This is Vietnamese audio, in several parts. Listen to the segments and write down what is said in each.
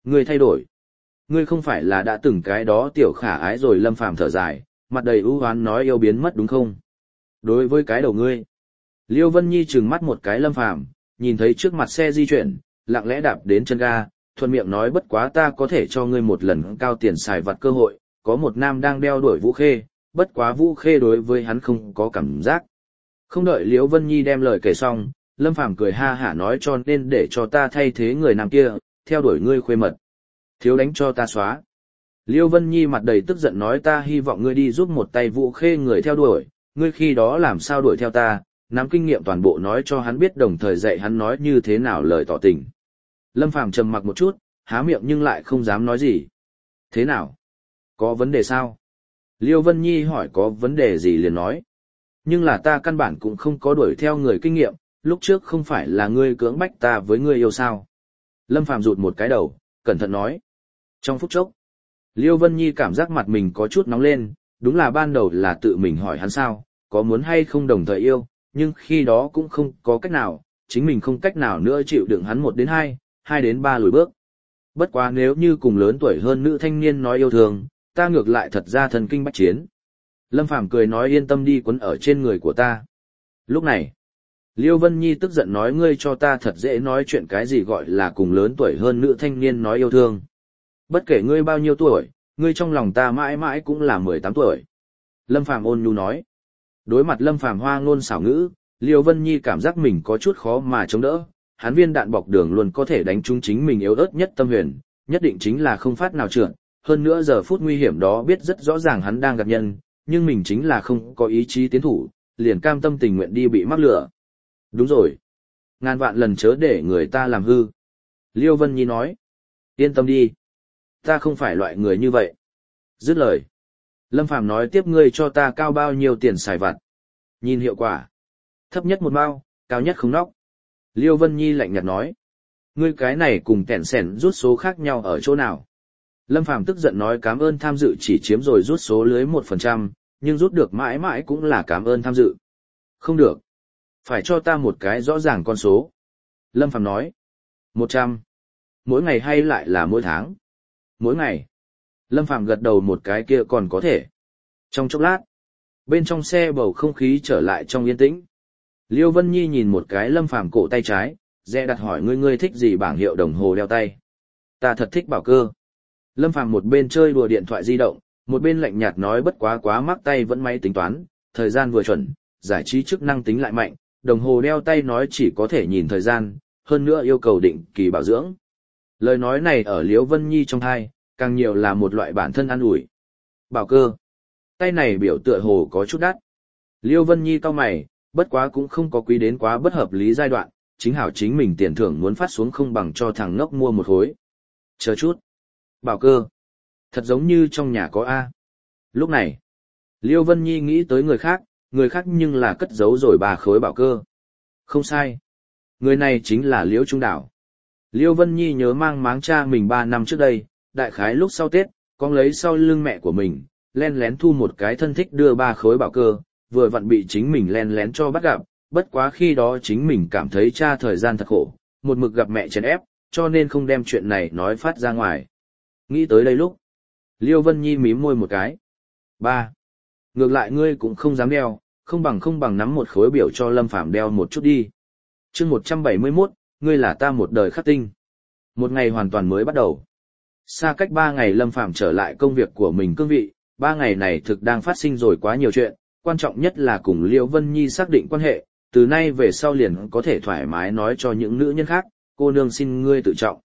Ngươi thay đổi. Ngươi không phải là đã từng cái đó tiểu khả ái rồi. Lâm Phàm thở dài, mặt đầy ưu hoán nói yêu biến mất đúng không? Đối với cái đầu ngươi. Liêu Vân Nhi trừng mắt một cái Lâm Phàm, nhìn thấy trước mặt xe di chuyển, lặng lẽ đạp đến chân ga, thuận miệng nói bất quá ta có thể cho ngươi một lần cao tiền xài vặt cơ hội, có một nam đang đeo đuổi Vũ Khê, bất quá Vũ Khê đối với hắn không có cảm giác. Không đợi Liễu Vân Nhi đem lời kể xong, Lâm Phàm cười ha hả nói cho nên để cho ta thay thế người nam kia, theo đuổi ngươi khuê mật. Thiếu đánh cho ta xóa. Liễu Vân Nhi mặt đầy tức giận nói ta hy vọng ngươi đi giúp một tay Vũ Khê người theo đuổi, ngươi khi đó làm sao đuổi theo ta, nắm kinh nghiệm toàn bộ nói cho hắn biết đồng thời dạy hắn nói như thế nào lời tỏ tình. Lâm Phàm trầm mặc một chút, há miệng nhưng lại không dám nói gì. Thế nào? Có vấn đề sao? Liêu Vân Nhi hỏi có vấn đề gì liền nói. Nhưng là ta căn bản cũng không có đuổi theo người kinh nghiệm, lúc trước không phải là ngươi cưỡng bách ta với ngươi yêu sao. Lâm Phàm rụt một cái đầu, cẩn thận nói. Trong phút chốc, Liêu Vân Nhi cảm giác mặt mình có chút nóng lên, đúng là ban đầu là tự mình hỏi hắn sao, có muốn hay không đồng thời yêu, nhưng khi đó cũng không có cách nào, chính mình không cách nào nữa chịu đựng hắn 1 đến 2, 2 đến 3 lùi bước. Bất quá nếu như cùng lớn tuổi hơn nữ thanh niên nói yêu thương, ta ngược lại thật ra thần kinh bách chiến. Lâm Phàm cười nói yên tâm đi quấn ở trên người của ta. Lúc này, Liêu Vân Nhi tức giận nói ngươi cho ta thật dễ nói chuyện cái gì gọi là cùng lớn tuổi hơn nữ thanh niên nói yêu thương. Bất kể ngươi bao nhiêu tuổi, ngươi trong lòng ta mãi mãi cũng là 18 tuổi. Lâm Phàm ôn nhu nói. Đối mặt Lâm Phàm hoa ngôn xảo ngữ, Liêu Vân Nhi cảm giác mình có chút khó mà chống đỡ. Hắn viên đạn bọc đường luôn có thể đánh trúng chính mình yếu ớt nhất tâm huyền, nhất định chính là không phát nào trượt. Hơn nữa giờ phút nguy hiểm đó biết rất rõ ràng hắn đang gặp nhân, nhưng mình chính là không có ý chí tiến thủ, liền cam tâm tình nguyện đi bị mắc lửa. Đúng rồi. Ngàn vạn lần chớ để người ta làm hư. Liêu Vân Nhi nói. Yên tâm đi. Ta không phải loại người như vậy. Dứt lời. Lâm Phàm nói tiếp ngươi cho ta cao bao nhiêu tiền xài vặt. Nhìn hiệu quả. Thấp nhất 1 mao, cao nhất không nóc. Liêu Vân Nhi lạnh nhạt nói. Ngươi cái này cùng kẻn sẻn rút số khác nhau ở chỗ nào? Lâm Phàm tức giận nói cảm ơn tham dự chỉ chiếm rồi rút số lưới 1%, nhưng rút được mãi mãi cũng là cảm ơn tham dự. Không được. Phải cho ta một cái rõ ràng con số. Lâm Phàm nói. 100. Mỗi ngày hay lại là mỗi tháng? Mỗi ngày. Lâm Phàm gật đầu một cái kia còn có thể. Trong chốc lát, bên trong xe bầu không khí trở lại trong yên tĩnh. Liêu Vân Nhi nhìn một cái Lâm Phàm cổ tay trái, dè đặt hỏi ngươi thích gì bảng hiệu đồng hồ đeo tay. Ta thật thích bảo cơ. Lâm Phàm một bên chơi đùa điện thoại di động, một bên lạnh nhạt nói bất quá mắc tay vẫn máy tính toán, thời gian vừa chuẩn, giải trí chức năng tính lại mạnh, đồng hồ đeo tay nói chỉ có thể nhìn thời gian, hơn nữa yêu cầu định kỳ bảo dưỡng. Lời nói này ở Liễu Vân Nhi trong tai, càng nhiều là một loại bản thân an ủi. Bảo cơ. Tay này biểu tựa hồ có chút đắt. Liễu Vân Nhi cau mày, bất quá cũng không có quý đến quá bất hợp lý giai đoạn, chính hảo chính mình tiền thưởng muốn phát xuống không bằng cho thằng ngốc mua một khối. Chờ chút. Bảo cơ. Thật giống như trong nhà có A. Lúc này, Liêu Vân Nhi nghĩ tới người khác nhưng là cất giấu rồi 3 khối bảo cơ. Không sai. Người này chính là Liễu Trung Đảo. Liêu Vân Nhi nhớ mang máng cha mình 3 năm trước đây, đại khái lúc sau Tết, con lấy sau lưng mẹ của mình, len lén thu một cái thân thích đưa 3 khối bảo cơ, vừa vặn bị chính mình len lén cho bắt gặp, bất quá khi đó chính mình cảm thấy cha thời gian thật khổ, một mực gặp mẹ chèn ép, cho nên không đem chuyện này nói phát ra ngoài. Nghĩ tới đây lúc, Liêu Vân Nhi mím môi một cái. 3. Ngược lại ngươi cũng không dám đeo, không bằng nắm một khối biểu cho Lâm Phàm đeo một chút đi. Chương 171, ngươi là ta một đời khắc tinh. Một ngày hoàn toàn mới bắt đầu. Xa cách 3 ngày Lâm Phàm trở lại công việc của mình cương vị, 3 ngày này thực đang phát sinh rồi quá nhiều chuyện, quan trọng nhất là cùng Liễu Vân Nhi xác định quan hệ, từ nay về sau liền có thể thoải mái nói cho những nữ nhân khác, cô nương xin ngươi tự trọng.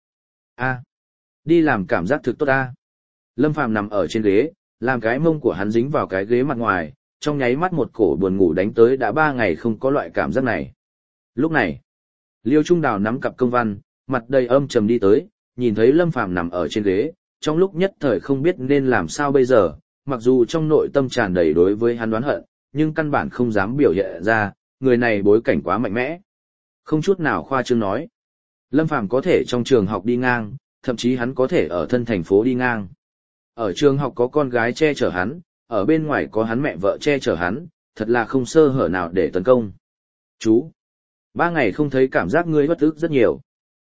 Đi làm cảm giác thực tốt a. Lâm Phàm nằm ở trên ghế, làm cái mông của hắn dính vào cái ghế mặt ngoài, trong nháy mắt một cổ buồn ngủ đánh tới đã 3 ngày không có loại cảm giác này. Lúc này, Liêu Trung Đào nắm cặp công văn, mặt đầy âm trầm đi tới, nhìn thấy Lâm Phàm nằm ở trên ghế, trong lúc nhất thời không biết nên làm sao bây giờ, mặc dù trong nội tâm tràn đầy đối với hắn đoán hận, nhưng căn bản không dám biểu hiện ra, người này bối cảnh quá mạnh mẽ. Không chút nào khoa trương nói. Lâm Phàm có thể trong trường học đi ngang, thậm chí hắn có thể ở thân thành phố đi ngang. Ở trường học có con gái che chở hắn, ở bên ngoài có hắn mẹ vợ che chở hắn, thật là không sơ hở nào để tấn công. Chú, 3 ngày không thấy cảm giác ngươi bất ức rất nhiều.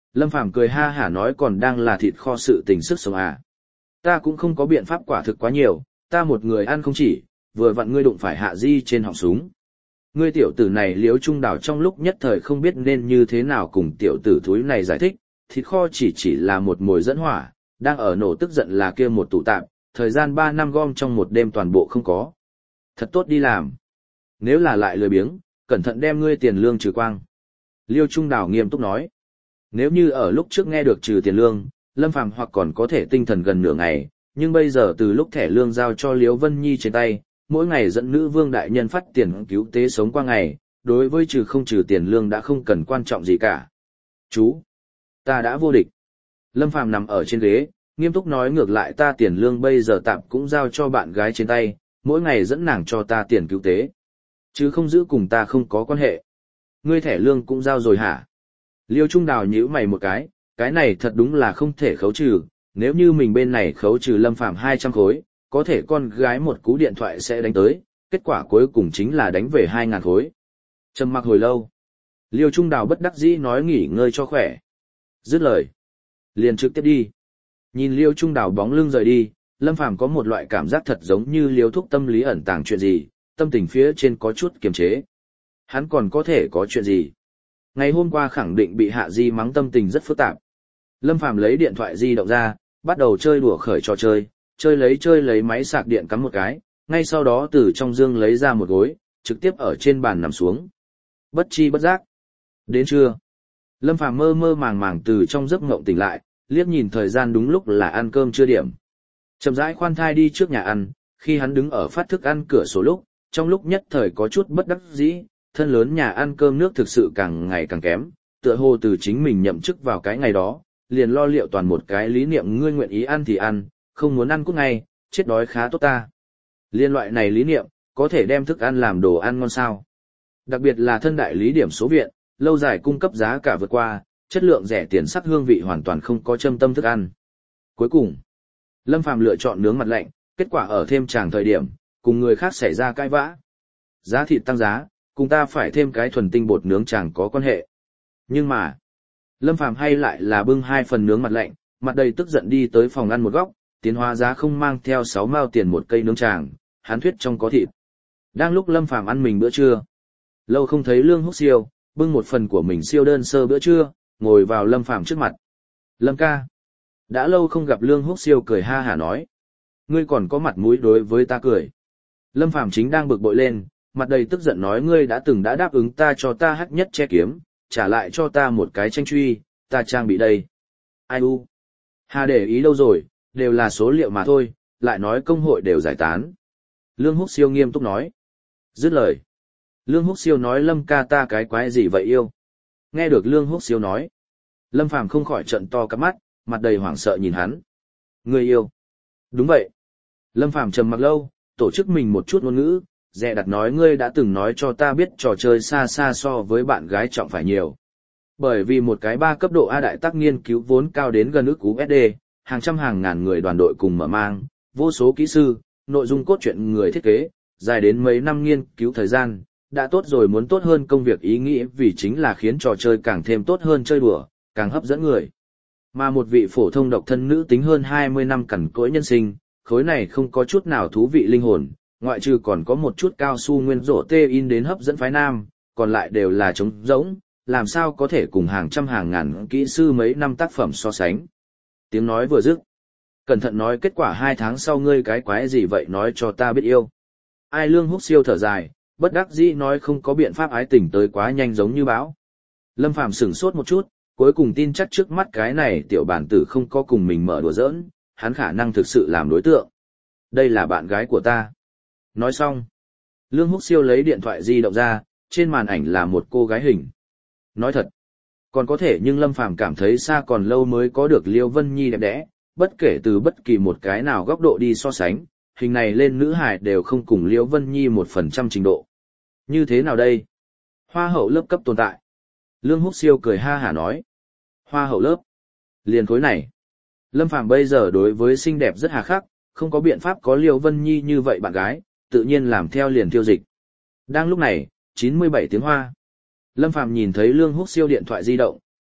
Lâm Phàm cười ha hả nói còn đang là thịt kho sự tình sức sống à. Ta cũng không có biện pháp quả thực quá nhiều, ta một người ăn không chỉ, vừa vặn ngươi đụng phải Hạ Di trên họng súng. Ngươi tiểu tử này Liễu Trung Đảo trong lúc nhất thời không biết nên như thế nào cùng tiểu tử thúi này giải thích, thịt kho chỉ là một mồi dẫn hỏa, đang ở nổ tức giận là kia một tụ tạp, thời gian 3 năm gom trong một đêm toàn bộ không có. Thật tốt đi làm. Nếu là lại lười biếng, cẩn thận đem ngươi tiền lương trừ quang. Liêu Trung Đảo nghiêm túc nói. Nếu như ở lúc trước nghe được trừ tiền lương, Lâm Phàm hoặc còn có thể tinh thần gần nửa ngày, nhưng bây giờ từ lúc thẻ lương giao cho Liễu Vân Nhi trên tay, mỗi ngày dẫn nữ vương đại nhân phát tiền cứu tế sống qua ngày, đối với trừ không trừ tiền lương đã không cần quan trọng gì cả. Chú, ta đã vô địch. Lâm Phàm nằm ở trên ghế, nghiêm túc nói ngược lại ta tiền lương bây giờ tạm cũng giao cho bạn gái trên tay, mỗi ngày dẫn nàng cho ta tiền cứu tế. Chứ không giữ cùng ta không có quan hệ. Ngươi thẻ lương cũng giao rồi hả? Liêu Trung Đào nhíu mày một cái này thật đúng là không thể khấu trừ, nếu như mình bên này khấu trừ Lâm Phàm 200 khối, có thể con gái một cú điện thoại sẽ đánh tới, kết quả cuối cùng chính là đánh về 2.000 khối. Trầm mặc hồi lâu. Liêu Trung Đào bất đắc dĩ nói nghỉ ngơi cho khỏe. Dứt lời. Liền trực tiếp đi. Nhìn Liêu Trung Đào bóng lưng rời đi, Lâm Phàm có một loại cảm giác thật giống như liêu thúc tâm lý ẩn tàng chuyện gì, tâm tình phía trên có chút kiềm chế. Hắn còn có thể có chuyện gì? Ngày hôm qua khẳng định bị Hạ Di mắng tâm tình rất phức tạp. Lâm Phàm lấy điện thoại di động ra, bắt đầu chơi đùa khởi trò chơi lấy máy sạc điện cắm một cái, ngay sau đó từ trong dương lấy ra một gối, trực tiếp ở trên bàn nằm xuống. Bất chi bất giác. Đến trưa. Lâm Phàm mơ mơ màng màng từ trong giấc ngộng tỉnh lại, liếc nhìn thời gian đúng lúc là ăn cơm trưa điểm. Chậm rãi khoan thai đi trước nhà ăn, khi hắn đứng ở phát thức ăn cửa sổ lúc, trong lúc nhất thời có chút bất đắc dĩ, thân lớn nhà ăn cơm nước thực sự càng ngày càng kém, tựa hồ từ chính mình nhậm chức vào cái ngày đó, liền lo liệu toàn một cái lý niệm ngươi nguyện ý ăn thì ăn, không muốn ăn cút ngay, chết đói khá tốt ta. Liên loại này lý niệm, có thể đem thức ăn làm đồ ăn ngon sao. Đặc biệt là thân đại lý điểm số viện, lâu dài cung cấp giá cả vượt qua, chất lượng rẻ tiền sắc hương vị hoàn toàn không có châm tâm thức ăn. Cuối cùng, Lâm Phàm lựa chọn nướng mặt lạnh, kết quả ở thêm tràng thời điểm, cùng người khác xảy ra cãi vã. Giá thịt tăng giá, cùng ta phải thêm cái thuần tinh bột nướng chẳng có quan hệ. Nhưng mà, Lâm Phàm hay lại là bưng 2 phần nướng mặt lạnh, mặt đầy tức giận đi tới phòng ăn một góc, tiến hóa giá không mang theo 6 mao tiền một cây nướng tràng, hắn thuyết trong có thịt. Đang lúc Lâm Phàm ăn mình bữa trưa, lâu không thấy Lương Húc Siêu, bưng một phần của mình siêu đơn sơ bữa trưa, ngồi vào Lâm Phàm trước mặt. Lâm ca, đã lâu không gặp. Lương Húc Siêu cười ha hả nói, ngươi còn có mặt mũi đối với ta cười. Lâm Phàm chính đang bực bội lên, mặt đầy tức giận nói ngươi đã đáp ứng ta cho ta hắc nhất che kiếm, trả lại cho ta một cái tranh truy, ta trang bị đây. Ai u? Hà để ý đâu rồi, đều là số liệu mà thôi, lại nói công hội đều giải tán. Lương Húc Siêu nghiêm túc nói. Dứt lời. Lương Húc Siêu nói Lâm ca ta cái quái gì vậy yêu? Nghe được Lương Húc Siêu nói. Lâm Phàm không khỏi trợn to cắp mắt, mặt đầy hoảng sợ nhìn hắn. Người yêu. Đúng vậy. Lâm Phàm trầm mặc lâu, tổ chức mình một chút ngôn ngữ, dè đặt nói ngươi đã từng nói cho ta biết trò chơi xa xa so với bạn gái trọng phải nhiều. Bởi vì một cái 3 cấp độ A đại tác nghiên cứu vốn cao đến gần ức USD, hàng trăm hàng ngàn người đoàn đội cùng mở mang, vô số kỹ sư, nội dung cốt truyện người thiết kế, dài đến mấy năm nghiên cứu thời gian, đã tốt rồi muốn tốt hơn công việc ý nghĩa vì chính là khiến trò chơi càng thêm tốt hơn chơi đùa, càng hấp dẫn người. Mà một vị phổ thông độc thân nữ tính hơn 20 năm cằn cỗi nhân sinh, khối này không có chút nào thú vị linh hồn, ngoại trừ còn có một chút cao su nguyên rổ tê in đến hấp dẫn phái nam, còn lại đều là trống rỗng, làm sao có thể cùng hàng trăm hàng ngàn kỹ sư mấy năm tác phẩm so sánh. Tiếng nói vừa dứt, cẩn thận nói kết quả 2 tháng sau ngươi cái quái gì vậy nói cho ta biết yêu. Ai Lương Húc Siêu thở dài, bất đắc dĩ nói không có biện pháp ái tình tới quá nhanh giống như bão. Lâm Phàm sửng sốt một chút, cuối cùng tin chắc trước mắt cái này tiểu bản tử không có cùng mình mở đùa giỡn, hắn khả năng thực sự làm đối tượng. Đây là bạn gái của ta. Nói xong, Lương Húc Siêu lấy điện thoại di động ra, trên màn ảnh là một cô gái hình. Nói thật, còn có thể nhưng Lâm Phàm cảm thấy xa còn lâu mới có được Liêu Vân Nhi đẹp đẽ, bất kể từ bất kỳ một cái nào góc độ đi so sánh, hình này lên nữ hài đều không cùng Liêu Vân Nhi 1% trình độ. Như thế nào đây? Hoa hậu lớp cấp tồn tại. Lương Húc Siêu cười ha hả nói. Hoa hậu lớp. Liền khối này. Lâm Phàm bây giờ đối với xinh đẹp rất hà khắc, không có biện pháp có Liêu Vân Nhi như vậy bạn gái, tự nhiên làm theo liền tiêu dịch. Đang lúc này, 97 tiếng Hoa. Lâm Phàm nhìn thấy Lương Húc Siêu điện thoại di động,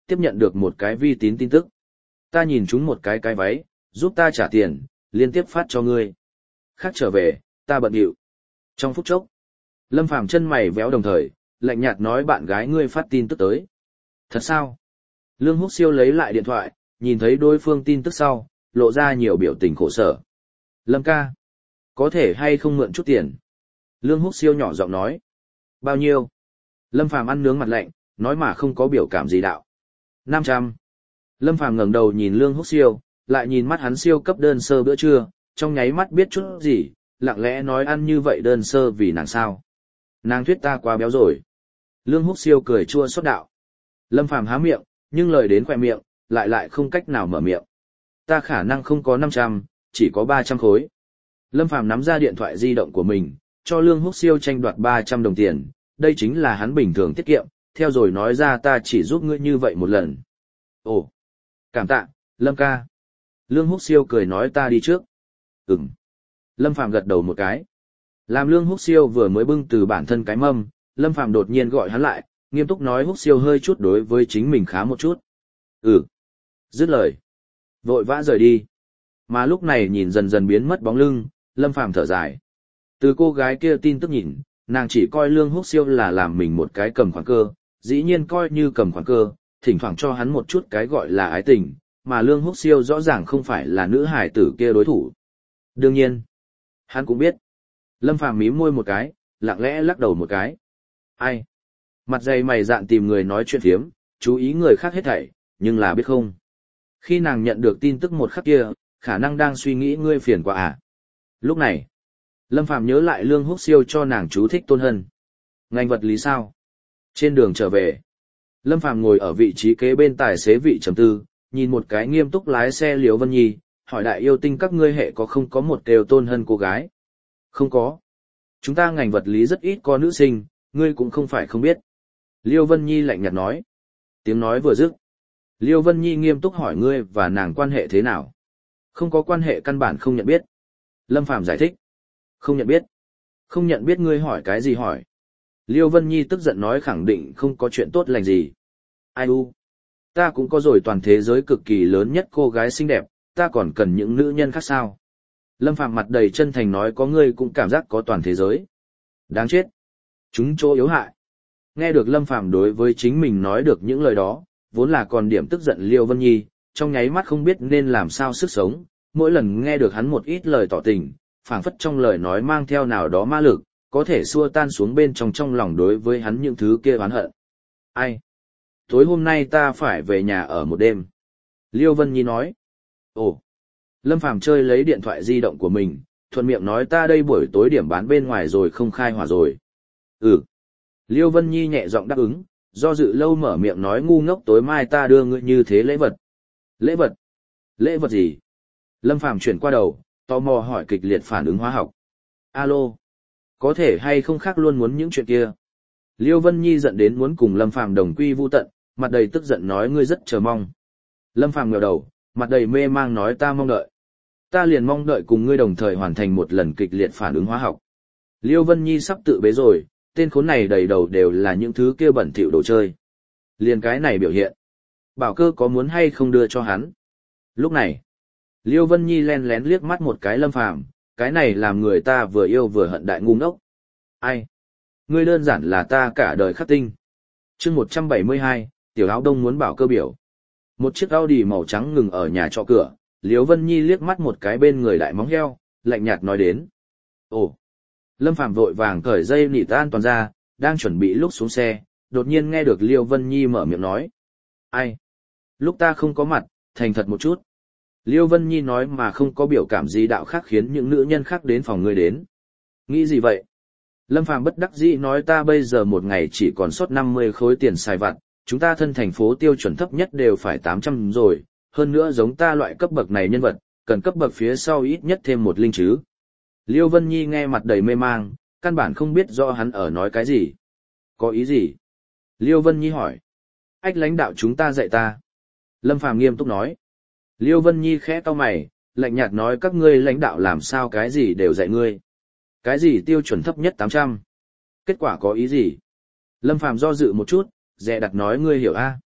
tiếp nhận được một cái vi tín tin tức. Ta nhìn chúng một cái váy, giúp ta trả tiền, liên tiếp phát cho ngươi. Khác trở về, ta bận điệu. Trong phút chốc, Lâm Phàm chân mày véo đồng thời, lạnh nhạt nói bạn gái ngươi phát tin tức tới. Thật sao? Lương Húc Siêu lấy lại điện thoại, nhìn thấy đối phương tin tức sau, lộ ra nhiều biểu tình khổ sở. Lâm ca, có thể hay không mượn chút tiền? Lương Húc Siêu nhỏ giọng nói. Bao nhiêu? Lâm Phàm ăn nướng mặt lạnh, nói mà không có biểu cảm gì đạo. 500. Lâm Phàm ngẩng đầu nhìn Lương Húc Siêu, lại nhìn mắt hắn siêu cấp đơn sơ bữa trưa, trong nháy mắt biết chút gì, lặng lẽ nói ăn như vậy đơn sơ vì nàng sao. Nàng thuyết ta quá béo rồi. Lương Húc Siêu cười chua xót đạo. Lâm Phàm há miệng, nhưng lời đến khỏe miệng, lại không cách nào mở miệng. Ta khả năng không có 500, chỉ có 300 khối. Lâm Phàm nắm ra điện thoại di động của mình, cho Lương Húc Siêu tranh đoạt 300 đồng tiền, đây chính là hắn bình thường tiết kiệm, theo rồi nói ra ta chỉ giúp ngươi như vậy một lần. Ồ, cảm tạ, Lâm ca. Lương Húc Siêu cười nói ta đi trước. Ừm. Lâm Phàm gật đầu một cái. Làm Lương Húc Siêu vừa mới bưng từ bản thân cái mâm, Lâm Phàm đột nhiên gọi hắn lại, nghiêm túc nói Húc Siêu hơi chút đối với chính mình khá một chút. Ừ. Dứt lời. Vội vã rời đi. Mà lúc này nhìn dần dần biến mất bóng lưng, Lâm Phàm thở dài. Từ cô gái kia tin tức nhìn, nàng chỉ coi Lương Húc Siêu là làm mình một cái cầm khoản cơ, dĩ nhiên coi như cầm khoản cơ, thỉnh thoảng cho hắn một chút cái gọi là ái tình, mà Lương Húc Siêu rõ ràng không phải là nữ hải tử kia đối thủ. Đương nhiên, hắn cũng biết. Lâm Phàm mím môi một cái, lặng lẽ lắc đầu một cái. Ai? Mặt dày mày dạn tìm người nói chuyện phiếm, chú ý người khác hết thảy, nhưng là biết không. Khi nàng nhận được tin tức một khắc kia, khả năng đang suy nghĩ ngươi phiền quá à. Lúc này, Lâm Phàm nhớ lại Lương Húc Siêu cho nàng chú thích Tôn Hân. Ngành vật lý sao? Trên đường trở về, Lâm Phàm ngồi ở vị trí kế bên tài xế vị trầm tư, nhìn một cái nghiêm túc lái xe Liễu Vân Nhi, hỏi đại yêu tinh các ngươi hệ có không có một đều Tôn Hân cô gái? Không có. Chúng ta ngành vật lý rất ít có nữ sinh, ngươi cũng không phải không biết. Liễu Vân Nhi lạnh nhạt nói. Tiếng nói vừa dứt, Liễu Vân Nhi nghiêm túc hỏi ngươi và nàng quan hệ thế nào? Không có quan hệ căn bản không nhận biết. Lâm Phàm giải thích. Không nhận biết. Không nhận biết ngươi hỏi cái gì hỏi. Liễu Vân Nhi tức giận nói khẳng định không có chuyện tốt lành gì. Ai u? Ta cũng có rồi toàn thế giới cực kỳ lớn nhất cô gái xinh đẹp, ta còn cần những nữ nhân khác sao? Lâm Phàm mặt đầy chân thành nói có ngươi cũng cảm giác có toàn thế giới. Đáng chết. Chúng chỗ yếu hại. Nghe được Lâm Phàm đối với chính mình nói được những lời đó, vốn là còn điểm tức giận Liễu Vân Nhi, trong nháy mắt không biết nên làm sao sức sống, mỗi lần nghe được hắn một ít lời tỏ tình, phảng phất trong lời nói mang theo nào đó ma lực, có thể xua tan xuống bên trong lòng đối với hắn những thứ kia oán hận. Ai? Tối hôm nay ta phải về nhà ở một đêm. Liễu Vân Nhi nói. Ồ. Lâm Phàm chơi lấy điện thoại di động của mình, thuận miệng nói ta đây buổi tối điểm bán bên ngoài rồi không khai hỏa rồi. Ừ. Liễu Vân Nhi nhẹ giọng đáp ứng, do dự lâu mở miệng nói ngu ngốc tối mai ta đưa ngươi như thế lễ vật. Lễ vật? Lễ vật gì? Lâm Phàm chuyển qua đầu, tò mò hỏi kịch liệt phản ứng hóa học. Alo. Có thể hay không khác luôn muốn những chuyện kia. Liễu Vân Nhi giận đến muốn cùng Lâm Phàm đồng quy vu tận, mặt đầy tức giận nói ngươi rất chờ mong. Lâm Phàm ngẩng đầu, mặt đầy mê mang nói ta mong đợi. Ta liền mong đợi cùng ngươi đồng thời hoàn thành một lần kịch liệt phản ứng hóa học. Liễu Vân Nhi sắp tự bế rồi, tên khốn này đầy đầu đều là những thứ kia bẩn thỉu đồ chơi. Liền cái này biểu hiện. Bảo cơ có muốn hay không đưa cho hắn. Lúc này, Liễu Vân Nhi len lén liếc mắt một cái Lâm Phàm, cái này làm người ta vừa yêu vừa hận đại ngu ngốc. Ai? Ngươi đơn giản là ta cả đời khắc tinh. Chương 172, tiểu áo đông muốn bảo cơ biểu. Một chiếc Audi màu trắng ngừng ở nhà trọ cửa, Liễu Vân Nhi liếc mắt một cái bên người đại móng heo, lạnh nhạt nói đến. Ồ. Lâm Phàm vội vàng cởi dây nịt an toàn ra, đang chuẩn bị lúc xuống xe, đột nhiên nghe được Liễu Vân Nhi mở miệng nói. Ai? Lúc ta không có mặt, thành thật một chút. Liễu Vân Nhi nói mà không có biểu cảm gì đạo khác khiến những nữ nhân khác đến phòng ngươi đến. Nghĩ gì vậy? Lâm Phàm bất đắc dĩ nói ta bây giờ một ngày chỉ còn sót 50 khối tiền xài vặt, chúng ta thân thành phố tiêu chuẩn thấp nhất đều phải 800 rồi, hơn nữa giống ta loại cấp bậc này nhân vật, cần cấp bậc phía sau ít nhất thêm một linh chứ. Liễu Vân Nhi nghe mặt đầy mê mang, căn bản không biết rõ hắn ở nói cái gì. Có ý gì? Liễu Vân Nhi hỏi. Ách lãnh đạo chúng ta dạy ta. Lâm Phàm nghiêm túc nói. Liễu Vân Nhi khẽ cau mày, lạnh nhạt nói các ngươi lãnh đạo làm sao cái gì đều dạy ngươi. Cái gì tiêu chuẩn thấp nhất 800? Kết quả có ý gì? Lâm Phàm do dự một chút, dè đặt nói ngươi hiểu a?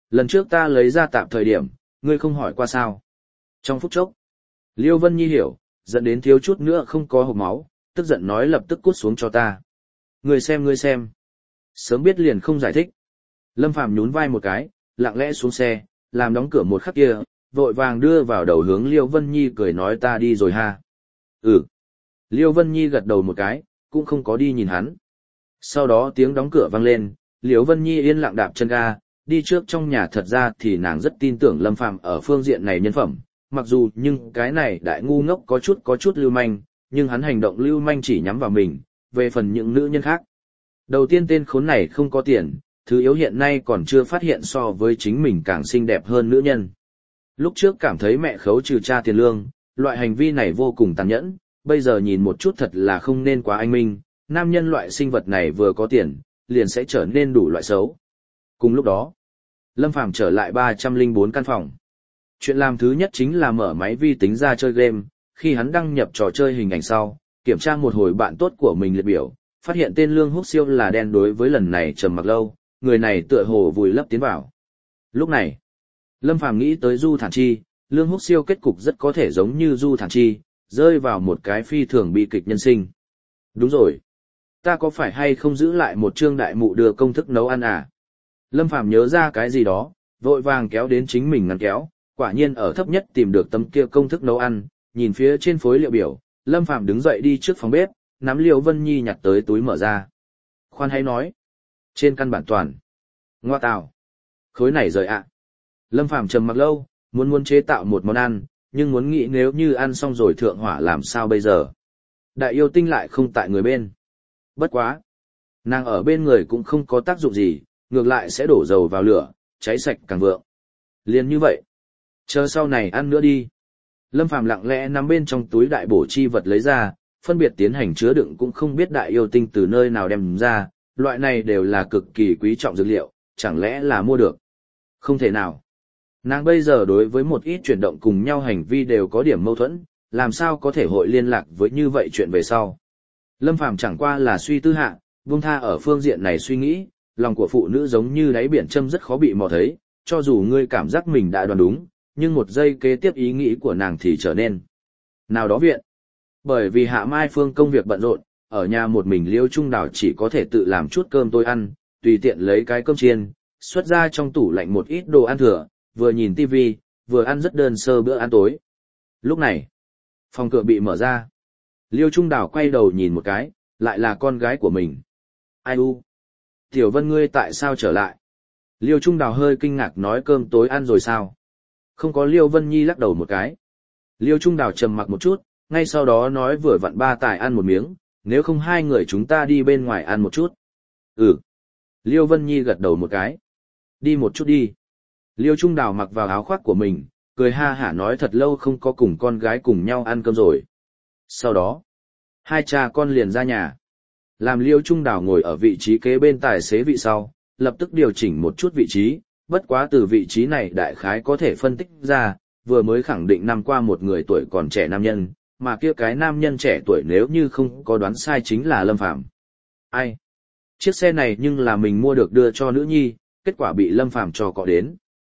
Lần trước ta lấy ra tạm thời điểm, ngươi không hỏi qua sao. Trong phút chốc, Liêu Vân Nhi hiểu, dẫn đến thiếu chút nữa không có hộc máu, tức giận nói lập tức cút xuống cho ta. Ngươi xem. Sớm biết liền không giải thích. Lâm Phàm nhún vai một cái, lặng lẽ xuống xe, làm đóng cửa một khắc kia, vội vàng đưa vào đầu hướng Liêu Vân Nhi cười nói ta đi rồi ha. Ừ. Liêu Vân Nhi gật đầu một cái, cũng không có đi nhìn hắn. Sau đó tiếng đóng cửa vang lên, Liêu Vân Nhi yên lặng đạp chân ga, đi trước trong nhà. Thật ra thì nàng rất tin tưởng Lâm Phàm ở phương diện này nhân phẩm, mặc dù nhưng cái này đại ngu ngốc có chút lưu manh, nhưng hắn hành động lưu manh chỉ nhắm vào mình, về phần những nữ nhân khác. Đầu tiên tên khốn này không có tiền, thứ yếu hiện nay còn chưa phát hiện so với chính mình càng xinh đẹp hơn nữ nhân. Lúc trước cảm thấy mẹ khấu trừ cha tiền lương, loại hành vi này vô cùng tàn nhẫn, bây giờ nhìn một chút thật là không nên quá anh minh, nam nhân loại sinh vật này vừa có tiền, liền sẽ trở nên đủ loại xấu. Cùng lúc đó, Lâm Phàm trở lại 304 căn phòng. Chuyện làm thứ nhất chính là mở máy vi tính ra chơi game, khi hắn đăng nhập trò chơi hình ảnh sau, kiểm tra một hồi bạn tốt của mình liệt biểu, phát hiện tên Lương Húc Siêu là đen. Đối với lần này trầm mặc lâu, người này tựa hồ vùi lấp tiến vào. Lúc này, Lâm Phàm nghĩ tới Du Thản Chi, Lương Húc Siêu kết cục rất có thể giống như Du Thản Chi, rơi vào một cái phi thường bi kịch nhân sinh. Đúng rồi, ta có phải hay không giữ lại một chương đại mụ đưa công thức nấu ăn à? Lâm Phàm nhớ ra cái gì đó, vội vàng kéo đến chính mình ngăn kéo, quả nhiên ở thấp nhất tìm được tấm kia công thức nấu ăn, nhìn phía trên phối liệu biểu, Lâm Phàm đứng dậy đi trước phòng bếp, nắm Liêu Vân Nhi nhặt tới túi mở ra. Khoan hãy nói, trên căn bản toàn. Ngoa tào, khối này rời ạ. Lâm Phàm trầm mặc lâu, muốn chế tạo một món ăn, nhưng muốn nghĩ nếu như ăn xong rồi thượng hỏa làm sao bây giờ. Đại yêu tinh lại không tại người bên. Bất quá, nàng ở bên người cũng không có tác dụng gì, ngược lại sẽ đổ dầu vào lửa, cháy sạch càng vượng. Liền như vậy, chờ sau này ăn nữa đi. Lâm Phàm lặng lẽ nắm bên trong túi đại bổ chi vật lấy ra, phân biệt tiến hành chứa đựng cũng không biết đại yêu tinh từ nơi nào đem ra, loại này đều là cực kỳ quý trọng dược liệu, chẳng lẽ là mua được? Không thể nào. Nàng bây giờ đối với một ít chuyển động cùng nhau hành vi đều có điểm mâu thuẫn, làm sao có thể hội liên lạc với như vậy chuyện về sau. Lâm Phàm chẳng qua là suy tư hạ, buông tha ở phương diện này suy nghĩ, lòng của phụ nữ giống như đáy biển châm rất khó bị mò thấy, cho dù ngươi cảm giác mình đã đoán đúng, nhưng một giây kế tiếp ý nghĩ của nàng thì trở nên nào đó viện. Bởi vì Hạ Mai Phương công việc bận rộn, ở nhà một mình Liêu Trung Đào chỉ có thể tự làm chút cơm tôi ăn, tùy tiện lấy cái cơm chiên, xuất ra trong tủ lạnh một ít đồ ăn thừa, vừa nhìn tivi, vừa ăn rất đơn sơ bữa ăn tối. Lúc này, phòng cửa bị mở ra. Liêu Trung Đào quay đầu nhìn một cái, lại là con gái của mình. Ai u? Tiểu Vân ngươi tại sao trở lại? Liêu Trung Đào hơi kinh ngạc nói cơm tối ăn rồi sao? Không có. Liêu Vân Nhi lắc đầu một cái. Liêu Trung Đào trầm mặc một chút, ngay sau đó nói vừa vặn ba tài ăn một miếng, nếu không hai người chúng ta đi bên ngoài ăn một chút. Ừ. Liêu Vân Nhi gật đầu một cái. Đi một chút đi. Liêu Trung Đào mặc vào áo khoác của mình, cười ha hả nói thật lâu không có cùng con gái cùng nhau ăn cơm rồi. Sau đó, hai cha con liền ra nhà. Làm Liêu Trung Đào ngồi ở vị trí kế bên tài xế vị sau, lập tức điều chỉnh một chút vị trí, bất quá từ vị trí này đại khái có thể phân tích ra, vừa mới khẳng định năm qua một người tuổi còn trẻ nam nhân, mà kia cái nam nhân trẻ tuổi nếu như không có đoán sai chính là Lâm Phàm. Ai? Chiếc xe này nhưng là mình mua được đưa cho nữ nhi, kết quả bị Lâm Phàm cho cọ đến.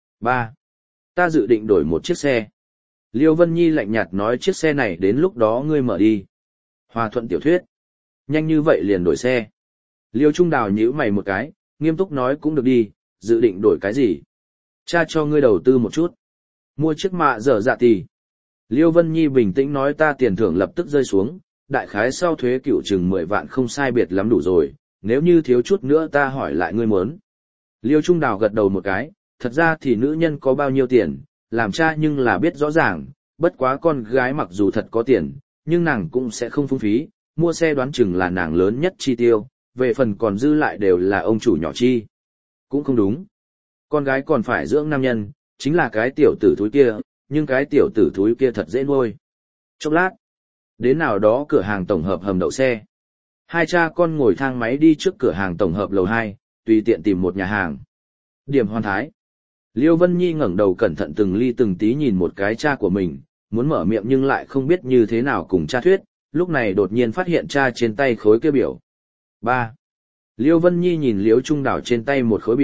3. Ta dự định đổi một chiếc xe. Liêu Vân Nhi lạnh nhạt nói chiếc xe này đến lúc đó ngươi mở đi. Hòa thuận tiểu thuyết. Nhanh như vậy liền đổi xe. Liêu Trung Đào nhíu mày một cái, nghiêm túc nói cũng được đi, dự định đổi cái gì? Cha cho ngươi đầu tư một chút. Mua chiếc mạ dở dạ tỷ. Liêu Vân Nhi bình tĩnh nói ta tiền thưởng lập tức rơi xuống, đại khái sau thuế cựu chừng 10 vạn không sai biệt lắm đủ rồi, nếu như thiếu chút nữa ta hỏi lại ngươi muốn. Liêu Trung Đào gật đầu một cái, thật ra thì nữ nhân có bao nhiêu tiền, làm cha nhưng là biết rõ ràng, bất quá con gái mặc dù thật có tiền, nhưng nàng cũng sẽ không phung phí, mua xe đoán chừng là nàng lớn nhất chi tiêu, về phần còn dư lại đều là ông chủ nhỏ chi. Cũng không đúng. Con gái còn phải dưỡng nam nhân, chính là cái tiểu tử thúi kia, nhưng cái tiểu tử thúi kia thật dễ nuôi. Chốc lát, đến nào đó cửa hàng tổng hợp hầm đậu xe. Hai cha con ngồi thang máy đi trước cửa hàng tổng hợp lầu 2, tùy tiện tìm một nhà hàng. Điểm Hoàn Thái. Liêu Vân Nhi ngẩng đầu cẩn thận từng ly từng tí nhìn một cái cha của mình, muốn mở miệng nhưng lại không biết như thế nào cùng cha thuyết, lúc này đột nhiên phát hiện cha trên tay khối kia biểu. 3. Liêu Vân Nhi nhìn Liêu Trung Đào trên tay một khối biểu,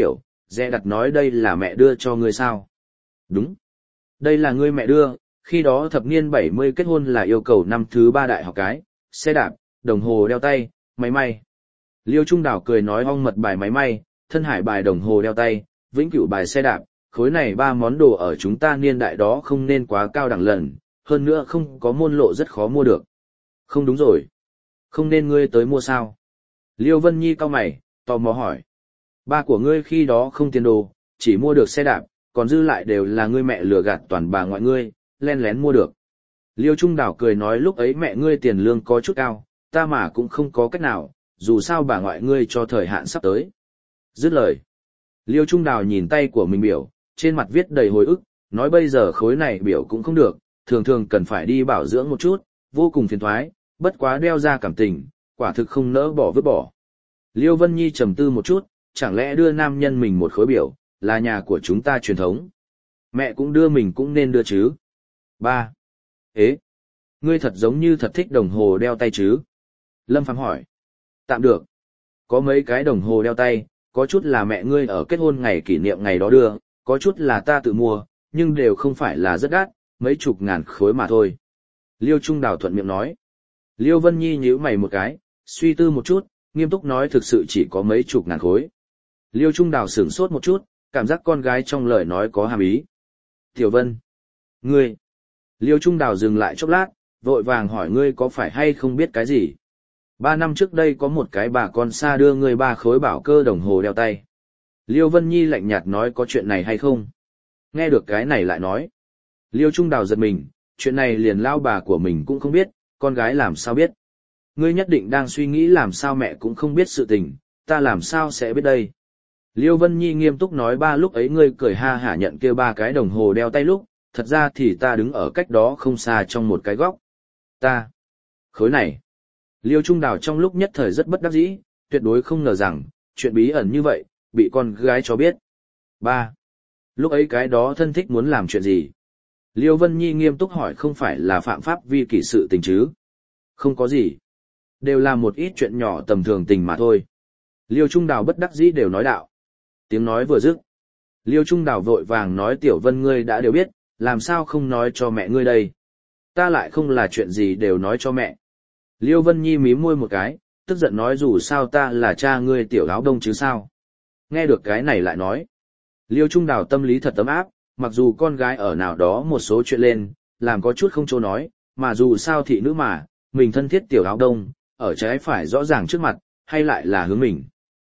dè đặt nói đây là mẹ đưa cho ngươi sao? Đúng. Đây là ngươi mẹ đưa, khi đó thập niên 70 kết hôn là yêu cầu năm thứ 3 đại học cái, xe đạp, đồng hồ đeo tay, máy may. Liêu Trung Đảo cười nói ong mật bài máy may, thân hải bài đồng hồ đeo tay, vĩnh cửu bài xe đạp, khối này 3 món đồ ở chúng ta niên đại đó không nên quá cao đẳng lần, hơn nữa không có môn lộ rất khó mua được. Không đúng rồi. Không nên ngươi tới mua sao? Liêu Vân Nhi cau mày, tò mò hỏi. Ba của ngươi khi đó không tiền đồ, chỉ mua được xe đạp, còn dư lại đều là ngươi mẹ lừa gạt toàn bà ngoại ngươi, len lén mua được. Liêu Trung Đảo cười nói lúc ấy mẹ ngươi tiền lương có chút cao, ta mà cũng không có cách nào, dù sao bà ngoại ngươi cho thời hạn sắp tới. Dứt lời. Liêu Trung Đảo nhìn tay của mình biểu, trên mặt viết đầy hồi ức, nói bây giờ khối này biểu cũng không được, thường thường cần phải đi bảo dưỡng một chút, vô cùng phiền toái, bất quá đeo ra cảm tình, quả thực không nỡ bỏ vứt bỏ. Liêu Vân Nhi trầm tư một chút, chẳng lẽ đưa nam nhân mình một khối biểu, là nhà của chúng ta truyền thống. Mẹ cũng đưa mình cũng nên đưa chứ. Ba. Ế, ngươi thật giống như thật thích đồng hồ đeo tay chứ? Lâm Phàm hỏi. Tạm được. Có mấy cái đồng hồ đeo tay, có chút là mẹ ngươi ở kết hôn ngày kỷ niệm ngày đó đưa, có chút là ta tự mua, nhưng đều không phải là rất đắt, mấy chục ngàn khối mà thôi. Liêu Trung Đảo thuận miệng nói. Liêu Vân Nhi nhíu mày một cái, suy tư một chút, nghiêm túc nói thực sự chỉ có mấy chục ngàn khối. Liêu Trung Đảo sửng sốt một chút, cảm giác con gái trong lời nói có hàm ý. Tiểu Vân. Ngươi. Liêu Trung Đảo dừng lại chốc lát, vội vàng hỏi ngươi có phải hay không biết cái gì. 3 năm trước đây có một cái bà con xa đưa ngươi 3 khối bảo cơ đồng hồ đeo tay. Liêu Vân Nhi lạnh nhạt nói có chuyện này hay không? Nghe được cái này lại nói. Liêu Trung Đảo giật mình, chuyện này liền lao bà của mình cũng không biết, con gái làm sao biết. Ngươi nhất định đang suy nghĩ làm sao mẹ cũng không biết sự tình, ta làm sao sẽ biết đây. Liêu Vân Nhi nghiêm túc nói ba lúc ấy ngươi cười ha hả nhận kia 3 cái đồng hồ đeo tay lúc, thật ra thì ta đứng ở cách đó không xa trong một cái góc. Ta. Khối này. Liêu Trung Đảo trong lúc nhất thời rất bất đắc dĩ, tuyệt đối không ngờ rằng, chuyện bí ẩn như vậy, bị con gái cho biết. 3. Lúc ấy cái đó thân thích muốn làm chuyện gì? Liêu Vân Nhi nghiêm túc hỏi không phải là phạm pháp vi kỷ sự tình chứ? Không có gì. Đều là một ít chuyện nhỏ tầm thường tình mà thôi. Liêu Trung Đảo bất đắc dĩ đều nói đạo. Tiếng nói vừa dứt. Liêu Trung Đảo vội vàng nói Tiểu Vân ngươi đã đều biết, làm sao không nói cho mẹ ngươi đây? Ta lại không là chuyện gì đều nói cho mẹ. Liêu Vân Nhi mím môi một cái, tức giận nói dù sao ta là cha ngươi Tiểu Áo Đông chứ sao? Nghe được cái này lại nói. Liêu Trung Đảo tâm lý thật ấm áp, mặc dù con gái ở nào đó một số chuyện lên, làm có chút không chỗ nói, mà dù sao thị nữ mà, mình thân thiết Tiểu Áo Đông, ở trái phải rõ ràng trước mặt, hay lại là hướng mình.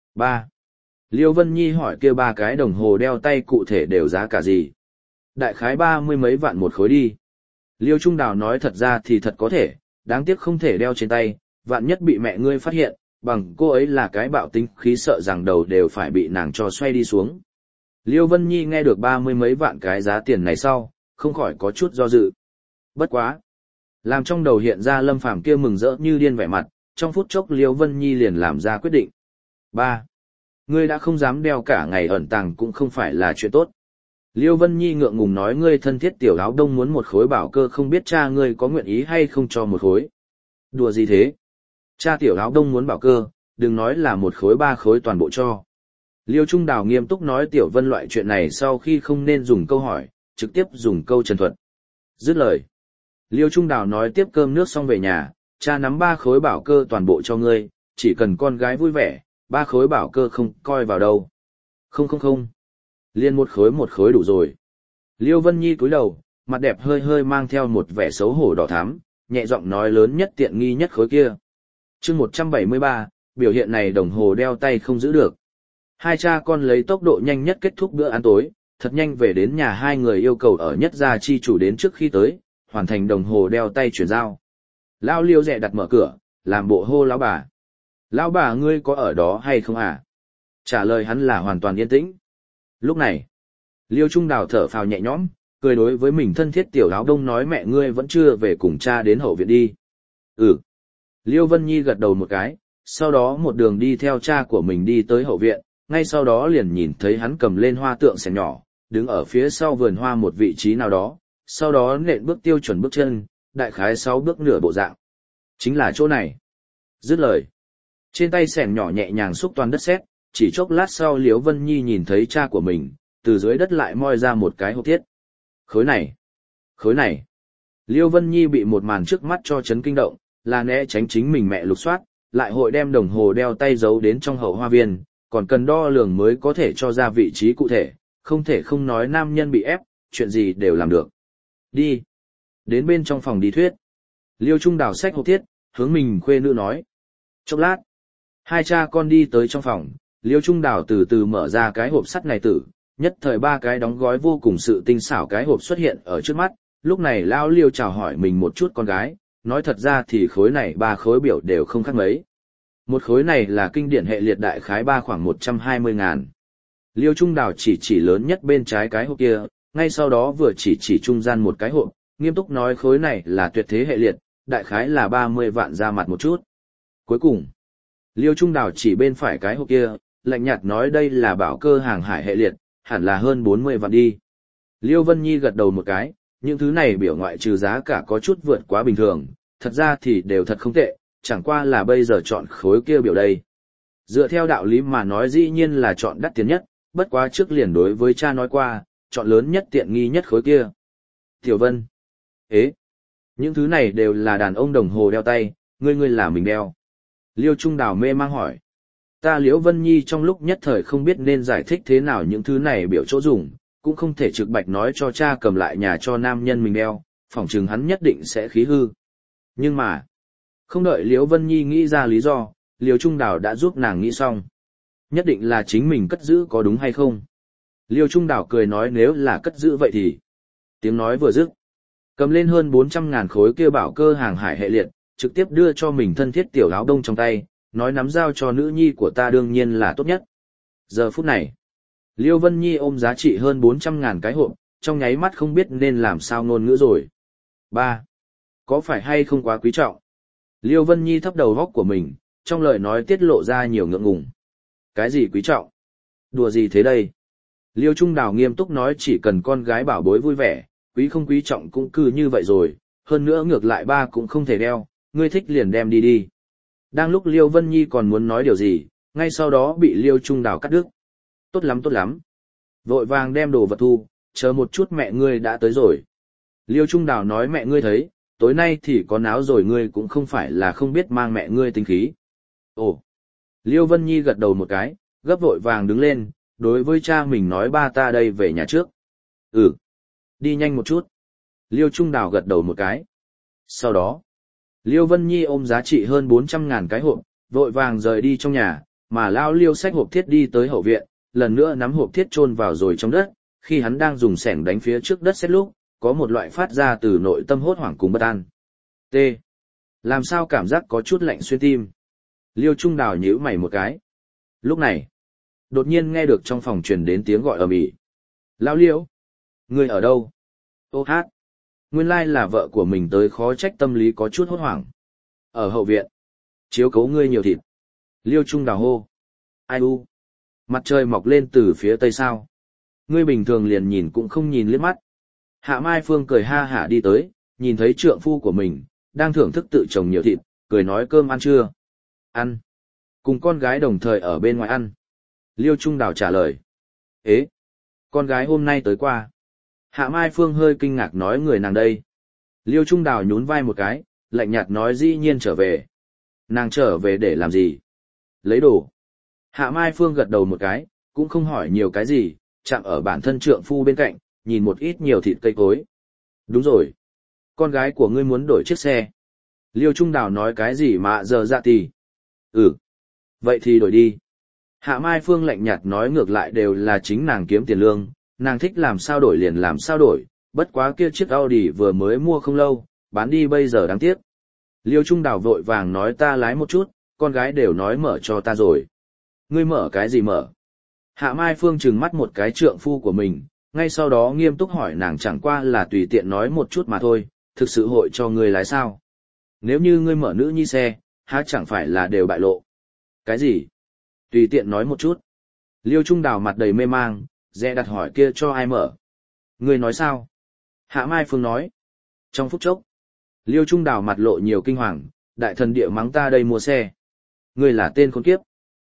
3. Liêu Vân Nhi hỏi kia 3 cái đồng hồ đeo tay cụ thể đều giá cả gì? Đại khái 30 mấy vạn một khối đi. Liêu Trung Đảo nói thật ra thì thật có thể, đáng tiếc không thể đeo trên tay, vạn nhất bị mẹ ngươi phát hiện, bằng cô ấy là cái bạo tính khí sợ rằng đầu đều phải bị nàng cho xoay đi xuống. Liêu Vân Nhi nghe được 30 mấy vạn cái giá tiền này sau, không khỏi có chút do dự. Bất quá. Làm trong đầu hiện ra Lâm Phàm kia mừng rỡ như điên vẻ mặt, trong phút chốc Liêu Vân Nhi liền làm ra quyết định. 3. Ngươi đã không dám đeo cả ngày ẩn tàng cũng không phải là chuyện tốt. Liêu Vân Nhi ngượng ngùng nói ngươi thân thiết Tiểu Áo Đông muốn một khối bảo cơ không biết cha ngươi có nguyện ý hay không cho một khối. Đùa gì thế? Cha Tiểu Áo Đông muốn bảo cơ, đừng nói là một khối 3 khối toàn bộ cho. Liêu Trung Đảo nghiêm túc nói Tiểu Vân loại chuyện này sau khi không nên dùng câu hỏi, trực tiếp dùng câu trần thuật. Dứt lời. Liêu Trung Đảo nói tiếp cơm nước xong về nhà, cha nắm 3 khối bảo cơ toàn bộ cho ngươi, chỉ cần con gái vui vẻ, 3 khối bảo cơ không coi vào đâu. Không. Liên một khối đủ rồi. Liêu Vân Nhi cúi đầu, mặt đẹp hơi hơi mang theo một vẻ xấu hổ đỏ thắm, nhẹ giọng nói lớn nhất tiện nghi nhất khối kia. Chương 173, biểu hiện này đồng hồ đeo tay không giữ được. Hai cha con lấy tốc độ nhanh nhất kết thúc bữa ăn tối, thật nhanh về đến nhà hai người yêu cầu ở nhất gia chi chủ đến trước khi tới, hoàn thành đồng hồ đeo tay chuyển giao. Lão Liêu dè đặt mở cửa, làm bộ hô lão bà. Lão bà ngươi có ở đó hay không à? Trả lời hắn là hoàn toàn yên tĩnh. Lúc này, Liêu Trung Đảo thở phào nhẹ nhõm, cười đối với mình thân thiết Tiểu Áo Đông nói mẹ ngươi vẫn chưa về cùng cha đến hậu viện đi. Ừ. Liêu Vân Nhi gật đầu một cái, sau đó một đường đi theo cha của mình đi tới hậu viện, ngay sau đó liền nhìn thấy hắn cầm lên hoa tượng xẻng nhỏ, đứng ở phía sau vườn hoa một vị trí nào đó, sau đó nện bước tiêu chuẩn bước chân, đại khái 6 bước nửa bộ dạng. Chính là chỗ này. Dứt lời. Trên tay xẻng nhỏ nhẹ nhàng xúc toàn đất sét, chỉ chốc lát sau Liễu Vân Nhi nhìn thấy cha của mình, từ dưới đất lại moi ra một cái hộp thiết. Khối này. Liễu Vân Nhi bị một màn trước mắt cho chấn kinh động, là né tránh chính mình mẹ lục soát, lại hội đem đồng hồ đeo tay giấu đến trong hậu hoa viên, còn cần đo lường mới có thể cho ra vị trí cụ thể, không thể không nói nam nhân bị ép, chuyện gì đều làm được. Đi. Đến bên trong phòng đi thuyết. Liêu Trung Đào xách hộp thiết, hướng mình khuê nữ nói. Chốc lát. Hai cha con đi tới trong phòng, Liêu Trung Đào từ từ mở ra cái hộp sắt này tử, nhất thời ba cái đóng gói vô cùng sự tinh xảo cái hộp xuất hiện ở trước mắt, lúc này lao Liêu chào hỏi mình một chút con gái, nói thật ra thì khối này ba khối biểu đều không khác mấy. Một khối này là kinh điển hệ liệt đại khái ba khoảng 120.000. Liêu Trung Đào chỉ lớn nhất bên trái cái hộp kia, ngay sau đó vừa chỉ trung gian một cái hộp, nghiêm túc nói khối này là tuyệt thế hệ liệt, đại khái là 30 vạn ra mặt một chút. Cuối cùng, Liêu Trung Đào chỉ bên phải cái hộp kia, lạnh nhạt nói đây là bảo cơ hàng hải hệ liệt, hẳn là hơn 40 vạn đi. Liêu Vân Nhi gật đầu một cái, những thứ này biểu ngoại trừ giá cả có chút vượt quá bình thường, thật ra thì đều thật không tệ, chẳng qua là bây giờ chọn khối kia biểu đây. Dựa theo đạo lý mà nói dĩ nhiên là chọn đắt tiền nhất, bất quá trước liền đối với cha nói qua, chọn lớn nhất tiện nghi nhất khối kia. Tiểu Vân. Ế. Những thứ này đều là đàn ông đồng hồ đeo tay, ngươi là mình đeo. Liêu Trung Đào mê mang hỏi. Ta Liễu Vân Nhi trong lúc nhất thời không biết nên giải thích thế nào những thứ này biểu chỗ dùng, cũng không thể trực bạch nói cho cha cầm lại nhà cho nam nhân mình đeo, phỏng chừng hắn nhất định sẽ khí hư. Nhưng mà, không đợi Liễu Vân Nhi nghĩ ra lý do, Liêu Trung Đào đã giúp nàng nghĩ xong. Nhất định là chính mình cất giữ có đúng hay không? Liêu Trung Đào cười nói nếu là cất giữ vậy thì... Tiếng nói vừa dứt, cầm lên hơn 400.000 khối kia bảo cơ hàng hải hệ liệt, trực tiếp đưa cho mình thân thiết tiểu áo đông trong tay, nói nắm giao cho nữ nhi của ta đương nhiên là tốt nhất. Giờ phút này, Liêu Vân Nhi ôm giá trị hơn 400.000 cái hộp, trong nháy mắt không biết nên làm sao ngôn ngữ rồi. 3. Có phải hay không quá quý trọng? Liêu Vân Nhi thấp đầu góc của mình, trong lời nói tiết lộ ra nhiều ngượng ngùng. Cái gì quý trọng? Đùa gì thế đây? Liêu Trung Đào nghiêm túc nói chỉ cần con gái bảo bối vui vẻ, quý không quý trọng cũng cứ như vậy rồi, hơn nữa ngược lại ba cũng không thể đeo, ngươi thích liền đem đi đi. Đang lúc Liêu Vân Nhi còn muốn nói điều gì, ngay sau đó bị Liêu Trung Đào cắt đứt. Tốt lắm tốt lắm. Vội vàng đem đồ vật thu, chờ một chút mẹ ngươi đã tới rồi. Liêu Trung Đào nói mẹ ngươi thấy, tối nay thì có náo rồi ngươi cũng không phải là không biết mang mẹ ngươi tính khí. Ồ. Liêu Vân Nhi gật đầu một cái, gấp vội vàng đứng lên, đối với cha mình nói ba ta đây về nhà trước. Ừ. Đi nhanh một chút. Liêu Trung Đào gật đầu một cái. Sau đó, Liêu Vân Nhi ôm giá trị hơn 400.000 cái hộp, vội vàng rời đi trong nhà, mà lao Liêu xách hộp thiết đi tới hậu viện, lần nữa nắm hộp thiết chôn vào rồi trong đất, khi hắn đang dùng xẻng đánh phía trước đất xét lúc, có một loại phát ra từ nội tâm hốt hoảng cùng bất an. T. Làm sao cảm giác có chút lạnh xuyên tim? Liêu Trung Đào nhíu mày một cái. Lúc này, đột nhiên nghe được trong phòng truyền đến tiếng gọi ầm ĩ. Lao Liêu, ngươi ở đâu? Ô hát, nguyên lai là vợ của mình tới khó trách tâm lý có chút hốt hoảng. Ở hậu viện, chiếu cố ngươi nhiều thịt. Liêu Trung Đào hô. Ai u? Mặt trời mọc lên từ phía tây sao? Ngươi bình thường liền nhìn cũng không nhìn liếc mắt. Hạ Mai Phương cười ha hả đi tới, nhìn thấy trượng phu của mình, đang thưởng thức tự trồng nhiều thịt, cười nói cơm ăn chưa? Ăn. Cùng con gái đồng thời ở bên ngoài ăn. Liêu Trung Đào trả lời. Ế, con gái hôm nay tới qua. Hạ Mai Phương hơi kinh ngạc nói người nàng đây. Liêu Trung Đào nhún vai một cái, lạnh nhạt nói dĩ nhiên trở về. Nàng trở về để làm gì? Lấy đồ. Hạ Mai Phương gật đầu một cái, cũng không hỏi nhiều cái gì, chạm ở bản thân trượng phu bên cạnh, nhìn một ít nhiều thịt cây cối. Đúng rồi. Con gái của ngươi muốn đổi chiếc xe. Liêu Trung Đào nói cái gì mà giờ dạ tì. Ừ. Vậy thì đổi đi. Hạ Mai Phương lạnh nhạt nói ngược lại đều là chính nàng kiếm tiền lương, nàng thích làm sao đổi liền làm sao đổi, bất quá kia chiếc Audi vừa mới mua không lâu, bán đi bây giờ đáng tiếc. Liêu Trung Đào vội vàng nói ta lái một chút, con gái đều nói mở cho ta rồi. Ngươi mở cái gì mở? Hạ Mai Phương trừng mắt một cái trượng phu của mình, ngay sau đó nghiêm túc hỏi nàng chẳng qua là tùy tiện nói một chút mà thôi, thực sự hội cho ngươi lái sao? Nếu như ngươi mở nữ nhi xe, há chẳng phải là đều bại lộ. Cái gì? Tùy tiện nói một chút. Liêu Trung Đào mặt đầy mê mang, dè đặt hỏi kia cho ai mở? Ngươi nói sao? Hạ Mai Phương nói. Trong phút chốc, Liêu Trung Đào mặt lộ nhiều kinh hoàng, đại thần địa mắng ta đây mua xe. Ngươi là tên khốn kiếp.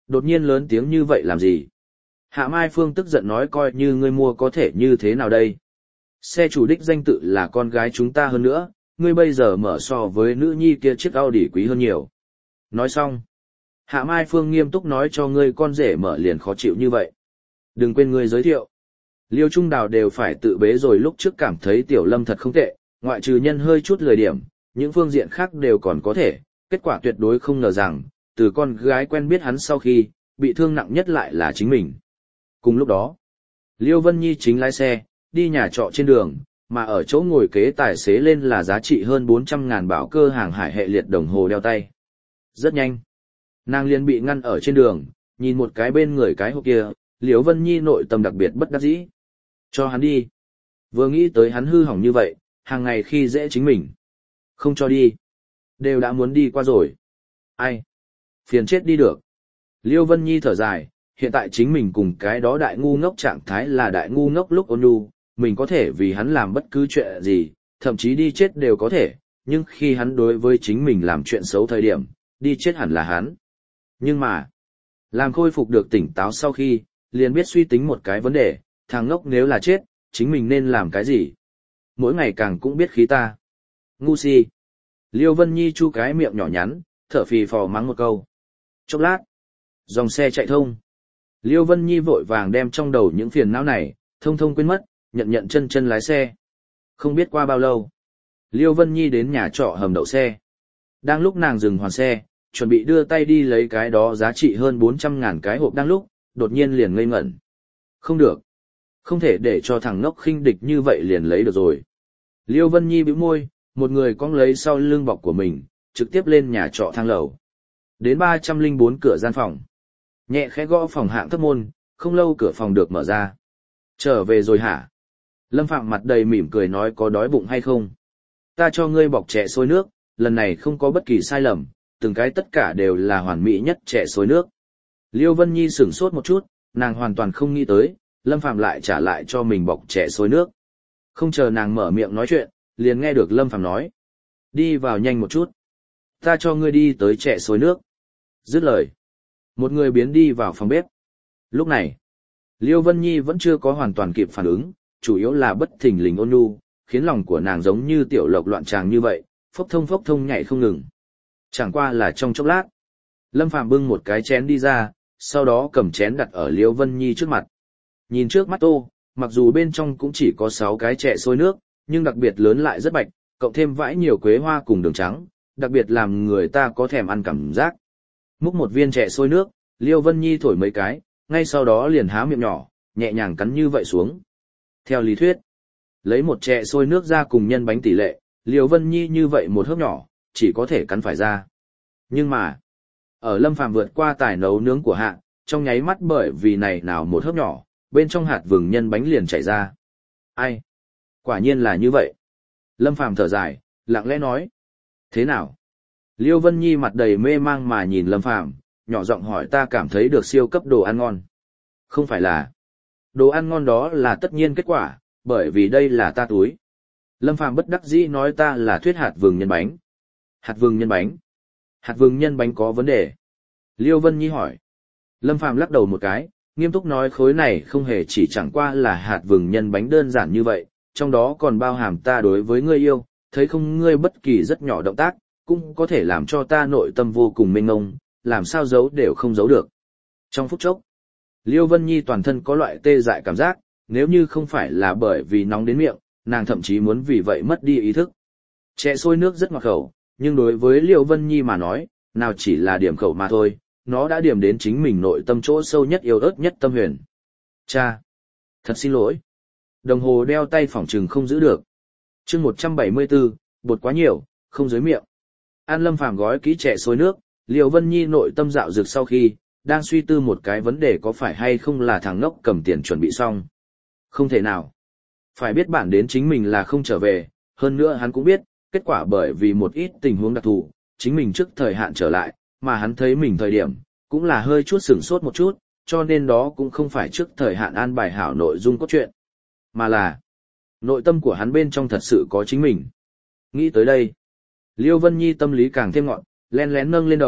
Đột nhiên lớn tiếng như vậy làm gì? Hạ Mai Phương tức giận nói coi như ngươi mua có thể như thế nào đây? Xe chủ đích danh tự là con gái chúng ta hơn nữa, ngươi bây giờ mở so với nữ nhi kia chiếc Audi quý hơn nhiều. Nói xong. Hạ Mai Phương nghiêm túc nói cho ngươi con rể mở liền khó chịu như vậy. Đừng quên ngươi giới thiệu. Liêu Trung Đào đều phải tự bế rồi lúc trước cảm thấy Tiểu Lâm thật không tệ, ngoại trừ nhân hơi chút lười điểm, những phương diện khác đều còn có thể, kết quả tuyệt đối không ngờ rằng, từ con gái quen biết hắn sau khi, bị thương nặng nhất lại là chính mình. Cùng lúc đó, Liêu Vân Nhi chính lái xe, đi nhà trọ trên đường, mà ở chỗ ngồi kế tài xế lên là giá trị hơn 400.000 bảo cơ hàng hải hệ liệt đồng hồ đeo tay. Rất nhanh. Nàng liền bị ngăn ở trên đường, nhìn một cái bên người cái hộp kia, Liêu Vân Nhi nội tâm đặc biệt bất đắc dĩ. Cho hắn đi. Vừa nghĩ tới hắn hư hỏng như vậy, hàng ngày khi dễ chính mình. Không cho đi. Đều đã muốn đi qua rồi. Ai? Phiền chết đi được. Liêu Vân Nhi thở dài, hiện tại chính mình cùng cái đó đại ngu ngốc trạng thái là đại ngu ngốc lúc ôn nhu, mình có thể vì hắn làm bất cứ chuyện gì, thậm chí đi chết đều có thể, nhưng khi hắn đối với chính mình làm chuyện xấu thời điểm, đi chết hẳn là hắn. Nhưng mà, làm khôi phục được tỉnh táo sau khi, liền biết suy tính một cái vấn đề, thằng ngốc nếu là chết, chính mình nên làm cái gì? Mỗi ngày càng cũng biết khí ta. Ngu si. Liêu Vân Nhi chu cái miệng nhỏ nhắn, thở phì phò mắng một câu. Chốc lát, dòng xe chạy thông. Liêu Vân Nhi vội vàng đem trong đầu những phiền não này, thông thông quên mất, nhận chân lái xe. Không biết qua bao lâu, Liêu Vân Nhi đến nhà trọ hầm đậu xe. Đang lúc nàng dừng hoàn xe, chuẩn bị đưa tay đi lấy cái đó giá trị hơn 400.000 cái hộp đang lúc, đột nhiên liền ngây ngẩn. Không được. Không thể để cho thằng ngốc khinh địch như vậy liền lấy được rồi. Liêu Vân Nhi bĩu môi, một người cong lấy sau lưng bọc của mình, trực tiếp lên nhà trọ thang lầu. Đến 304 cửa gian phòng. Nhẹ khẽ gõ phòng hạng thấp môn, không lâu cửa phòng được mở ra. Trở về rồi hả? Lâm Phạm mặt đầy mỉm cười nói có đói bụng hay không? Ta cho ngươi bọc chè xôi nước, lần này không có bất kỳ sai lầm, từng cái tất cả đều là hoàn mỹ nhất chè xôi nước. Liêu Vân Nhi sửng sốt một chút, nàng hoàn toàn không nghĩ tới, Lâm Phạm lại trả lại cho mình bọc chè xôi nước. Không chờ nàng mở miệng nói chuyện, liền nghe được Lâm Phạm nói. Đi vào nhanh một chút. Ta cho ngươi đi tới chè xôi nước. Dứt lời. Một người biến đi vào phòng bếp. Lúc này, Liêu Vân Nhi vẫn chưa có hoàn toàn kịp phản ứng, chủ yếu là bất thình lình ôn nhu, khiến lòng của nàng giống như tiểu lộc loạn tràng như vậy, phốc thông nhảy không ngừng. Chẳng qua là trong chốc lát. Lâm Phạm bưng một cái chén đi ra, sau đó cầm chén đặt ở Liêu Vân Nhi trước mặt. Nhìn trước mắt tô, mặc dù bên trong cũng chỉ có 6 cái chè xôi nước, nhưng đặc biệt lớn lại rất bạch, cộng thêm vãi nhiều quế hoa cùng đường trắng, đặc biệt làm người ta có thèm ăn cảm giác. Múc một viên chè xôi nước, Liêu Vân Nhi thổi mấy cái, ngay sau đó liền há miệng nhỏ, nhẹ nhàng cắn như vậy xuống. Theo lý thuyết, lấy một chè xôi nước ra cùng nhân bánh tỷ lệ, Liêu Vân Nhi như vậy một hớp nhỏ, chỉ có thể cắn phải ra. Nhưng mà, ở Lâm Phàm vượt qua tài nấu nướng của hạ, trong nháy mắt bởi vì này nào một hớp nhỏ, bên trong hạt vừng nhân bánh liền chảy ra. Ai? Quả nhiên là như vậy. Lâm Phàm thở dài, lặng lẽ nói. Thế nào? Liêu Vân Nhi mặt đầy mê mang mà nhìn Lâm Phàm, nhỏ giọng hỏi ta cảm thấy được siêu cấp đồ ăn ngon. Không phải là. Đồ ăn ngon đó là tất nhiên kết quả, bởi vì đây là ta túi. Lâm Phàm bất đắc dĩ nói ta là thuyết hạt vừng nhân bánh. Hạt vừng nhân bánh? Hạt vừng nhân bánh có vấn đề. Liêu Vân Nhi hỏi. Lâm Phàm lắc đầu một cái, nghiêm túc nói khối này không hề chỉ chẳng qua là hạt vừng nhân bánh đơn giản như vậy, trong đó còn bao hàm ta đối với ngươi yêu, thấy không ngươi bất kỳ rất nhỏ động tác, cũng có thể làm cho ta nội tâm vô cùng mênh mông, làm sao giấu đều không giấu được. Trong phút chốc, Liêu Vân Nhi toàn thân có loại tê dại cảm giác, nếu như không phải là bởi vì nóng đến miệng, nàng thậm chí muốn vì vậy mất đi ý thức. Chè xôi nước rất ngọt khẩu, nhưng đối với Liêu Vân Nhi mà nói, nào chỉ là điểm khẩu mà thôi, nó đã điểm đến chính mình nội tâm chỗ sâu nhất yêu ớt nhất tâm huyền. Cha! Thật xin lỗi. Đồng hồ đeo tay phỏng trừng không giữ được. chương 174, bột quá nhiều, không dưới miệng. An Lâm Phàm gói kỹ chè xôi nước, Liêu Vân Nhi nội tâm dạo dược sau khi, đang suy tư một cái vấn đề có phải hay không là thằng ngốc cầm tiền chuẩn bị xong. Không thể nào. Phải biết bản đến chính mình là không trở về, hơn nữa hắn cũng biết, kết quả bởi vì một ít tình huống đặc thù, chính mình trước thời hạn trở lại, mà hắn thấy mình thời điểm, cũng là hơi chút sửng sốt một chút, cho nên đó cũng không phải trước thời hạn an bài hảo nội dung cốt truyện, mà là nội tâm của hắn bên trong thật sự có chính mình. Nghĩ tới đây, Liêu Vân Nhi tâm lý càng thêm ngọn, lén lén nâng lên đầu,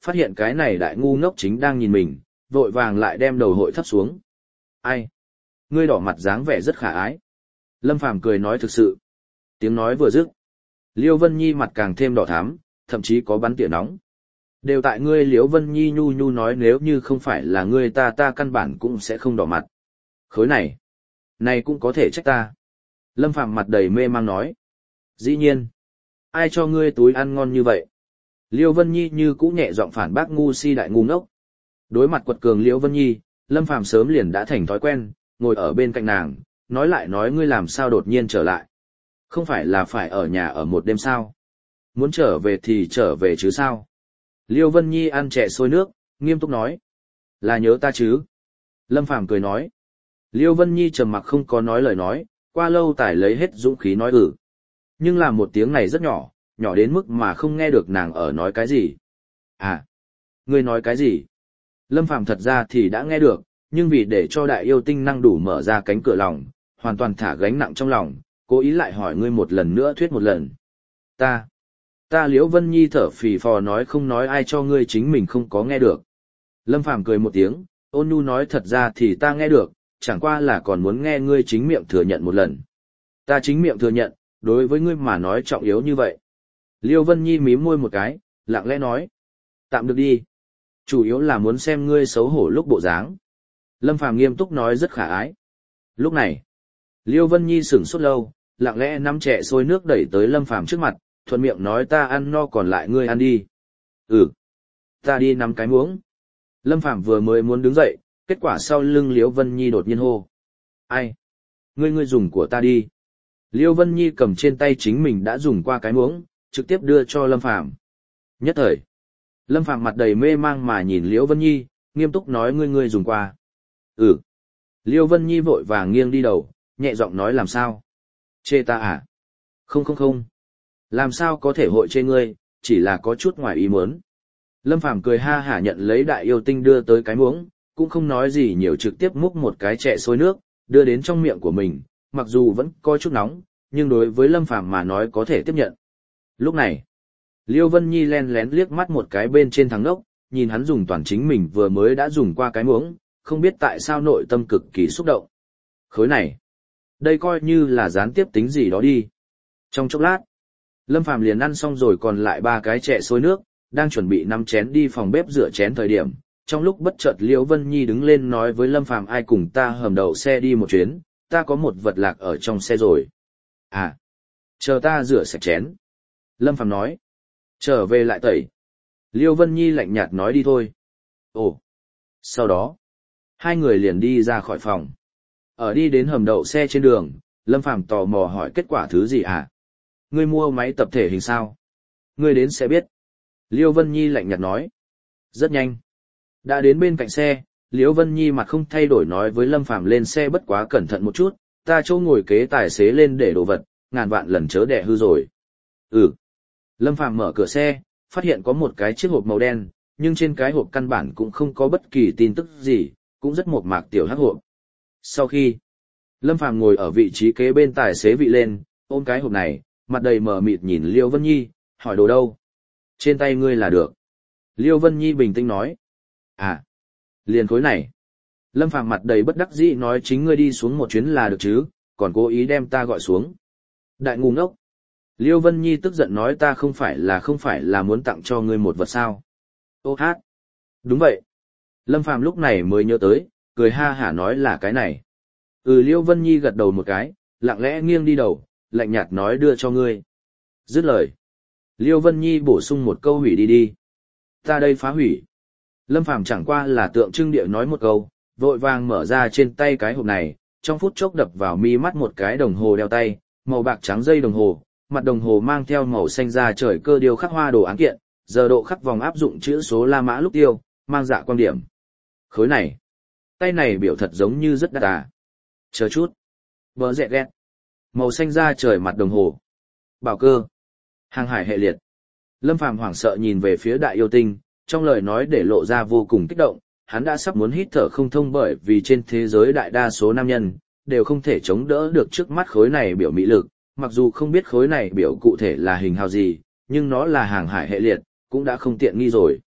phát hiện cái này đại ngu ngốc chính đang nhìn mình, vội vàng lại đem đầu hội thấp xuống. Ai? Ngươi đỏ mặt dáng vẻ rất khả ái. Lâm Phàm cười nói thực sự. Tiếng nói vừa dứt, Liễu Vân Nhi mặt càng thêm đỏ thắm, thậm chí có bắn tỉa nóng. Đều tại ngươi Liễu Vân Nhi nhu nhu nói nếu như không phải là ngươi ta căn bản cũng sẽ không đỏ mặt. Khối này cũng có thể trách ta. Lâm Phàm mặt đầy mê mang nói. Dĩ nhiên. Ai cho ngươi túi ăn ngon như vậy? Liễu Vân Nhi như cũ nhẹ giọng phản bác ngu si đại ngu ngốc. Đối mặt quật cường Liễu Vân Nhi, Lâm Phàm sớm liền đã thành thói quen, ngồi ở bên cạnh nàng, nói lại nói ngươi làm sao đột nhiên trở lại. Không phải là phải ở nhà ở một đêm sao? Muốn trở về thì trở về chứ sao? Liễu Vân Nhi ăn chè sôi nước, nghiêm túc nói. Là nhớ ta chứ? Lâm Phàm cười nói. Liễu Vân Nhi trầm mặc không có nói lời nói, qua lâu tải lấy hết dũng khí nói Nhưng là một tiếng này rất nhỏ, nhỏ đến mức mà không nghe được nàng ở nói cái gì. À, ngươi nói cái gì? Lâm Phàm thật ra thì đã nghe được, nhưng vì để cho đại yêu tinh năng đủ mở ra cánh cửa lòng, hoàn toàn thả gánh nặng trong lòng, cố ý lại hỏi ngươi một lần nữa thuyết một lần. Ta Liễu Vân Nhi thở phì phò nói không nói ai cho ngươi chính mình không có nghe được. Lâm Phàm cười một tiếng, ôn nhu nói thật ra thì ta nghe được, chẳng qua là còn muốn nghe ngươi chính miệng thừa nhận một lần. Ta chính miệng thừa nhận, đối với ngươi mà nói trọng yếu như vậy. Liễu Vân Nhi mím môi một cái, lặng lẽ nói. Tạm được đi. Chủ yếu là muốn xem ngươi xấu hổ lúc bộ dáng. Lâm Phàm nghiêm túc nói rất khả ái. Lúc này, Liễu Vân Nhi sửng sốt lâu, lặng lẽ nắm chè sôi nước đẩy tới Lâm Phàm trước mặt, thuận miệng nói ta ăn no còn lại ngươi ăn đi. Ta đi nắm cái muỗng. Lâm Phàm vừa mới muốn đứng dậy, kết quả sau lưng Liễu Vân Nhi đột nhiên hô. Ai? Ngươi dùng của ta đi. Liễu Vân Nhi cầm trên tay chính mình đã dùng qua cái muỗng, trực tiếp đưa cho Lâm Phàm. Nhất thời, Lâm Phàm mặt đầy mê mang mà nhìn Liễu Vân Nhi, nghiêm túc nói ngươi dùng qua. Liễu Vân Nhi vội vàng nghiêng đi đầu, nhẹ giọng nói làm sao? Chê ta à? Không. Làm sao có thể hội chê ngươi, chỉ là có chút ngoài ý muốn. Lâm Phàm cười ha hả nhận lấy đại yêu tinh đưa tới cái muỗng, cũng không nói gì nhiều trực tiếp múc một cái chè sôi nước, đưa đến trong miệng của mình, mặc dù vẫn có chút nóng, nhưng đối với Lâm Phàm mà nói có thể tiếp nhận. Lúc này, Liễu Vân Nhi len lén liếc mắt một cái bên trên thằng ngốc, nhìn hắn dùng toàn chính mình vừa mới đã dùng qua cái muỗng, không biết tại sao nội tâm cực kỳ xúc động. Khối này, đây coi như là gián tiếp tính gì đó đi. Trong chốc lát, Lâm Phàm liền ăn xong rồi còn lại 3 cái chè sôi nước, đang chuẩn bị nắm chén đi phòng bếp rửa chén thời điểm, trong lúc bất chợt Liễu Vân Nhi đứng lên nói với Lâm Phàm ai cùng ta hầm đậu xe đi một chuyến, ta có một vật lạc ở trong xe rồi. À, chờ ta rửa sạch chén. Lâm Phàm nói, trở về lại tẩy. Liễu Vân Nhi lạnh nhạt nói đi thôi. Ồ, sau đó, hai người liền đi ra khỏi phòng. Ở đi đến hầm đậu xe trên đường, Lâm Phàm tò mò hỏi kết quả thứ gì à? Ngươi mua máy tập thể hình sao? Ngươi đến sẽ biết. Liễu Vân Nhi lạnh nhạt nói. Rất nhanh. Đã đến bên cạnh xe, Liễu Vân Nhi mặt không thay đổi nói với Lâm Phàm lên xe bất quá cẩn thận một chút, ta chỗ ngồi kế tài xế lên để đồ vật, ngàn vạn lần chớ đẻ hư rồi. Lâm Phàm mở cửa xe, phát hiện có một cái chiếc hộp màu đen, nhưng trên cái hộp căn bản cũng không có bất kỳ tin tức gì, cũng rất mộc mạc tiểu hắc hộp. Sau khi Lâm Phàm ngồi ở vị trí kế bên tài xế vị lên, ôm cái hộp này, mặt đầy mờ mịt nhìn Liễu Vân Nhi, hỏi đồ đâu? Trên tay ngươi là được. Liễu Vân Nhi bình tĩnh nói. À, liền khối này. Lâm Phàm mặt đầy bất đắc dĩ nói chính ngươi đi xuống một chuyến là được chứ, còn cố ý đem ta gọi xuống. Đại ngu ngốc. Liễu Vân Nhi tức giận nói ta không phải là muốn tặng cho ngươi một vật sao. Ô hát. Đúng vậy. Lâm Phàm lúc này mới nhớ tới, cười ha hả nói là cái này. Liễu Vân Nhi gật đầu một cái, lặng lẽ nghiêng đi đầu, lạnh nhạt nói đưa cho ngươi. Dứt lời. Liễu Vân Nhi bổ sung một câu hủy đi. Ta đây phá hủy. Lâm Phàm chẳng qua là tượng trưng địa nói một câu, vội vàng mở ra trên tay cái hộp này, trong phút chốc đập vào mi mắt một cái đồng hồ đeo tay, màu bạc trắng dây đồng hồ, mặt đồng hồ mang theo màu xanh da trời cơ điêu khắc hoa đồ án kiện, giờ độ khắc vòng áp dụng chữ số La Mã lúc tiêu, mang dạ quan điểm. Khối này, tay này biểu thật giống như rất đắt à. Chờ chút. Bờ rẹ ghét. Màu xanh da trời mặt đồng hồ. Bảo cơ. Hàng hải hệ liệt. Lâm Phàm hoảng sợ nhìn về phía đại yêu tinh, trong lời nói để lộ ra vô cùng kích động, hắn đã sắp muốn hít thở không thông bởi vì trên thế giới đại đa số nam nhân đều không thể chống đỡ được trước mắt khối này biểu mỹ lực, mặc dù không biết khối này biểu cụ thể là hình hào gì, nhưng nó là hàng hải hệ liệt, cũng đã không tiện nghi rồi.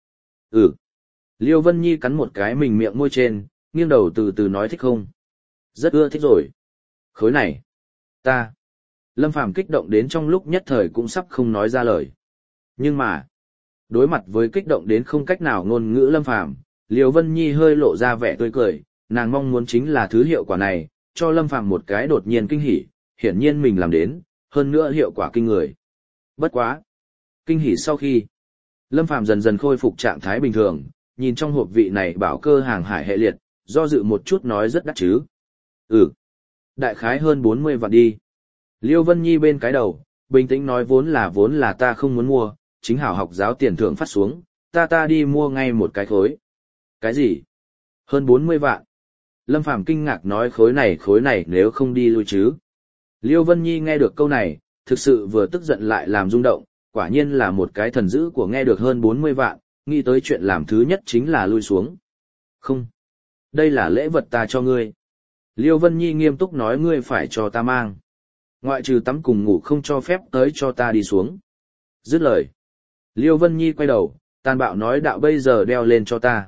Ừ. Liêu Vân Nhi cắn một cái mình miệng môi trên, nghiêng đầu từ từ nói thích không? Rất ưa thích rồi. Khối này. Ta. Lâm Phàm kích động đến trong lúc nhất thời cũng sắp không nói ra lời. Nhưng mà, đối mặt với kích động đến không cách nào ngôn ngữ Lâm Phàm, Liêu Vân Nhi hơi lộ ra vẻ tươi cười, nàng mong muốn chính là thứ hiệu quả này, cho Lâm Phàm một cái đột nhiên kinh hỉ, hiển nhiên mình làm đến, hơn nữa hiệu quả kinh người. Bất quá. Kinh hỉ sau khi, Lâm Phàm dần dần khôi phục trạng thái bình thường, nhìn trong hộp vị này bảo cơ hàng hải hệ liệt, do dự một chút nói rất đắt chứ. Ừ. Đại khái hơn 40 vạn đi. Liêu Vân Nhi bên cái đầu, bình tĩnh nói vốn là ta không muốn mua, chính hảo học giáo tiền thưởng phát xuống, ta đi mua ngay một cái khối. Cái gì? Hơn 40 vạn. Lâm Phàm kinh ngạc nói khối này nếu không đi lui chứ. Liêu Vân Nhi nghe được câu này, thực sự vừa tức giận lại làm rung động, quả nhiên là một cái thần dữ của nghe được hơn 40 vạn, nghĩ tới chuyện làm thứ nhất chính là lui xuống. Không. Đây là lễ vật ta cho ngươi. Liêu Vân Nhi nghiêm túc nói ngươi phải cho ta mang. Ngoại trừ tắm cùng ngủ không cho phép tới cho ta đi xuống. Dứt lời. Liêu Vân Nhi quay đầu, tàn bạo nói đạo bây giờ đeo lên cho ta.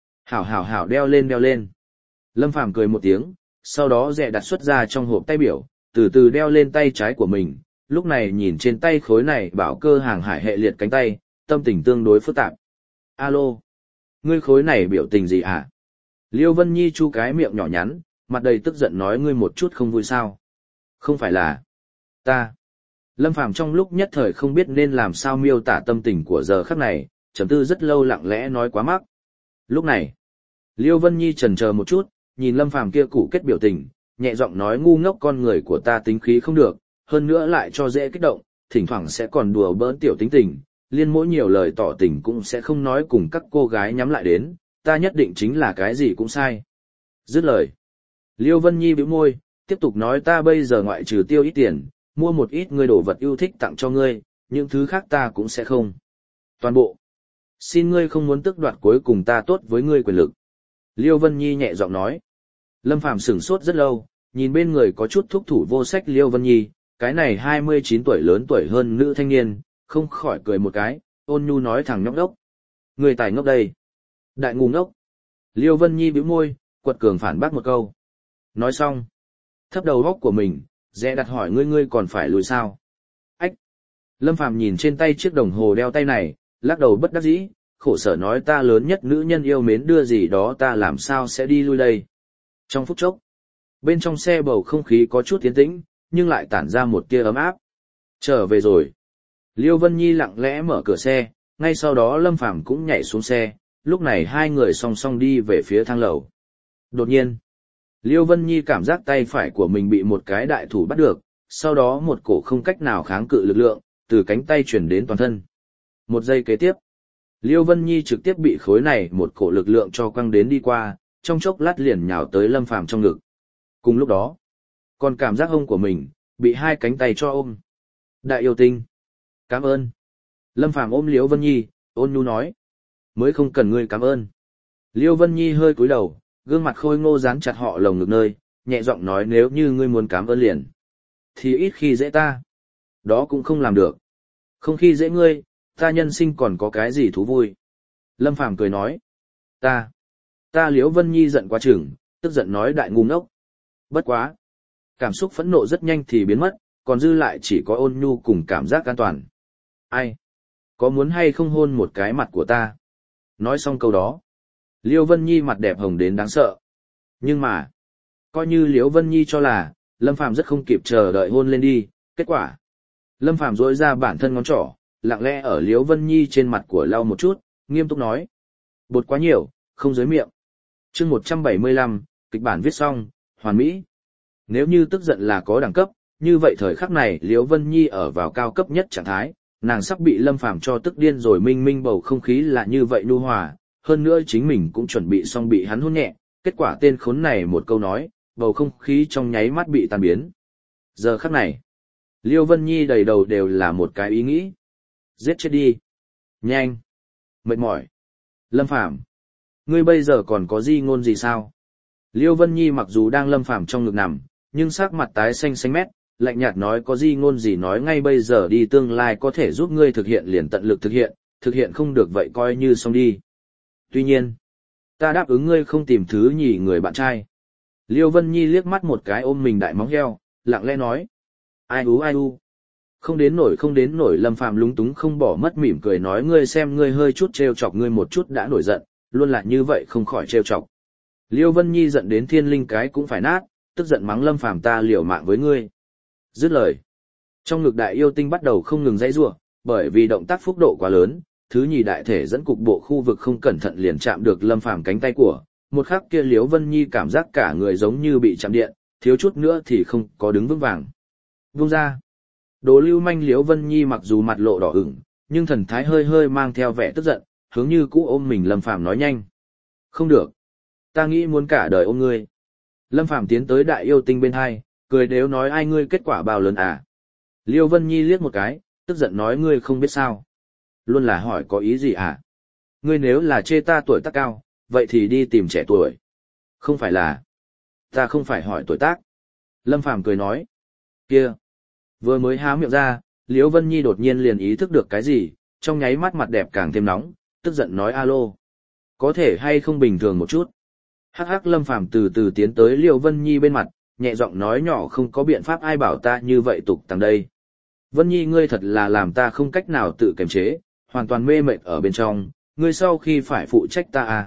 Hảo đeo lên. Lâm Phàm cười một tiếng, sau đó dẹ đặt xuất ra trong hộp tay biểu, từ từ đeo lên tay trái của mình, lúc này nhìn trên tay khối này bảo cơ hàng hải hệ liệt cánh tay, tâm tình tương đối phức tạp. Alo, ngươi khối này biểu tình gì hả? Liêu Vân Nhi chu cái miệng nhỏ nhắn, mặt đầy tức giận nói ngươi một chút không vui sao? Không phải là ta. Lâm Phàm trong lúc nhất thời không biết nên làm sao miêu tả tâm tình của giờ khắc này, trầm tư rất lâu lặng lẽ nói quá mắc. Lúc này, Liêu Vân Nhi chần chờ một chút, nhìn Lâm Phàm kia củ kết biểu tình, nhẹ giọng nói ngu ngốc con người của ta tính khí không được, hơn nữa lại cho dễ kích động, thỉnh thoảng sẽ còn đùa bỡn tiểu tính tình, liên mỗi nhiều lời tỏ tình cũng sẽ không nói cùng các cô gái nhắm lại đến, ta nhất định chính là cái gì cũng sai. Dứt lời. Liêu Vân Nhi bĩu môi, tiếp tục nói ta bây giờ ngoại trừ tiêu ít tiền, mua một ít ngươi đồ vật yêu thích tặng cho ngươi, những thứ khác ta cũng sẽ không. Toàn bộ. Xin ngươi không muốn tước đoạt cuối cùng ta tốt với ngươi quyền lực. Liêu Vân Nhi nhẹ giọng nói. Lâm Phàm sửng sốt rất lâu, nhìn bên người có chút thúc thủ vô sách Liêu Vân Nhi, cái này 29 tuổi lớn tuổi hơn nữ thanh niên, không khỏi cười một cái, ôn nhu nói thằng nhóc đốc. Người tài ngốc đây. Đại ngu ngốc. Liêu Vân Nhi bĩu môi, quật cường phản bác một câu. Nói xong. Thấp đầu góc của mình, dè đặt hỏi ngươi còn phải lùi sao. Ách. Lâm Phàm nhìn trên tay chiếc đồng hồ đeo tay này, lắc đầu bất đắc dĩ, khổ sở nói ta lớn nhất nữ nhân yêu mến đưa gì đó ta làm sao sẽ đi lui đây. Trong phút chốc, bên trong xe bầu không khí có chút tiến tĩnh, nhưng lại tản ra một tia ấm áp. Trở về rồi. Liêu Vân Nhi lặng lẽ mở cửa xe, ngay sau đó Lâm Phàm cũng nhảy xuống xe, lúc này hai người song song đi về phía thang lầu. Đột nhiên, Liêu Vân Nhi cảm giác tay phải của mình bị một cái đại thủ bắt được, sau đó một cổ không cách nào kháng cự lực lượng, từ cánh tay chuyển đến toàn thân. Một giây kế tiếp, Liêu Vân Nhi trực tiếp bị khối này một cổ lực lượng cho quăng đến đi qua, trong chốc lát liền nhào tới Lâm Phàm trong ngực. Cùng lúc đó, còn cảm giác hông của mình, bị hai cánh tay cho ôm. Đại yêu tinh. Cảm ơn. Lâm Phàm ôm Liêu Vân Nhi, ôn nhu nói. Mới không cần ngươi cảm ơn. Liêu Vân Nhi hơi cúi đầu, gương mặt khôi ngô dán chặt họ lồng ngực nơi, nhẹ giọng nói nếu như ngươi muốn cảm ơn liền, thì ít khi dễ ta. Đó cũng không làm được. Không khi dễ ngươi, ta nhân sinh còn có cái gì thú vui. Lâm Phàm cười nói. Ta Liễu Vân Nhi giận quá chừng, tức giận nói đại ngu ngốc. Bất quá. Cảm xúc phẫn nộ rất nhanh thì biến mất, còn dư lại chỉ có ôn nhu cùng cảm giác an toàn. Ai? Có muốn hay không hôn một cái mặt của ta? Nói xong câu đó. Liễu Vân Nhi mặt đẹp hồng đến đáng sợ. Nhưng mà, coi như Liễu Vân Nhi cho là, Lâm Phàm rất không kịp chờ đợi hôn lên đi, kết quả. Lâm Phàm duỗi ra bản thân ngón trỏ, lặng lẽ ở Liễu Vân Nhi trên mặt của lau một chút, nghiêm túc nói. Bột quá nhiều, không dưới miệng. Chương 175, kịch bản viết xong, hoàn mỹ. Nếu như tức giận là có đẳng cấp, như vậy thời khắc này Liễu Vân Nhi ở vào cao cấp nhất trạng thái, nàng sắp bị Lâm Phàm cho tức điên rồi minh minh bầu không khí là như vậy nhu hòa, hơn nữa chính mình cũng chuẩn bị xong bị hắn hôn nhẹ, kết quả tên khốn này một câu nói, bầu không khí trong nháy mắt bị tan biến. Giờ khắc này, Liễu Vân Nhi đầy đầu đều là một cái ý nghĩ. Giết chết đi. Nhanh. Mệt mỏi. Lâm Phàm, ngươi bây giờ còn có di ngôn gì sao? Liễu Vân Nhi mặc dù đang Lâm Phàm trong ngực nằm, nhưng sắc mặt tái xanh xanh mét, lạnh nhạt nói có di ngôn gì nói ngay bây giờ đi tương lai có thể giúp ngươi thực hiện liền tận lực thực hiện không được vậy coi như xong đi. Tuy nhiên, ta đáp ứng ngươi không tìm thứ nhì người bạn trai. Liêu Vân Nhi liếc mắt một cái ôm mình đại móng heo, lặng lẽ nói. Ai u. Không đến nổi Lâm Phàm lúng túng không bỏ mất mỉm cười nói ngươi xem ngươi hơi chút trêu chọc ngươi một chút đã nổi giận, luôn là như vậy không khỏi trêu chọc. Liêu Vân Nhi giận đến thiên linh cái cũng phải nát, tức giận mắng Lâm Phàm ta liều mạng với ngươi. Dứt lời. Trong ngực đại yêu tinh bắt đầu không ngừng dãy giụa, bởi vì động tác phúc độ quá lớn, thứ nhì đại thể dẫn cục bộ khu vực không cẩn thận liền chạm được Lâm Phàm cánh tay của, một khắc kia Liễu Vân Nhi cảm giác cả người giống như bị chạm điện, thiếu chút nữa thì không có đứng vững vàng. Vung ra. Đồ lưu manh Liễu Vân Nhi mặc dù mặt lộ đỏ ửng, nhưng thần thái hơi hơi mang theo vẻ tức giận, hướng như cũ ôm mình Lâm Phàm nói nhanh. Không được. Ta nghĩ muốn cả đời ôm ngươi. Lâm Phàm tiến tới đại yêu tinh bên hai, cười đếu nói ai ngươi kết quả bao lớn à. Liêu Vân Nhi liếc một cái, tức giận nói ngươi không biết sao. Luôn là hỏi có ý gì à? Ngươi nếu là chê ta tuổi tác cao, vậy thì đi tìm trẻ tuổi. Không phải là. Ta không phải hỏi tuổi tác. Lâm Phàm cười nói. Kia. Vừa mới há miệng ra, Liễu Vân Nhi đột nhiên liền ý thức được cái gì, trong nháy mắt mặt đẹp càng thêm nóng, tức giận nói alo. Có thể hay không bình thường một chút. Hắc hắc Lâm Phàm từ từ tiến tới Liễu Vân Nhi bên mặt, nhẹ giọng nói nhỏ không có biện pháp ai bảo ta như vậy tục tằng đây. Vân Nhi ngươi thật là làm ta không cách nào tự kiềm chế, hoàn toàn mê mệt ở bên trong, ngươi sau khi phải phụ trách ta à.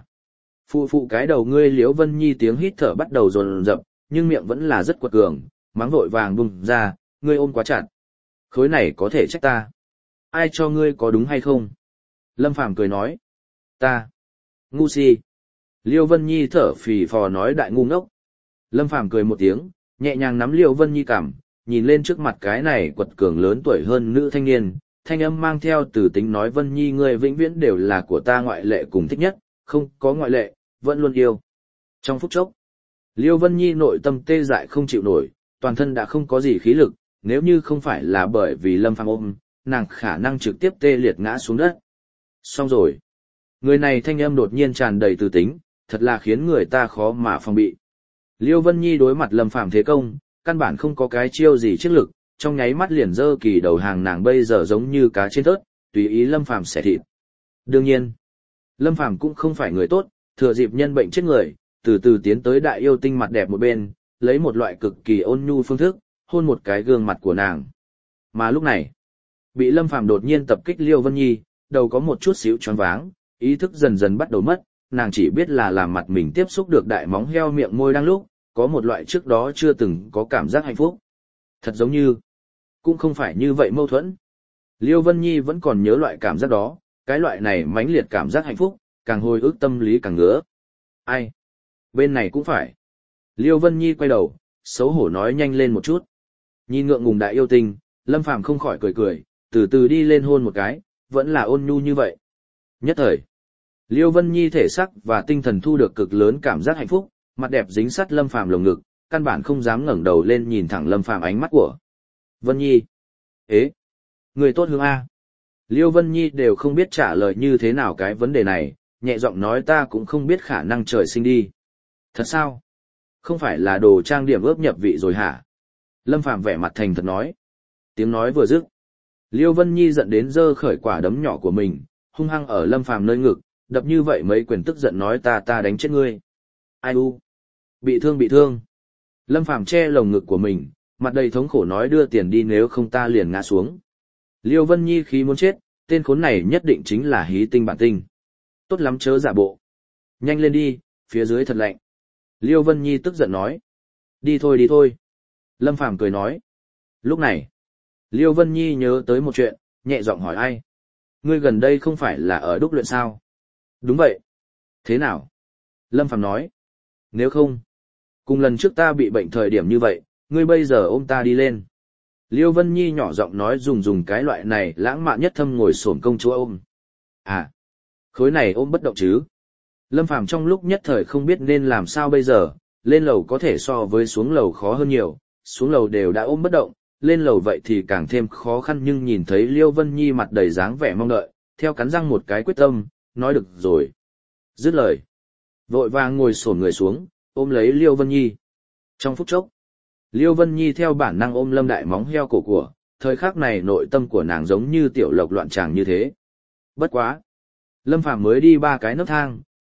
Phụ cái đầu ngươi Liễu Vân Nhi tiếng hít thở bắt đầu dồn dập, nhưng miệng vẫn là rất quật cường, mắng vội vàng bung ra, ngươi ôm quá chặt. Khối này có thể trách ta. Ai cho ngươi có đúng hay không? Lâm Phàm cười nói. Ta. Ngu si. Liễu Vân Nhi thở phì phò nói đại ngu ngốc. Lâm Phàm cười một tiếng, nhẹ nhàng nắm Liễu Vân Nhi cằm, nhìn lên trước mặt cái này quật cường lớn tuổi hơn nữ thanh niên, thanh âm mang theo từ tính nói Vân Nhi ngươi vĩnh viễn đều là của ta ngoại lệ cùng thích nhất, không có ngoại lệ, vẫn luôn yêu. Trong phút chốc, Liêu Vân Nhi nội tâm tê dại không chịu nổi, toàn thân đã không có gì khí lực, nếu như không phải là bởi vì Lâm Phàm ôm, nàng khả năng trực tiếp tê liệt ngã xuống đất. Xong rồi. Người này thanh âm đột nhiên tràn đầy từ tính, thật là khiến người ta khó mà phòng bị. Liêu Vân Nhi đối mặt Lâm Phàm thế công, căn bản không có cái chiêu gì trước lực, trong nháy mắt liền dơ kỳ đầu hàng nàng bây giờ giống như cá trên thớt, tùy ý Lâm Phàm xẻ thịt. Đương nhiên, Lâm Phàm cũng không phải người tốt, thừa dịp nhân bệnh chết người, từ từ tiến tới đại yêu tinh mặt đẹp một bên, lấy một loại cực kỳ ôn nhu phương thức, hôn một cái gương mặt của nàng. Mà lúc này, bị Lâm Phàm đột nhiên tập kích Liêu Vân Nhi, đầu có một chút xíu choáng váng, ý thức dần dần bắt đầu mất, nàng chỉ biết là làm mặt mình tiếp xúc được đại móng heo miệng môi đang lúc, có một loại trước đó chưa từng có cảm giác hạnh phúc. Thật giống như, cũng không phải như vậy mâu thuẫn. Liêu Vân Nhi vẫn còn nhớ loại cảm giác đó, cái loại này mãnh liệt cảm giác hạnh phúc, càng hồi ức tâm lý càng ngứa. Ai? Bên này cũng phải. Liêu Vân Nhi quay đầu, xấu hổ nói nhanh lên một chút. Nhìn ngượng ngùng đại yêu tinh, Lâm Phàm không khỏi cười cười, từ từ đi lên hôn một cái, vẫn là ôn nhu như vậy. Nhất thời, Liêu Vân Nhi thể xác và tinh thần thu được cực lớn cảm giác hạnh phúc, mặt đẹp dính sát Lâm Phàm lồng ngực, căn bản không dám ngẩng đầu lên nhìn thẳng Lâm Phàm ánh mắt của. Vân Nhi. Ế. Người tốt hướng A. Liêu Vân Nhi đều không biết trả lời như thế nào cái vấn đề này, nhẹ giọng nói ta cũng không biết khả năng trời sinh đi. Thật sao? Không phải là đồ trang điểm ướp nhập vị rồi hả? Lâm Phàm vẻ mặt thành thật nói. Tiếng nói vừa dứt. Liêu Vân Nhi giận đến giơ khởi quả đấm nhỏ của mình, hung hăng ở Lâm Phàm nơi ngực, đập như vậy mấy quyền tức giận nói ta đánh chết ngươi. Ai u? Bị thương. Lâm Phàm che lồng ngực của mình, mặt đầy thống khổ nói đưa tiền đi nếu không ta liền ngã xuống. Liêu Vân Nhi khí muốn chết, tên khốn này nhất định chính là hí tinh bản tinh. Tốt lắm chớ giả bộ. Nhanh lên đi, phía dưới thật lạnh. Liêu Vân Nhi tức giận nói. Đi thôi. Lâm Phàm cười nói. Lúc này, Liêu Vân Nhi nhớ tới một chuyện, nhẹ giọng hỏi ai. Ngươi gần đây không phải là ở đúc luyện sao? Đúng vậy. Thế nào? Lâm Phàm nói. Nếu không, cùng lần trước ta bị bệnh thời điểm như vậy, ngươi bây giờ ôm ta đi lên. Liêu Vân Nhi nhỏ giọng nói dùng cái loại này lãng mạn nhất thâm ngồi xổm công chúa ôm. À, khối này ôm bất động chứ. Lâm Phàm trong lúc nhất thời không biết nên làm sao bây giờ, lên lầu có thể so với xuống lầu khó hơn nhiều, xuống lầu đều đã ôm bất động, lên lầu vậy thì càng thêm khó khăn nhưng nhìn thấy Liêu Vân Nhi mặt đầy dáng vẻ mong đợi, theo cắn răng một cái quyết tâm, nói được rồi. Dứt lời, vội vàng ngồi xổm người xuống, ôm lấy Liêu Vân Nhi. Trong phút chốc, Liêu Vân Nhi theo bản năng ôm Lâm Đại móng heo cổ của, thời khắc này nội tâm của nàng giống như tiểu lộc loạn tràng như thế. Bất quá. Lâm Phàm mới đi 3 cái nấc thang,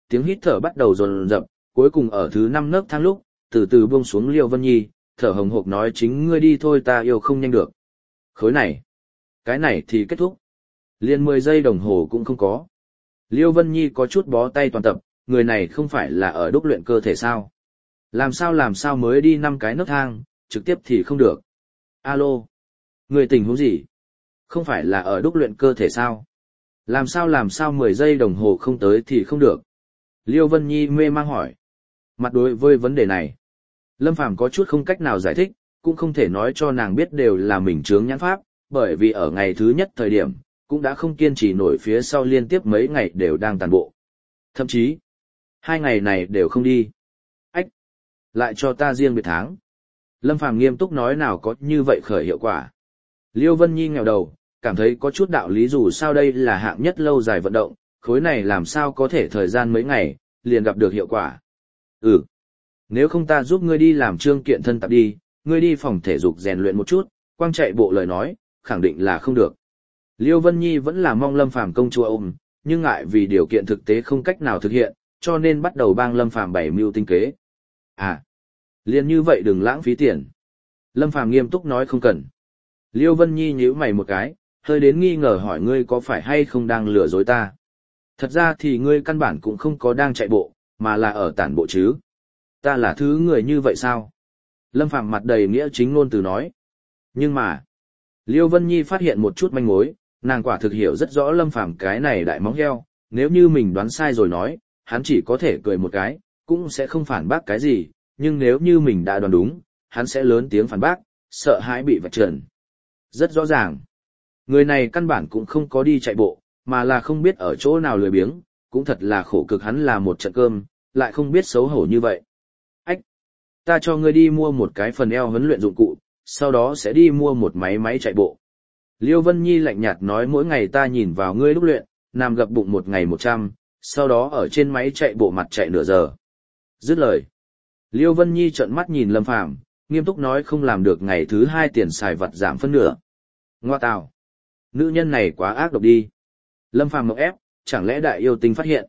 tiếng hít thở bắt đầu dồn dập, cuối cùng ở thứ 5 nấc thang lúc, từ từ buông xuống Liêu Vân Nhi, thở hồng hộc nói chính ngươi đi thôi ta yêu không nhanh được. Khối này, cái này thì kết thúc. Liền 10 giây đồng hồ cũng không có. Liêu Vân Nhi có chút bó tay toàn tập, người này không phải là ở đúc luyện cơ thể sao? Làm sao mới đi 5 cái nấc thang, trực tiếp thì không được. Alo, người tình huống gì? Không phải là ở đúc luyện cơ thể sao? Làm sao 10 giây đồng hồ không tới thì không được? Liêu Vân Nhi mê mang hỏi. Mặt đối với vấn đề này, Lâm Phàm có chút không cách nào giải thích, cũng không thể nói cho nàng biết đều là mình chướng nhãn pháp, bởi vì ở ngày thứ nhất thời điểm, cũng đã không kiên trì nổi phía sau liên tiếp mấy ngày đều đang tàn bộ. Thậm chí, 2 ngày này đều không đi. Ách! Lại cho ta riêng biệt tháng. Lâm Phàm nghiêm túc nói nào có như vậy khởi hiệu quả. Liêu Vân Nhi nghèo đầu, cảm thấy có chút đạo lý dù sao đây là hạng nhất lâu dài vận động, khối này làm sao có thể thời gian mấy ngày, liền gặp được hiệu quả. Ừ. Nếu không ta giúp ngươi đi làm trương kiện thân tập đi, ngươi đi phòng thể dục rèn luyện một chút, quang chạy bộ lời nói, khẳng định là không được. Liêu Vân Nhi vẫn là mong Lâm Phàm công chúa ôm, nhưng ngại vì điều kiện thực tế không cách nào thực hiện, cho nên bắt đầu bang Lâm Phàm bày mưu tinh kế. À, liền như vậy đừng lãng phí tiền. Lâm Phàm nghiêm túc nói không cần. Liêu Vân Nhi nhíu mày một cái, hơi đến nghi ngờ hỏi ngươi có phải hay không đang lừa dối ta. Thật ra thì ngươi căn bản cũng không có đang chạy bộ, mà là ở tản bộ chứ. Ta là thứ người như vậy sao? Lâm Phàm mặt đầy nghĩa chính ngôn từ nói. Nhưng mà, Liêu Vân Nhi phát hiện một chút manh mối, nàng quả thực hiểu rất rõ Lâm Phàm cái này đại móng heo, nếu như mình đoán sai rồi nói, hắn chỉ có thể cười một cái, cũng sẽ không phản bác cái gì, nhưng nếu như mình đã đoán đúng, hắn sẽ lớn tiếng phản bác, sợ hãi bị vạch trần. Rất rõ ràng, người này căn bản cũng không có đi chạy bộ, mà là không biết ở chỗ nào lười biếng, cũng thật là khổ cực hắn là một trận cơm, lại không biết xấu hổ như vậy. Ách, ta cho ngươi đi mua một cái phần eo huấn luyện dụng cụ, sau đó sẽ đi mua một máy chạy bộ. Liêu Vân Nhi lạnh nhạt nói mỗi ngày ta nhìn vào ngươi lúc luyện, nằm gập bụng một ngày 100, sau đó ở trên máy chạy bộ mặt chạy nửa giờ. Dứt lời. Liêu Vân Nhi trợn mắt nhìn Lâm Phàm, nghiêm túc nói không làm được ngày thứ 2 tiền xài vặt giảm phân nửa. Ngoa tào. Nữ nhân này quá ác độc đi. Lâm Phàm mộng ép, chẳng lẽ đại yêu tinh phát hiện.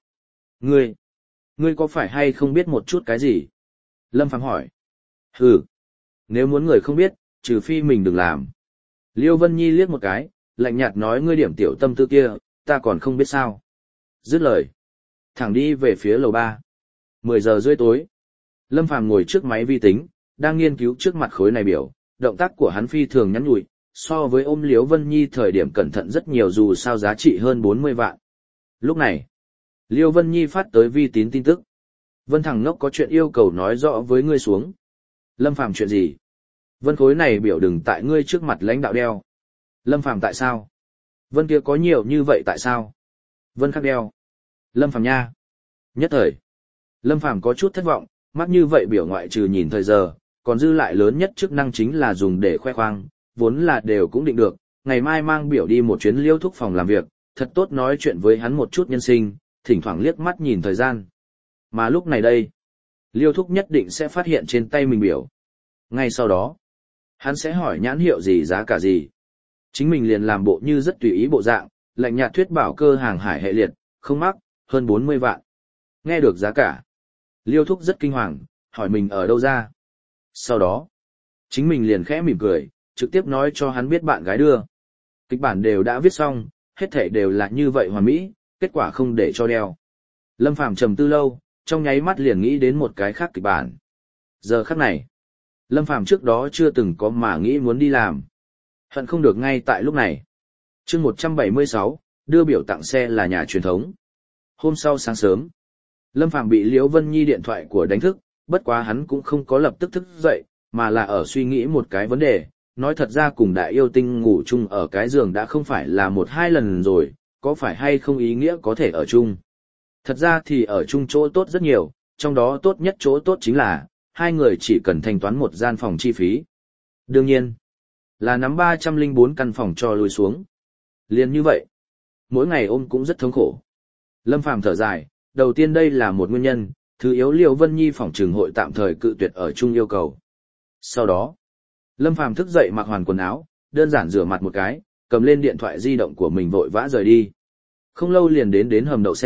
Ngươi có phải hay không biết một chút cái gì? Lâm Phàm hỏi. Hừ. Nếu muốn người không biết, trừ phi mình đừng làm. Liêu Vân Nhi liếc một cái, lạnh nhạt nói ngươi điểm tiểu tâm tư kia, ta còn không biết sao. Dứt lời. Thẳng đi về phía lầu 3. 10 giờ rưỡi tối. Lâm Phàm ngồi trước máy vi tính, đang nghiên cứu trước mặt khối này biểu, động tác của hắn phi thường nhắn nhủi, so với ôm Liêu Vân Nhi thời điểm cẩn thận rất nhiều dù sao giá trị hơn 40 vạn. Lúc này, Liêu Vân Nhi phát tới vi tín tin tức. Vân thằng ngốc có chuyện yêu cầu nói rõ với ngươi xuống. Lâm Phàm chuyện gì? Vân khối này biểu đừng tại ngươi trước mặt lãnh đạo đeo. Lâm Phàm tại sao? Vân kia có nhiều như vậy tại sao? Vân khác đeo. Lâm Phàm nha. Nhất thời. Lâm Phàm có chút thất vọng, mắt như vậy biểu ngoại trừ nhìn thời giờ, còn dư lại lớn nhất chức năng chính là dùng để khoe khoang, vốn là đều cũng định được, ngày mai mang biểu đi một chuyến Liêu Thúc phòng làm việc, thật tốt nói chuyện với hắn một chút nhân sinh, thỉnh thoảng liếc mắt nhìn thời gian. Mà lúc này đây, Liêu Thúc nhất định sẽ phát hiện trên tay mình biểu. Ngay sau đó, hắn sẽ hỏi nhãn hiệu gì giá cả gì. Chính mình liền làm bộ như rất tùy ý bộ dạng, lạnh nhạt thuyết bảo cơ hàng hải hệ liệt, không mắc, hơn 40 vạn. Nghe được giá cả. Liêu Thúc rất kinh hoàng, hỏi mình ở đâu ra. Sau đó, chính mình liền khẽ mỉm cười, trực tiếp nói cho hắn biết bạn gái đưa. Kịch bản đều đã viết xong, hết thảy đều là như vậy hoàn mỹ, kết quả không để cho đeo. Lâm Phàm trầm tư lâu, trong nháy mắt liền nghĩ đến một cái khác kịch bản. Giờ khắc này, Lâm Phàm trước đó chưa từng có mà nghĩ muốn đi làm. Hận không được ngay tại lúc này. Chương 176, đưa biểu tặng xe là nhà truyền thống. Hôm sau sáng sớm, Lâm Phàm bị Liễu Vân Nhi điện thoại của đánh thức, bất quá hắn cũng không có lập tức thức dậy, mà là ở suy nghĩ một cái vấn đề. Nói thật ra cùng đại yêu tinh ngủ chung ở cái giường đã không phải là 1-2 lần rồi, có phải hay không ý nghĩa có thể ở chung. Thật ra thì ở chung chỗ tốt rất nhiều, trong đó tốt nhất chỗ tốt chính là, hai người chỉ cần thanh toán một gian phòng chi phí. Đương nhiên, là nắm 304 căn phòng cho lùi xuống. Liên như vậy, mỗi ngày ôm cũng rất thống khổ. Lâm Phàm thở dài, đầu tiên đây là một nguyên nhân, thứ yếu Liễu Vân Nhi phòng trường hội tạm thời cự tuyệt ở chung yêu cầu. Sau đó, Lâm Phàm thức dậy mặc hoàn quần áo, đơn giản rửa mặt một cái, cầm lên điện thoại di động của mình vội vã rời đi. Không lâu liền đến hầm đậu xe,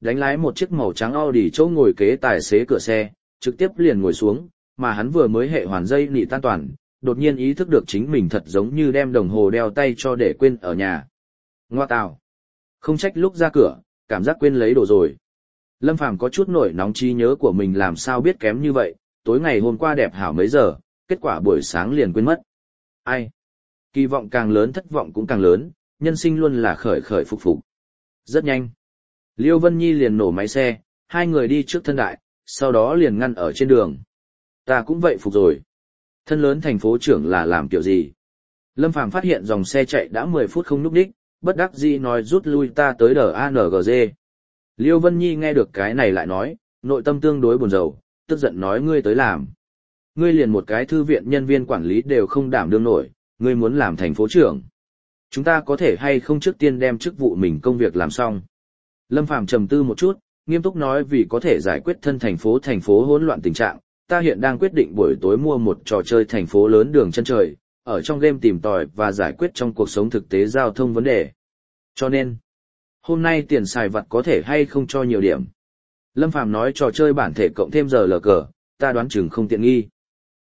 đánh lái một chiếc màu trắng Audi chỗ ngồi kế tài xế cửa xe, trực tiếp liền ngồi xuống, mà hắn vừa mới hệ hoàn dây nị tan toàn, đột nhiên ý thức được chính mình thật giống như đem đồng hồ đeo tay cho để quên ở nhà. Ngoa tào. Không trách lúc ra cửa, cảm giác quên lấy đồ rồi. Lâm Phàm có chút nổi nóng trí nhớ của mình làm sao biết kém như vậy, tối ngày hôm qua đẹp hảo mấy giờ, kết quả buổi sáng liền quên mất. Ai? Kỳ vọng càng lớn thất vọng cũng càng lớn, nhân sinh luôn là khởi khởi phục phục. Rất nhanh. Liêu Vân Nhi liền nổ máy xe, hai người đi trước thân đại, sau đó liền ngăn ở trên đường. Ta cũng vậy phục rồi. Thân lớn thành phố trưởng là làm kiểu gì? Lâm Phàm phát hiện dòng xe chạy đã 10 phút không núp đích, bất đắc dĩ nói rút lui ta tới DANGG. Liêu Vân Nhi nghe được cái này lại nói, nội tâm tương đối buồn rầu, tức giận nói ngươi tới làm. Ngươi liền một cái thư viện nhân viên quản lý đều không đảm đương nổi, ngươi muốn làm thành phố trưởng. Chúng ta có thể hay không trước tiên đem chức vụ mình công việc làm xong. Lâm Phàm trầm tư một chút, nghiêm túc nói vì có thể giải quyết thân thành phố hỗn loạn tình trạng, ta hiện đang quyết định buổi tối mua một trò chơi thành phố lớn đường chân trời, ở trong game tìm tòi và giải quyết trong cuộc sống thực tế giao thông vấn đề. Cho nên, hôm nay tiền xài vặt có thể hay không cho nhiều điểm. Lâm Phàm nói trò chơi bản thể cộng thêm giờ lờ cờ, ta đoán chừng không tiện nghi.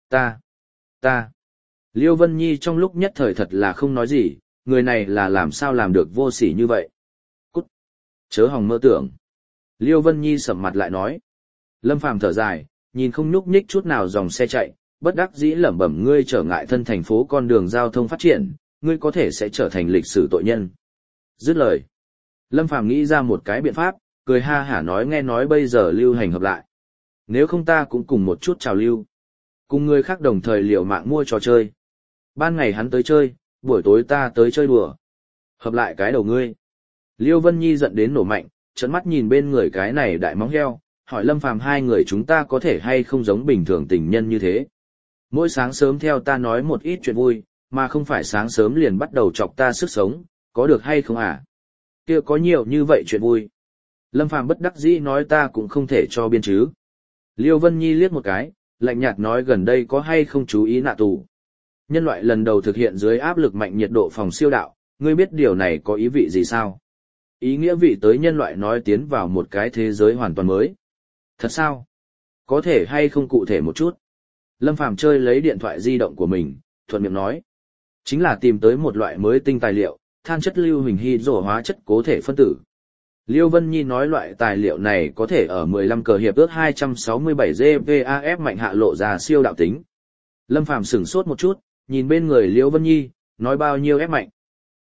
Ta. Liêu Vân Nhi trong lúc nhất thời thật là không nói gì, người này là làm sao làm được vô sỉ như vậy. Cút. Chớ hòng mơ tưởng. Liêu Vân Nhi sầm mặt lại nói. Lâm Phàm thở dài, nhìn không nhúc nhích chút nào dòng xe chạy, bất đắc dĩ lẩm bẩm ngươi trở ngại thân thành phố con đường giao thông phát triển, ngươi có thể sẽ trở thành lịch sử tội nhân. Dứt lời. Lâm Phàm nghĩ ra một cái biện pháp, cười ha hả nói nghe nói bây giờ lưu hành hợp lại. Nếu không ta cũng cùng một chút trào lưu. Cùng người khác đồng thời liều mạng mua trò chơi. Ban ngày hắn tới chơi, buổi tối ta tới chơi đùa. Hợp lại cái đầu ngươi. Liêu Vân Nhi giận đến nổ mạnh, trợn mắt nhìn bên người cái này đại móng heo, hỏi Lâm Phàm hai người chúng ta có thể hay không giống bình thường tình nhân như thế. Mỗi sáng sớm theo ta nói một ít chuyện vui, mà không phải sáng sớm liền bắt đầu chọc ta sức sống, có được hay không à? Kia có nhiều như vậy chuyện vui. Lâm Phàm bất đắc dĩ nói ta cũng không thể cho biên chứ. Liêu Vân Nhi liếc một cái, lạnh nhạt nói gần đây có hay không chú ý nạ tù. Nhân loại lần đầu thực hiện dưới áp lực mạnh nhiệt độ phòng siêu đạo, ngươi biết điều này có ý vị gì sao? Ý nghĩa vị tới nhân loại nói tiến vào một cái thế giới hoàn toàn mới. Thật sao? Có thể hay không cụ thể một chút? Lâm Phàm chơi lấy điện thoại di động của mình, thuận miệng nói. Chính là tìm tới một loại mới tinh tài liệu, than chất lưu huỳnh hydro hóa chất cố thể phân tử. Liêu Vân Nhi nói loại tài liệu này có thể ở 15 cờ hiệp ước 267 GVAF mạnh hạ lộ ra siêu đạo tính. Lâm Phàm sửng sốt một chút, nhìn bên người Liêu Vân Nhi, nói bao nhiêu ép mạnh?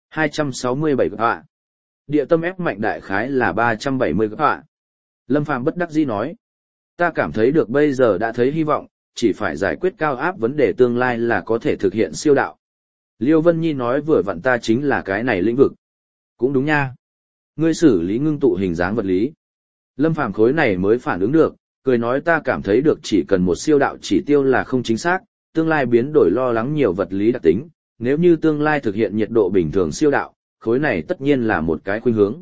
267 GVA. Địa tâm ép mạnh đại khái là 370 GVA. Lâm Phàm bất đắc dĩ nói. Ta cảm thấy được bây giờ đã thấy hy vọng, chỉ phải giải quyết cao áp vấn đề tương lai là có thể thực hiện siêu đạo. Liêu Vân Nhi nói vừa vặn ta chính là cái này lĩnh vực. Cũng đúng nha. Ngươi xử lý ngưng tụ hình dáng vật lý. Lâm Phàm khối này mới phản ứng được, cười nói ta cảm thấy được chỉ cần một siêu đạo chỉ tiêu là không chính xác, tương lai biến đổi lo lắng nhiều vật lý đặc tính, nếu như tương lai thực hiện nhiệt độ bình thường siêu đạo, khối này tất nhiên là một cái khuynh hướng.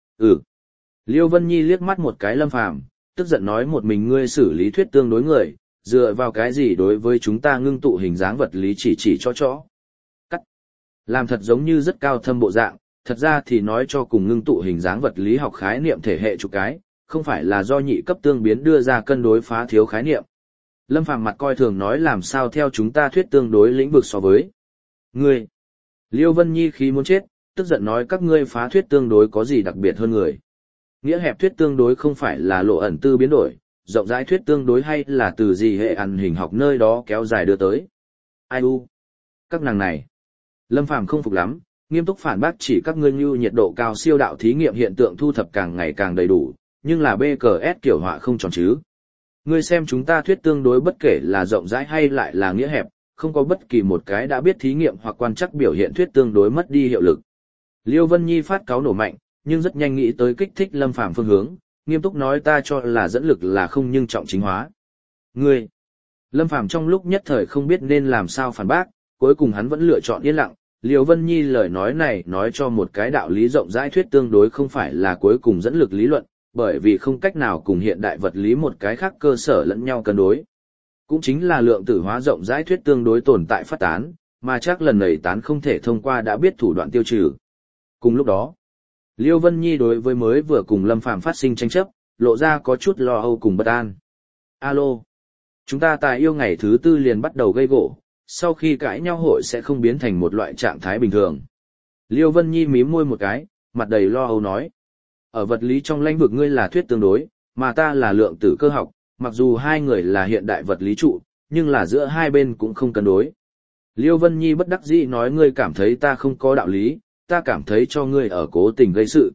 Liêu Vân Nhi liếc mắt một cái Lâm Phàm, tức giận nói một mình ngươi xử lý thuyết tương đối người, dựa vào cái gì đối với chúng ta ngưng tụ hình dáng vật lý chỉ cho. Cắt. Làm thật giống như rất cao thâm bộ dạng, thật ra thì nói cho cùng ngưng tụ hình dáng vật lý học khái niệm thể hệ chục cái, không phải là do nhị cấp tương biến đưa ra cân đối phá thiếu khái niệm. Lâm Phàm mặt coi thường nói làm sao theo chúng ta thuyết tương đối lĩnh vực so với. Ngươi. Liêu Vân Nhi khí muốn chết, tức giận nói các ngươi phá thuyết tương đối có gì đặc biệt hơn người. Nghĩa hẹp thuyết tương đối không phải là lộ ẩn tư biến đổi, rộng rãi thuyết tương đối hay là từ gì hệ ăn hình học nơi đó kéo dài đưa tới. Ai u? Các nàng này. Lâm Phàm không phục lắm, nghiêm túc phản bác chỉ các ngươi như nhiệt độ cao siêu đạo thí nghiệm hiện tượng thu thập càng ngày càng đầy đủ, nhưng là BCS kiểu họa không tròn chứ. Ngươi xem chúng ta thuyết tương đối bất kể là rộng rãi hay lại là nghĩa hẹp, không có bất kỳ một cái đã biết thí nghiệm hoặc quan trắc biểu hiện thuyết tương đối mất đi hiệu lực. Liêu Vân Nhi phát cáu nổ mạnh, nhưng rất nhanh nghĩ tới kích thích Lâm Phàm phương hướng, nghiêm túc nói ta cho là dẫn lực là không nhưng trọng chính hóa. Ngươi. Lâm Phàm trong lúc nhất thời không biết nên làm sao phản bác, cuối cùng hắn vẫn lựa chọn yên lặng. Liêu Vân Nhi lời nói này nói cho một cái đạo lý rộng rãi thuyết tương đối không phải là cuối cùng dẫn lực lý luận, bởi vì không cách nào cùng hiện đại vật lý một cái khác cơ sở lẫn nhau cân đối. Cũng chính là lượng tử hóa rộng rãi thuyết tương đối tồn tại phát tán, mà chắc lần này tán không thể thông qua đã biết thủ đoạn tiêu trừ. Cùng lúc đó, Liêu Vân Nhi đối với mới vừa cùng Lâm Phàm phát sinh tranh chấp, lộ ra có chút lo âu cùng bất an. Alo, chúng ta tài yêu ngày thứ tư liền bắt đầu gây gỗ, sau khi cãi nhau hội sẽ không biến thành một loại trạng thái bình thường. Liêu Vân Nhi mím môi một cái, mặt đầy lo âu nói. Ở vật lý trong lĩnh vực ngươi là thuyết tương đối, mà ta là lượng tử cơ học, mặc dù hai người là hiện đại vật lý trụ, nhưng là giữa hai bên cũng không cân đối. Liêu Vân Nhi bất đắc dĩ nói ngươi cảm thấy ta không có đạo lý, ta cảm thấy cho ngươi ở cố tình gây sự.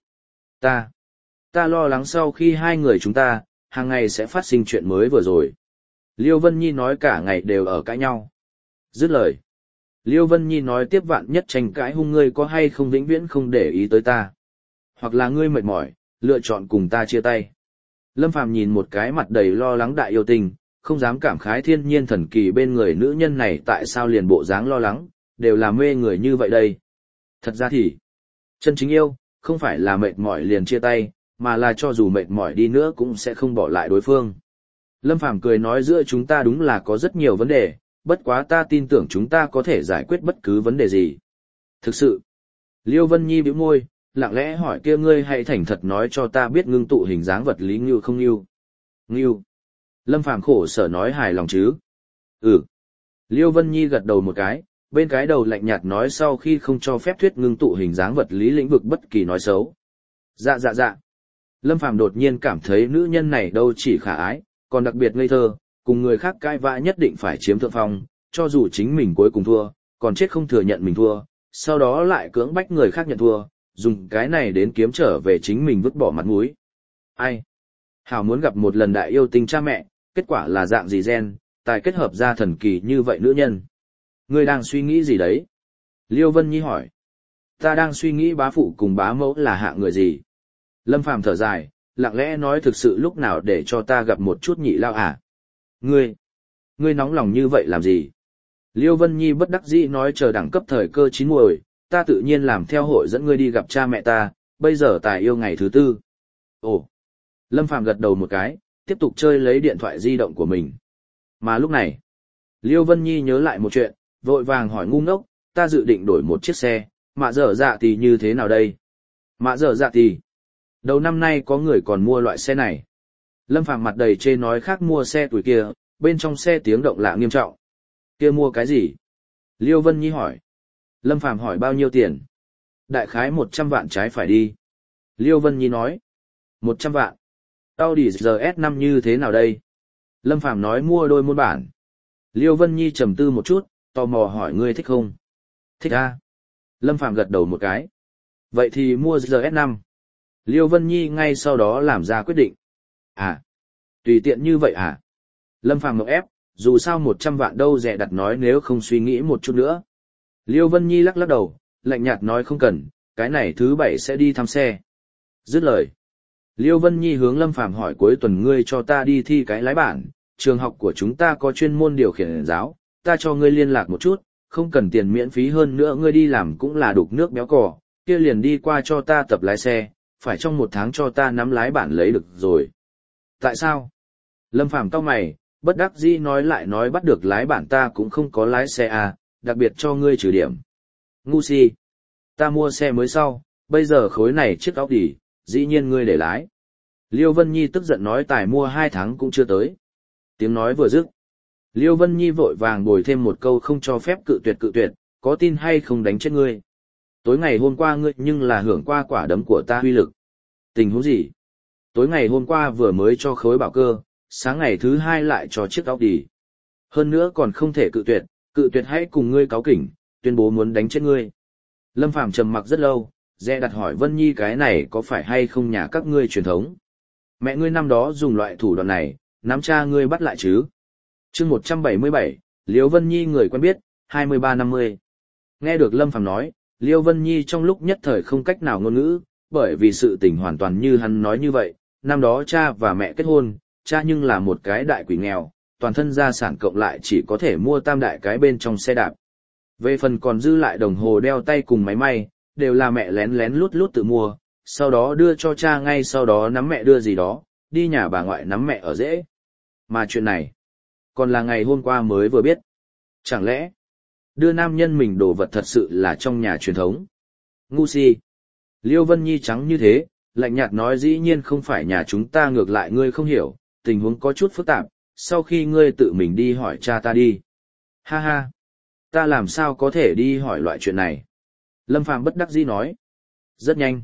Ta lo lắng sau khi hai người chúng ta, hàng ngày sẽ phát sinh chuyện mới vừa rồi. Liêu Vân Nhi nói cả ngày đều ở cãi nhau. Dứt lời. Liêu Vân Nhi nói tiếp vạn nhất tranh cãi hung ngươi có hay không vĩnh viễn không để ý tới ta. Hoặc là ngươi mệt mỏi, lựa chọn cùng ta chia tay. Lâm Phàm nhìn một cái mặt đầy lo lắng đại yêu tình, không dám cảm khái thiên nhiên thần kỳ bên người nữ nhân này tại sao liền bộ dáng lo lắng, đều là mê người như vậy đây. Thật ra thì, chân chính yêu, không phải là mệt mỏi liền chia tay, mà là cho dù mệt mỏi đi nữa cũng sẽ không bỏ lại đối phương. Lâm Phàm cười nói giữa chúng ta đúng là có rất nhiều vấn đề, bất quá ta tin tưởng chúng ta có thể giải quyết bất cứ vấn đề gì. Thực sự, Liêu Vân Nhi bĩu môi, lặng lẽ hỏi kia ngươi hãy thành thật nói cho ta biết ngưng tụ hình dáng vật lý ngưu không ngưu. Ngưu. Lâm Phàm khổ sở nói hài lòng chứ. Ừ. Liêu Vân Nhi gật đầu một cái, bên cái đầu lạnh nhạt nói sau khi không cho phép thuyết ngưng tụ hình dáng vật lý lĩnh vực bất kỳ nói xấu. Dạ. Lâm Phàm đột nhiên cảm thấy nữ nhân này đâu chỉ khả ái, còn đặc biệt ngây thơ, cùng người khác cãi vã nhất định phải chiếm thượng phong, cho dù chính mình cuối cùng thua, còn chết không thừa nhận mình thua, sau đó lại cưỡng bách người khác nhận thua, dùng cái này đến kiếm trở về chính mình vứt bỏ mặt mũi. Ai? Hảo muốn gặp một lần đại yêu tinh cha mẹ, kết quả là dạng gì gen, tài kết hợp ra thần kỳ như vậy nữ nhân. Ngươi đang suy nghĩ gì đấy? Liêu Vân Nhi hỏi. Ta đang suy nghĩ bá phụ cùng bá mẫu là hạ người gì? Lâm Phàm thở dài, lặng lẽ nói thực sự lúc nào để cho ta gặp một chút nhị lao à? Ngươi nóng lòng như vậy làm gì? Liêu Vân Nhi bất đắc dĩ nói chờ đẳng cấp thời cơ chín muồi, ta tự nhiên làm theo hội dẫn ngươi đi gặp cha mẹ ta, bây giờ tài yêu ngày thứ tư. Ồ. Lâm Phàm gật đầu một cái, tiếp tục chơi lấy điện thoại di động của mình. Mà lúc này, Liêu Vân Nhi nhớ lại một chuyện, vội vàng hỏi ngu ngốc, ta dự định đổi một chiếc xe, mạ dở dạ thì như thế nào đây? Mạ dở dạ thì, đầu năm nay có người còn mua loại xe này. Lâm Phàm mặt đầy chê nói khác mua xe tuổi kia, bên trong xe tiếng động lạ nghiêm trọng. Kia mua cái gì? Liêu Vân Nhi hỏi. Lâm Phàm hỏi bao nhiêu tiền? Đại khái 100 vạn trái phải đi. Liêu Vân Nhi nói. 100 vạn. Audi RS5 như thế nào đây? Lâm Phàm nói mua đôi môn bản. Liêu Vân Nhi trầm tư một chút, tò mò hỏi ngươi thích không? Thích à? Lâm Phàm gật đầu một cái. Vậy thì mua RS5. Liêu Vân Nhi ngay sau đó làm ra quyết định. À? Tùy tiện như vậy à? Lâm Phàm ngọc ép, dù sao 100 vạn đâu rẻ đặt nói nếu không suy nghĩ một chút nữa. Liêu Vân Nhi lắc lắc đầu, lạnh nhạt nói không cần, cái này thứ bảy sẽ đi thăm xe. Dứt lời. Liêu Vân Nhi hướng Lâm Phàm hỏi cuối tuần ngươi cho ta đi thi cái lái bản, trường học của chúng ta có chuyên môn điều khiển giáo, ta cho ngươi liên lạc một chút, không cần tiền miễn phí hơn nữa ngươi đi làm cũng là đục nước béo cò, kia liền đi qua cho ta tập lái xe, phải trong 1 tháng cho ta nắm lái bản lấy được rồi. Tại sao? Lâm Phàm cau mày, bất đắc dĩ nói lại nói bắt được lái bản ta cũng không có lái xe à, đặc biệt cho ngươi trừ điểm. Ngu si. Ta mua xe mới sau, bây giờ khối này chiếc Audi, dĩ nhiên ngươi để lái. Liêu Vân Nhi tức giận nói tài mua 2 tháng cũng chưa tới. Tiếng nói vừa dứt. Liêu Vân Nhi vội vàng bồi thêm một câu không cho phép cự tuyệt, có tin hay không đánh chết ngươi. Tối ngày hôm qua ngươi nhưng là hưởng qua quả đấm của ta uy lực. Tình huống gì? Tối ngày hôm qua vừa mới cho khối bảo cơ, sáng ngày thứ 2 lại cho chiếc Audi. Hơn nữa còn không thể cự tuyệt hãy cùng ngươi cáu kỉnh, tuyên bố muốn đánh chết ngươi. Lâm Phàm trầm mặc rất lâu, dè đặt hỏi Vân Nhi cái này có phải hay không nhà các ngươi truyền thống? Mẹ ngươi năm đó dùng loại thủ đoạn này, nắm cha ngươi bắt lại chứ? Chương 177, Liêu Vân Nhi người quen biết, 23-50. Nghe được Lâm Phàm nói, Liêu Vân Nhi trong lúc nhất thời không cách nào ngôn ngữ, bởi vì sự tình hoàn toàn như hắn nói như vậy, năm đó cha và mẹ kết hôn, cha nhưng là một cái đại quỷ nghèo, toàn thân gia sản cộng lại chỉ có thể mua tam đại cái bên trong xe đạp. Về phần còn dư lại đồng hồ đeo tay cùng máy may, đều là mẹ lén lén lút lút tự mua, sau đó đưa cho cha ngay sau đó nắm mẹ đưa gì đó, đi nhà bà ngoại nắm mẹ ở dễ. Mà chuyện này, còn là ngày hôm qua mới vừa biết. Chẳng lẽ, đưa nam nhân mình đồ vật thật sự là trong nhà truyền thống? Ngu si. Liêu Vân Nhi trắng như thế, lạnh nhạt nói dĩ nhiên không phải nhà chúng ta, ngược lại ngươi không hiểu, tình huống có chút phức tạp, sau khi ngươi tự mình đi hỏi cha ta đi. Ha ha, ta làm sao có thể đi hỏi loại chuyện này? Lâm Phàm bất đắc dĩ nói. Rất nhanh.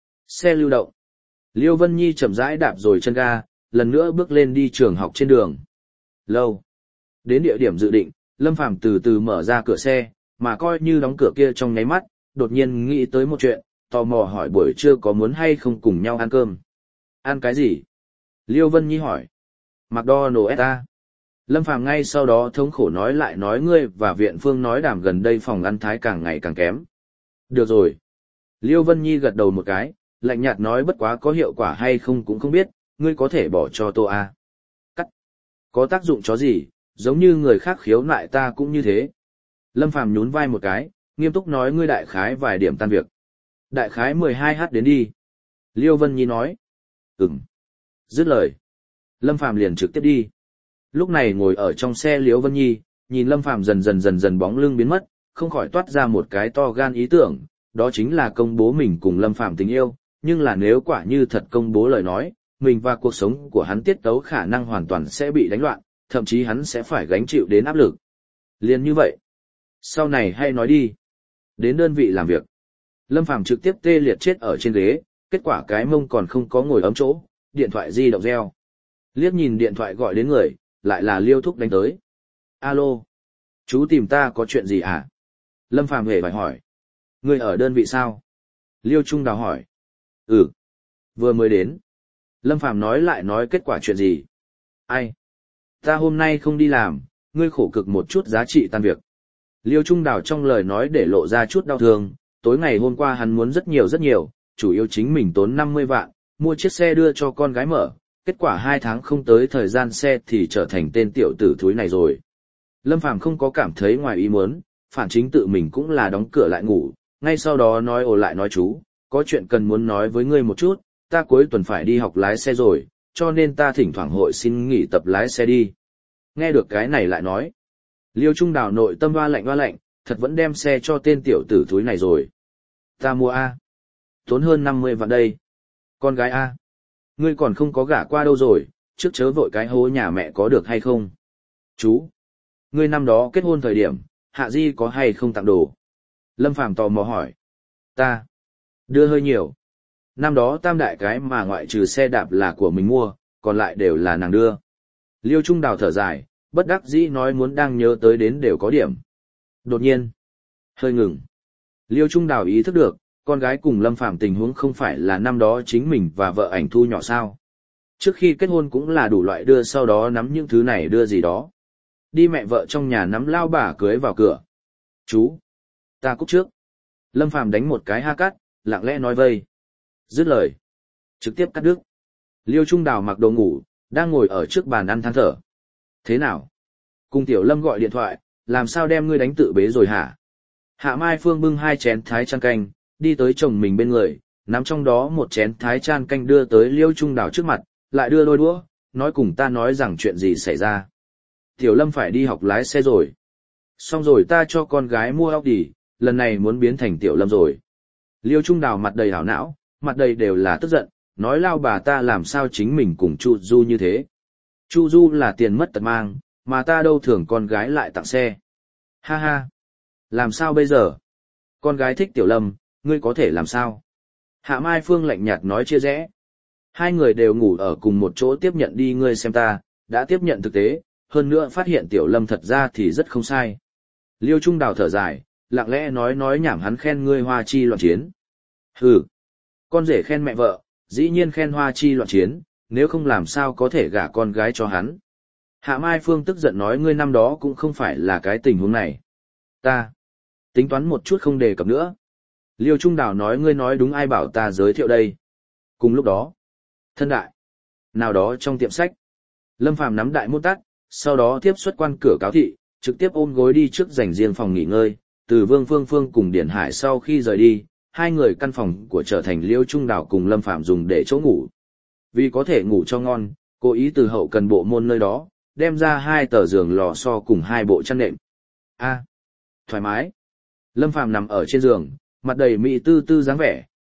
Xe lưu động. Liêu Vân Nhi chậm rãi đạp rồi chân ga, lần nữa bước lên đi trường học trên đường. Lâu. Đến địa điểm dự định, Lâm Phàm từ từ mở ra cửa xe, mà coi như đóng cửa kia trong nháy mắt, đột nhiên nghĩ tới một chuyện, tò mò hỏi buổi trưa có muốn hay không cùng nhau ăn cơm. Ăn cái gì? Liêu Vân Nhi hỏi. McDonald's ta. Lâm Phàm ngay sau đó thống khổ nói lại nói ngươi và Viện Phương nói đàm gần đây phòng ăn Thái càng ngày càng kém. Được rồi. Liêu Vân Nhi gật đầu một cái, lạnh nhạt nói bất quá có hiệu quả hay không cũng không biết, ngươi có thể bỏ cho tô a. Cắt. Có tác dụng chó gì, giống như người khác khiếu nại ta cũng như thế. Lâm Phàm nhún vai một cái, nghiêm túc nói ngươi đại khái vài điểm tan việc. Đại khái 12h đến đi. Liêu Vân Nhi nói. Ừm. Dứt lời. Lâm Phàm liền trực tiếp đi. Lúc này ngồi ở trong xe Liêu Vân Nhi, nhìn Lâm Phàm dần dần bóng lưng biến mất, không khỏi toát ra một cái to gan ý tưởng, đó chính là công bố mình cùng Lâm Phàm tình yêu, nhưng là nếu quả như thật công bố lời nói, mình và cuộc sống của hắn tiết tấu khả năng hoàn toàn sẽ bị đánh loạn, thậm chí hắn sẽ phải gánh chịu đến áp lực. Liền như vậy. Sau này hay nói đi. Đến đơn vị làm việc. Lâm Phàm trực tiếp tê liệt chết ở trên ghế, kết quả cái mông còn không có ngồi ấm chỗ, điện thoại di động reo. Liếc nhìn điện thoại gọi đến người, lại là Liêu Thúc đánh tới. Alo. Chú tìm ta có chuyện gì hả? Lâm Phàm hề phải hỏi. Người ở đơn vị sao? Liêu Trung Đào hỏi. Ừ. Vừa mới đến. Lâm Phàm nói lại nói kết quả chuyện gì? Ai? Ta hôm nay không đi làm, ngươi khổ cực một chút giá trị tan việc. Liêu Trung Đào trong lời nói để lộ ra chút đau thương, tối ngày hôm qua hắn muốn rất nhiều, chủ yếu chính mình tốn 50 vạn, mua chiếc xe đưa cho con gái mở, kết quả 2 tháng không tới thời gian xe thì trở thành tên tiểu tử thúi này rồi. Lâm Phàm không có cảm thấy ngoài ý muốn, phản chính tự mình cũng là đóng cửa lại ngủ, ngay sau đó nói ồ lại nói chú, có chuyện cần muốn nói với ngươi một chút, ta cuối tuần phải đi học lái xe rồi, cho nên ta thỉnh thoảng hội xin nghỉ tập lái xe đi. Nghe được cái này lại nói. Liêu Trung Đào nội tâm hoa lạnh, thật vẫn đem xe cho tên tiểu tử thúi này rồi. Ta mua A. Tốn hơn 50 vạn đây. Con gái A. Ngươi còn không có gả qua đâu rồi, trước chớ vội cái hố nhà mẹ có được hay không? Chú. Ngươi năm đó kết hôn thời điểm, Hạ Di có hay không tặng đồ? Lâm Phàm tò mò hỏi. Ta. Đưa hơi nhiều. Năm đó tam đại cái mà ngoại trừ xe đạp là của mình mua, còn lại đều là nàng đưa. Liêu Trung Đào thở dài, bất đắc dĩ nói muốn đang nhớ tới đến đều có điểm. Đột nhiên. Hơi ngừng. Liêu Trung Đào ý thức được, con gái cùng Lâm Phàm tình huống không phải là năm đó chính mình và vợ ảnh Thu nhỏ sao. Trước khi kết hôn cũng là đủ loại đưa sau đó nắm những thứ này đưa gì đó. Đi mẹ vợ trong nhà nắm lao bà cưới vào cửa. Chú. Ta cúc trước. Lâm Phàm đánh một cái ha cắt, lặng lẽ nói vây. Dứt lời. Trực tiếp cắt đứt. Liêu Trung Đào mặc đồ ngủ, đang ngồi ở trước bàn ăn than thở. Thế nào? Cùng Tiểu Lâm gọi điện thoại, làm sao đem ngươi đánh tự bế rồi hả? Hạ Mai Phương bưng 2 chén thái chan canh, đi tới chồng mình bên người, nắm trong đó một chén thái chan canh đưa tới Liêu Trung Đào trước mặt, lại đưa đôi đũa, nói cùng ta nói rằng chuyện gì xảy ra. Tiểu Lâm phải đi học lái xe rồi. Xong rồi ta cho con gái mua Audi, lần này muốn biến thành Tiểu Lâm rồi. Liêu Trung Đào mặt đầy hảo não, mặt đầy đều là tức giận, nói lao bà ta làm sao chính mình cùng Chu Du như thế. Chu Du là tiền mất tật mang, mà ta đâu thường con gái lại tặng xe. Ha ha. Làm sao bây giờ? Con gái thích Tiểu Lâm, ngươi có thể làm sao? Hạ Mai Phương lạnh nhạt nói chia rẽ. Hai người đều ngủ ở cùng một chỗ tiếp nhận đi ngươi xem ta, đã tiếp nhận thực tế, hơn nữa phát hiện Tiểu Lâm thật ra thì rất không sai. Liêu Trung Đào thở dài, lặng lẽ nói nhảm hắn khen ngươi hoa chi loạn chiến. Hừ. Con rể khen mẹ vợ, dĩ nhiên khen hoa chi loạn chiến, nếu không làm sao có thể gả con gái cho hắn. Hạ Mai Phương tức giận nói ngươi năm đó cũng không phải là cái tình huống này. Ta. Tính toán một chút không đề cập nữa. Liêu Trung Đào nói ngươi nói đúng ai bảo ta giới thiệu đây. Cùng lúc đó. Thân đại. Nào đó trong tiệm sách. Lâm Phàm nắm đại mút tắt, sau đó tiếp xuất quan cửa cáo thị, trực tiếp ôm gối đi trước dành riêng phòng nghỉ ngơi. Từ Vương Phương Phương cùng Điển Hải sau khi rời đi, hai người căn phòng của trở thành Liêu Trung Đào cùng Lâm Phàm dùng để chỗ ngủ. Vì có thể ngủ cho ngon, cố ý từ hậu cần bộ môn nơi đó, đem ra 2 tờ giường lò xo cùng 2 bộ chăn nệm. A, thoải mái. Lâm Phàm nằm ở trên giường, mặt đầy mỹ tư tư dáng vẻ,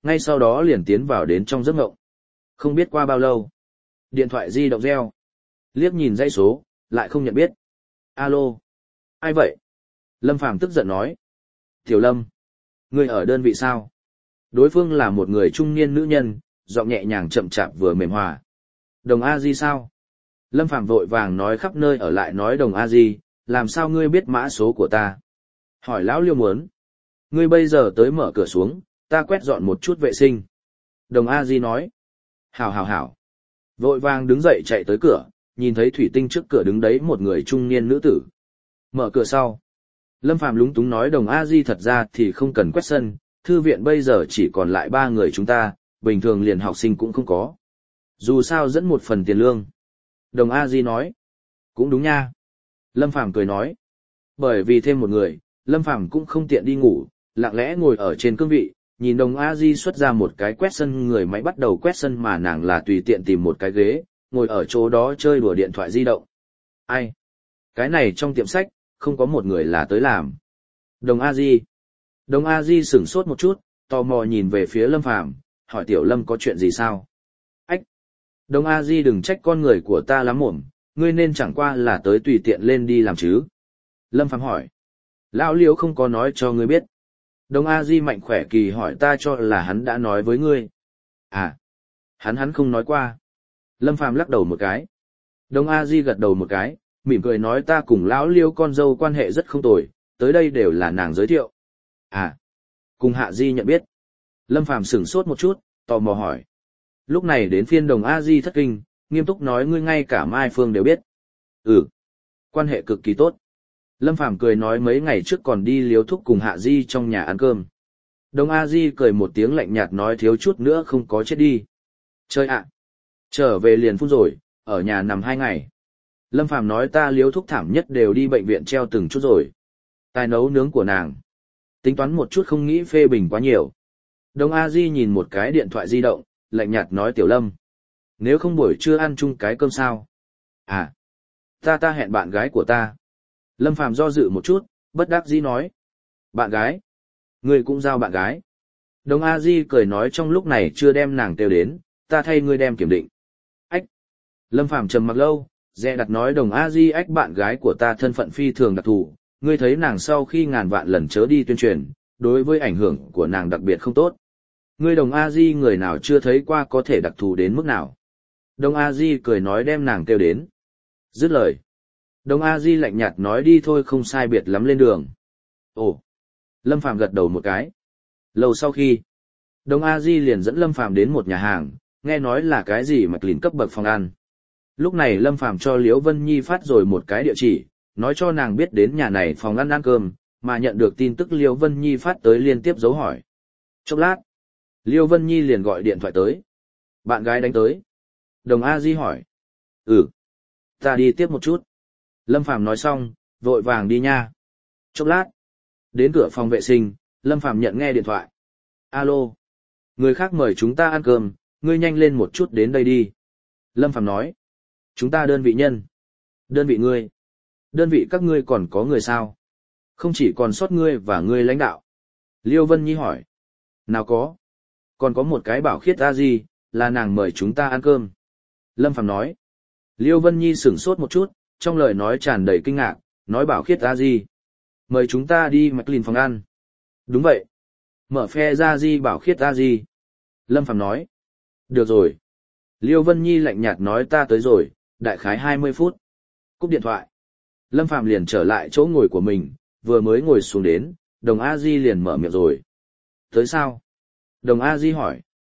ngay sau đó liền tiến vào đến trong giấc ngộng. Không biết qua bao lâu, điện thoại di động reo. Liếc nhìn dãy số, lại không nhận biết. Alo, ai vậy? Lâm Phàm tức giận nói. Tiểu Lâm, ngươi ở đơn vị sao? Đối phương là một người trung niên nữ nhân, giọng nhẹ nhàng chậm chạp vừa mềm hòa. Đồng A Di sao? Lâm Phàm vội vàng nói khắp nơi ở lại nói Đồng A Di, làm sao ngươi biết mã số của ta? Hỏi lão Liêu muốn. Ngươi bây giờ tới mở cửa xuống, ta quét dọn một chút vệ sinh. Đồng A Di nói. Hảo hảo hảo. Vội vàng đứng dậy chạy tới cửa, nhìn thấy thủy tinh trước cửa đứng đấy một người trung niên nữ tử. Mở cửa sau. Lâm Phàm lúng túng nói Đồng A Di thật ra thì không cần quét sân, thư viện bây giờ chỉ còn lại 3 người chúng ta, bình thường liền học sinh cũng không có. Dù sao dẫn một phần tiền lương. Đồng A Di nói. Cũng đúng nha. Lâm Phàm cười nói. Bởi vì thêm một người, Lâm Phàm cũng không tiện đi ngủ, lặng lẽ ngồi ở trên cương vị, nhìn Đồng A Di xuất ra một cái quét sân người máy bắt đầu quét sân mà nàng là tùy tiện tìm một cái ghế, ngồi ở chỗ đó chơi đùa điện thoại di động. Ai? Cái này trong tiệm sách, không có một người là tới làm. Đồng A Di. Đồng A Di sửng sốt một chút, tò mò nhìn về phía Lâm Phàm, hỏi Tiểu Lâm có chuyện gì sao? Ách! Đồng A Di đừng trách con người của ta lắm mồm, ngươi nên chẳng qua là tới tùy tiện lên đi làm chứ. Lâm Phàm hỏi. Lão Liễu không có nói cho ngươi biết. Đồng A Di mạnh khỏe kỳ hỏi ta cho là hắn đã nói với ngươi. À! Hắn không nói qua. Lâm Phàm lắc đầu một cái. Đồng A Di gật đầu một cái, mỉm cười nói ta cùng lão Liễu con dâu quan hệ rất không tồi, tới đây đều là nàng giới thiệu. À! Cùng Hạ Di nhận biết. Lâm Phàm sửng sốt một chút, tò mò hỏi. Lúc này đến phiên Đồng A Di thất kinh, nghiêm túc nói ngươi ngay cả Mai Phương đều biết. Ừ. Quan hệ cực kỳ tốt. Lâm Phàm cười nói mấy ngày trước còn đi liếu thúc cùng Hạ Di trong nhà ăn cơm. Đồng A Di cười một tiếng lạnh nhạt nói thiếu chút nữa không có chết đi. Chơi ạ. Trở về liền phun rồi, ở nhà nằm 2 ngày. Lâm Phàm nói ta liếu thúc thảm nhất đều đi bệnh viện treo từng chút rồi. Tài nấu nướng của nàng. Tính toán một chút không nghĩ phê bình quá nhiều. Đồng A Di nhìn một cái điện thoại di động, lạnh nhạt nói Tiểu Lâm. Nếu không buổi trưa ăn chung cái cơm sao? À. Ta hẹn bạn gái của ta. Lâm Phàm do dự một chút, bất đắc dĩ nói. Bạn gái? Ngươi cũng giao bạn gái. Đồng A Di cười nói trong lúc này chưa đem nàng kêu đến, ta thay ngươi đem kiểm định. Ách. Lâm Phàm trầm mặc lâu, dè đặt nói Đồng A Di ách bạn gái của ta thân phận phi thường đặc thù, ngươi thấy nàng sau khi ngàn vạn lần chớ đi tuyên truyền, đối với ảnh hưởng của nàng đặc biệt không tốt. Ngươi Đồng A Di người nào chưa thấy qua có thể đặc thù đến mức nào. Đồng A Di cười nói đem nàng kêu đến. Dứt lời. Đồng A Di lạnh nhạt nói đi thôi không sai biệt lắm lên đường. Ồ. Lâm Phàm gật đầu một cái. Lâu sau khi, Đồng A Di liền dẫn Lâm Phàm đến một nhà hàng, nghe nói là cái gì mà lìn cấp bậc phòng ăn. Lúc này Lâm Phàm cho Liễu Vân Nhi phát rồi một cái địa chỉ, nói cho nàng biết đến nhà này phòng ăn ăn cơm, mà nhận được tin tức Liễu Vân Nhi phát tới liên tiếp dấu hỏi. Chốc lát, Liễu Vân Nhi liền gọi điện thoại tới. Bạn gái đánh tới. Đồng A Di hỏi. Ừ. Ta đi tiếp một chút. Lâm Phàm nói xong, vội vàng đi nha. Chốc lát. Đến cửa phòng vệ sinh, Lâm Phàm nhận nghe điện thoại. Alo. Người khác mời chúng ta ăn cơm, ngươi nhanh lên một chút đến đây đi. Lâm Phàm nói. Chúng ta đơn vị nhân. Đơn vị ngươi. Đơn vị các ngươi còn có người sao? Không chỉ còn sót ngươi và ngươi lãnh đạo. Liêu Vân Nhi hỏi. Nào có. Còn có một cái Bảo Khiết A Di, là nàng mời chúng ta ăn cơm. Lâm Phàm nói. Liêu Vân Nhi sửng sốt một chút, trong lời nói tràn đầy kinh ngạc, nói Bảo Khiết A Di. Mời chúng ta đi McLean phòng ăn. Đúng vậy. Mở phe ra Di Bảo Khiết A Di. Lâm Phàm nói. Được rồi. Liêu Vân Nhi lạnh nhạt nói ta tới rồi, đại khái 20 phút. Cúp điện thoại. Lâm Phàm liền trở lại chỗ ngồi của mình, vừa mới ngồi xuống đến, Đồng A Di liền mở miệng rồi. Tới sao? Đồng A Di hỏi.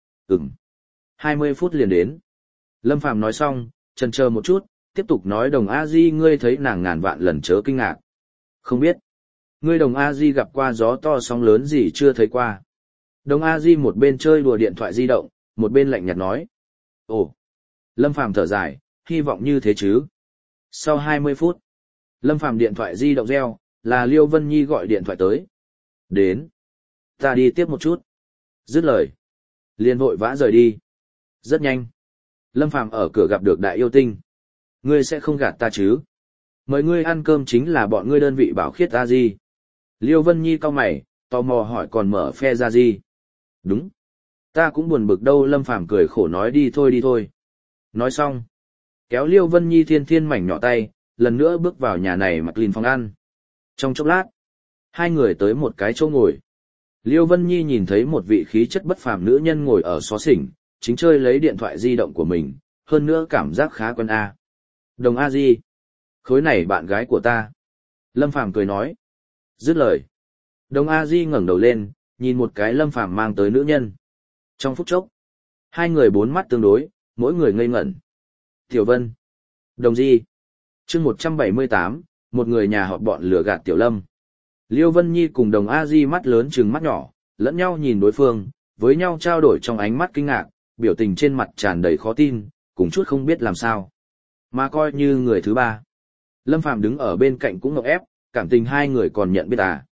20 phút liền đến. Lâm Phàm nói xong, chần chờ một chút, tiếp tục nói Đồng A Di ngươi thấy nàng ngàn vạn lần chớ kinh ngạc. Không biết. Ngươi Đồng A Di gặp qua gió to sóng lớn gì chưa thấy qua. Đồng A Di một bên chơi đùa điện thoại di động, một bên lạnh nhạt nói. Ồ. Lâm Phàm thở dài, hy vọng như thế chứ. Sau 20 phút, Lâm Phàm điện thoại di động reo, là Liêu Vân Nhi gọi điện thoại tới. Đến. Ta đi tiếp một chút. Dứt lời. Liền vội vã rời đi. Rất nhanh. Lâm Phàm ở cửa gặp được Đại Yêu Tinh. Ngươi sẽ không gạt ta chứ? Mời ngươi ăn cơm chính là bọn ngươi đơn vị Bảo Khiết A Di. Liêu Vân Nhi cau mày, tò mò hỏi còn mở phe ra gì? Đúng. Ta cũng buồn bực đâu, Lâm Phàm cười khổ nói, đi thôi đi thôi. Nói xong, kéo Liêu Vân Nhi thiên thiên mảnh nhỏ tay, lần nữa bước vào nhà này mặc lìn phòng ăn. Trong chốc lát, hai người tới một cái chỗ ngồi. Liêu Vân Nhi nhìn thấy một vị khí chất bất phàm nữ nhân ngồi ở xó xỉnh, chính chơi lấy điện thoại di động của mình, hơn nữa cảm giác khá quen a. Đồng A Di, khối này bạn gái của ta. Lâm Phàm cười nói. Dứt lời, Đồng A Di ngẩng đầu lên, nhìn một cái Lâm Phàm mang tới nữ nhân. Trong phút chốc, hai người bốn mắt tương đối, mỗi người ngây ngẩn. Tiểu Vân, Đồng Di, chương 178, một người nhà họ bọn lừa gạt Tiểu Lâm. Liêu Vân Nhi cùng Đồng A Di mắt lớn trừng mắt nhỏ, lẫn nhau nhìn đối phương, với nhau trao đổi trong ánh mắt kinh ngạc, biểu tình trên mặt tràn đầy khó tin, cùng chút không biết làm sao. Mà coi như người thứ ba. Lâm Phàm đứng ở bên cạnh cũng ngộp ép, cảm tình hai người còn nhận biết à.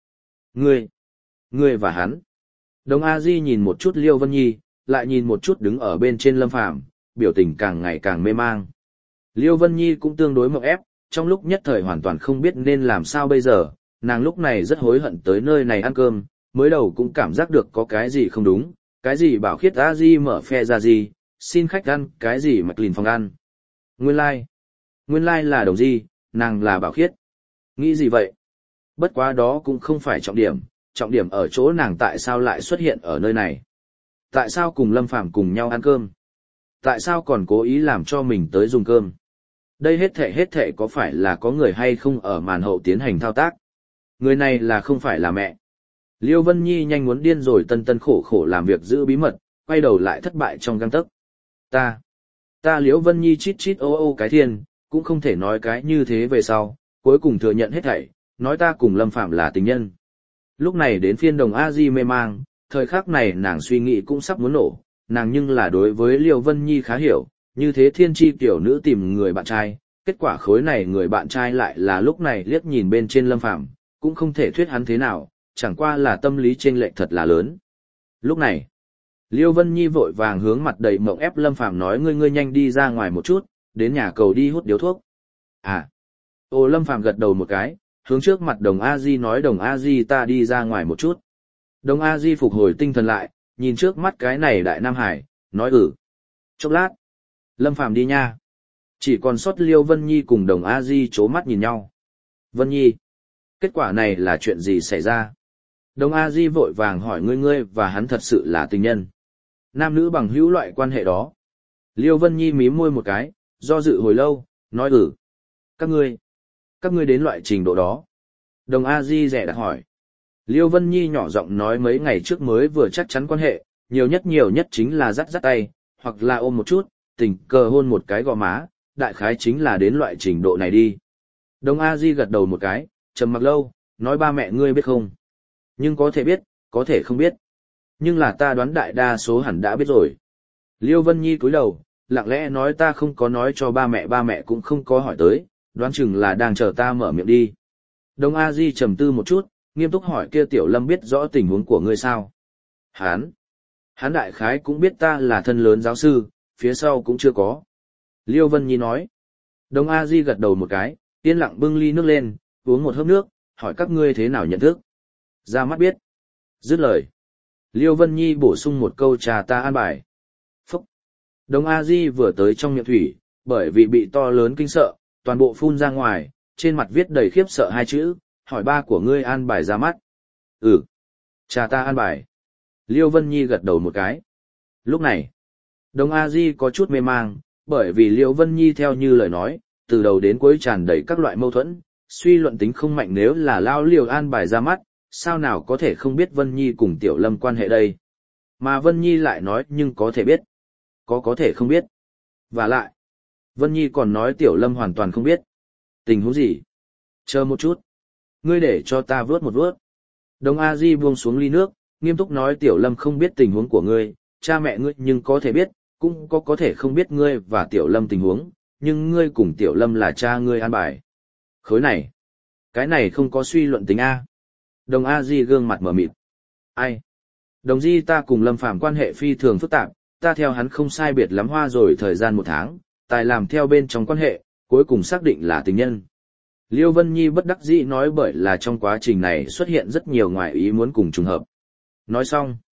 Ngươi và hắn. Đồng A Di nhìn một chút Liêu Vân Nhi, lại nhìn một chút đứng ở bên trên Lâm Phàm, biểu tình càng ngày càng mê mang. Liêu Vân Nhi cũng tương đối ngộp ép, trong lúc nhất thời hoàn toàn không biết nên làm sao bây giờ, nàng lúc này rất hối hận tới nơi này ăn cơm, mới đầu cũng cảm giác được có cái gì không đúng, cái gì bảo khiết A Di mở phe ra gì, xin khách ăn, cái gì mặc lìn phòng ăn. Nguyên lai là Đồng Di, nàng là bảo khiết. Nghĩ gì vậy? Bất quá đó cũng không phải trọng điểm ở chỗ nàng tại sao lại xuất hiện ở nơi này. Tại sao cùng Lâm Phàm cùng nhau ăn cơm? Tại sao còn cố ý làm cho mình tới dùng cơm? Đây hết thệ có phải là có người hay không ở màn hậu tiến hành thao tác? Người này là không phải là mẹ. Liêu Vân Nhi nhanh muốn điên rồi, tân khổ làm việc giữ bí mật, quay đầu lại thất bại trong gang tấc. Ta Liễu Vân Nhi chít ô cái thiên, cũng không thể nói cái như thế về sau, cuối cùng thừa nhận hết thảy, nói ta cùng Lâm Phạm là tình nhân. Lúc này đến phiên Đồng A Di mê mang, thời khắc này nàng suy nghĩ cũng sắp muốn nổ, nàng nhưng là đối với Liêu Vân Nhi khá hiểu, như thế thiên chi tiểu nữ tìm người bạn trai, kết quả khối này người bạn trai lại là lúc này liếc nhìn bên trên Lâm Phạm, cũng không thể thuyết hắn thế nào, chẳng qua là tâm lý chênh lệch thật là lớn. Lúc này, Liêu Vân Nhi vội vàng hướng mặt đầy mộng ép Lâm Phàm nói, ngươi nhanh đi ra ngoài một chút, đến nhà cầu đi hút điếu thuốc. À. Lâm Phàm gật đầu một cái, hướng trước mặt Đồng A Di nói, Đồng A Di ta đi ra ngoài một chút. Đồng A Di phục hồi tinh thần lại, nhìn trước mắt cái này đại Nam Hải, nói chốc lát. Lâm Phàm đi nha. Chỉ còn sót Liêu Vân Nhi cùng Đồng A Di chố mắt nhìn nhau. Vân Nhi, kết quả này là chuyện gì xảy ra? Đồng A Di vội vàng hỏi, ngươi và hắn thật sự là tình nhân. Nam nữ bằng hữu loại quan hệ đó. Liêu Vân Nhi mím môi một cái, do dự hồi lâu, nói Các ngươi đến loại trình độ đó. Đồng A Di rẻ đặt hỏi. Liêu Vân Nhi nhỏ giọng nói, mấy ngày trước mới vừa chắc chắn quan hệ, nhiều nhất chính là dắt tay, hoặc là ôm một chút, tình cờ hôn một cái gò má, đại khái chính là đến loại trình độ này đi. Đồng A Di gật đầu một cái, trầm mặc lâu, nói, ba mẹ ngươi biết không? Nhưng có thể biết, có thể không biết. Nhưng là ta đoán đại đa số hẳn đã biết rồi. Liêu Vân Nhi cúi đầu, lặng lẽ nói, ta không có nói cho ba mẹ cũng không có hỏi tới, đoán chừng là đang chờ ta mở miệng đi. Đồng A Di trầm tư một chút, nghiêm túc hỏi, kia Tiểu Lâm biết rõ tình huống của ngươi sao? Hắn đại khái cũng biết ta là thân lớn giáo sư, phía sau cũng chưa có. Liêu Vân Nhi nói. Đồng A Di gật đầu một cái, yên lặng bưng ly nước lên, uống một hớp nước, hỏi, các ngươi thế nào nhận thức? Ra mắt biết. Dứt lời, Liêu Vân Nhi bổ sung một câu, trà ta an bài. Phúc. Đồng A Di vừa tới trong miệng thủy, bởi vì bị to lớn kinh sợ, toàn bộ phun ra ngoài, trên mặt viết đầy khiếp sợ hai chữ, hỏi, ba của ngươi an bài ra mắt. Trà ta an bài. Liêu Vân Nhi gật đầu một cái. Lúc này, Đồng A Di có chút mê mang, bởi vì Liêu Vân Nhi theo như lời nói, từ đầu đến cuối tràn đầy các loại mâu thuẫn, suy luận tính không mạnh, nếu là lao Liêu an bài ra mắt, sao nào có thể không biết Vân Nhi cùng Tiểu Lâm quan hệ đây? Mà Vân Nhi lại nói, nhưng có thể biết. Có thể không biết. Và lại, Vân Nhi còn nói Tiểu Lâm hoàn toàn không biết. Tình huống gì? Chờ một chút. Ngươi để cho ta vớt một vớt. Đồng A Di buông xuống ly nước, nghiêm túc nói, Tiểu Lâm không biết tình huống của ngươi, cha mẹ ngươi nhưng có thể biết, cũng có thể không biết ngươi và Tiểu Lâm tình huống, nhưng ngươi cùng Tiểu Lâm là cha ngươi an bài. Khối này. Cái này không có suy luận tính A. Đồng A Di gương mặt mờ mịt. Ai? Đồng Di, ta cùng Lâm Phàm quan hệ phi thường phức tạp, ta theo hắn không sai biệt lắm hoa rồi thời gian 1 tháng, tài làm theo bên trong quan hệ, cuối cùng xác định là tình nhân. Liêu Vân Nhi bất đắc dĩ nói, bởi là trong quá trình này xuất hiện rất nhiều ngoại ý muốn cùng trùng hợp. Nói xong,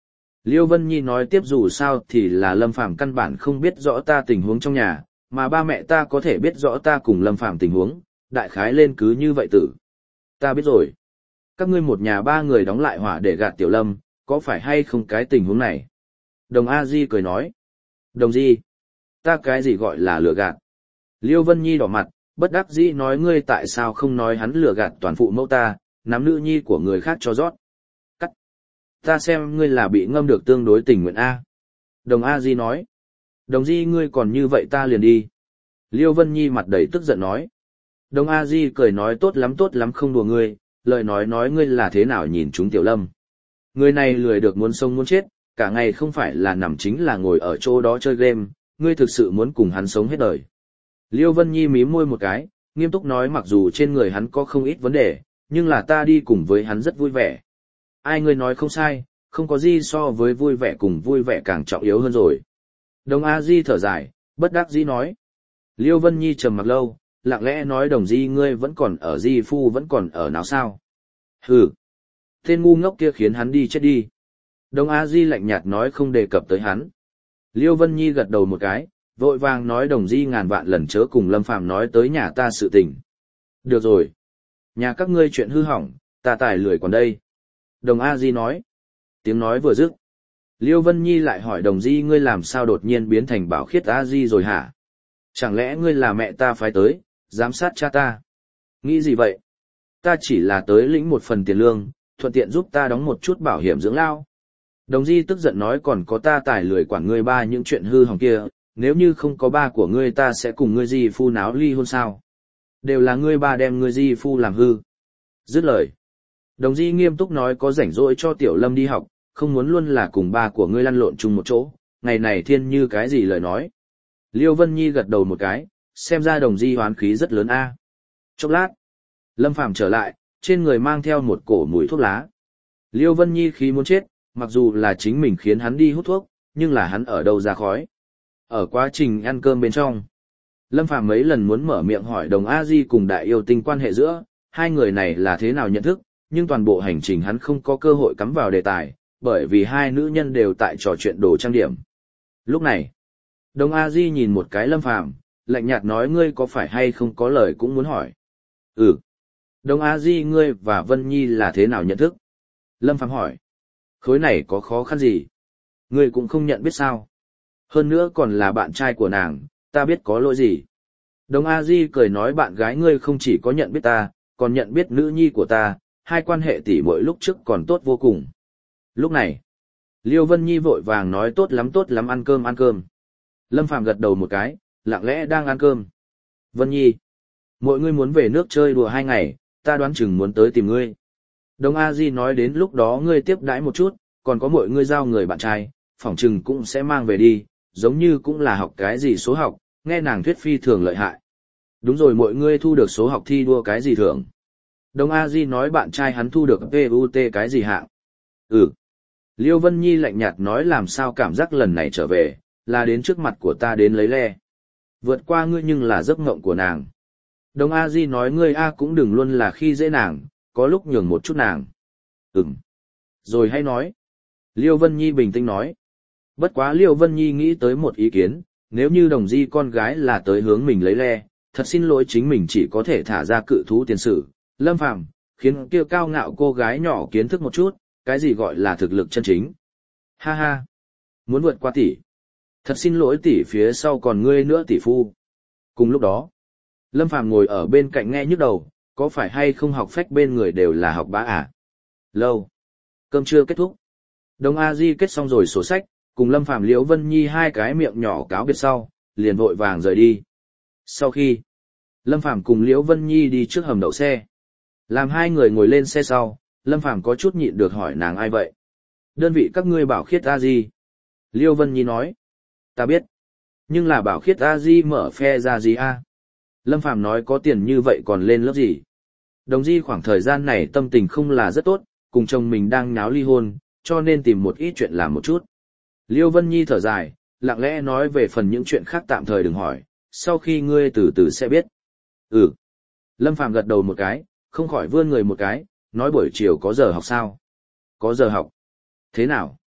Liêu Vân Nhi nói tiếp dù sao thì là Lâm Phàm căn bản không biết rõ ta tình huống trong nhà, mà ba mẹ ta có thể biết rõ ta cùng Lâm Phàm tình huống, đại khái lên cứ như vậy tử. Ta biết rồi. Các ngươi một nhà ba người đóng lại hỏa để gạt Tiểu Lâm, có phải hay không cái tình huống này? Đồng A Di cười nói. Đồng Di, ta cái gì gọi là lừa gạt? Liêu Vân Nhi đỏ mặt, bất đắc dĩ nói ngươi tại sao không nói hắn lừa gạt toàn phụ mẫu ta, nắm nữ nhi của người khác cho rót. Cắt. Ta xem ngươi là bị ngâm được tương đối tình nguyện A. Đồng A Di nói. Đồng Di ngươi còn như vậy ta liền đi. Liêu Vân Nhi mặt đầy tức giận nói. Đồng A Di cười nói tốt lắm không đùa ngươi, lời nói ngươi là thế nào nhìn chúng Tiểu Lâm. Người này lười được muốn sống muốn chết, cả ngày không phải là nằm chính là ngồi ở chỗ đó chơi game, ngươi thực sự muốn cùng hắn sống hết đời. Liêu Vân Nhi mím môi một cái, nghiêm túc nói mặc dù trên người hắn có không ít vấn đề, nhưng là ta đi cùng với hắn rất vui vẻ. Ai ngươi nói không sai, không có gì so với vui vẻ cùng vui vẻ càng trọng yếu hơn rồi. Đồng A Di thở dài, bất đắc dĩ nói. Liêu Vân Nhi trầm mặc lâu, lặng lẽ nói Đồng Di ngươi vẫn còn ở Di Phu vẫn còn ở nào sao? Hừ. Tên ngu ngốc kia khiến hắn đi chết đi. Đồng A Di lạnh nhạt nói không đề cập tới hắn. Liêu Vân Nhi gật đầu một cái, vội vàng nói Đồng Di ngàn vạn lần chớ cùng Lâm Phàm nói tới nhà ta sự tình. Được rồi. Nhà các ngươi chuyện hư hỏng, ta tài lười còn đây. Đồng A Di nói. Tiếng nói vừa dứt. Liêu Vân Nhi lại hỏi Đồng Di ngươi làm sao đột nhiên biến thành Bảo Khiết A Di rồi hả? Chẳng lẽ ngươi là mẹ ta phái tới, giám sát cha ta? Nghĩ gì vậy? Ta chỉ là tới lĩnh một phần tiền lương, thuận tiện giúp ta đóng một chút bảo hiểm dưỡng lao. Đồng Di tức giận nói còn có ta tài lười quản ngươi ba những chuyện hư hỏng kia, nếu như không có ba của ngươi ta sẽ cùng ngươi Di Phu náo ly hôn sao? Đều là ngươi ba đem ngươi Di Phu làm hư. Dứt lời. Đồng Di nghiêm túc nói có rảnh rỗi cho Tiểu Lâm đi học, không muốn luôn là cùng ba của ngươi lăn lộn chung một chỗ, ngày này thiên như cái gì lời nói. Liêu Vân Nhi gật đầu một cái, xem ra Đồng Di hoán khí rất lớn a. Chốc lát, Lâm Phàm trở lại, trên người mang theo một cổ mùi thuốc lá. Liêu Vân Nhi khí muốn chết, mặc dù là chính mình khiến hắn đi hút thuốc, nhưng là hắn ở đâu ra khói. Ở quá trình ăn cơm bên trong, Lâm Phàm mấy lần muốn mở miệng hỏi Đồng A Di cùng Đại Yêu Tinh quan hệ giữa, hai người này là thế nào nhận thức, nhưng toàn bộ hành trình hắn không có cơ hội cắm vào đề tài, bởi vì hai nữ nhân đều tại trò chuyện đồ trang điểm. Lúc này, Đồng A Di nhìn một cái Lâm Phàm, lạnh nhạt nói ngươi có phải hay không có lời cũng muốn hỏi. Ừ. Đồng A Di ngươi và Vân Nhi là thế nào nhận thức? Lâm Phàm hỏi. Khối này có khó khăn gì? Ngươi cũng không nhận biết sao? Hơn nữa còn là bạn trai của nàng, ta biết có lỗi gì? Đồng A Di cười nói bạn gái ngươi không chỉ có nhận biết ta, còn nhận biết nữ nhi của ta, hai quan hệ tỉ muội lúc trước còn tốt vô cùng. Lúc này, Liêu Vân Nhi vội vàng nói tốt lắm ăn cơm ăn cơm. Lâm Phàm gật đầu một cái, lặng lẽ đang ăn cơm. Vân Nhi, mọi ngươi muốn về nước chơi đùa 2 ngày, ta đoán chừng muốn tới tìm ngươi. Đồng A Di nói đến lúc đó ngươi tiếp đãi một chút, còn có mọi ngươi giao người bạn trai, phỏng chừng cũng sẽ mang về đi, giống như cũng là học cái gì số học, nghe nàng thuyết phi thường lợi hại. Đúng rồi mọi ngươi thu được số học thi đua cái gì thưởng. Đồng A Di nói bạn trai hắn thu được PUT cái gì hạng. Ừ. Liêu Vân Nhi lạnh nhạt nói làm sao cảm giác lần này trở về, là đến trước mặt của ta đến lấy le. Vượt qua ngươi nhưng là giấc mộng của nàng. Đồng A Di nói ngươi A cũng đừng luôn là khi dễ nàng, có lúc nhường một chút nàng. Ừm. Rồi hay nói. Liêu Vân Nhi bình tĩnh nói. Bất quá Liêu Vân Nhi nghĩ tới một ý kiến, nếu như Đồng Di con gái là tới hướng mình lấy le, thật xin lỗi chính mình chỉ có thể thả ra cự thú tiền sử. Lâm Phàm khiến kia cao ngạo cô gái nhỏ kiến thức một chút, cái gì gọi là thực lực chân chính. Ha ha. Muốn vượt qua tỷ. Thật xin lỗi tỷ phía sau còn ngươi nữa tỷ phu. Cùng lúc đó, Lâm Phàm ngồi ở bên cạnh nghe nhức đầu, có phải hay không học phách bên người đều là học bá à? Lâu. Cơm trưa kết thúc. Đồng A Di kết xong rồi sổ sách, cùng Lâm Phàm Liễu Vân Nhi hai cái miệng nhỏ cáo biệt sau, liền vội vàng rời đi. Sau khi, Lâm Phàm cùng Liễu Vân Nhi đi trước hầm đậu xe. Làm hai người ngồi lên xe sau, Lâm Phàm có chút nhịn được hỏi nàng ai vậy? Đơn vị các ngươi Bảo Khiết A Di. Liêu Vân Nhi nói. Ta biết. Nhưng là Bảo Khiết A Di mở phe ra gì a? Lâm Phàm nói có tiền như vậy còn lên lớp gì? Đồng Di khoảng thời gian này tâm tình không là rất tốt, cùng chồng mình đang nháo ly hôn, cho nên tìm một ít chuyện làm một chút. Liêu Vân Nhi thở dài, lặng lẽ nói về phần những chuyện khác tạm thời đừng hỏi, sau khi ngươi từ từ sẽ biết. Ừ. Lâm Phàm gật đầu một cái, không khỏi vươn người một cái, nói buổi chiều có giờ học sao? Có giờ học. Thế nào?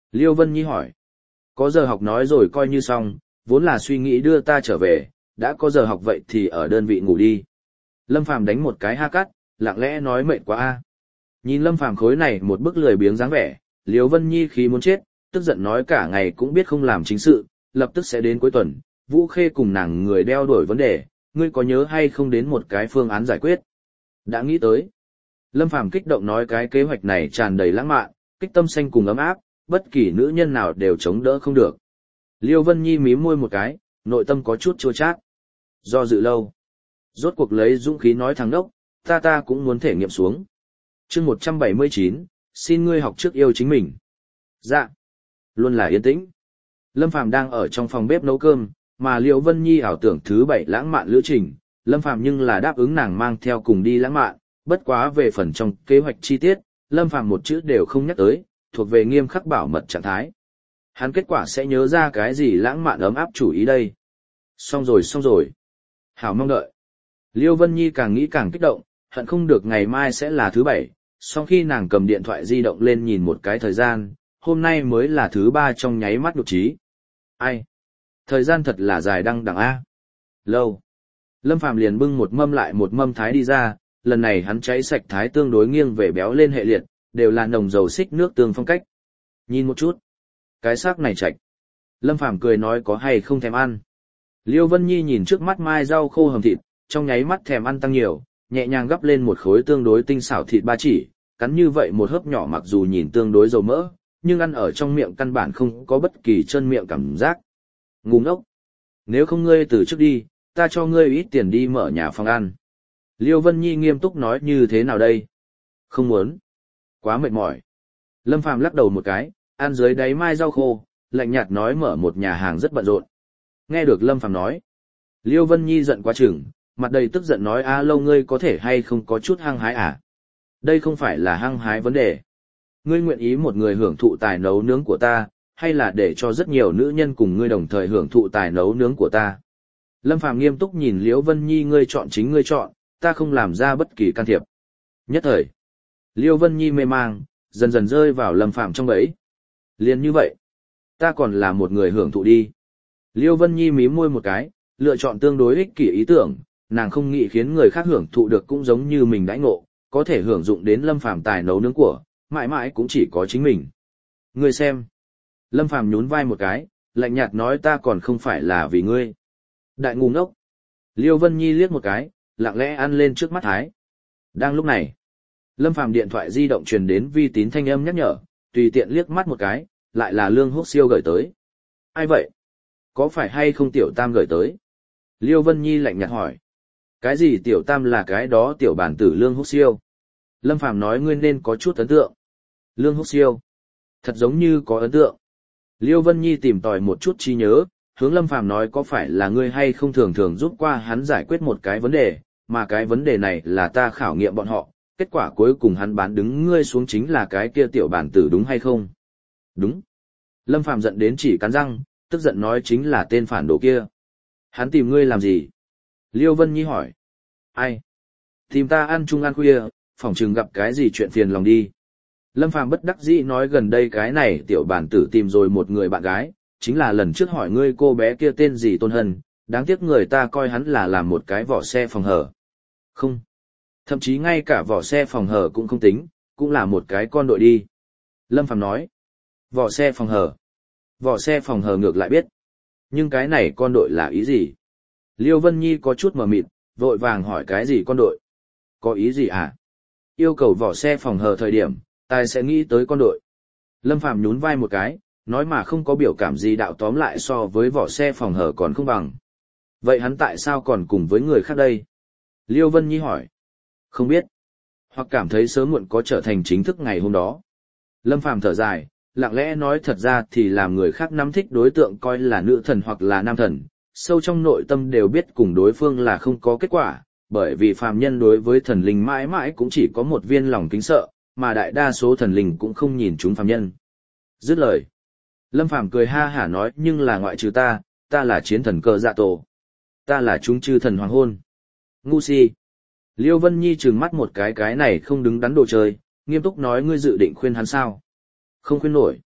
Liêu Vân Nhi hỏi. Có giờ học nói rồi coi như xong, vốn là suy nghĩ đưa ta trở về, đã có giờ học vậy thì ở đơn vị ngủ đi. Lâm Phàm đánh một cái ha cắt, lặng lẽ nói mệt quá a. Nhìn Lâm Phàm khối này một bức lười biếng dáng vẻ, Liêu Vân Nhi khí muốn chết, tức giận nói cả ngày cũng biết không làm chính sự, lập tức sẽ đến cuối tuần, Vũ Khê cùng nàng người đeo đổi vấn đề, ngươi có nhớ hay không đến một cái phương án giải quyết? Đã nghĩ tới. Lâm Phàm kích động nói cái kế hoạch này tràn đầy lãng mạn, kích tâm xanh cùng ấm áp, bất kỳ nữ nhân nào đều chống đỡ không được. Liêu Vân Nhi mím môi một cái, nội tâm có chút chua chát. Do dự lâu, rốt cuộc lấy dũng khí nói thằng đốc, ta cũng muốn thể nghiệm xuống. Chương 179, xin ngươi học trước yêu chính mình. Dạ. Luôn là yên tĩnh. Lâm Phàm đang ở trong phòng bếp nấu cơm, mà Liêu Vân Nhi ảo tưởng thứ 7 lãng mạn lữ trình, Lâm Phàm nhưng là đáp ứng nàng mang theo cùng đi lãng mạn, bất quá về phần trong kế hoạch chi tiết, Lâm Phàm một chữ đều không nhắc tới, thuộc về nghiêm khắc bảo mật trạng thái. Hắn kết quả sẽ nhớ ra cái gì lãng mạn ấm áp chủ ý đây. Xong rồi. Hảo mong đợi. Liêu Vân Nhi càng nghĩ càng kích động, hận không được ngày mai sẽ là thứ 7, sau khi nàng cầm điện thoại di động lên nhìn một cái thời gian, hôm nay mới là thứ 3 trong nháy mắt đột trí. Ai? Thời gian thật là dài đăng đẳng A. Lâu. Lâm Phàm liền bưng một mâm lại một mâm thái đi ra, lần này hắn cháy sạch thái tương đối nghiêng về béo lên hệ liệt, đều là nồng dầu xích nước tương phong cách. Nhìn một chút. Cái xác này chạch. Lâm Phàm cười nói có hay không thèm ăn. Liêu Vân Nhi nhìn trước mắt mai rau khô hầm thịt, trong nháy mắt thèm ăn tăng nhiều, nhẹ nhàng gắp lên một khối tương đối tinh xảo thịt ba chỉ, cắn như vậy một hớp nhỏ mặc dù nhìn tương đối dầu mỡ, nhưng ăn ở trong miệng căn bản không có bất kỳ chân miệng cảm giác. Ngu ngốc. Nếu không ngươi từ trước đi, ta cho ngươi ít tiền đi mở nhà phòng ăn. Liêu Vân Nhi nghiêm túc nói như thế nào đây? Không muốn. Quá mệt mỏi. Lâm Phàm lắc đầu một cái, ăn dưới đáy mai rau khô, lạnh nhạt nói mở một nhà hàng rất bận rộn. Nghe được Lâm Phàm nói. Liêu Vân Nhi giận quá chừng, mặt đầy tức giận nói a lâu ngươi có thể hay không có chút hăng hái à? Đây không phải là hăng hái vấn đề. Ngươi nguyện ý một người hưởng thụ tài nấu nướng của ta, hay là để cho rất nhiều nữ nhân cùng ngươi đồng thời hưởng thụ tài nấu nướng của ta? Lâm Phàm nghiêm túc nhìn Liễu Vân Nhi ngươi chọn chính ngươi chọn, ta không làm ra bất kỳ can thiệp. Nhất thời, Liễu Vân Nhi mê mang, dần dần rơi vào Lâm Phàm trong bẫy. Liền như vậy, ta còn là một người hưởng thụ đi. Liễu Vân Nhi mím môi một cái, lựa chọn tương đối ích kỷ ý tưởng, nàng không nghĩ khiến người khác hưởng thụ được cũng giống như mình đãi ngộ, có thể hưởng dụng đến Lâm Phàm tài nấu nướng của, mãi mãi cũng chỉ có chính mình. Ngươi xem. Lâm Phàm nhún vai một cái, lạnh nhạt nói ta còn không phải là vì ngươi. Đại ngu ngốc. Liêu Vân Nhi liếc một cái, lặng lẽ ăn lên trước mắt Thái. Đang lúc này, Lâm Phàm điện thoại di động truyền đến vi tín thanh âm nhắc nhở, tùy tiện liếc mắt một cái, lại là Lương Húc Siêu gửi tới. Ai vậy? Có phải hay không Tiểu Tam gửi tới? Liêu Vân Nhi lạnh nhạt hỏi. Cái gì Tiểu Tam là cái đó tiểu bản tử Lương Húc Siêu? Lâm Phàm nói ngươi nên có chút ấn tượng. Lương Húc Siêu. Thật giống như có ấn tượng. Liêu Vân Nhi tìm tòi một chút trí nhớ, hướng Lâm Phàm nói có phải là ngươi hay không thường thường giúp qua hắn giải quyết một cái vấn đề, mà cái vấn đề này là ta khảo nghiệm bọn họ, kết quả cuối cùng hắn bán đứng ngươi xuống chính là cái kia tiểu bản tử đúng hay không? Đúng. Lâm Phàm giận đến chỉ cắn răng, tức giận nói chính là tên phản đồ kia. Hắn tìm ngươi làm gì? Liêu Vân Nhi hỏi. Ai? Tìm ta ăn chung ăn khuya, phỏng chừng gặp cái gì chuyện phiền lòng đi. Lâm Phàm bất đắc dĩ nói gần đây cái này tiểu bản tử tìm rồi một người bạn gái, chính là lần trước hỏi ngươi cô bé kia tên gì Tôn Hân, đáng tiếc người ta coi hắn là làm một cái vỏ xe phòng hở. Không. Thậm chí ngay cả vỏ xe phòng hở cũng không tính, cũng là một cái con đội đi. Lâm Phàm nói. Vỏ xe phòng hở. Vỏ xe phòng hở ngược lại biết. Nhưng cái này con đội là ý gì? Liêu Vân Nhi có chút mờ mịt, vội vàng hỏi cái gì con đội? Có ý gì à? Yêu cầu vỏ xe phòng hở thời điểm, tài sẽ nghĩ tới con đội. Lâm Phàm nhún vai một cái, nói mà không có biểu cảm gì đạo tóm lại so với vỏ xe phòng hở còn không bằng. Vậy hắn tại sao còn cùng với người khác đây? Liêu Vân Nhi hỏi. Không biết. Hoặc cảm thấy sớm muộn có trở thành chính thức ngày hôm đó. Lâm Phàm thở dài, lặng lẽ nói thật ra thì làm người khác nắm thích đối tượng coi là nữ thần hoặc là nam thần, sâu trong nội tâm đều biết cùng đối phương là không có kết quả, bởi vì phàm nhân đối với thần linh mãi mãi cũng chỉ có một viên lòng kính sợ, mà đại đa số thần linh cũng không nhìn chúng phàm nhân. Dứt lời. Lâm Phàm cười ha hả nói nhưng là ngoại trừ ta là chiến thần cơ dạ tổ. Ta là chúng chư thần hoàng hôn. Ngu si. Liêu Vân Nhi trừng mắt một cái này không đứng đắn đồ chơi, nghiêm túc nói ngươi dự định khuyên hắn sao? Không khuyên nổi.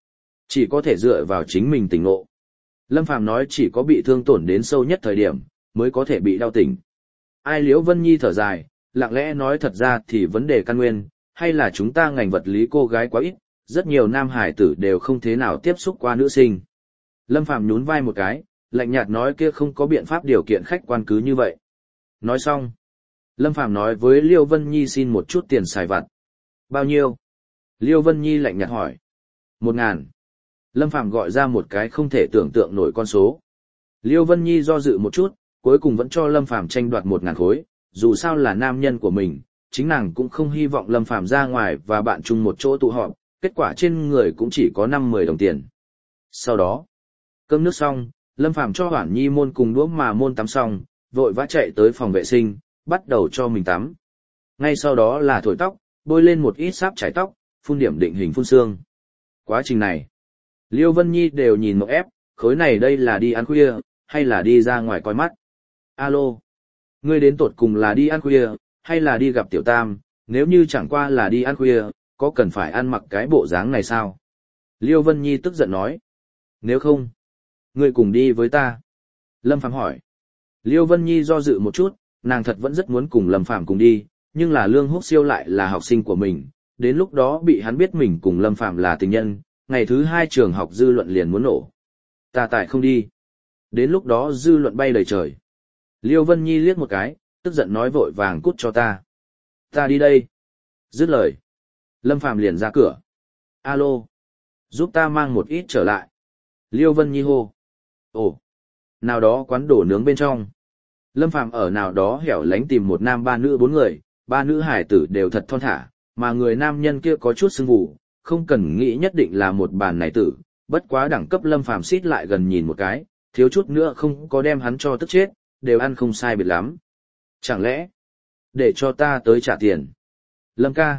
Chỉ có thể dựa vào chính mình tỉnh ngộ. Lâm Phàm nói chỉ có bị thương tổn đến sâu nhất thời điểm, mới có thể bị đau tỉnh. Ai Liễu Vân Nhi thở dài, lặng lẽ nói thật ra thì vấn đề căn nguyên, hay là chúng ta ngành vật lý cô gái quá ít, rất nhiều nam hải tử đều không thế nào tiếp xúc qua nữ sinh. Lâm Phàm nhún vai một cái, lạnh nhạt nói kia không có biện pháp điều kiện khách quan cứ như vậy. Nói xong, Lâm Phàm nói với Liêu Vân Nhi xin một chút tiền xài vặt. Bao nhiêu? Liêu Vân Nhi lạnh nhạt hỏi. 1.000. Lâm Phàm gọi ra một cái không thể tưởng tượng nổi con số. Liêu Vân Nhi do dự một chút, cuối cùng vẫn cho Lâm Phàm tranh đoạt 1.000 khối, dù sao là nam nhân của mình, chính nàng cũng không hy vọng Lâm Phàm ra ngoài và bạn chung một chỗ tụ họp, kết quả trên người cũng chỉ có 5-10 đồng tiền. Sau đó, cơm nước xong, Lâm Phàm cho Hoản Nhi môn cùng đũa mà môn tắm xong, vội vã chạy tới phòng vệ sinh, bắt đầu cho mình tắm. Ngay sau đó là thổi tóc, bôi lên một ít sáp chải tóc, phun điểm định hình phun xương. Quá trình này, Liêu Vân Nhi đều nhìn một ép, khối này đây là đi ăn khuya, hay là đi ra ngoài coi mắt. Alo, ngươi đến tột cùng là đi ăn khuya, hay là đi gặp tiểu tam, nếu như chẳng qua là đi ăn khuya, có cần phải ăn mặc cái bộ dáng này sao? Liêu Vân Nhi tức giận nói. Nếu không, ngươi cùng đi với ta. Lâm Phàm hỏi. Liêu Vân Nhi do dự một chút, nàng thật vẫn rất muốn cùng Lâm Phàm cùng đi, nhưng là Lương Húc Siêu lại là học sinh của mình, đến lúc đó bị hắn biết mình cùng Lâm Phàm là tình nhân, ngày thứ 2 trường học dư luận liền muốn nổ. Ta tại không đi. Đến lúc đó dư luận bay đầy trời. Liêu Vân Nhi liếc một cái, tức giận nói vội vàng cút cho ta. Ta đi đây. Dứt lời. Lâm Phàm liền ra cửa. Alo. Giúp ta mang một ít trở lại. Liêu Vân Nhi hô. Ồ. Nào đó quán đổ nướng bên trong. Lâm Phàm ở nào đó hẻo lánh tìm một nam 3 nữ 4 người, 3 nữ hải tử đều thật thon thả, mà người nam nhân kia có chút sưng vù, không cần nghĩ nhất định là một bàn này tử, bất quá đẳng cấp Lâm Phàm xít lại gần nhìn một cái, thiếu chút nữa không có đem hắn cho tức chết, đều ăn không sai biệt lắm. Chẳng lẽ, để cho ta tới trả tiền. Lâm ca,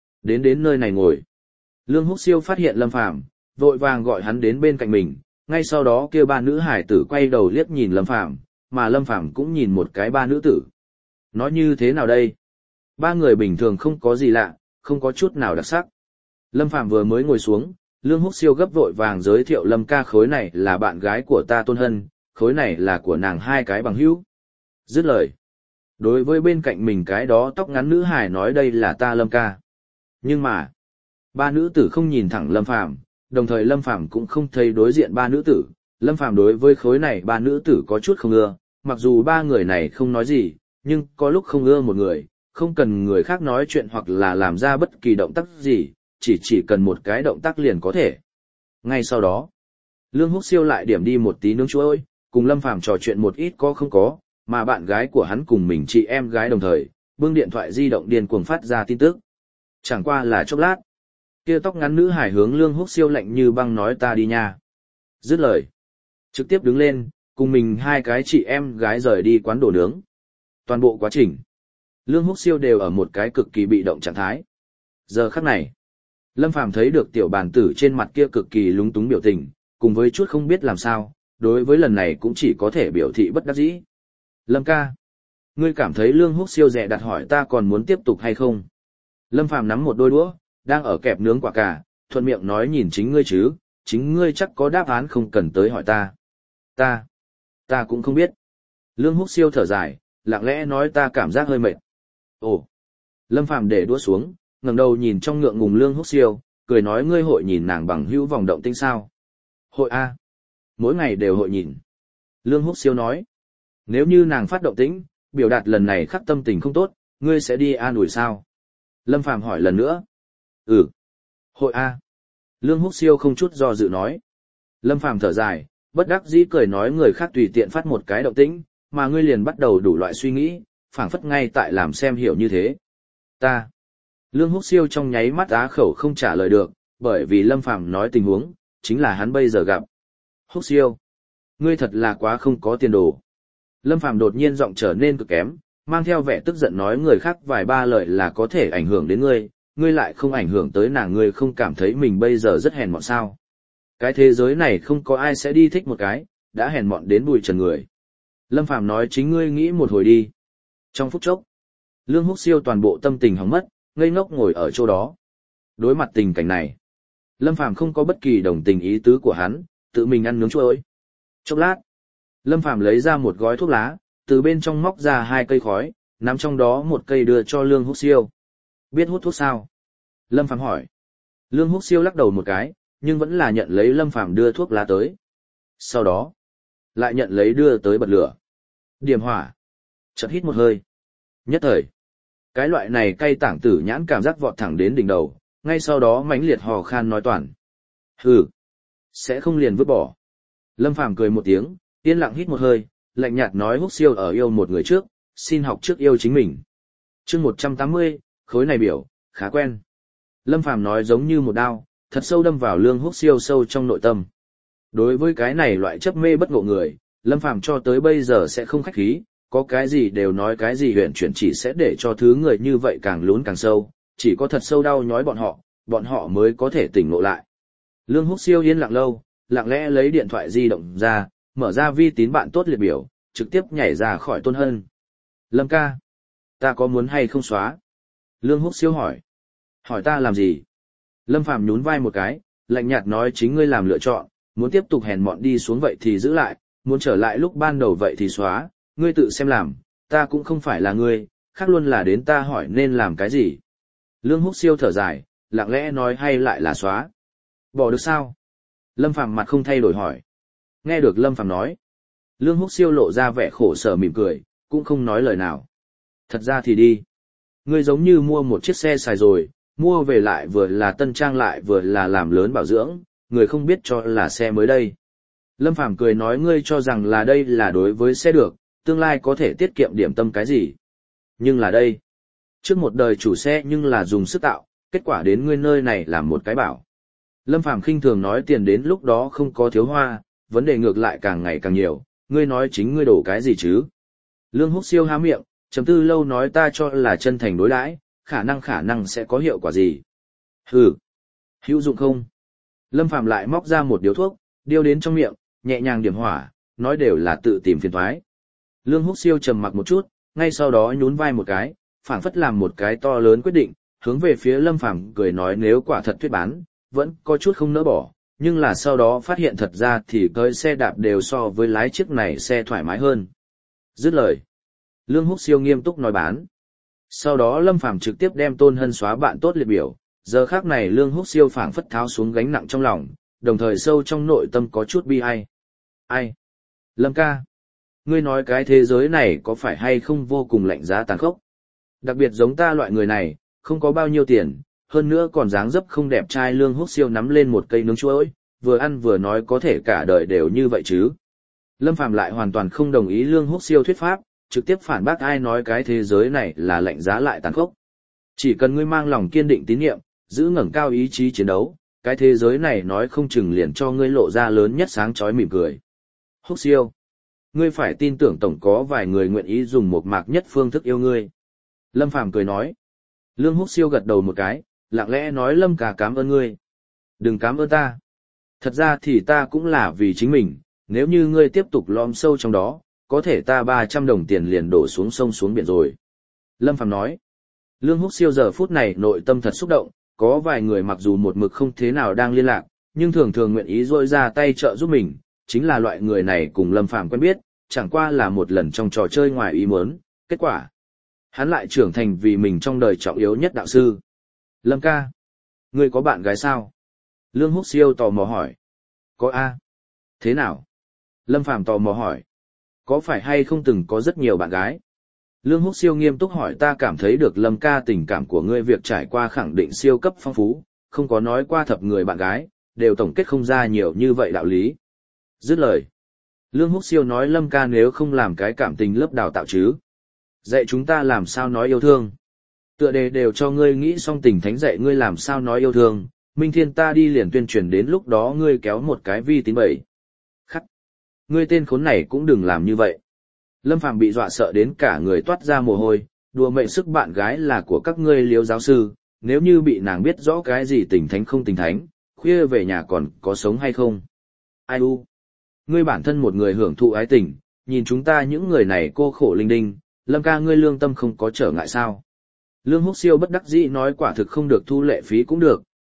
đến nơi này ngồi. Lương Húc Siêu phát hiện Lâm Phàm, vội vàng gọi hắn đến bên cạnh mình, ngay sau đó kia 3 nữ hải tử quay đầu liếc nhìn Lâm Phàm, mà Lâm Phàm cũng nhìn một cái 3 nữ tử. Nói như thế nào đây? 3 người bình thường không có gì lạ, không có chút nào đặc sắc. Lâm Phàm vừa mới ngồi xuống, Lương Húc Siêu gấp vội vàng giới thiệu Lâm ca khối này là bạn gái của ta Tôn Hân, khối này là của nàng 2 cái bằng hữu. Dứt lời. Đối với bên cạnh mình cái đó tóc ngắn nữ hài nói đây là ta Lâm ca. Nhưng mà, 3 nữ tử không nhìn thẳng Lâm Phàm, đồng thời Lâm Phàm cũng không thấy đối diện 3 nữ tử. Lâm Phàm đối với khối này 3 nữ tử có chút không ưa, mặc dù 3 người này không nói gì, nhưng có lúc không ưa một người, không cần người khác nói chuyện hoặc là làm ra bất kỳ động tác gì, chỉ cần một cái động tác liền có thể. Ngay sau đó, Lương Húc Siêu lại điểm đi một tí nướng chuối, cùng Lâm Phàm trò chuyện một ít có không có, mà bạn gái của hắn cùng mình chị em gái đồng thời, bưng điện thoại di động điên cuồng phát ra tin tức. Chẳng qua là chốc lát, kia tóc ngắn nữ hải hướng Lương Húc Siêu lạnh như băng nói ta đi nha. Dứt lời, trực tiếp đứng lên, cùng mình 2 cái chị em gái rời đi quán đồ nướng. Toàn bộ quá trình, Lương Húc Siêu đều ở một cái cực kỳ bị động trạng thái. Giờ khắc này, Lâm Phàm thấy được tiểu bàn tử trên mặt kia cực kỳ lúng túng biểu tình, cùng với chút không biết làm sao, đối với lần này cũng chỉ có thể biểu thị bất đắc dĩ. Lâm ca, ngươi cảm thấy Lương Húc Siêu dè đặt hỏi ta còn muốn tiếp tục hay không? Lâm Phàm nắm một đôi đũa, đang ở kẹp nướng quả cà, thuận miệng nói nhìn chính ngươi chứ, chính ngươi chắc có đáp án không cần tới hỏi ta. Ta cũng không biết. Lương Húc Siêu thở dài, lặng lẽ nói ta cảm giác hơi mệt. Ồ. Lâm Phàm để đũa xuống, ngẩng đầu nhìn trong ngượng ngùng Lương Húc Siêu, cười nói ngươi hội nhìn nàng bằng hữu vòng động tinh sao? Hội A. Mỗi ngày đều hội nhìn. Lương Húc Siêu nói. Nếu như nàng phát động tĩnh, biểu đạt lần này khắc tâm tình không tốt, ngươi sẽ đi an ủi sao? Lâm Phàm hỏi lần nữa. Ừ. Hội A. Lương Húc Siêu không chút do dự nói. Lâm Phàm thở dài, bất đắc dĩ cười nói người khác tùy tiện phát một cái động tĩnh, mà ngươi liền bắt đầu đủ loại suy nghĩ, phảng phất ngay tại làm xem hiểu như thế. Ta. Lương Húc Siêu trong nháy mắt á khẩu không trả lời được, bởi vì Lâm Phàm nói tình huống, chính là hắn bây giờ gặp. Húc Siêu. Ngươi thật là quá không có tiền đồ. Lâm Phàm đột nhiên giọng trở nên cực kém, mang theo vẻ tức giận nói người khác vài ba lời là có thể ảnh hưởng đến ngươi, ngươi lại không ảnh hưởng tới nàng, ngươi không cảm thấy mình bây giờ rất hèn mọn sao. Cái thế giới này không có ai sẽ đi thích một cái, đã hèn mọn đến bùi trần người. Lâm Phàm nói chính ngươi nghĩ một hồi đi. Trong phút chốc, Lương Húc Siêu toàn bộ tâm tình hỏng mất, ngây ngốc ngồi ở chỗ đó. Đối mặt tình cảnh này, Lâm Phàm không có bất kỳ đồng tình ý tứ của hắn, tự mình ăn nướng chuối. Chốc lát, Lâm Phàm lấy ra một gói thuốc lá, từ bên trong móc ra 2 cây khói, nắm trong đó một cây đưa cho Lương Húc Siêu. Biết hút thuốc sao? Lâm Phàm hỏi. Lương Húc Siêu lắc đầu một cái, nhưng vẫn là nhận lấy Lâm Phàm đưa thuốc lá tới. Sau đó, lại nhận lấy đưa tới bật lửa. Điểm hỏa. Chợt hít một hơi. Nhất thời, cái loại này cay tảng tử nhãn cảm giác vọt thẳng đến đỉnh đầu, ngay sau đó mãnh liệt hò khan nói toàn. Hừ, sẽ không liền vứt bỏ. Lâm Phàm cười một tiếng, yên lặng hít một hơi, lạnh nhạt nói Húc Siêu ở yêu một người trước, xin học trước yêu chính mình. Chương 180, khối này biểu, khá quen. Lâm Phàm nói giống như một đao, thật sâu đâm vào Lương Húc Siêu sâu trong nội tâm. Đối với cái này loại chấp mê bất ngộ người, Lâm Phàm cho tới bây giờ sẽ không khách khí, có cái gì đều nói cái gì huyền chuyển chỉ sẽ để cho thứ người như vậy càng lún càng sâu, chỉ có thật sâu đau nhói bọn họ mới có thể tỉnh ngộ lại. Lương Húc Siêu yên lặng lâu, lặng lẽ lấy điện thoại di động ra, mở ra vi tín bạn tốt liệt biểu, trực tiếp nhảy ra khỏi Tôn Hân. Lâm ca, ta có muốn hay không xóa? Lương Húc Siêu hỏi. Hỏi ta làm gì? Lâm Phàm nhún vai một cái, lạnh nhạt nói chính ngươi làm lựa chọn, muốn tiếp tục hèn mọn đi xuống vậy thì giữ lại, muốn trở lại lúc ban đầu vậy thì xóa, ngươi tự xem làm, ta cũng không phải là ngươi, khác luôn là đến ta hỏi nên làm cái gì. Lương Húc Siêu thở dài, lặng lẽ nói hay lại là xóa. Bỏ được sao? Lâm Phàm mặt không thay đổi hỏi. Nghe được Lâm Phàm nói, Lương Húc Siêu lộ ra vẻ khổ sở mỉm cười, cũng không nói lời nào. Thật ra thì đi. Ngươi giống như mua một chiếc xe xài rồi, mua về lại vừa là tân trang lại vừa là làm lớn bảo dưỡng, người không biết cho là xe mới đây. Lâm Phàm cười nói ngươi cho rằng là đây là đối với xe được, tương lai có thể tiết kiệm điểm tâm cái gì. Nhưng là đây. Trước một đời chủ xe nhưng là dùng sức tạo, kết quả đến ngươi nơi này làm một cái bảo. Lâm Phàm khinh thường nói tiền đến lúc đó không có thiếu hoa, vấn đề ngược lại càng ngày càng nhiều, ngươi nói chính ngươi đổ cái gì chứ. Lương Húc Siêu há miệng, trầm tư lâu nói ta cho là chân thành đối đãi, khả năng sẽ có hiệu quả gì. Hừ, hữu dụng không? Lâm Phàm lại móc ra một điếu thuốc, điêu đến trong miệng, nhẹ nhàng điểm hỏa, nói đều là tự tìm phiền toái. Lương Húc Siêu trầm mặc một chút, ngay sau đó nhún vai một cái, phảng phất làm một cái to lớn quyết định, hướng về phía Lâm Phàm cười nói nếu quả thật thuyết bán, vẫn có chút không nỡ bỏ, nhưng là sau đó phát hiện thật ra thì cơi xe đạp đều so với lái chiếc này xe thoải mái hơn. Dứt lời, Lương Húc Siêu nghiêm túc nói bán. Sau đó Lâm Phàm trực tiếp đem Tôn Hân xóa bạn tốt liệt biểu, giờ khác này Lương Húc Siêu phảng phất tháo xuống gánh nặng trong lòng, đồng thời sâu trong nội tâm có chút bi ai. Ai? Lâm ca, ngươi nói cái thế giới này có phải hay không vô cùng lạnh giá tàn khốc? Đặc biệt giống ta loại người này, không có bao nhiêu tiền, hơn nữa còn dáng dấp không đẹp trai. Lương Húc Siêu nắm lên một cây nướng chuối, vừa ăn vừa nói có thể cả đời đều như vậy chứ. Lâm Phàm lại hoàn toàn không đồng ý Lương Húc Siêu thuyết pháp, trực tiếp phản bác ai nói cái thế giới này là lạnh giá lại tàn khốc. Chỉ cần ngươi mang lòng kiên định tín nhiệm, giữ ngẩng cao ý chí chiến đấu, cái thế giới này nói không chừng liền cho ngươi lộ ra lớn nhất sáng chói mỉm cười. Húc Siêu, ngươi phải tin tưởng tổng có vài người nguyện ý dùng một mạc nhất phương thức yêu ngươi. Lâm Phàm cười nói. Lương Húc Siêu gật đầu một cái, lặng lẽ nói Lâm ca cảm ơn ngươi. Đừng cảm ơn ta. Thật ra thì ta cũng là vì chính mình, nếu như ngươi tiếp tục lom sâu trong đó, có thể ta 300 đồng tiền liền đổ xuống sông xuống biển rồi. Lâm Phàm nói. Lương Húc Siêu giờ phút này nội tâm thật xúc động, có vài người mặc dù một mực không thế nào đang liên lạc, nhưng thường thường nguyện ý rôi ra tay trợ giúp mình, chính là loại người này cùng Lâm Phàm quen biết, chẳng qua là một lần trong trò chơi ngoài ý muốn, kết quả. Hắn lại trưởng thành vì mình trong đời trọng yếu nhất đạo sư. Lâm ca, ngươi có bạn gái sao? Lương Húc Siêu tò mò hỏi. Có a. Thế nào? Lâm Phàm tò mò hỏi. Có phải hay không từng có rất nhiều bạn gái? Lương Húc Siêu nghiêm túc hỏi ta cảm thấy được Lâm ca tình cảm của ngươi việc trải qua khẳng định siêu cấp phong phú, không có nói qua thập người bạn gái, đều tổng kết không ra nhiều như vậy đạo lý. Dứt lời. Lương Húc Siêu nói Lâm ca nếu không làm cái cảm tình lớp đào tạo chứ. Dạy chúng ta làm sao nói yêu thương. Tựa đề đều cho ngươi nghĩ xong tình thánh dạy ngươi làm sao nói yêu thương, Minh Thiên ta đi liền tuyên truyền đến lúc đó ngươi kéo một cái vi tín bậy. Khắc. Ngươi tên khốn này cũng đừng làm như vậy. Lâm Phàm bị dọa sợ đến cả người toát ra mồ hôi, đùa mệnh sức bạn gái là của các ngươi Liêu giáo sư, nếu như bị nàng biết rõ cái gì tình thánh không tình thánh, khuya về nhà còn có sống hay không. Ai u. Ngươi bản thân một người hưởng thụ ái tình, nhìn chúng ta những người này cô khổ linh đinh, Lâm ca ngươi lương tâm không có trở ngại sao. Lương Húc Siêu bất đắc dĩ nói quả thực không được thu lệ phí cũng được,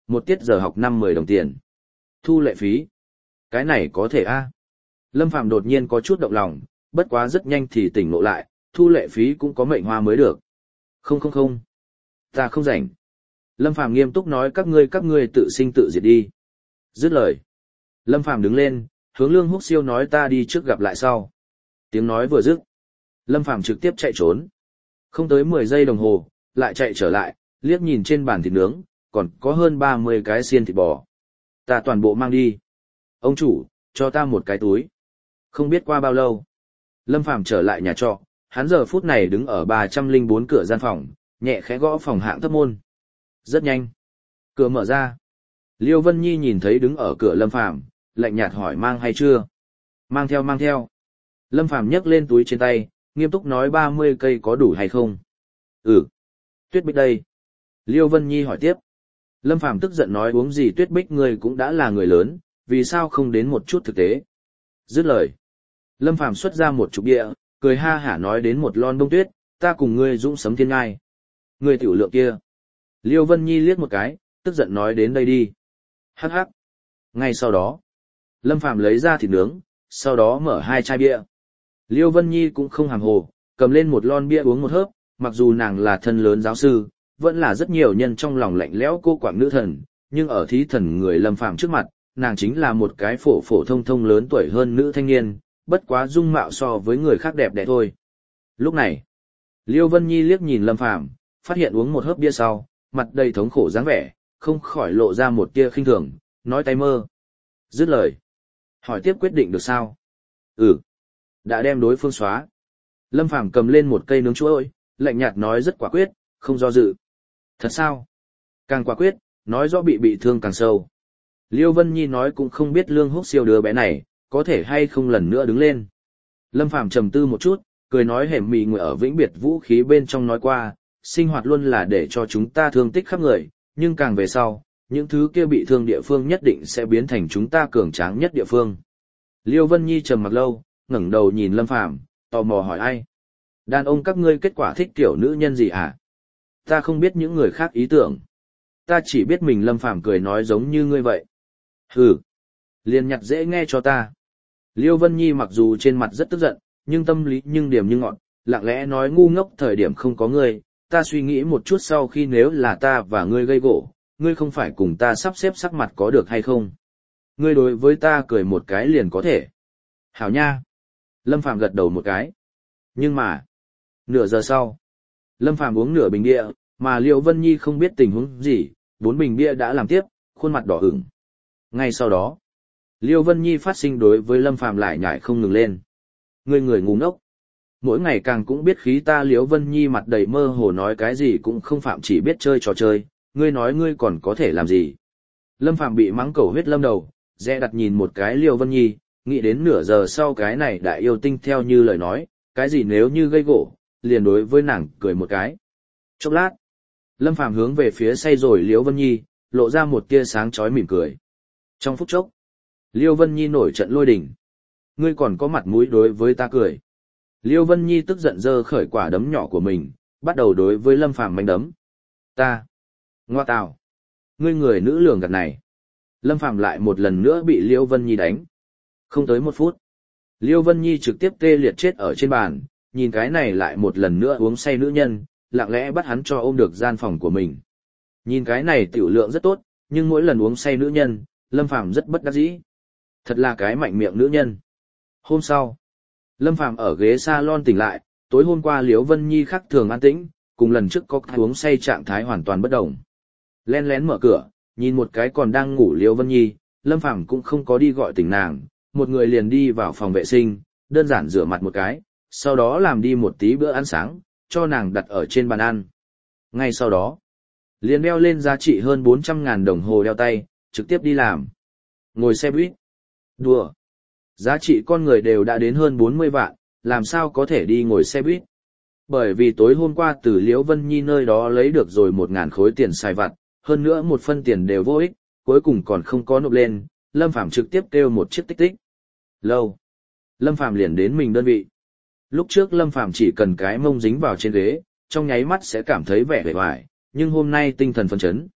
một tiết giờ học 5-10 đồng tiền. Thu lệ phí. Cái này có thể a? Lâm Phàm đột nhiên có chút động lòng, bất quá rất nhanh thì tỉnh ngộ lại, thu lệ phí cũng có mệnh hoa mới được. Không. Ta không rảnh. Lâm Phàm nghiêm túc nói các ngươi tự sinh tự diệt đi. Dứt lời. Lâm Phàm đứng lên, hướng Lương Húc Siêu nói ta đi trước gặp lại sau. Tiếng nói vừa dứt. Lâm Phàm trực tiếp chạy trốn. Không tới 10 giây đồng hồ, lại chạy trở lại, liếc nhìn trên bàn thịt nướng, còn có hơn 30 cái xiên thịt bò. Ta toàn bộ mang đi. Ông chủ, cho ta một cái túi. Không biết qua bao lâu. Lâm Phàm trở lại nhà trọ, hắn giờ phút này đứng ở 304 cửa gian phòng, nhẹ khẽ gõ phòng hạng thấp môn. Rất nhanh. Cửa mở ra. Liêu Vân Nhi nhìn thấy đứng ở cửa Lâm Phàm, lạnh nhạt hỏi mang hay chưa? Mang theo. Lâm Phàm nhấc lên túi trên tay, nghiêm túc nói 30 cây có đủ hay không? Ừ. Tuyết Bích đây. Liêu Vân Nhi hỏi tiếp. Lâm Phàm tức giận nói uống gì Tuyết Bích ngươi cũng đã là người lớn, vì sao không đến một chút thực tế? Dứt lời. Lâm Phàm xuất ra một chục địa, cười ha hả nói đến một lon bông tuyết, ta cùng ngươi dũng sấm thiên ngai. Ngươi tiểu lượng kia. Liêu Vân Nhi liếc một cái, tức giận nói đến đây đi. Hắc hắc. Ngay sau đó, Lâm Phàm lấy ra thịt nướng, sau đó mở 2 chai bia. Liêu Vân Nhi cũng không hàm hồ, cầm lên một lon bia uống một hớp, mặc dù nàng là thân lớn giáo sư, vẫn là rất nhiều nhân trong lòng lạnh lẽo cô quạng nữ thần, nhưng ở thí thần người Lâm Phàm trước mặt, nàng chính là một cái phổ phổ thông thông lớn tuổi hơn nữ thanh niên, bất quá dung mạo so với người khác đẹp đẽ thôi. Lúc này, Liêu Vân Nhi liếc nhìn Lâm Phàm, phát hiện uống một hớp bia sau, mặt đầy thống khổ dáng vẻ, không khỏi lộ ra một tia khinh thường, nói tay mơ. Dứt lời. Hỏi tiếp quyết định được sao? Ừ. Đã đem đối phương xóa. Lâm Phàm cầm lên một cây nướng chuối, lạnh nhạt nói rất quả quyết, không do dự. Thật sao? Càng quả quyết, nói rõ bị thương càng sâu. Liêu Vân Nhi nói cũng không biết Lương Húc Siêu đứa bé này, có thể hay không lần nữa đứng lên. Lâm Phàm trầm tư một chút, cười nói hẻm mì người ở vĩnh biệt vũ khí bên trong nói qua, sinh hoạt luôn là để cho chúng ta thương tích khắp người, nhưng càng về sau, những thứ kia bị thương địa phương nhất định sẽ biến thành chúng ta cường tráng nhất địa phương. Liêu Vân Nhi trầm mặc lâu, ngẩng đầu nhìn Lâm Phàm, tò mò hỏi ai? Đàn ông các ngươi kết quả thích tiểu nữ nhân gì hả? Ta không biết những người khác ý tưởng. Ta chỉ biết mình Lâm Phàm cười nói giống như ngươi vậy. Hừ. Liền nhặt dễ nghe cho ta. Liêu Vân Nhi mặc dù trên mặt rất tức giận, nhưng tâm lý nhưng điềm như ngọn, lặng lẽ nói ngu ngốc thời điểm không có ngươi, ta suy nghĩ một chút sau khi nếu là ta và ngươi gây gỗ, ngươi không phải cùng ta sắp xếp sắc mặt có được hay không? Ngươi đối với ta cười một cái liền có thể. Hảo nha. Lâm Phàm gật đầu một cái. Nhưng mà, nửa giờ sau, Lâm Phàm uống nửa bình bia, mà Liêu Vân Nhi không biết tình huống gì, 4 bình bia đã làm tiếp, khuôn mặt đỏ ửng. Ngay sau đó, Liêu Vân Nhi phát sinh đối với Lâm Phàm lại nhảy không ngừng lên. Ngươi người ngu ngốc. Mỗi ngày càng cũng biết khí ta Liêu Vân Nhi mặt đầy mơ hồ nói cái gì cũng không phạm chỉ biết chơi trò chơi, ngươi nói ngươi còn có thể làm gì. Lâm Phàm bị mắng cầu huyết lâm đầu, dè đặt nhìn một cái Liêu Vân Nhi, nghĩ đến nửa giờ sau cái này đại yêu tinh theo như lời nói, cái gì nếu như gây gỗ, liền đối với nàng cười một cái. Chốc lát, Lâm Phàm hướng về phía say rồi Liêu Vân Nhi, lộ ra một tia sáng chói mỉm cười. Trong phút chốc, Liêu Vân Nhi nổi trận lôi đình. Ngươi còn có mặt mũi đối với ta cười. Liêu Vân Nhi tức giận giơ khởi quả đấm nhỏ của mình, bắt đầu đối với Lâm Phàm manh đấm. Ta, ngoa tào, ngươi người nữ lường gạt này. Lâm Phàm lại một lần nữa bị Liêu Vân Nhi đánh. Không tới 1 phút, Liêu Vân Nhi trực tiếp tê liệt chết ở trên bàn, nhìn cái này lại một lần nữa uống say nữ nhân, lặng lẽ bắt hắn cho ôm được gian phòng của mình. Nhìn cái này tiểu lượng rất tốt, nhưng mỗi lần uống say nữ nhân, Lâm Phàm rất bất đắc dĩ. Thật là cái mạnh miệng nữ nhân. Hôm sau, Lâm Phàm ở ghế salon tỉnh lại, tối hôm qua Liễu Vân Nhi khác thường an tĩnh, cùng lần trước có uống say trạng thái hoàn toàn bất đồng. Lén lén mở cửa, nhìn một cái còn đang ngủ Liễu Vân Nhi, Lâm Phàm cũng không có đi gọi tỉnh nàng, một người liền đi vào phòng vệ sinh, đơn giản rửa mặt một cái, sau đó làm đi một tí bữa ăn sáng, cho nàng đặt ở trên bàn ăn. Ngay sau đó, liền đeo lên giá trị hơn 400.000 đồng hồ đeo tay, trực tiếp đi làm. Ngồi xe buýt. Đùa. Giá trị con người đều đã đến hơn 40 vạn, làm sao có thể đi ngồi xe buýt. Bởi vì tối hôm qua từ Liễu Vân Nhi nơi đó lấy được rồi 1.000 khối tiền xài vặt, hơn nữa 1 phân tiền đều vô ích, cuối cùng còn không có nộp lên, Lâm Phàm trực tiếp kêu một chiếc tích tích. Lâu. Lâm Phàm liền đến mình đơn vị. Lúc trước Lâm Phàm chỉ cần cái mông dính vào trên ghế, trong nháy mắt sẽ cảm thấy vẻ uể oải, nhưng hôm nay tinh thần phấn chấn.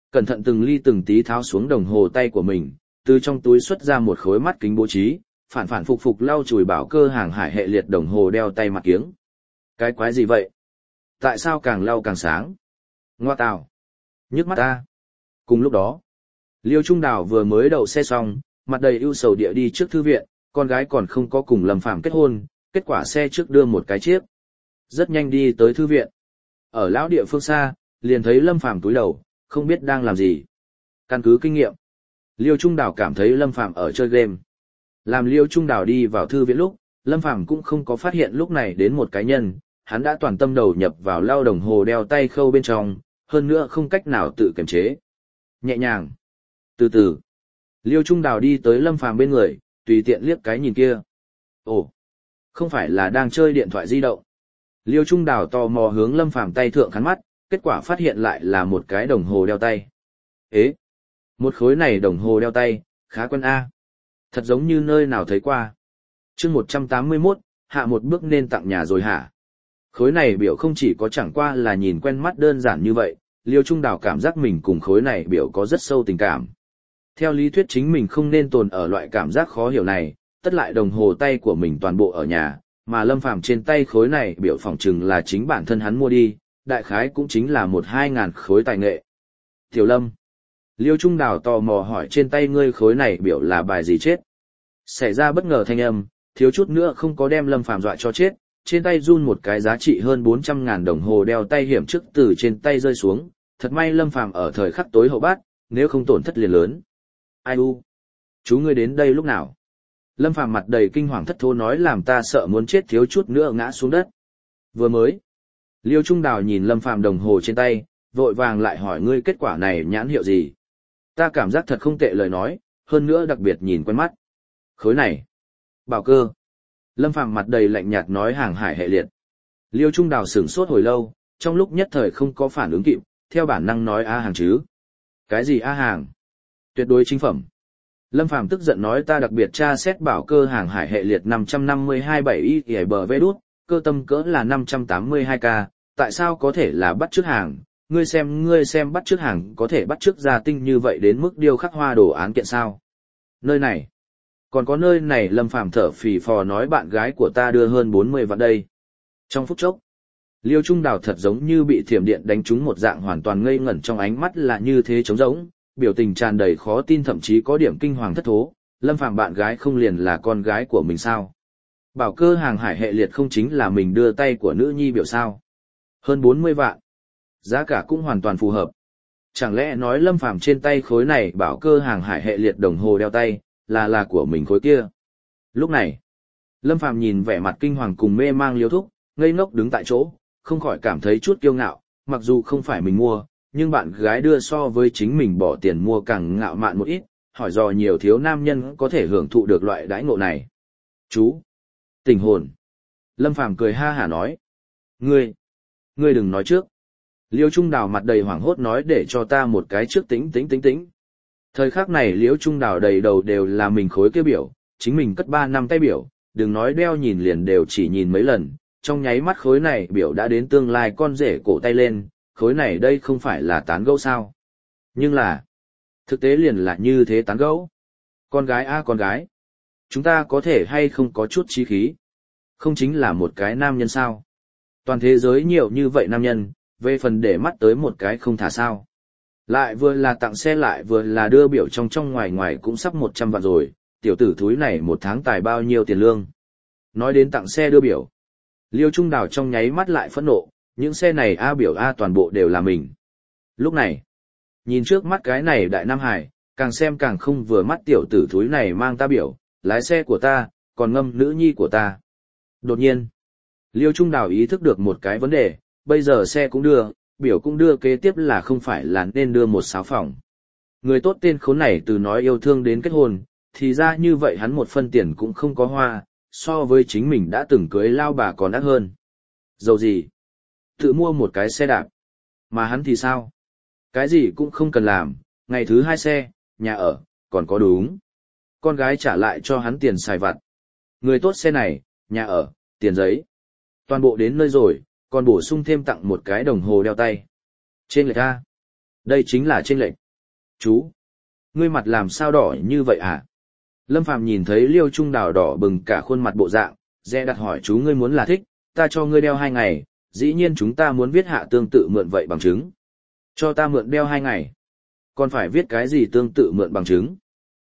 cẩn thận từng ly từng tí tháo xuống đồng hồ tay của mình, từ trong túi xuất ra một khối mắt kính bố trí, phản phản phục phục lau chùi bảo cơ hàng hải hệ liệt đồng hồ đeo tay mặt kiếng. Cái quái gì vậy? Tại sao càng lau càng sáng? Ngoa tào! Nhức mắt ta! Cùng lúc đó, Liêu Trung Đào vừa mới đậu xe xong, mặt đầy ưu sầu địa đi trước thư viện, con gái còn không có cùng Lâm Phàm kết hôn, kết quả xe trước đưa một cái chiếc. Rất nhanh đi tới thư viện. Ở lão địa phương xa, liền thấy Lâm Phàm túi đầu, không biết đang làm gì. Căn cứ kinh nghiệm, Liêu Trung Đào cảm thấy Lâm Phàm ở chơi game. Làm Liêu Trung Đào đi vào thư viện lúc, Lâm Phàm cũng không có phát hiện lúc này đến một cái nhân, hắn đã toàn tâm đầu nhập vào lau đồng hồ đeo tay khâu bên trong, hơn nữa không cách nào tự kiềm chế. Nhẹ nhàng, từ từ, Liêu Trung Đào đi tới Lâm Phàm bên người, tùy tiện liếc cái nhìn kia. Ồ, không phải là đang chơi điện thoại di động. Liêu Trung Đào tò mò hướng Lâm Phàm tay thượng khán mắt, kết quả phát hiện lại là một cái đồng hồ đeo tay. Ế, một khối này đồng hồ đeo tay, khá quen a. Thật giống như nơi nào thấy qua. Chương 181, hạ một bước nên tặng nhà rồi hả? Khối này biểu không chỉ có chẳng qua là nhìn quen mắt đơn giản như vậy, Liêu Trung Đào cảm giác mình cùng khối này biểu có rất sâu tình cảm. Theo lý thuyết chính mình không nên tồn ở loại cảm giác khó hiểu này, tất lại đồng hồ tay của mình toàn bộ ở nhà, mà Lâm Phàm trên tay khối này biểu phỏng chừng là chính bản thân hắn mua đi, đại khái cũng chính là 1-2 ngàn khối tài nghệ. Tiểu Lâm, Liêu Trung Đào tò mò hỏi trên tay ngươi khối này biểu là bài gì chết. Xảy ra bất ngờ thanh âm, thiếu chút nữa không có đem Lâm Phàm dọa cho chết, trên tay run một cái giá trị hơn 400.000 đồng hồ đeo tay hiểm trước từ trên tay rơi xuống, thật may Lâm Phàm ở thời khắc tối hậu bát, nếu không tổn thất liền lớn. Ai u? Chú ngươi đến đây lúc nào? Lâm Phàm mặt đầy kinh hoàng thất thố nói làm ta sợ muốn chết thiếu chút nữa ngã xuống đất. Vừa mới. Liêu Trung Đào nhìn Lâm Phàm đồng hồ trên tay, vội vàng lại hỏi ngươi kết quả này nhãn hiệu gì? Ta cảm giác thật không tệ lời nói, hơn nữa đặc biệt nhìn quen mắt. Khối này. Bảo cơ. Lâm Phàm mặt đầy lạnh nhạt nói hàng hải hệ liệt. Liêu Trung Đào sửng sốt hồi lâu, trong lúc nhất thời không có phản ứng kịp, theo bản năng nói A hàng chứ. Cái gì A hàng? Tuyệt đối chính phẩm. Lâm Phàm tức giận nói ta đặc biệt tra xét bảo cơ hàng hải hệ liệt 552-7 đút, cơ tâm cỡ là 582K, tại sao có thể là bắt chước hàng? Ngươi xem bắt chước hàng có thể bắt chước gia tinh như vậy đến mức điêu khắc hoa đồ án kiện sao? Nơi này. Còn có nơi này Lâm Phàm thở phì phò nói bạn gái của ta đưa hơn 40 vạn đây. Trong phút chốc, Liêu Trung Đào thật giống như bị thiểm điện đánh trúng một dạng hoàn toàn ngây ngẩn trong ánh mắt là như thế trống rỗng, biểu tình tràn đầy khó tin thậm chí có điểm kinh hoàng thất thố, Lâm Phàm bạn gái không liền là con gái của mình sao? Bảo cơ hàng hải hệ liệt không chính là mình đưa tay của nữ nhi biểu sao? Hơn 40 vạn. Giá cả cũng hoàn toàn phù hợp. Chẳng lẽ nói Lâm Phàm trên tay khối này bảo cơ hàng hải hệ liệt đồng hồ đeo tay, là của mình khối kia. Lúc này, Lâm Phàm nhìn vẻ mặt kinh hoàng cùng mê mang Liêu Thúc, ngây ngốc đứng tại chỗ, không khỏi cảm thấy chút kiêu ngạo, mặc dù không phải mình mua, nhưng bạn gái đưa so với chính mình bỏ tiền mua càng ngạo mạn một ít, hỏi dò nhiều thiếu nam nhân có thể hưởng thụ được loại đãi ngộ này. Chú! Tình hồn! Lâm Phàm cười ha hả nói. Ngươi đừng nói trước. Liêu Trung Đào mặt đầy hoảng hốt nói để cho ta một cái trước tính. Thời khắc này Liêu Trung Đào đầy đầu đều là mình khối kia biểu, chính mình cất 3 năm tay biểu, đừng nói đeo nhìn liền đều chỉ nhìn mấy lần, trong nháy mắt khối này biểu đã đến tương lai con rể cổ tay lên, khối này đây không phải là tán gẫu sao. Nhưng là, thực tế liền là như thế tán gẫu. Con gái a con gái, chúng ta có thể hay không có chút chí khí? Không chính là một cái nam nhân sao? Toàn thế giới nhiều như vậy nam nhân, về phần để mắt tới một cái không thả sao. Lại vừa là tặng xe lại vừa là đưa biểu trong ngoài cũng sắp 100 vạn rồi, tiểu tử thúi này một tháng tài bao nhiêu tiền lương. Nói đến tặng xe đưa biểu, Liêu Trung Đào trong nháy mắt lại phẫn nộ, những xe này A biểu A toàn bộ đều là mình. Lúc này, nhìn trước mắt cái này đại Nam Hải, càng xem càng không vừa mắt tiểu tử thúi này mang ta biểu, lái xe của ta, còn ngâm nữ nhi của ta. Đột nhiên, Liêu Trung Đào ý thức được một cái vấn đề, bây giờ xe cũng đưa, biểu cũng đưa kế tiếp là không phải là nên đưa một sáo phòng. Người tốt tên khốn này từ nói yêu thương đến kết hôn, thì ra như vậy hắn một phân tiền cũng không có hoa, so với chính mình đã từng cưới lao bà còn đắt hơn. Dầu gì? Tự mua một cái xe đạp. Mà hắn thì sao? Cái gì cũng không cần làm, ngày thứ 2 xe, nhà ở, còn có đúng. Con gái trả lại cho hắn tiền xài vặt. Người tốt xe này, nhà ở, tiền giấy. Toàn bộ đến nơi rồi, còn bổ sung thêm tặng một cái đồng hồ đeo tay. Trên lệch A. Đây chính là chênh lệch. Chú, ngươi mặt làm sao đỏ như vậy à? Lâm Phàm nhìn thấy Liêu Trung Đào đỏ bừng cả khuôn mặt bộ dạng, dè đặt hỏi chú ngươi muốn là thích, ta cho ngươi đeo 2 ngày, dĩ nhiên chúng ta muốn viết hạ tương tự mượn vậy bằng chứng. Cho ta mượn đeo 2 ngày. Còn phải viết cái gì tương tự mượn bằng chứng?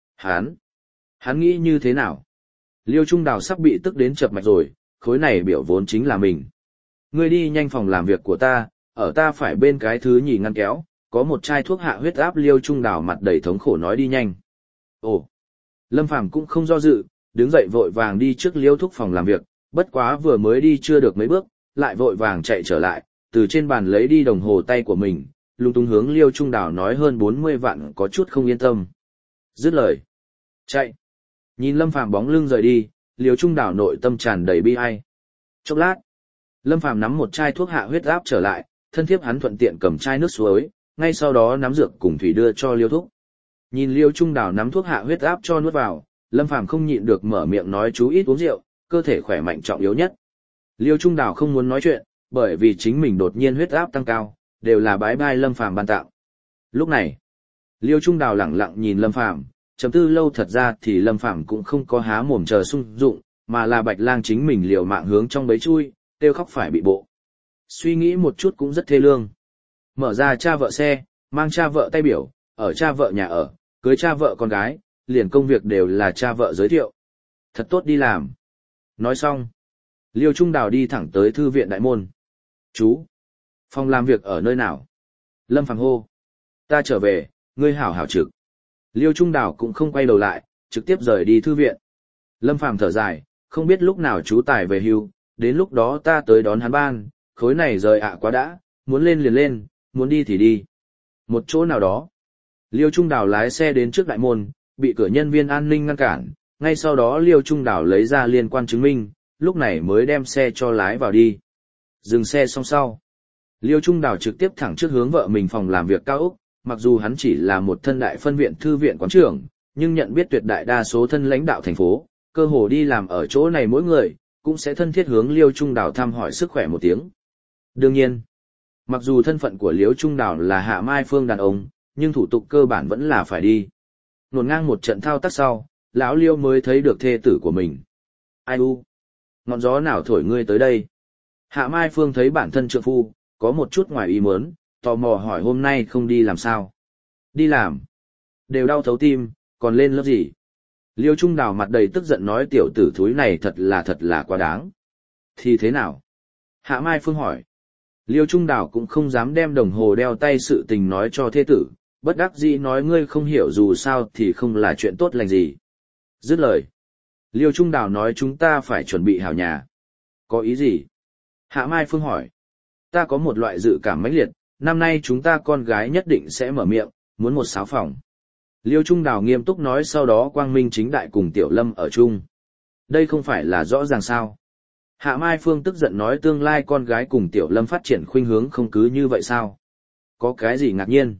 Hắn nghĩ như thế nào? Liêu Trung Đào sắp bị tức đến chập mạch rồi, khối này biểu vốn chính là mình. Ngươi đi nhanh phòng làm việc của ta, ở ta phải bên cái thứ nhì ngăn kéo, có một chai thuốc hạ huyết áp. Liêu Trung Đào mặt đầy thống khổ nói đi nhanh. Ồ, Lâm Phàm cũng không do dự, đứng dậy vội vàng đi trước Liêu Thúc phòng làm việc, bất quá vừa mới đi chưa được mấy bước, lại vội vàng chạy trở lại, từ trên bàn lấy đi đồng hồ tay của mình, lung tung hướng Liêu Trung Đào nói hơn 40 vạn có chút không yên tâm. Dứt lời. Chạy. Nhìn Lâm Phàm bóng lưng rời đi, Liêu Trung Đào nội tâm tràn đầy bi ai. Chốc lát, Lâm Phàm nắm một chai thuốc hạ huyết áp trở lại, thân thiếp hắn thuận tiện cầm chai nước suối, ngay sau đó nắm dược cùng thủy đưa cho Liêu Thúc. Nhìn Liêu Trung Đào nắm thuốc hạ huyết áp cho nuốt vào, Lâm Phàm không nhịn được mở miệng nói chú ít uống rượu, cơ thể khỏe mạnh trọng yếu nhất. Liêu Trung Đào không muốn nói chuyện, bởi vì chính mình đột nhiên huyết áp tăng cao, đều là bái bai Lâm Phàm ban tặng. Lúc này, Liêu Trung Đào lẳng lặng nhìn Lâm Phàm, trầm tư lâu. Thật ra thì Lâm Phàm cũng không có há mồm chờ sung dụng, mà là Bạch Lang chính mình liều mạng hướng trong bấy chui, kêu khóc phải bị bộ. Suy nghĩ một chút cũng rất thê lương. Mở ra cha vợ xe, mang cha vợ tay biểu, ở cha vợ nhà ở, cưới cha vợ con gái, liền công việc đều là cha vợ giới thiệu. Thật tốt đi làm. Nói xong, Liêu Trung Đào đi thẳng tới thư viện đại môn. Chú, phòng làm việc ở nơi nào? Lâm Phàm hô. Ta trở về, ngươi hảo hảo trực. Liêu Trung Đào cũng không quay đầu lại, trực tiếp rời đi thư viện. Lâm Phàm thở dài, không biết lúc nào chú tài về hưu, đến lúc đó ta tới đón hắn ban, khối này rời ạ quá đã, muốn lên liền lên, muốn đi thì đi. Một chỗ nào đó. Liêu Trung Đào lái xe đến trước đại môn, bị cửa nhân viên an ninh ngăn cản, ngay sau đó Liêu Trung Đào lấy ra liên quan chứng minh, lúc này mới đem xe cho lái vào đi. Dừng xe xong sau. Liêu Trung Đào trực tiếp thẳng trước hướng vợ mình phòng làm việc cao ốc, mặc dù hắn chỉ là một thân đại phân viện thư viện quán trưởng, nhưng nhận biết tuyệt đại đa số thân lãnh đạo thành phố, cơ hồ đi làm ở chỗ này mỗi người, cũng sẽ thân thiết hướng Liêu Trung Đào thăm hỏi sức khỏe một tiếng. Đương nhiên, mặc dù thân phận của Liêu Trung Đào là Hạ Mai Phương đàn ông, nhưng thủ tục cơ bản vẫn là phải đi. Nổn ngang một trận thao tác sau, lão Liêu mới thấy được thê tử của mình. Ai u? Ngọn gió nào thổi ngươi tới đây? Hạ Mai Phương thấy bản thân trượng phu, có một chút ngoài ý muốn, tò mò hỏi hôm nay không đi làm sao? Đi làm. Đều đau thấu tim, còn lên lớp gì? Liêu Trung Đào mặt đầy tức giận nói tiểu tử thúi này thật là quá đáng. Thì thế nào? Hạ Mai Phương hỏi. Liêu Trung Đào cũng không dám đem đồng hồ đeo tay sự tình nói cho thê tử, bất đắc dĩ nói ngươi không hiểu dù sao thì không là chuyện tốt lành gì. Dứt lời. Liêu Trung Đào nói chúng ta phải chuẩn bị hảo nhà. Có ý gì? Hạ Mai Phương hỏi. Ta có một loại dự cảm mãnh liệt, năm nay chúng ta con gái nhất định sẽ mở miệng, muốn một xáo phòng. Liêu Trung Đào nghiêm túc nói sau đó quang minh chính đại cùng Tiểu Lâm ở chung. Đây không phải là rõ ràng sao? Hạ Mai Phương tức giận nói tương lai con gái cùng Tiểu Lâm phát triển khuynh hướng không cứ như vậy sao? Có cái gì ngạc nhiên?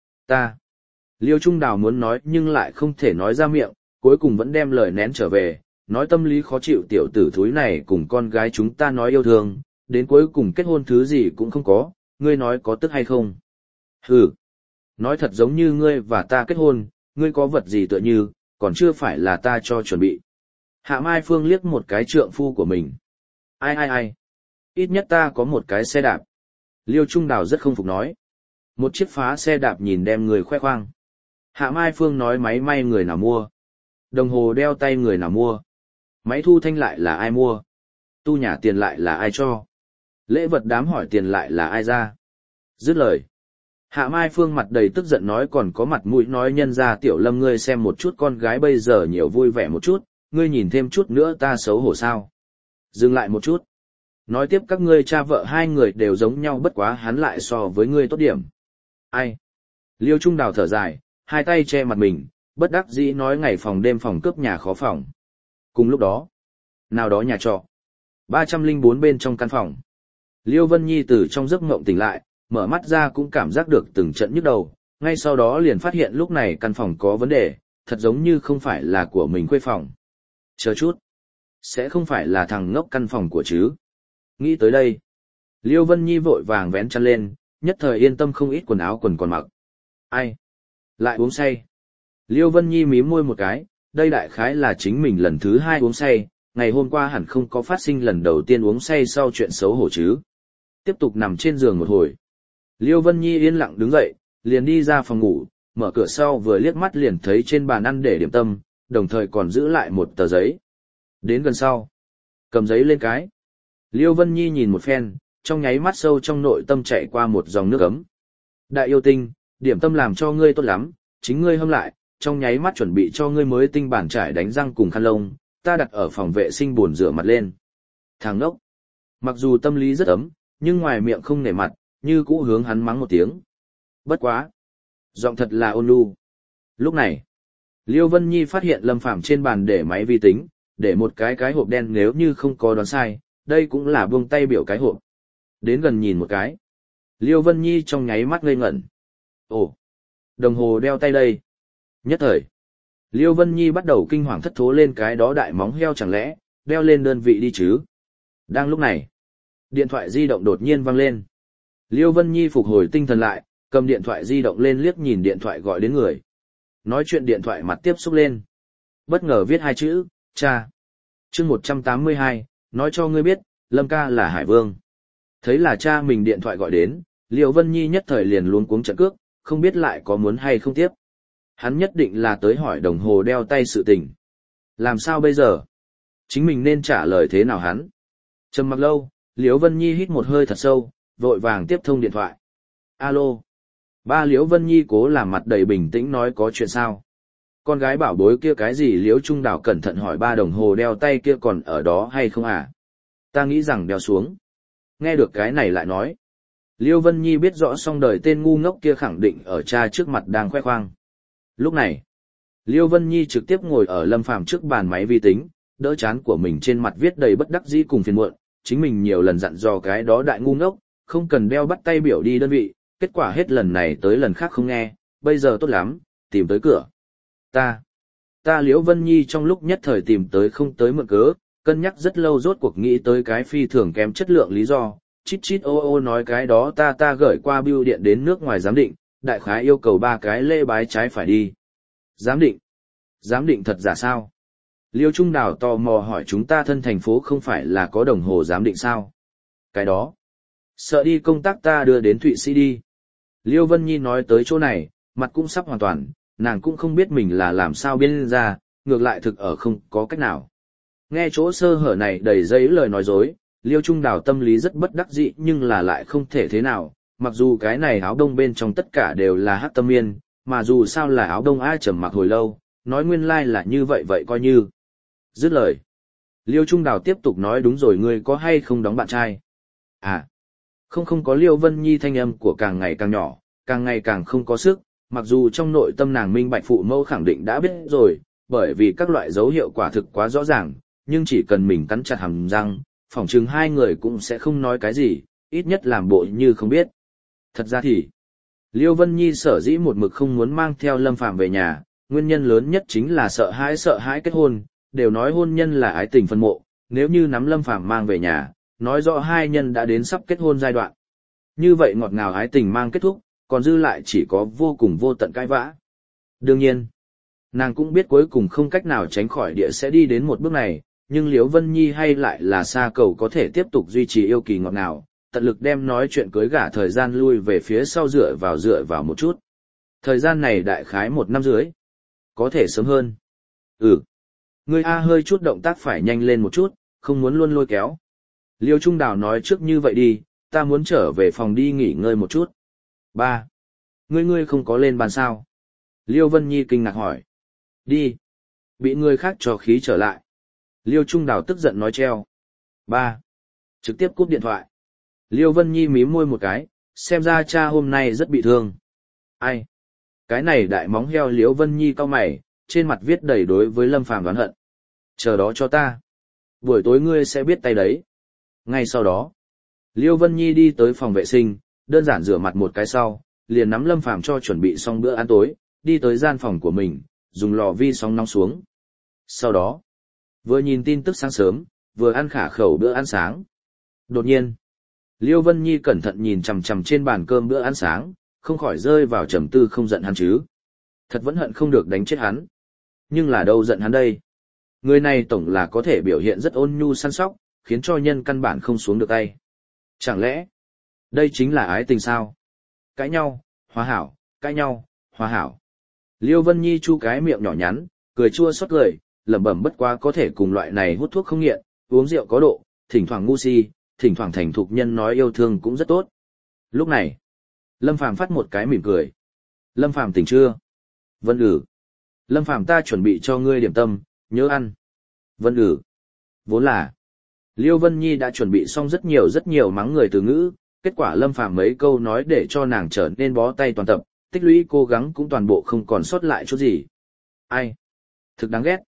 Liêu Trung Đào muốn nói nhưng lại không thể nói ra miệng, cuối cùng vẫn đem lời nén trở về, nói tâm lý khó chịu tiểu tử thúi này cùng con gái chúng ta nói yêu thương, đến cuối cùng kết hôn thứ gì cũng không có, ngươi nói có tức hay không? Hừ, nói thật giống như ngươi và ta kết hôn, ngươi có vật gì tựa như, còn chưa phải là ta cho chuẩn bị. Hạ Mai Phương liếc một cái trượng phu của mình. Ai, ít nhất ta có một cái xe đạp. Liêu Trung Đào rất không phục nói. Một chiếc phá xe đạp nhìn đem người khoe khoang. Hạ Mai Phương nói máy may người nào mua. Đồng hồ đeo tay người nào mua. Máy thu thanh lại là ai mua. Tu nhà tiền lại là ai cho. Lễ vật đám hỏi tiền lại là ai ra. Dứt lời. Hạ Mai Phương mặt đầy tức giận nói còn có mặt mũi nói nhân ra Tiểu Lâm ngươi xem một chút con gái bây giờ nhiều vui vẻ một chút, ngươi nhìn thêm chút nữa ta xấu hổ sao. Dừng lại một chút. Nói tiếp các ngươi cha vợ hai người đều giống nhau bất quá hắn lại so với ngươi tốt điểm. Ai? Liêu Trung Đào thở dài, hai tay che mặt mình, bất đắc dĩ nói ngày phòng đêm phòng cướp nhà khó phòng. Cùng lúc đó, nào đó nhà trọ. 304 bên trong căn phòng. Liêu Vân Nhi từ trong giấc mộng tỉnh lại, mở mắt ra cũng cảm giác được từng trận nhức đầu, ngay sau đó liền phát hiện lúc này căn phòng có vấn đề, thật giống như không phải là của mình khuê phòng. Chờ chút, sẽ không phải là thằng ngốc căn phòng của chứ. Nghĩ tới đây, Liêu Vân Nhi vội vàng vén chăn lên, nhất thời yên tâm không ít quần áo quần còn mặc. Ai? Lại uống say. Liêu Vân Nhi mím môi một cái, đây đại khái là chính mình lần thứ 2 uống say, ngày hôm qua hẳn không có phát sinh lần đầu tiên uống say sau chuyện xấu hổ chứ. Tiếp tục nằm trên giường một hồi. Liêu Vân Nhi yên lặng đứng dậy, liền đi ra phòng ngủ, mở cửa sau vừa liếc mắt liền thấy trên bàn ăn để điểm tâm, đồng thời còn giữ lại một tờ giấy. Đến gần sau, cầm giấy lên cái. Liêu Vân Nhi nhìn một phen, trong nháy mắt sâu trong nội tâm chạy qua một dòng nước ấm. Đại yêu tinh, điểm tâm làm cho ngươi tốt lắm, chính ngươi hâm lại, trong nháy mắt chuẩn bị cho ngươi mới tinh bản trải đánh răng cùng khăn lông, ta đặt ở phòng vệ sinh bồn rửa mặt lên. Thằng đốc. Mặc dù tâm lý rất ấm, nhưng ngoài miệng không nể mặt, như cũ hướng hắn mắng một tiếng. Bất quá. Giọng thật là ôn nhu. Lúc này, Liêu Vân Nhi phát hiện Lâm Phàm trên bàn để máy vi tính, để một cái hộp đen nếu như không có đoán sai, đây cũng là buông tay biểu cái hộp. Đến gần nhìn một cái. Liêu Vân Nhi trong nháy mắt ngây ngẩn. Ồ, đồng hồ đeo tay đây. Nhất thời, Liêu Vân Nhi bắt đầu kinh hoàng thất thố lên cái đó đại móng heo chẳng lẽ, đeo lên đơn vị đi chứ. Đang lúc này, điện thoại di động đột nhiên vang lên. Liêu Vân Nhi phục hồi tinh thần lại, cầm điện thoại di động lên liếc nhìn điện thoại gọi đến người. Nói chuyện điện thoại mặt tiếp xúc lên. Bất ngờ viết 2 chữ, cha. Chương 182, nói cho ngươi biết, Lâm ca là Hải Vương. Thấy là cha mình điện thoại gọi đến, Liêu Vân Nhi nhất thời liền luống cuống trận cước, không biết lại có muốn hay không tiếp. Hắn nhất định là tới hỏi đồng hồ đeo tay sự tình. Làm sao bây giờ? Chính mình nên trả lời thế nào hắn? Trầm mặc lâu, Liễu Vân Nhi hít một hơi thật sâu, vội vàng tiếp thông điện thoại. Alo. Ba Liễu Vân Nhi cố làm mặt đầy bình tĩnh nói có chuyện sao? Con gái bảo bối kia cái gì Liễu Trung Đào cẩn thận hỏi ba đồng hồ đeo tay kia còn ở đó hay không à? Ta nghĩ rằng đeo xuống. Nghe được cái này lại nói. Liễu Vân Nhi biết rõ song đời tên ngu ngốc kia khẳng định ở cha trước mặt đang khoe khoang. Lúc này, Liêu Vân Nhi trực tiếp ngồi ở Lâm Phàm trước bàn máy vi tính, đỡ chán của mình trên mặt viết đầy bất đắc dĩ cùng phiền muộn, chính mình nhiều lần dặn dò cái đó đại ngu ngốc, không cần đeo bắt tay biểu đi đơn vị, kết quả hết lần này tới lần khác không nghe, bây giờ tốt lắm, tìm tới cửa. Ta Liễu Vân Nhi trong lúc nhất thời tìm tới không tới mượn cớ, cân nhắc rất lâu rốt cuộc nghĩ tới cái phi thường kém chất lượng lý do, chít chít ô ô nói cái đó ta gửi qua bưu điện đến nước ngoài giám định, đại khái yêu cầu 3 cái lễ bái trái phải đi. Giám định thật giả sao? Liêu Trung Đào tò mò hỏi chúng ta thân thành phố không phải là có đồng hồ giám định sao? Cái đó. Sợ đi công tác ta đưa đến Thụy Sĩ đi. Liêu Vân Nhi nói tới chỗ này, mặt cũng sắp hoàn toàn, nàng cũng không biết mình là làm sao biên ra, ngược lại thực ở không có cách nào. Nghe chỗ sơ hở này đầy dây lời nói dối, Liêu Trung Đào tâm lý rất bất đắc dĩ nhưng là lại không thể thế nào. Mặc dù cái này áo đông bên trong tất cả đều là hắc tâm miên, mà dù sao là áo đông ai trầm mặc hồi lâu, nói nguyên lai là như vậy vậy coi như. Dứt lời. Liêu Trung Đào tiếp tục nói đúng rồi ngươi có hay không đóng bạn trai? À. Không có Liêu Vân Nhi thanh âm của càng ngày càng nhỏ, càng ngày càng không có sức, mặc dù trong nội tâm nàng minh bạch phụ mẫu khẳng định đã biết rồi, bởi vì các loại dấu hiệu quả thực quá rõ ràng, nhưng chỉ cần mình cắn chặt hàm răng, phỏng chừng hai người cũng sẽ không nói cái gì, ít nhất làm bộ như không biết. Thật ra thì, Liêu Vân Nhi sở dĩ một mực không muốn mang theo Lâm Phàm về nhà, nguyên nhân lớn nhất chính là sợ hãi kết hôn, đều nói hôn nhân là ái tình phân mộ, nếu như nắm Lâm Phàm mang về nhà, nói rõ hai nhân đã đến sắp kết hôn giai đoạn. Như vậy ngọt ngào ái tình mang kết thúc, còn dư lại chỉ có vô cùng vô tận cãi vã. Đương nhiên, nàng cũng biết cuối cùng không cách nào tránh khỏi địa sẽ đi đến một bước này, nhưng Liễu Vân Nhi hay lại là xa cầu có thể tiếp tục duy trì yêu kỳ ngọt ngào, tận lực đem nói chuyện cưới gả thời gian lui về phía sau dựa vào một chút. Thời gian này đại khái 1 năm dưới. Có thể sớm hơn. Ngươi A hơi chút động tác phải nhanh lên một chút, không muốn luôn lôi kéo. Liêu Trung Đào nói trước như vậy đi, ta muốn trở về phòng đi nghỉ ngơi một chút. 3. Ngươi không có lên bàn sao? Liêu Vân Nhi kinh ngạc hỏi. Đi. Bị người khác trò khí trở lại. Liêu Trung Đào tức giận nói treo. 3. Trực tiếp cúp điện thoại. Liêu Vân Nhi mím môi một cái, xem ra cha hôm nay rất bị thương. Ai? Cái này đại móng heo Liêu Vân Nhi cau mày, trên mặt viết đầy đối với Lâm Phàm oán hận. Chờ đó cho ta. Buổi tối ngươi sẽ biết tay đấy. Ngay sau đó, Liêu Vân Nhi đi tới phòng vệ sinh, đơn giản rửa mặt một cái sau, liền nắm Lâm Phàm cho chuẩn bị xong bữa ăn tối, đi tới gian phòng của mình, dùng lò vi sóng nóng xuống. Sau đó, vừa nhìn tin tức sáng sớm, vừa ăn khả khẩu bữa ăn sáng. Đột nhiên, Liêu Vân Nhi cẩn thận nhìn chằm chằm trên bàn cơm bữa ăn sáng, không khỏi rơi vào trầm tư không giận hắn chứ. Thật vẫn hận không được đánh chết hắn. Nhưng là đâu giận hắn đây? Người này tổng là có thể biểu hiện rất ôn nhu săn sóc, khiến cho nhân căn bản không xuống được tay. Chẳng lẽ, đây chính là ái tình sao? Cãi nhau, hòa hảo, cãi nhau, hòa hảo. Liêu Vân Nhi chu cái miệng nhỏ nhắn, cười chua xót cười, lẩm bẩm bất quá có thể cùng loại này hút thuốc không nghiện, uống rượu có độ, thỉnh thoảng ngu si, thỉnh thoảng thành thục nhân nói yêu thương cũng rất tốt. Lúc này, Lâm Phàm phát một cái mỉm cười. Lâm Phàm tỉnh chưa? Vân ử. Lâm Phàm ta chuẩn bị cho ngươi điểm tâm, nhớ ăn. Vân ử. Vốn là, Liêu Vân Nhi đã chuẩn bị xong rất nhiều mắng người từ ngữ, kết quả Lâm Phàm mấy câu nói để cho nàng trở nên bó tay toàn tập, tích lũy cố gắng cũng toàn bộ không còn sót lại chút gì. Ai? Thực đáng ghét.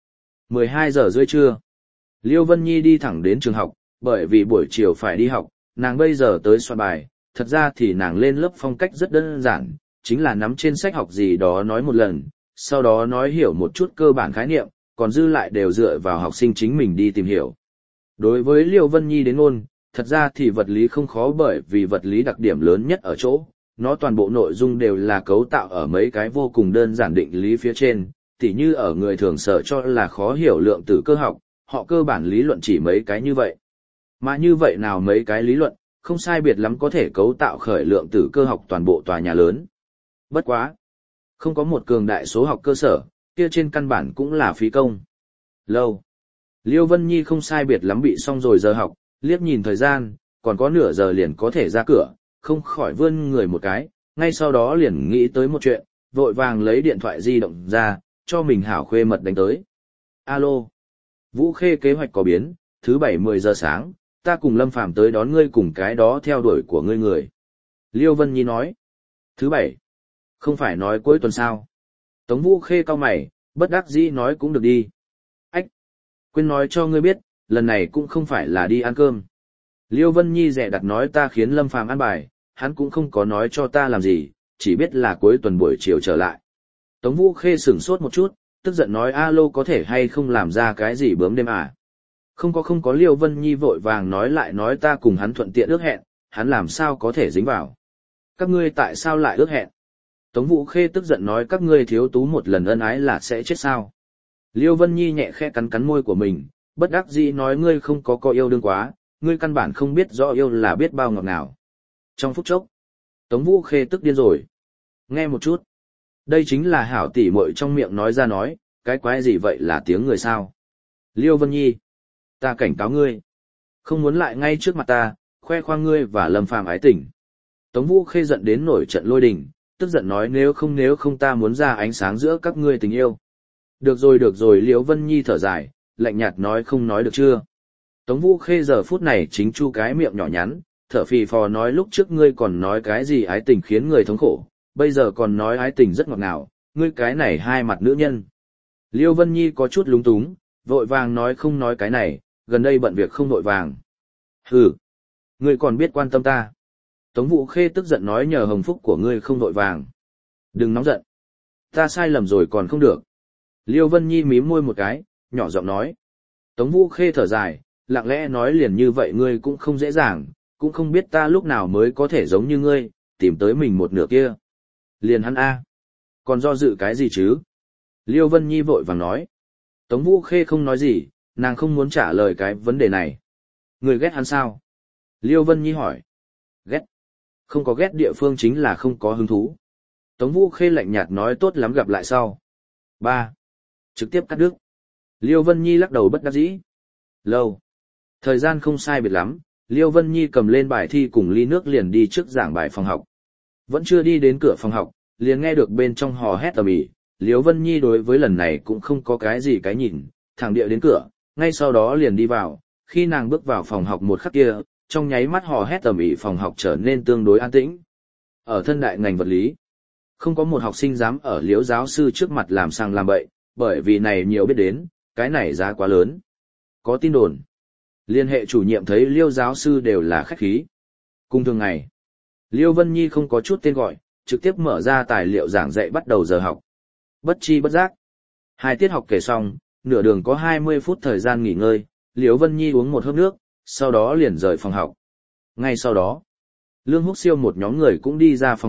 12 giờ rưỡi trưa. Liêu Vân Nhi đi thẳng đến trường học, bởi vì buổi chiều phải đi học, nàng bây giờ tới soạn bài, thật ra thì nàng lên lớp phong cách rất đơn giản, chính là nắm trên sách học gì đó nói một lần, sau đó nói hiểu một chút cơ bản khái niệm, còn dư lại đều dựa vào học sinh chính mình đi tìm hiểu. Đối với Liêu Vân Nhi đến ngôn, thật ra thì vật lý không khó bởi vì vật lý đặc điểm lớn nhất ở chỗ, nó toàn bộ nội dung đều là cấu tạo ở mấy cái vô cùng đơn giản định lý phía trên, tỉ như ở người thường sợ cho là khó hiểu lượng tử cơ học, họ cơ bản lý luận chỉ mấy cái như vậy. Mà như vậy nào mấy cái lý luận, không sai biệt lắm có thể cấu tạo khởi lượng tử cơ học toàn bộ tòa nhà lớn. Bất quá. Không có một cường đại số học cơ sở, kia trên căn bản cũng là phí công. Lâu. Liêu Vân Nhi không sai biệt lắm bị xong rồi giờ học, liếc nhìn thời gian, còn có nửa giờ liền có thể ra cửa, không khỏi vươn người một cái, ngay sau đó liền nghĩ tới một chuyện, vội vàng lấy điện thoại di động ra, cho mình hảo khuê mật đánh tới. Alo. Vũ Khê kế hoạch có biến, thứ 7-10 giờ sáng, ta cùng Lâm Phàm tới đón ngươi cùng cái đó theo đuổi của ngươi người. Liêu Vân Nhi nói. Thứ 7. Không phải nói cuối tuần sao. Tống Vũ Khê cau mày, bất đắc dĩ nói cũng được đi. Ách. Quên nói cho ngươi biết, lần này cũng không phải là đi ăn cơm. Liêu Vân Nhi dè đặt nói ta khiến Lâm Phàm ăn bài, hắn cũng không có nói cho ta làm gì, chỉ biết là cuối tuần buổi chiều trở lại. Tống Vũ Khê sửng sốt một chút, tức giận nói alo có thể hay không làm ra cái gì bướm đêm à. Không có Liêu Vân Nhi vội vàng nói lại nói ta cùng hắn thuận tiện ước hẹn, hắn làm sao có thể dính vào. Các ngươi tại sao lại ước hẹn? Tống Vũ Khê tức giận nói các ngươi thiếu tú một lần ân ái là sẽ chết sao. Liêu Vân Nhi nhẹ khẽ cắn cắn môi của mình, bất đắc dĩ nói ngươi không có yêu đương quá, ngươi căn bản không biết rõ yêu là biết bao ngọt nào. Trong phút chốc, Tống Vũ Khê tức điên rồi. Nghe một chút. Đây chính là hảo tỷ muội trong miệng nói ra nói, cái quái gì vậy là tiếng người sao. Liêu Vân Nhi, ta cảnh cáo ngươi. Không muốn lại ngay trước mặt ta, khoe khoang ngươi và Lâm Phàm ái tình. Tống Vũ Khê giận đến nổi trận lôi đình, tức giận nói nếu không ta muốn ra ánh sáng giữa các ngươi tình yêu. Được rồi Liễu Vân Nhi thở dài, lạnh nhạt nói không nói được chưa. Tống Vũ Khê giờ phút này chính chu cái miệng nhỏ nhắn, thở phì phò nói lúc trước ngươi còn nói cái gì ái tình khiến người thống khổ, bây giờ còn nói ái tình rất ngọt ngào, ngươi cái này hai mặt nữ nhân. Liễu Vân Nhi có chút lúng túng, vội vàng nói không nói cái này, gần đây bận việc không vội vàng. Hừ, ngươi còn biết quan tâm ta. Tống Vũ Khê tức giận nói nhờ hồng phúc của ngươi không vội vàng. Đừng nóng giận. Ta sai lầm rồi còn không được. Liêu Vân Nhi mím môi một cái, nhỏ giọng nói. Tống Vũ Khê thở dài, lặng lẽ nói liền như vậy ngươi cũng không dễ dàng, cũng không biết ta lúc nào mới có thể giống như ngươi, tìm tới mình một nửa kia. Liền hắn A. Còn do dự cái gì chứ? Liêu Vân Nhi vội vàng nói. Tống Vũ Khê không nói gì, nàng không muốn trả lời cái vấn đề này. Người ghét hắn sao? Liêu Vân Nhi hỏi. Ghét. Không có ghét địa phương chính là không có hứng thú. Tống Vũ Khê lạnh nhạt nói tốt lắm gặp lại sau. 3. Trực tiếp cắt đứt. Liêu Vân Nhi lắc đầu bất đắc dĩ. Lâu. Thời gian không sai biệt lắm, Liêu Vân Nhi cầm lên bài thi cùng ly nước liền đi trước giảng bài phòng học. Vẫn chưa đi đến cửa phòng học, liền nghe được bên trong hò hét ầm ĩ. Liêu Vân Nhi đối với lần này cũng không có cái gì cái nhìn, thẳng địa đến cửa, ngay sau đó liền đi vào. Khi nàng bước vào phòng học một khắc kia, trong nháy mắt hò hét ầm ĩ phòng học trở nên tương đối an tĩnh. Ở thân đại ngành vật lý, không có một học sinh dám ở Liễu giáo sư trước mặt làm sang làm bậy, bởi vì này nhiều biết đến, cái này giá quá lớn. Có tin đồn, liên hệ chủ nhiệm thấy Liêu giáo sư đều là khách khí. Cùng thường ngày, Liêu Vân Nhi không có chút tên gọi, trực tiếp mở ra tài liệu giảng dạy bắt đầu giờ học. Bất chi bất giác, 2 tiết học kể xong, nửa đường có 20 phút thời gian nghỉ ngơi, Liêu Vân Nhi uống một hớp nước, sau đó liền rời phòng học. Ngay sau đó, Lương Húc Siêu một nhóm người cũng đi ra phòng học,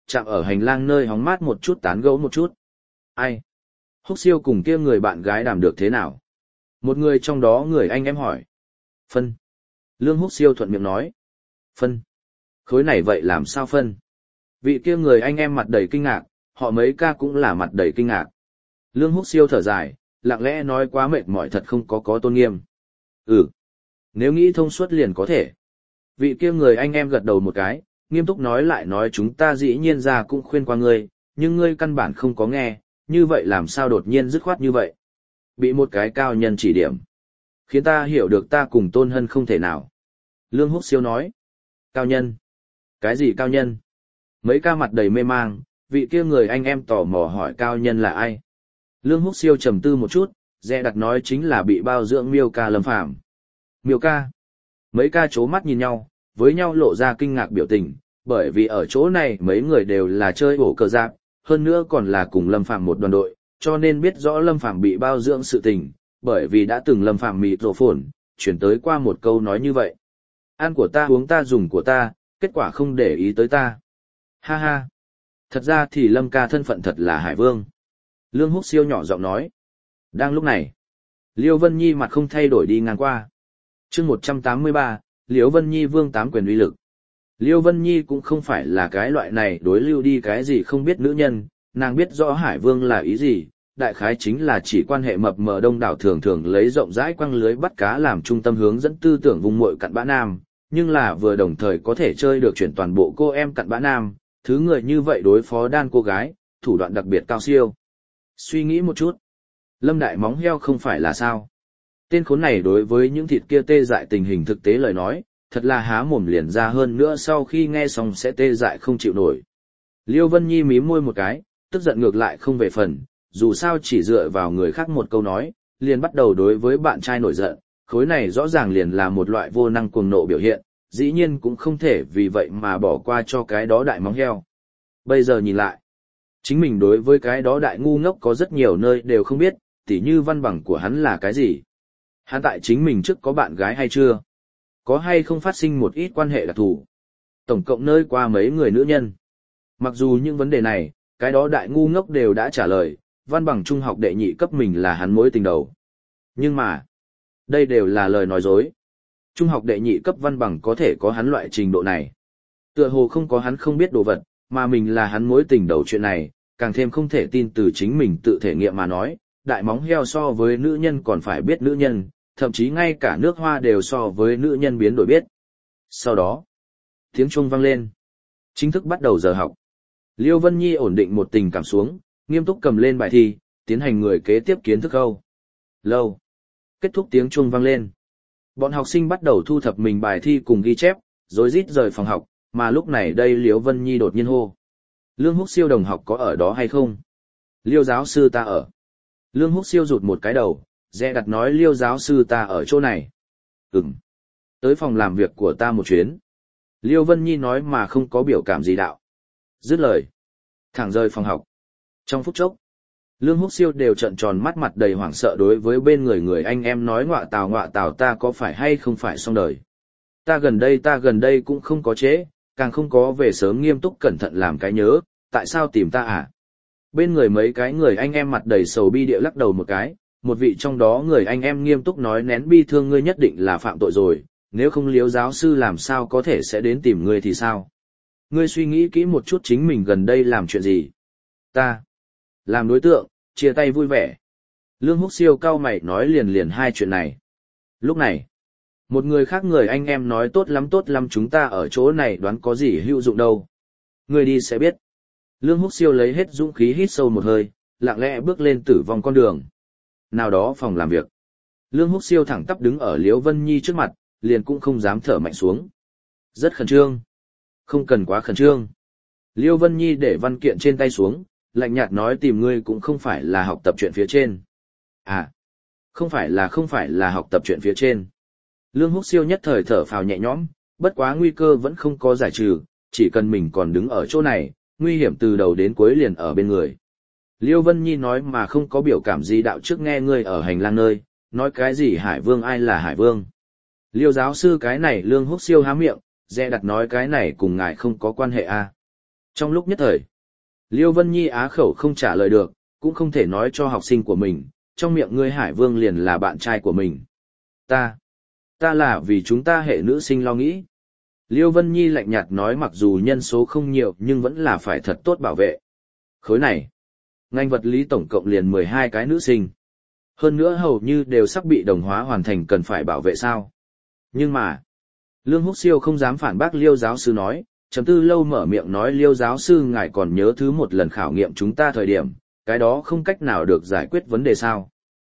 chạm ở hành lang nơi hóng mát một chút tán gẫu một chút. Ai? Húc Siêu cùng kia người bạn gái đàm được thế nào? Một người trong đó người anh em hỏi. Phân. Lương Húc Siêu thuận miệng nói. Phân. Khối này vậy làm sao phân? Vị kia người anh em mặt đầy kinh ngạc, họ mấy ca cũng là mặt đầy kinh ngạc. Lương Húc Siêu thở dài, lặng lẽ nói quá mệt mỏi thật không có tôn nghiêm. Nếu nghĩ thông suốt liền có thể. Vị kia người anh em gật đầu một cái, nghiêm túc nói lại nói chúng ta dĩ nhiên ra cũng khuyên qua ngươi, nhưng ngươi căn bản không có nghe, như vậy làm sao đột nhiên dứt khoát như vậy. Bị một cái cao nhân chỉ điểm, khiến ta hiểu được ta cùng Tôn Hân không thể nào. Lương Húc Siêu nói. Cao nhân? Cái gì cao nhân? Mấy ca mặt đầy mê mang, vị kia người anh em tò mò hỏi cao nhân là ai. Lương Húc Siêu trầm tư một chút, dè đặt nói chính là bị bao dưỡng Miêu ca Lâm Phàm. Miêu ca? Mấy ca chố mắt nhìn nhau, với nhau lộ ra kinh ngạc biểu tình, bởi vì ở chỗ này mấy người đều là chơi ổ cờ giáp, hơn nữa còn là cùng Lâm Phàm một đoàn đội, cho nên biết rõ Lâm Phàm bị bao dưỡng sự tình, bởi vì đã từng Lâm Phàm mịt rổ phồn, chuyển tới qua một câu nói như vậy. Ăn của ta uống ta dùng của ta, kết quả không để ý tới ta. Ha ha. Thật ra thì Lâm ca thân phận thật là Hải Vương. Lương Húc Siêu nhỏ giọng nói. Đang lúc này, Liêu Vân Nhi mặt không thay đổi đi ngang qua. Chương 183, Liêu Vân Nhi vương tám quyền uy lực. Liêu Vân Nhi cũng không phải là cái loại này đối lưu đi cái gì không biết nữ nhân, nàng biết rõ Hải Vương là ý gì, đại khái chính là chỉ quan hệ mập mờ đông đảo thường thường lấy rộng rãi quăng lưới bắt cá làm trung tâm hướng dẫn tư tưởng vùng muội cặn bã nam, nhưng là vừa đồng thời có thể chơi được chuyển toàn bộ cô em cặn bã nam, thứ người như vậy đối phó đan cô gái, thủ đoạn đặc biệt cao siêu. Suy nghĩ một chút, Lâm Đại Móng Heo không phải là sao? Tên khốn này đối với những thịt kia tê dại tình hình thực tế lời nói, thật là há mồm liền ra hơn nữa sau khi nghe xong sẽ tê dại không chịu nổi. Liêu Vân Nhi mím môi một cái, tức giận ngược lại không về phần, dù sao chỉ dựa vào người khác một câu nói, liền bắt đầu đối với bạn trai nổi giận, khối này rõ ràng liền là một loại vô năng cuồng nộ biểu hiện, dĩ nhiên cũng không thể vì vậy mà bỏ qua cho cái đó đại móng heo. Bây giờ nhìn lại, chính mình đối với cái đó đại ngu ngốc có rất nhiều nơi đều không biết, tỉ như văn bằng của hắn là cái gì. Hắn tại chính mình trước có bạn gái hay chưa? Có hay không phát sinh một ít quan hệ đặc thù? Tổng cộng nơi qua mấy người nữ nhân? Mặc dù những vấn đề này, cái đó đại ngu ngốc đều đã trả lời, văn bằng trung học đệ nhị cấp mình là hắn mối tình đầu. Nhưng mà, đây đều là lời nói dối. Trung học đệ nhị cấp văn bằng có thể có hắn loại trình độ này. Tựa hồ không có hắn không biết đồ vật, mà mình là hắn mối tình đầu chuyện này, càng thêm không thể tin từ chính mình tự thể nghiệm mà nói, đại móng heo so với nữ nhân còn phải biết nữ nhân, thậm chí ngay cả nước hoa đều so với nữ nhân biến đổi biết. Sau đó, tiếng chuông vang lên. Chính thức bắt đầu giờ học. Liêu Vân Nhi ổn định một tình cảm xuống, nghiêm túc cầm lên bài thi, tiến hành người kế tiếp kiến thức câu. Lâu. Kết thúc tiếng chuông vang lên. Bọn học sinh bắt đầu thu thập mình bài thi cùng ghi chép, rối rít rời phòng học, mà lúc này đây Liêu Vân Nhi đột nhiên hô. Lương Húc Siêu đồng học có ở đó hay không? Liêu giáo sư ta ở. Lương Húc Siêu rụt một cái đầu, dè đặt nói Liêu giáo sư ta ở chỗ này. Tới phòng làm việc của ta một chuyến. Liêu Vân Nhi nói mà không có biểu cảm gì đạo. Dứt lời. Thẳng rời phòng học. Trong phút chốc, Lương Húc Siêu đều trợn tròn mắt mặt đầy hoảng sợ đối với bên người anh em nói ngọa tào ta có phải hay không phải xong đời. Ta gần đây cũng không có chế, càng không có về sớm nghiêm túc cẩn thận làm cái nhớ, tại sao tìm ta à? Bên người mấy cái người anh em mặt đầy sầu bi địa lắc đầu một cái, một vị trong đó người anh em nghiêm túc nói nén bi thương ngươi nhất định là phạm tội rồi, nếu không Liêu giáo sư làm sao có thể sẽ đến tìm ngươi thì sao? Ngươi suy nghĩ kỹ một chút chính mình gần đây làm chuyện gì? Ta làm đối tượng, chia tay vui vẻ. Lương Húc Siêu cau mày nói liền hai chuyện này. Lúc này, một người khác người anh em nói tốt lắm chúng ta ở chỗ này đoán có gì hữu dụng đâu. Ngươi đi sẽ biết. Lương Húc Siêu lấy hết dũng khí hít sâu một hơi, lặng lẽ bước lên tử vong con đường. Nào đó phòng làm việc. Lương Húc Siêu thẳng tắp đứng ở Liễu Vân Nhi trước mặt, liền cũng không dám thở mạnh xuống. Rất khẩn trương. Không cần quá khẩn trương. Liễu Vân Nhi để văn kiện trên tay xuống, lạnh nhạt nói tìm ngươi cũng không phải là học tập chuyện phía trên. À, không phải là học tập chuyện phía trên. Lương Húc Siêu nhất thời thở phào nhẹ nhõm, bất quá nguy cơ vẫn không có giải trừ, chỉ cần mình còn đứng ở chỗ này, nguy hiểm từ đầu đến cuối liền ở bên người. Liêu Vân Nhi nói mà không có biểu cảm gì đạo trước nghe ngươi ở hành lang nơi, nói cái gì Hải Vương ai là Hải Vương. Liêu giáo sư cái này Lương Húc Siêu há miệng, dè đặt nói cái này cùng ngài không có quan hệ a. Trong lúc nhất thời, Liêu Vân Nhi á khẩu không trả lời được, cũng không thể nói cho học sinh của mình, trong miệng ngươi Hải Vương liền là bạn trai của mình. Ta là vì chúng ta hệ nữ sinh lo nghĩ. Liêu Vân Nhi lạnh nhạt nói mặc dù nhân số không nhiều nhưng vẫn là phải thật tốt bảo vệ. Khối này, ngành vật lý tổng cộng liền 12 cái nữ sinh. Hơn nữa hầu như đều sắp bị đồng hóa hoàn thành cần phải bảo vệ sao. Nhưng mà, Lương Húc Siêu không dám phản bác Liêu giáo sư nói, chấm tư lâu mở miệng nói Liêu giáo sư ngài còn nhớ thứ một lần khảo nghiệm chúng ta thời điểm, cái đó không cách nào được giải quyết vấn đề sao.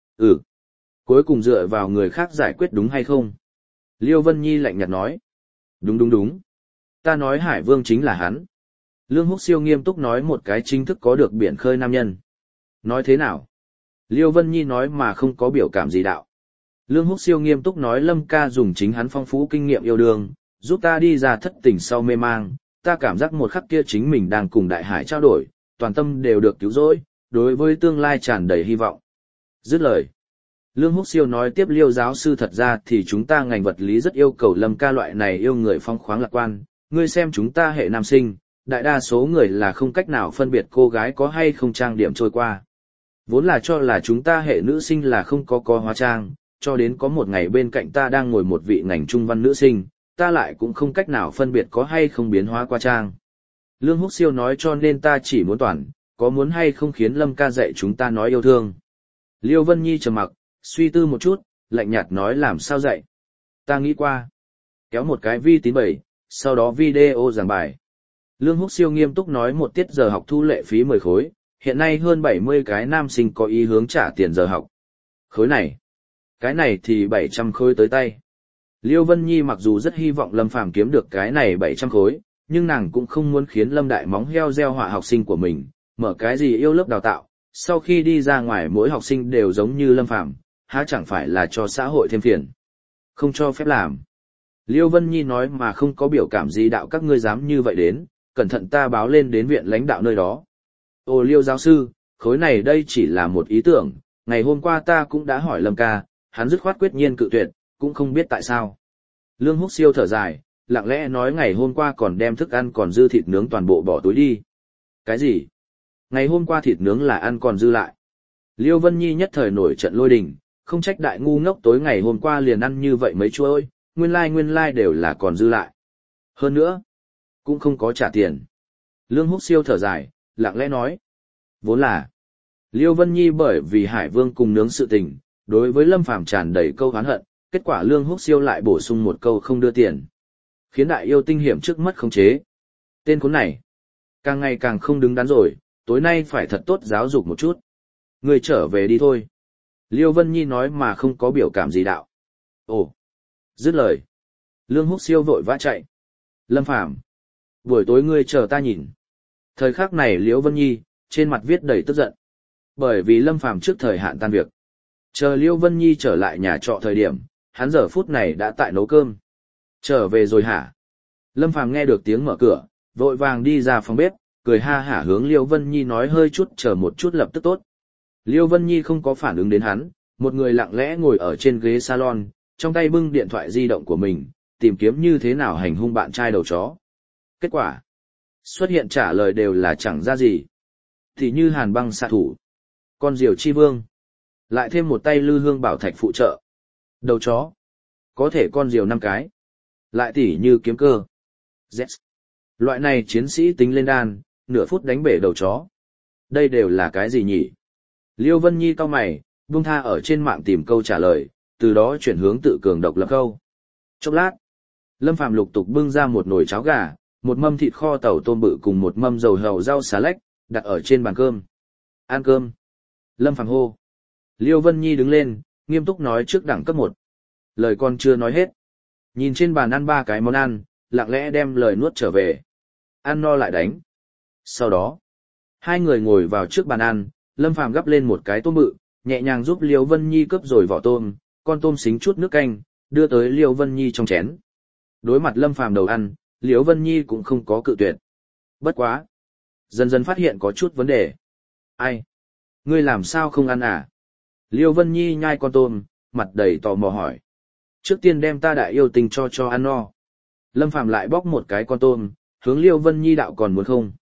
Cuối cùng dựa vào người khác giải quyết đúng hay không? Liêu Vân Nhi lạnh nhạt nói. Đúng. Ta nói Hải Vương chính là hắn. Lương Húc Siêu nghiêm túc nói một cái chính thức có được biển khơi nam nhân. Nói thế nào? Liêu Vân Nhi nói mà không có biểu cảm gì đạo. Lương Húc Siêu nghiêm túc nói Lâm ca dùng chính hắn phong phú kinh nghiệm yêu đương, giúp ta đi ra thất tình sau mê mang, ta cảm giác một khắc kia chính mình đang cùng đại hải trao đổi, toàn tâm đều được cứu rỗi, đối với tương lai tràn đầy hy vọng. Dứt lời. Lương Húc Siêu nói tiếp Liêu giáo sư thật ra thì chúng ta ngành vật lý rất yêu cầu Lâm ca loại này yêu người phong khoáng lạc quan, ngươi xem chúng ta hệ nam sinh, đại đa số người là không cách nào phân biệt cô gái có hay không trang điểm trôi qua. Vốn là cho là chúng ta hệ nữ sinh là không có hóa trang, cho đến có một ngày bên cạnh ta đang ngồi một vị ngành trung văn nữ sinh, ta lại cũng không cách nào phân biệt có hay không biến hóa qua trang. Lương Húc Siêu nói cho nên ta chỉ muốn toàn, có muốn hay không khiến Lâm ca dạy chúng ta nói yêu thương. Liêu Vân Nhi trầm mặc, suy tư một chút, lạnh nhạt nói làm sao dạy. Ta nghĩ qua. Kéo một cái vi tín 7, sau đó video giảng bài. Lương Húc Siêu nghiêm túc nói một tiết giờ học thu lệ phí 10 khối, hiện nay hơn 70 cái nam sinh có ý hướng trả tiền giờ học. Khối này. Cái này thì 700 khối tới tay. Liêu Vân Nhi mặc dù rất hy vọng Lâm Phàm kiếm được cái này 700 khối, nhưng nàng cũng không muốn khiến Lâm Đại Móng heo gieo họa học sinh của mình, mở cái gì yêu lớp đào tạo, sau khi đi ra ngoài mỗi học sinh đều giống như Lâm Phàm, há chẳng phải là cho xã hội thêm phiền. Không cho phép làm. Liêu Vân Nhi nói mà không có biểu cảm gì đạo các ngươi dám như vậy đến, cẩn thận ta báo lên đến viện lãnh đạo nơi đó. Ồ Liêu giáo sư, khối này đây chỉ là một ý tưởng, ngày hôm qua ta cũng đã hỏi Lâm ca, hắn dứt khoát quyết nhiên cự tuyệt, cũng không biết tại sao. Lương Húc Siêu thở dài, lặng lẽ nói ngày hôm qua còn đem thức ăn còn dư thịt nướng toàn bộ bỏ túi đi. Cái gì? Ngày hôm qua thịt nướng là ăn còn dư lại. Liêu Vân Nhi nhất thời nổi trận lôi đình, không trách đại ngu ngốc tối ngày hôm qua liền ăn như vậy mấy chuỗi, nguyên lai đều là còn dư lại. Hơn nữa, cũng không có trả tiền. Lương Húc Siêu thở dài, lặng lẽ nói. Vốn là, Liêu Vân Nhi bởi vì Hải Vương cùng nướng sự tình, đối với Lâm Phàm tràn đầy câu oán hận, kết quả Lương Húc Siêu lại bổ sung một câu không đưa tiền. Khiến đại yêu tinh hiểm trước mất khống chế. Tên khốn này, càng ngày càng không đứng đắn rồi, tối nay phải thật tốt giáo dục một chút. Người trở về đi thôi. Liêu Vân Nhi nói mà không có biểu cảm gì đạo. Ồ, dứt lời. Lương Húc Siêu vội vã chạy. Lâm Phàm, buổi tối ngươi chờ ta nhìn. Thời khắc này Liêu Vân Nhi, trên mặt viết đầy tức giận. Bởi vì Lâm Phàm trước thời hạn tan việc. Chờ Liêu Vân Nhi trở lại nhà trọ thời điểm, hắn giờ phút này đã tại nấu cơm. Trở về rồi hả? Lâm Phàm nghe được tiếng mở cửa, vội vàng đi ra phòng bếp, cười ha hả hướng Liêu Vân Nhi nói hơi chút chờ một chút lập tức tốt. Liêu Vân Nhi không có phản ứng đến hắn, một người lặng lẽ ngồi ở trên ghế salon, trong tay bưng điện thoại di động của mình, tìm kiếm như thế nào hành hung bạn trai đầu chó. Kết quả, xuất hiện trả lời đều là chẳng ra gì. Thì như Hàn Băng xạ thủ, con diều chi vương, lại thêm một tay lư hương bảo thạch phụ trợ. Đầu chó, có thể con diều 5 cái, lại tỉ như kiếm cơ. Z. Loại này chiến sĩ tính lên đan, nửa phút đánh bể đầu chó. Đây đều là cái gì nhỉ? Liêu Vân Nhi cau mày, buông tha ở trên mạng tìm câu trả lời, từ đó chuyển hướng tự cường độc lập câu. Chốc lát, Lâm Phàm lục tục bưng ra một nồi cháo gà, một mâm thịt kho tàu tôm bự cùng một mâm dầu hầu rau xà lách, đặt ở trên bàn cơm. Ăn cơm. Lâm Phàm hô. Liêu Vân Nhi đứng lên, nghiêm túc nói trước đẳng cấp 1. Lời con chưa nói hết. Nhìn trên bàn ăn 3 cái món ăn, lặng lẽ đem lời nuốt trở về. Ăn no lại đánh. Sau đó, hai người ngồi vào trước bàn ăn, Lâm Phàm gắp lên một cái tôm bự, nhẹ nhàng giúp Liêu Vân Nhi cướp rồi vỏ tôm, con tôm xính chút nước canh, đưa tới Liêu Vân Nhi trong chén. Đối mặt Lâm Phàm đầu ăn, Liêu Vân Nhi cũng không có cự tuyệt. Bất quá, dần dần phát hiện có chút vấn đề. Ai? Ngươi làm sao không ăn à? Liêu Vân Nhi nhai con tôm, mặt đầy tò mò hỏi. Trước tiên đem ta đại yêu tình cho ăn no. Lâm Phàm lại bóc một cái con tôm, hướng Liêu Vân Nhi đạo còn muốn không?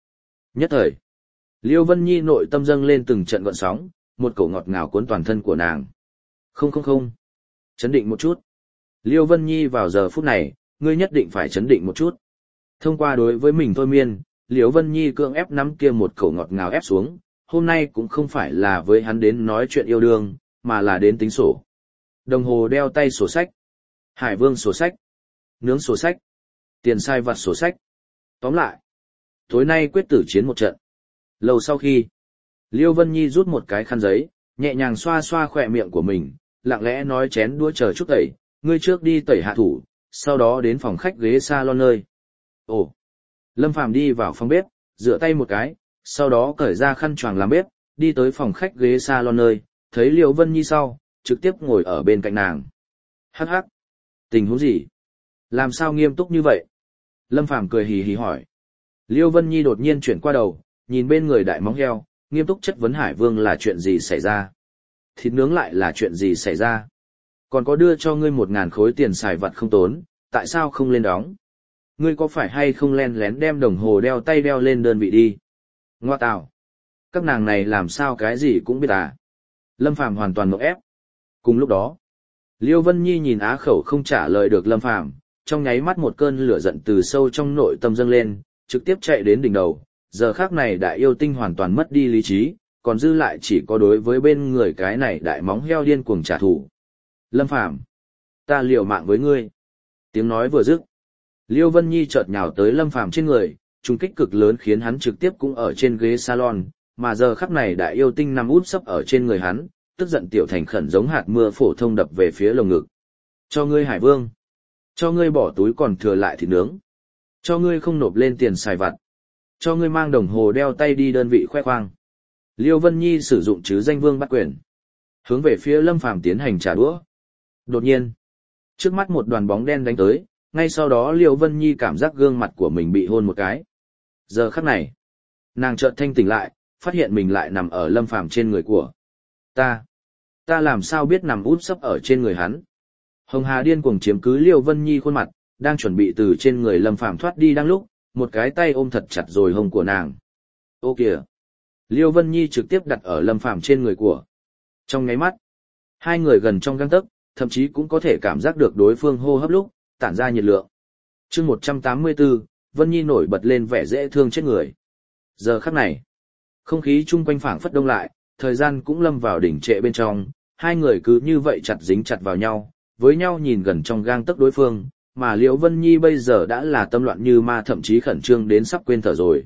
Nhất thời, Liêu Vân Nhi nội tâm dâng lên từng trận gợn sóng, một cổ ngọt ngào cuốn toàn thân của nàng. Không không không, chấn định một chút. Liêu Vân Nhi vào giờ phút này, ngươi nhất định phải chấn định một chút. Thông qua đối với mình thôi miên, Liêu Vân Nhi cưỡng ép nắm kia một cổ ngọt ngào ép xuống, hôm nay cũng không phải là với hắn đến nói chuyện yêu đương, mà là đến tính sổ. Đồng hồ đeo tay sổ sách, Hải Vương sổ sách, nướng sổ sách, tiền sai vặt sổ sách. Tóm lại, tối nay quyết tử chiến một trận. Lâu sau khi, Liêu Vân Nhi rút một cái khăn giấy, nhẹ nhàng xoa xoa khỏe miệng của mình, lặng lẽ nói chén đũa chờ chút tẩy, ngươi trước đi tẩy hạ thủ, sau đó đến phòng khách ghế salon nơi. Ồ! Lâm Phàm đi vào phòng bếp, rửa tay một cái, sau đó cởi ra khăn choàng làm bếp, đi tới phòng khách ghế salon nơi, thấy Liêu Vân Nhi sau, trực tiếp ngồi ở bên cạnh nàng. Hắc hắc! Tình huống gì? Làm sao nghiêm túc như vậy? Lâm Phàm cười hì hì hỏi. Liêu Vân Nhi đột nhiên chuyển qua đầu, nhìn bên người đại móng heo, nghiêm túc chất vấn Hải Vương là chuyện gì xảy ra? Thịt nướng lại là chuyện gì xảy ra? Còn có đưa cho ngươi 1.000 khối tiền xài vặt không tốn, tại sao không lên đóng? Ngươi có phải hay không len lén đem đồng hồ đeo tay đeo lên đơn vị đi? Ngoa tào! Các nàng này làm sao cái gì cũng biết à? Lâm Phàm hoàn toàn ngộp ép. Cùng lúc đó, Liêu Vân Nhi nhìn á khẩu không trả lời được Lâm Phàm, trong nháy mắt một cơn lửa giận từ sâu trong nội tâm dâng lên, trực tiếp chạy đến đỉnh đầu. Giờ khác này đại yêu tinh hoàn toàn mất đi lý trí, còn dư lại chỉ có đối với bên người cái này đại móng heo điên cuồng trả thù. Lâm Phàm, ta liều mạng với ngươi. Tiếng nói vừa dứt, Liêu Vân Nhi chợt nhào tới Lâm Phàm trên người, trùng kích cực lớn khiến hắn trực tiếp cũng ở trên ghế salon, mà giờ khắc này đại yêu tinh nằm úp sấp ở trên người hắn, tức giận tiểu thành khẩn giống hạt mưa phổ thông đập về phía lồng ngực. Cho ngươi Hải Vương, cho ngươi bỏ túi còn thừa lại thịt nướng, cho ngươi không nộp lên tiền xài vặt, cho ngươi mang đồng hồ đeo tay đi đơn vị khoe khoang. Liêu Vân Nhi sử dụng chứ danh vương bắt quyền, hướng về phía Lâm Phàm tiến hành trả đũa. Đột nhiên, trước mắt một đoàn bóng đen đánh tới, ngay sau đó Liêu Vân Nhi cảm giác gương mặt của mình bị hôn một cái. Giờ khắc này, nàng chợt thanh tỉnh lại, phát hiện mình lại nằm ở Lâm Phàm trên người của. Ta làm sao biết nằm úp sấp ở trên người hắn? Hồng Hà điên cuồng chiếm cứ Liêu Vân Nhi khuôn mặt, đang chuẩn bị từ trên người Lâm Phàm thoát đi đang lúc, một cái tay ôm thật chặt rồi hông của nàng. Ô kìa! Liêu Vân Nhi trực tiếp đặt ở Lâm Phàm trên người của. Trong nháy mắt, hai người gần trong gang tấc, thậm chí cũng có thể cảm giác được đối phương hô hấp lúc tản ra nhiệt lượng. Chương 184, Vân Nhi nổi bật lên vẻ dễ thương chết người. Giờ khắc này, không khí chung quanh phảng phất đông lại, thời gian cũng lâm vào đỉnh trệ bên trong, hai người cứ như vậy chặt dính chặt vào nhau, với nhau nhìn gần trong gang tấc đối phương, mà Liễu Vân Nhi bây giờ đã là tâm loạn như ma, thậm chí khẩn trương đến sắp quên thở rồi.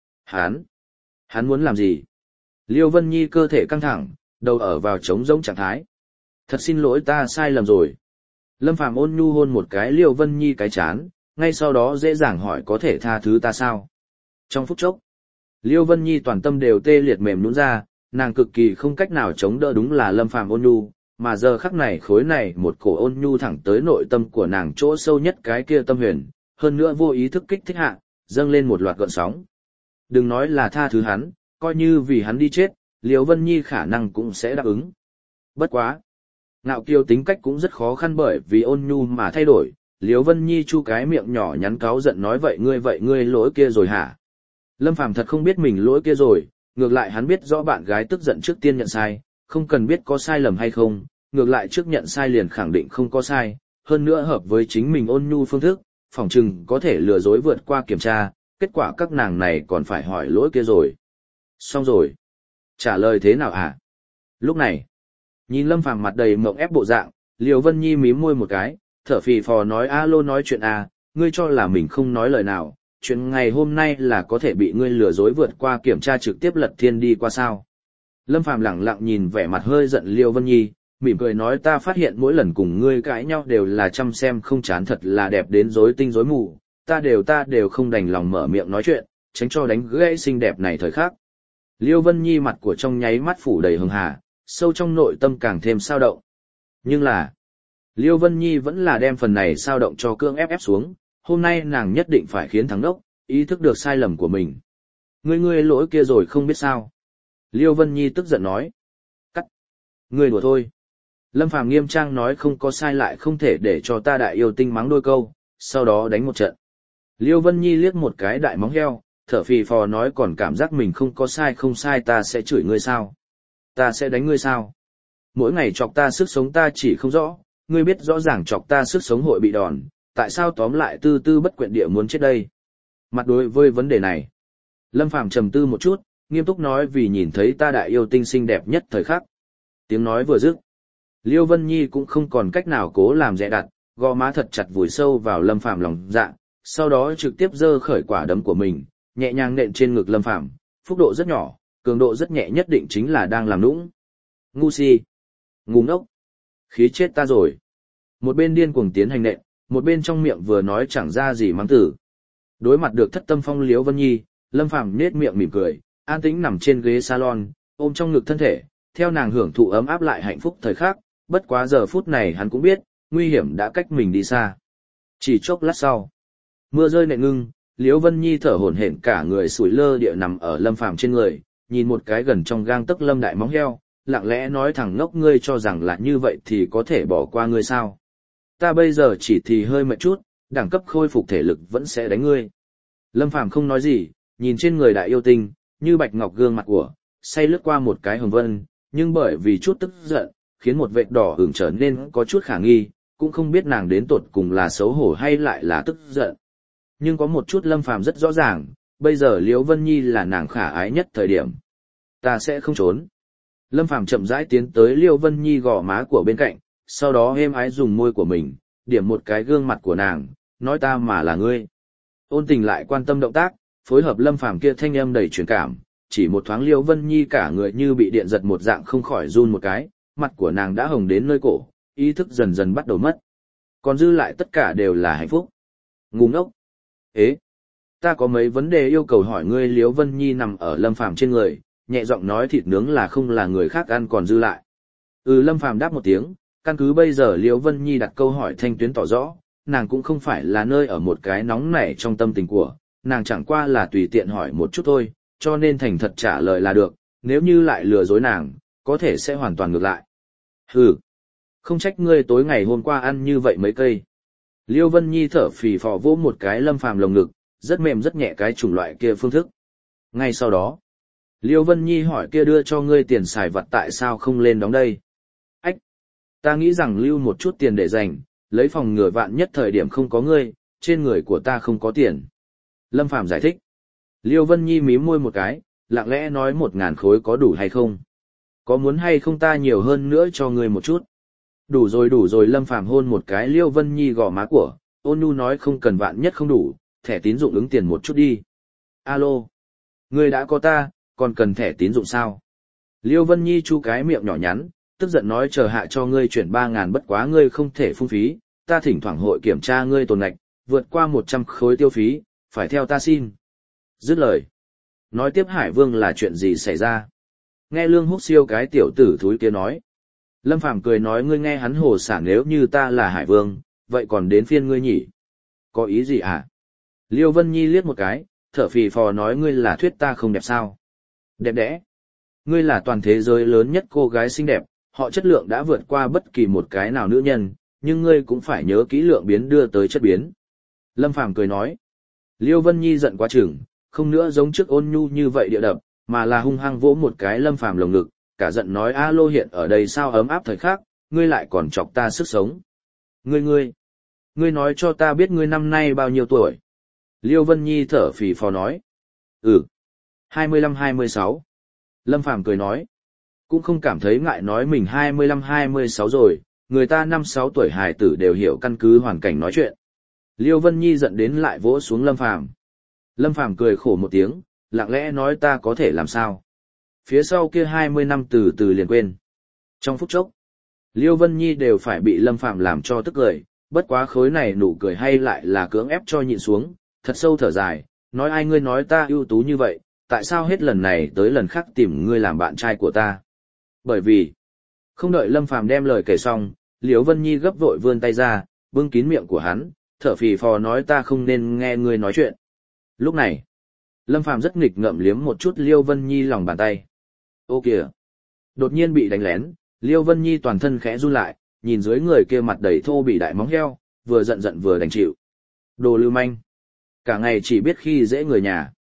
Hắn muốn làm gì? Liễu Vân Nhi cơ thể căng thẳng, đầu ở vào trống rỗng trạng thái. Thật xin lỗi, ta sai lầm rồi. Lâm Phàm ôn nhu hôn một cái Liễu Vân Nhi cái chán, ngay sau đó dễ dàng hỏi có thể tha thứ ta sao? Trong phút chốc, Liễu Vân Nhi toàn tâm đều tê liệt mềm nhũn ra, nàng cực kỳ không cách nào chống đỡ đúng là Lâm Phàm ôn nhu, mà giờ khắc này khối này một cổ ôn nhu thẳng tới nội tâm của nàng chỗ sâu nhất cái kia tâm huyền, hơn nữa vô ý thức kích thích hạ, dâng lên một loạt gợn sóng. Đừng nói là tha thứ hắn, coi như vì hắn đi chết, Liễu Vân Nhi khả năng cũng sẽ đáp ứng. Bất quá, ngạo kiêu tính cách cũng rất khó khăn bởi vì ôn nhu mà thay đổi. Liễu Vân Nhi chu cái miệng nhỏ nhắn cáu giận nói vậy ngươi lỗi kia rồi hả? Lâm Phàm thật không biết mình lỗi kia rồi, ngược lại hắn biết rõ bạn gái tức giận trước tiên nhận sai, không cần biết có sai lầm hay không, ngược lại trước nhận sai liền khẳng định không có sai, hơn nữa hợp với chính mình ôn nhu phương thức, phỏng chừng có thể lừa dối vượt qua kiểm tra, kết quả các nàng này còn phải hỏi lỗi kia rồi. Xong rồi. Trả lời thế nào hả? Lúc này, nhìn Lâm Phàm mặt đầy mộng ép bộ dạng, Liễu Vân Nhi mím môi một cái, thở phì phò nói alo nói chuyện à, ngươi cho là mình không nói lời nào, chuyện ngày hôm nay là có thể bị ngươi lừa dối vượt qua kiểm tra trực tiếp lật thiên đi qua sao. Lâm Phàm lẳng lặng nhìn vẻ mặt hơi giận Liễu Vân Nhi, mỉm cười nói ta phát hiện mỗi lần cùng ngươi cãi nhau đều là chăm xem không chán, thật là đẹp đến rối tinh rối mù, ta đều không đành lòng mở miệng nói chuyện, tránh cho đánh gãy xinh đẹp này thời khắc. Liễu Vân Nhi mặt của trong nháy mắt phủ đầy hường hà, sâu trong nội tâm càng thêm sao động. Nhưng là, Liễu Vân Nhi vẫn là đem phần này sao động cho cưỡng ép xuống, hôm nay nàng nhất định phải khiến thắng đốc ý thức được sai lầm của mình. Ngươi lỗi kia rồi không biết sao? Liễu Vân Nhi tức giận nói. Cắt. Ngươi đùa thôi. Lâm Phàm nghiêm trang nói không có sai lại không thể để cho ta đại yêu tinh mắng đôi câu, sau đó đánh một trận. Liễu Vân Nhi liếc một cái đại móng heo, thở phì phò nói còn cảm giác mình không có sai không sai ta sẽ chửi ngươi sao? Ta sẽ đánh ngươi sao? Mỗi ngày chọc ta sức sống ta chỉ không rõ, ngươi biết rõ ràng chọc ta sức sống hội bị đòn, tại sao tóm lại tư tư bất quyện địa muốn chết đây? Mặt đối với vấn đề này, Lâm Phàm trầm tư một chút, nghiêm túc nói vì nhìn thấy ta đại yêu tinh xinh đẹp nhất thời khắc. Tiếng nói vừa dứt, Liêu Vân Nhi cũng không còn cách nào cố làm dè đặt, gò má thật chặt vùi sâu vào Lâm Phàm lòng dạ, sau đó trực tiếp giơ khởi quả đấm của mình, nhẹ nhàng nện trên ngực Lâm Phàm, phúc độ rất nhỏ, cường độ rất nhẹ nhất định chính là đang làm nũng. Ngu si, ngu ngốc, khí chết ta rồi. Một bên điên cuồng tiến hành nện, một bên trong miệng vừa nói chẳng ra gì mắng tử. Đối mặt được thất tâm phong Liễu Vân Nhi, Lâm Phàm nhếch miệng mỉm cười, an tĩnh nằm trên ghế salon, ôm trong ngực thân thể, theo nàng hưởng thụ ấm áp lại hạnh phúc thời khắc, bất quá giờ phút này hắn cũng biết, nguy hiểm đã cách mình đi xa. Chỉ chốc lát sau, mưa rơi nện ngưng, Liễu Vân Nhi thở hổn hển cả người sủi lơ địa nằm ở Lâm Phàm trên người, nhìn một cái gần trong gang tấc Lâm đại móng heo, lặng lẽ nói thẳng ngốc ngươi cho rằng là như vậy thì có thể bỏ qua ngươi sao? Ta bây giờ chỉ thì hơi mệt chút, đẳng cấp khôi phục thể lực vẫn sẽ đánh ngươi. Lâm Phàm không nói gì, nhìn trên người đại yêu tinh, như bạch ngọc gương mặt của, say lướt qua một cái hồng vân, nhưng bởi vì chút tức giận, khiến một vệt đỏ ửng trở nên có chút khả nghi, cũng không biết nàng đến tột cùng là xấu hổ hay lại là tức giận. Nhưng có một chút Lâm Phàm rất rõ ràng, bây giờ Liễu Vân Nhi là nàng khả ái nhất thời điểm. Ta sẽ không trốn. Lâm Phàm chậm rãi tiến tới Liễu Vân Nhi gò má của bên cạnh, sau đó êm ái dùng môi của mình, điểm một cái gương mặt của nàng, nói ta mà là ngươi. Ôn Tình lại quan tâm động tác, phối hợp Lâm Phàm kia thanh âm đầy truyền cảm, chỉ một thoáng Liễu Vân Nhi cả người như bị điện giật một dạng không khỏi run một cái, mặt của nàng đã hồng đến nơi cổ, ý thức dần dần bắt đầu mất. Còn dư lại tất cả đều là hạnh phúc. Ngu ngốc. Ế, ta có mấy vấn đề yêu cầu hỏi ngươi. Liễu Vân Nhi nằm ở Lâm Phàm trên người, nhẹ giọng nói thịt nướng là không là người khác ăn còn dư lại. Lâm Phàm đáp một tiếng, căn cứ bây giờ Liễu Vân Nhi đặt câu hỏi thanh tuyến tỏ rõ, nàng cũng không phải là nơi ở một cái nóng nảy trong tâm tình của, nàng chẳng qua là tùy tiện hỏi một chút thôi, cho nên thành thật trả lời là được, nếu như lại lừa dối nàng, có thể sẽ hoàn toàn ngược lại. Hừ, không trách ngươi tối ngày hôm qua ăn như vậy mấy cây. Liêu Vân Nhi thở phì phò vỗ một cái Lâm Phàm lồng ngực, rất mềm rất nhẹ cái chủng loại kia phương thức. Ngay sau đó, Liêu Vân Nhi hỏi kia đưa cho ngươi tiền xài vặt tại sao không lên đóng đây? Ách, ta nghĩ rằng lưu một chút tiền để dành, lấy phòng ngừa vạn nhất thời điểm không có ngươi, trên người của ta không có tiền. Lâm Phàm giải thích. Liêu Vân Nhi mím môi một cái, lặng lẽ nói 1.000 khối có đủ hay không? Có muốn hay không ta nhiều hơn nữa cho ngươi một chút? Đủ rồi. Lâm Phàm hôn một cái Liêu Vân Nhi gò má của, ôn nhu nói không cần vạn nhất không đủ, thẻ tín dụng ứng tiền một chút đi. Alo, ngươi đã có ta, còn cần thẻ tín dụng sao? Liêu Vân Nhi chu cái miệng nhỏ nhắn, tức giận nói chờ hạ cho ngươi chuyển 3.000 bất quá ngươi không thể phung phí, ta thỉnh thoảng hội kiểm tra ngươi tồn ngạch, vượt qua 100 khối tiêu phí, phải theo ta xin. Dứt lời. Nói tiếp Hải Vương là chuyện gì xảy ra? Nghe Lương Húc Siêu cái tiểu tử thúi kia nói. Lâm Phàm cười nói ngươi nghe hắn hồ xả nếu như ta là Hải Vương, vậy còn đến phiên ngươi nhỉ? Có ý gì à? Liêu Vân Nhi liếc một cái, thở phì phò nói ngươi là thuyết ta không đẹp sao? Đẹp đẽ. Ngươi là toàn thế giới lớn nhất cô gái xinh đẹp, họ chất lượng đã vượt qua bất kỳ một cái nào nữ nhân, nhưng ngươi cũng phải nhớ kỹ lượng biến đưa tới chất biến. Lâm Phàm cười nói. Liêu Vân Nhi giận quá chừng, không nữa giống trước ôn nhu như vậy địa đập, mà là hung hăng vỗ một cái Lâm Phàm lồng ngực, cả giận nói alo hiện ở đây sao ấm áp thời khắc, ngươi lại còn chọc ta sức sống. Ngươi nói cho ta biết ngươi năm nay bao nhiêu tuổi? Liêu Vân Nhi thở phì phò nói. 25-26. Lâm Phàm cười nói. Cũng không cảm thấy ngại nói mình 25-26 rồi, người ta 5-6 tuổi hài tử đều hiểu căn cứ hoàn cảnh nói chuyện. Liêu Vân Nhi giận đến lại vỗ xuống Lâm Phàm. Lâm Phàm cười khổ một tiếng, lặng lẽ nói ta có thể làm sao? Phía sau kia 20 năm từ từ liền quên. Trong phút chốc, Liêu Vân Nhi đều phải bị Lâm Phàm làm cho tức cười, bất quá khối này nụ cười hay lại là cưỡng ép cho nhịn xuống, thật sâu thở dài, nói ai ngươi nói ta ưu tú như vậy, tại sao hết lần này tới lần khác tìm ngươi làm bạn trai của ta? Bởi vì, không đợi Lâm Phàm đem lời kể xong, Liêu Vân Nhi gấp vội vươn tay ra, bưng kín miệng của hắn, thở phì phò nói ta không nên nghe ngươi nói chuyện. Lúc này, Lâm Phàm rất nghịch ngợm liếm một chút Liêu Vân Nhi lòng bàn tay. Ô kìa! Đột nhiên bị đánh lén, Liêu Vân Nhi toàn thân khẽ run lại, nhìn dưới người kia mặt đầy thô bị đại móng heo, vừa giận vừa đành chịu. Đồ lưu manh! Cả ngày chỉ biết khi dễ người nhà.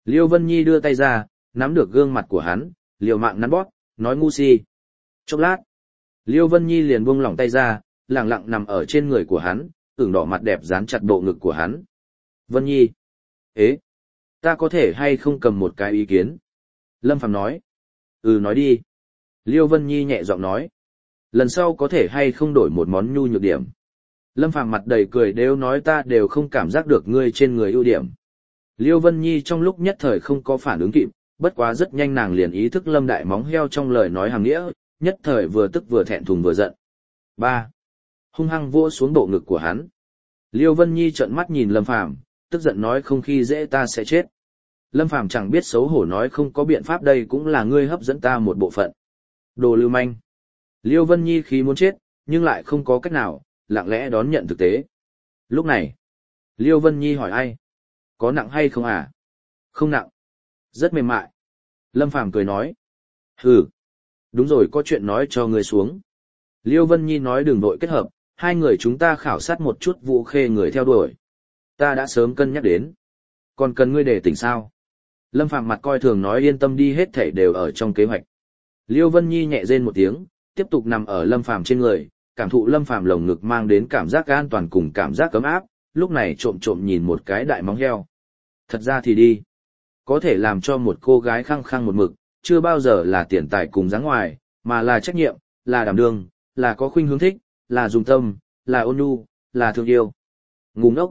Liêu Vân Nhi đưa tay ra, nắm được gương mặt của hắn, liều mạng nắn bóp, nói ngu si. Chốc lát, Liêu Vân Nhi liền buông lỏng tay ra, lặng lặng nằm ở trên người của hắn, ửng đỏ mặt đẹp dán chặt bộ ngực của hắn. Vân Nhi, ế, ta có thể hay không cầm một cái ý kiến? Lâm Phàm nói. Nói đi. Liêu Vân Nhi nhẹ giọng nói. Lần sau có thể hay không đổi một món nhu nhược điểm. Lâm Phàm mặt đầy cười đều nói ta đều không cảm giác được ngươi trên người ưu điểm. Liêu Vân Nhi trong lúc nhất thời không có phản ứng kịp, bất quá rất nhanh nàng liền ý thức Lâm Đại Móng heo trong lời nói hàm nghĩa, nhất thời vừa tức vừa thẹn thùng vừa giận. 3. Hung hăng vỗ xuống bộ ngực của hắn. Liêu Vân Nhi trợn mắt nhìn Lâm Phàm, tức giận nói không khi dễ ta sẽ chết. Lâm Phàm chẳng biết xấu hổ nói không có biện pháp đây cũng là ngươi hấp dẫn ta một bộ phận. Đồ lưu manh. Liêu Vân Nhi khí muốn chết, nhưng lại không có cách nào, lặng lẽ đón nhận thực tế. Lúc này, Liêu Vân Nhi hỏi ai? Có nặng hay không à? Không nặng. Rất mềm mại. Lâm Phàm cười nói. Hừ. Đúng rồi có chuyện nói cho ngươi xuống. Liêu Vân Nhi nói đừng vội kết hợp, hai người chúng ta khảo sát một chút Vũ Khê người theo đuổi. Ta đã sớm cân nhắc đến. Còn cần ngươi để tỉnh sao? Lâm Phàm mặt coi thường nói yên tâm đi hết thảy đều ở trong kế hoạch. Liêu Vân Nhi nhẹ rên một tiếng, tiếp tục nằm ở Lâm Phàm trên người, cảm thụ Lâm Phàm lồng ngực mang đến cảm giác an toàn cùng cảm giác ấm áp, lúc này trộm trộm nhìn một cái đại móng heo. Thật ra thì đi, có thể làm cho một cô gái khăng khăng một mực, chưa bao giờ là tiền tài cùng dáng ngoài, mà là trách nhiệm, là đảm đương, là có khuynh hướng thích, là dùng tâm, là ôn nhu, là thương yêu. Ngu ngốc.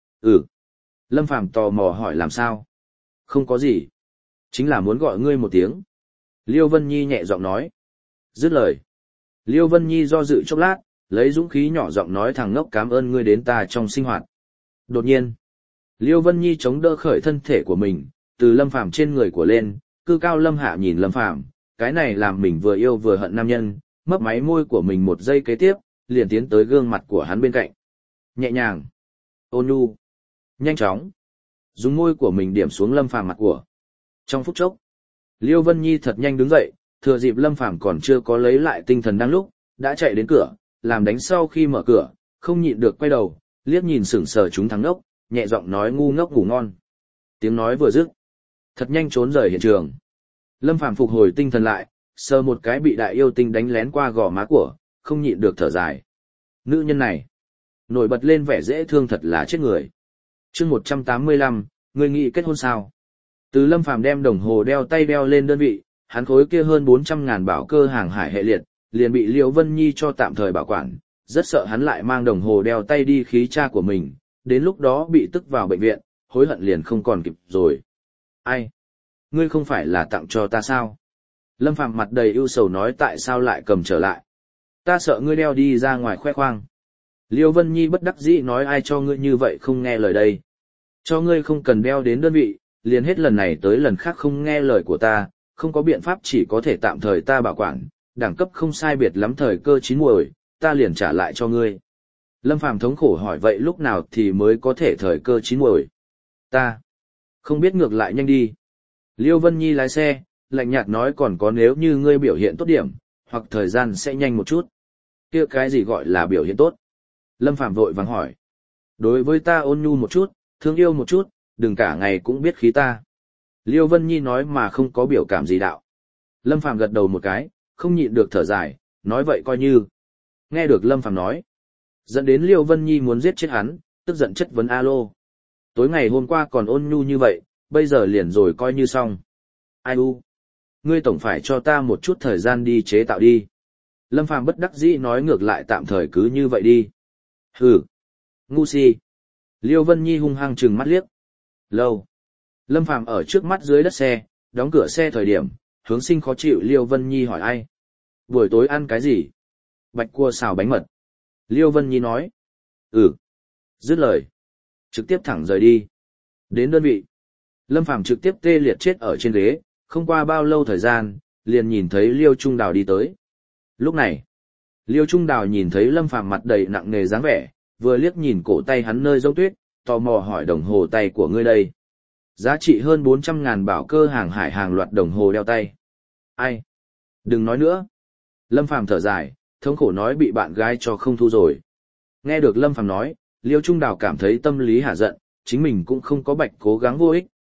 Lâm Phàm tò mò hỏi làm sao? Không có gì. Chính là muốn gọi ngươi một tiếng. Liêu Vân Nhi nhẹ giọng nói. Dứt lời. Liêu Vân Nhi do dự chốc lát, lấy dũng khí nhỏ giọng nói thằng ngốc cảm ơn ngươi đến ta trong sinh hoạt. Đột nhiên, Liêu Vân Nhi chống đỡ khởi thân thể của mình, từ Lâm Phàm trên người của lên, cư cao lâm hạ nhìn Lâm Phàm, cái này làm mình vừa yêu vừa hận nam nhân, mấp máy môi của mình một giây kế tiếp, liền tiến tới gương mặt của hắn bên cạnh. Nhẹ nhàng, ôn nhu, nhanh chóng, dùng môi của mình điểm xuống Lâm Phàm mặt của. Trong phút chốc, Liêu Vân Nhi thật nhanh đứng dậy, thừa dịp Lâm Phàm còn chưa có lấy lại tinh thần đang lúc, đã chạy đến cửa, làm đánh sau khi mở cửa, không nhịn được quay đầu, liếc nhìn sững sờ chúng thằng ngốc, nhẹ giọng nói ngu ngốc ngủ ngon. Tiếng nói vừa dứt, thật nhanh trốn rời hiện trường. Lâm Phàm phục hồi tinh thần lại, sờ một cái bị đại yêu tinh đánh lén qua gò má của, không nhịn được thở dài. Nữ nhân này, nổi bật lên vẻ dễ thương thật là chết người. Chương 185, người nghĩ kết hôn sao? Từ Lâm Phàm đem đồng hồ đeo tay đeo lên đơn vị, hắn khối kia hơn 400.000 bảo cơ hàng hải hệ liệt, liền bị Liễu Vân Nhi cho tạm thời bảo quản, rất sợ hắn lại mang đồng hồ đeo tay đi khí cha của mình, đến lúc đó bị tức vào bệnh viện, hối hận liền không còn kịp rồi. Ai? Ngươi không phải là tặng cho ta sao? Lâm Phàm mặt đầy ưu sầu nói tại sao lại cầm trở lại. Ta sợ ngươi đeo đi ra ngoài khoe khoang. Liêu Vân Nhi bất đắc dĩ nói ai cho ngươi như vậy không nghe lời đây. Cho ngươi không cần đeo đến đơn vị, liền hết lần này tới lần khác không nghe lời của ta, không có biện pháp chỉ có thể tạm thời ta bảo quản, đẳng cấp không sai biệt lắm thời cơ chín muồi, ta liền trả lại cho ngươi. Lâm Phàm thống khổ hỏi vậy lúc nào thì mới có thể thời cơ chín muồi? Ta không biết ngược lại nhanh đi. Liêu Vân Nhi lái xe, lạnh nhạt nói còn có nếu như ngươi biểu hiện tốt điểm, hoặc thời gian sẽ nhanh một chút. Kia cái gì gọi là biểu hiện tốt? Lâm Phàm vội vàng hỏi. Đối với ta ôn nhu một chút, thương yêu một chút, đừng cả ngày cũng biết khí ta. Liêu Vân Nhi nói mà không có biểu cảm gì đạo. Lâm Phàm gật đầu một cái, không nhịn được thở dài, nói vậy coi như. Nghe được Lâm Phàm nói, dẫn đến Liêu Vân Nhi muốn giết chết hắn, tức giận chất vấn alo. Tối ngày hôm qua còn ôn nhu như vậy, bây giờ liền rồi coi như xong. Ai u? Ngươi tổng phải cho ta một chút thời gian đi chế tạo đi. Lâm Phàm bất đắc dĩ nói ngược lại tạm thời cứ như vậy đi. Hừ. Ngu si. Liêu Vân Nhi hung hăng trừng mắt liếc. Lâu. Lâm Phàm ở trước mắt dưới đất xe, đóng cửa xe thời điểm, hướng sinh khó chịu Liêu Vân Nhi hỏi ai. Buổi tối ăn cái gì? Bạch cua xào bánh mật. Liêu Vân Nhi nói. Dứt lời. Trực tiếp thẳng rời đi. Đến đơn vị. Lâm Phàm trực tiếp tê liệt chết ở trên ghế, không qua bao lâu thời gian, liền nhìn thấy Liêu Trung Đào đi tới. Lúc này, Liêu Trung Đào nhìn thấy Lâm Phàm mặt đầy nặng nề dáng vẻ, vừa liếc nhìn cổ tay hắn nơi rông tuyết, tò mò hỏi đồng hồ tay của ngươi đây. Giá trị hơn 400.000 bảo cơ hàng hải hàng loạt đồng hồ đeo tay. Ai? Đừng nói nữa. Lâm Phàm thở dài, thống khổ nói bị bạn gái cho không thu rồi. Nghe được Lâm Phàm nói, Liêu Trung Đào cảm thấy tâm lý hả giận, chính mình cũng không có bạch cố gắng vô ích,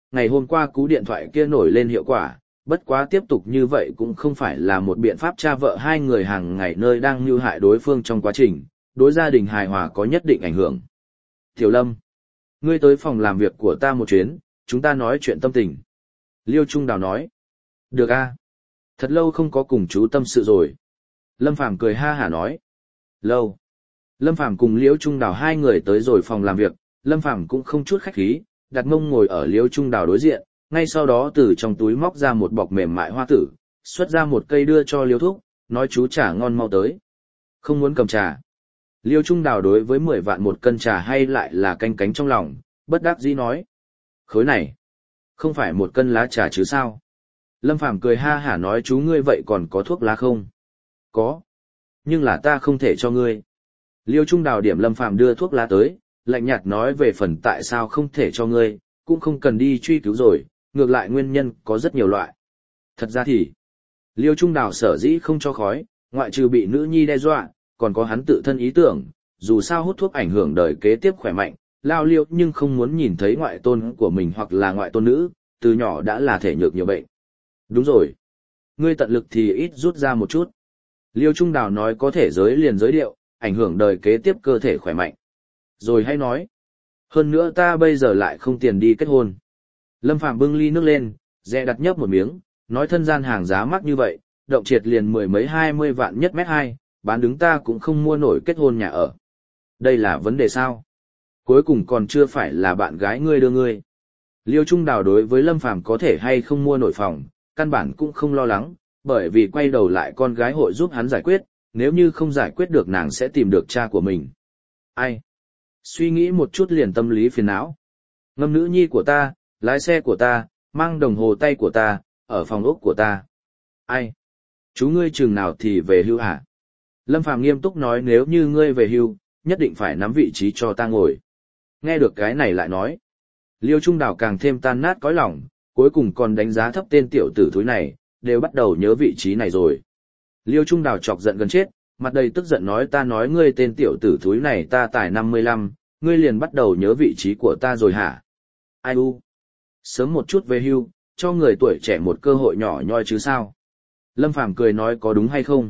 ngày hôm qua cú điện thoại kia nổi lên hiệu quả, bất quá tiếp tục như vậy cũng không phải là một biện pháp cha vợ hai người hàng ngày nơi đang mưu hại đối phương trong quá trình, đối gia đình hài hòa có nhất định ảnh hưởng. Tiểu Lâm, ngươi tới phòng làm việc của ta một chuyến, chúng ta nói chuyện tâm tình. Liêu Trung Đào nói. Được a, thật lâu không có cùng chú tâm sự rồi. Lâm Phàm cười ha hả nói. Lâu. Lâm Phàm cùng Liêu Trung Đào hai người tới rồi phòng làm việc, Lâm Phàm cũng không chút khách khí, đặt mông ngồi ở Liêu Trung Đào đối diện, ngay sau đó từ trong túi móc ra một bọc mềm mại hoa tử, xuất ra một cây đưa cho Liêu Thúc, nói chú trà ngon mau tới. Không muốn cầm trà. Liêu Trung Đào đối với 10 vạn một cân trà hay lại là canh cánh trong lòng, bất đắc dĩ nói. Khối này, không phải một cân lá trà chứ sao? Lâm Phàm cười ha hả nói chú ngươi vậy còn có thuốc lá không? Có. Nhưng là ta không thể cho ngươi. Liêu Trung Đào điểm Lâm Phàm đưa thuốc lá tới, lạnh nhạt nói về phần tại sao không thể cho ngươi, cũng không cần đi truy cứu rồi, ngược lại nguyên nhân có rất nhiều loại. Thật ra thì, Liêu Trung Đào sở dĩ không cho khói, ngoại trừ bị nữ nhi đe dọa, còn có hắn tự thân ý tưởng, dù sao hút thuốc ảnh hưởng đời kế tiếp khỏe mạnh, lao liêu nhưng không muốn nhìn thấy ngoại tôn của mình hoặc là ngoại tôn nữ, từ nhỏ đã là thể nhược nhiều bệnh. Đúng rồi. Ngươi tận lực thì ít rút ra một chút. Liêu Trung Đào nói có thể giới liền giới điệu, ảnh hưởng đời kế tiếp cơ thể khỏe mạnh. Rồi hay nói. Hơn nữa ta bây giờ lại không tiền đi kết hôn. Lâm Phàm bưng ly nước lên, dè đặt nhấp một miếng, nói thân gian hàng giá mắc như vậy, động triệt liền 10 mấy 20 vạn nhất mét 2, bán đứng ta cũng không mua nổi kết hôn nhà ở. Đây là vấn đề sao? Cuối cùng còn chưa phải là bạn gái ngươi đưa ngươi. Liêu Trung Đào đối với Lâm Phàm có thể hay không mua nổi phòng, căn bản cũng không lo lắng, bởi vì quay đầu lại con gái hội giúp hắn giải quyết, nếu như không giải quyết được nàng sẽ tìm được cha của mình. Ai? Suy nghĩ một chút liền tâm lý phiền não. Ngâm nữ nhi của ta, lái xe của ta, mang đồng hồ tay của ta, ở phòng ốc của ta. Ai? Chú ngươi chừng nào thì về hưu hả? Lâm Phàm nghiêm túc nói nếu như ngươi về hưu, nhất định phải nắm vị trí cho ta ngồi. Nghe được cái này lại nói. Liêu Trung Đào càng thêm tan nát cõi lòng, cuối cùng còn đánh giá thấp tên tiểu tử thúi này, đều bắt đầu nhớ vị trí này rồi. Liêu Trung Đào chọc giận gần chết, mặt đầy tức giận nói ta nói ngươi tên tiểu tử thúi này ta tài 55, ngươi liền bắt đầu nhớ vị trí của ta rồi hả? Ai u? Sớm một chút về hưu, cho người tuổi trẻ một cơ hội nhỏ nhoi chứ sao? Lâm Phàm cười nói có đúng hay không?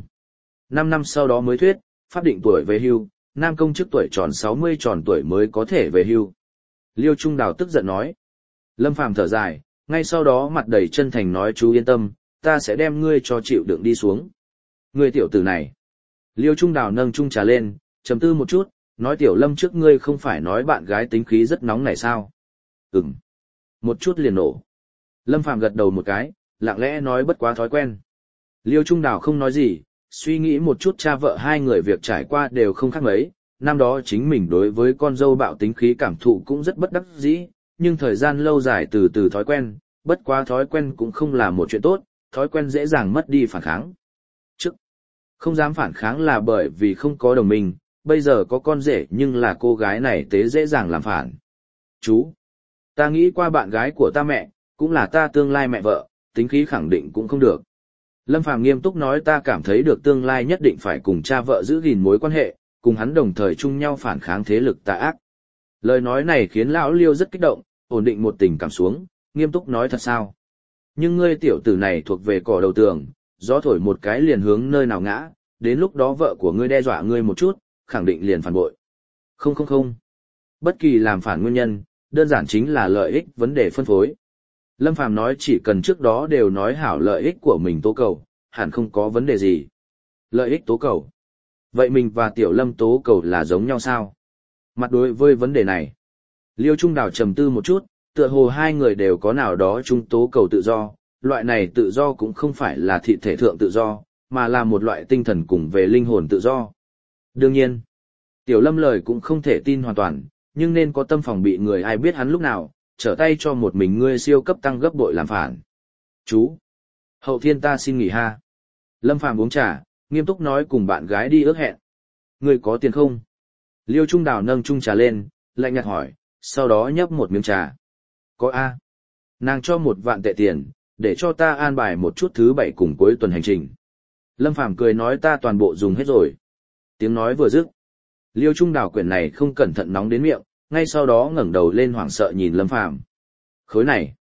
5 năm sau đó mới thuyết, pháp định tuổi về hưu, nam công chức tuổi tròn 60 tròn tuổi mới có thể về hưu. Liêu Trung Đào tức giận nói. Lâm Phàm thở dài, ngay sau đó mặt đầy chân thành nói chú yên tâm, ta sẽ đem ngươi cho chịu đựng đi xuống. Ngươi tiểu tử này. Liêu Trung Đào nâng chung trà lên, trầm tư một chút, nói tiểu Lâm trước ngươi không phải nói bạn gái tính khí rất nóng này sao? Ừm. Một chút liền nổ. Lâm Phàm gật đầu một cái, lặng lẽ nói bất quá thói quen. Liêu Trung Đào không nói gì, suy nghĩ một chút cha vợ hai người việc trải qua đều không khác mấy, năm đó chính mình đối với con dâu bạo tính khí cảm thụ cũng rất bất đắc dĩ, nhưng thời gian lâu dài từ từ thói quen, bất quá thói quen cũng không là một chuyện tốt, thói quen dễ dàng mất đi phản kháng. Trước, không dám phản kháng là bởi vì không có đồng minh, bây giờ có con rể nhưng là cô gái này tế dễ dàng làm phản. Chú, ta nghĩ qua bạn gái của ta mẹ, cũng là ta tương lai mẹ vợ, tính khí khẳng định cũng không được. Lâm Phàm nghiêm túc nói ta cảm thấy được tương lai nhất định phải cùng cha vợ giữ gìn mối quan hệ, cùng hắn đồng thời chung nhau phản kháng thế lực tà ác. Lời nói này khiến lão Liêu rất kích động, ổn định một tình cảm xuống, nghiêm túc nói thật sao. Nhưng ngươi tiểu tử này thuộc về cỏ đầu tường, gió thổi một cái liền hướng nơi nào ngã, đến lúc đó vợ của ngươi đe dọa ngươi một chút, khẳng định liền phản bội. Không. Bất kỳ làm phản nguyên nhân, đơn giản chính là lợi ích vấn đề phân phối. Lâm Phàm nói chỉ cần trước đó đều nói hảo lợi ích của mình tố cầu, hẳn không có vấn đề gì. Lợi ích tố cầu. Vậy mình và Tiểu Lâm tố cầu là giống nhau sao? Mặt đối với vấn đề này, Liêu Trung Đào trầm tư một chút, tựa hồ hai người đều có nào đó chung tố cầu tự do, loại này tự do cũng không phải là thị thể thượng tự do, mà là một loại tinh thần cùng về linh hồn tự do. Đương nhiên, Tiểu Lâm lời cũng không thể tin hoàn toàn, nhưng nên có tâm phòng bị người ai biết hắn lúc nào, trở tay cho một mình ngươi siêu cấp tăng gấp bội làm phản. Chú, hậu thiên ta xin nghỉ ha. Lâm Phàm uống trà, nghiêm túc nói cùng bạn gái đi ước hẹn. Ngươi có tiền không? Liêu Trung Đào nâng chung trà lên, lạnh nhạt hỏi, sau đó nhấp một miếng trà. Có a. Nàng cho 1 vạn tệ tiền, để cho ta an bài một chút thứ 7 cùng cuối tuần hành trình. Lâm Phàm cười nói ta toàn bộ dùng hết rồi. Tiếng nói vừa dứt. Liêu Trung Đào quyển này không cẩn thận nóng đến miệng, ngay sau đó ngẩng đầu lên hoảng sợ nhìn Lâm Phàm. Khối này,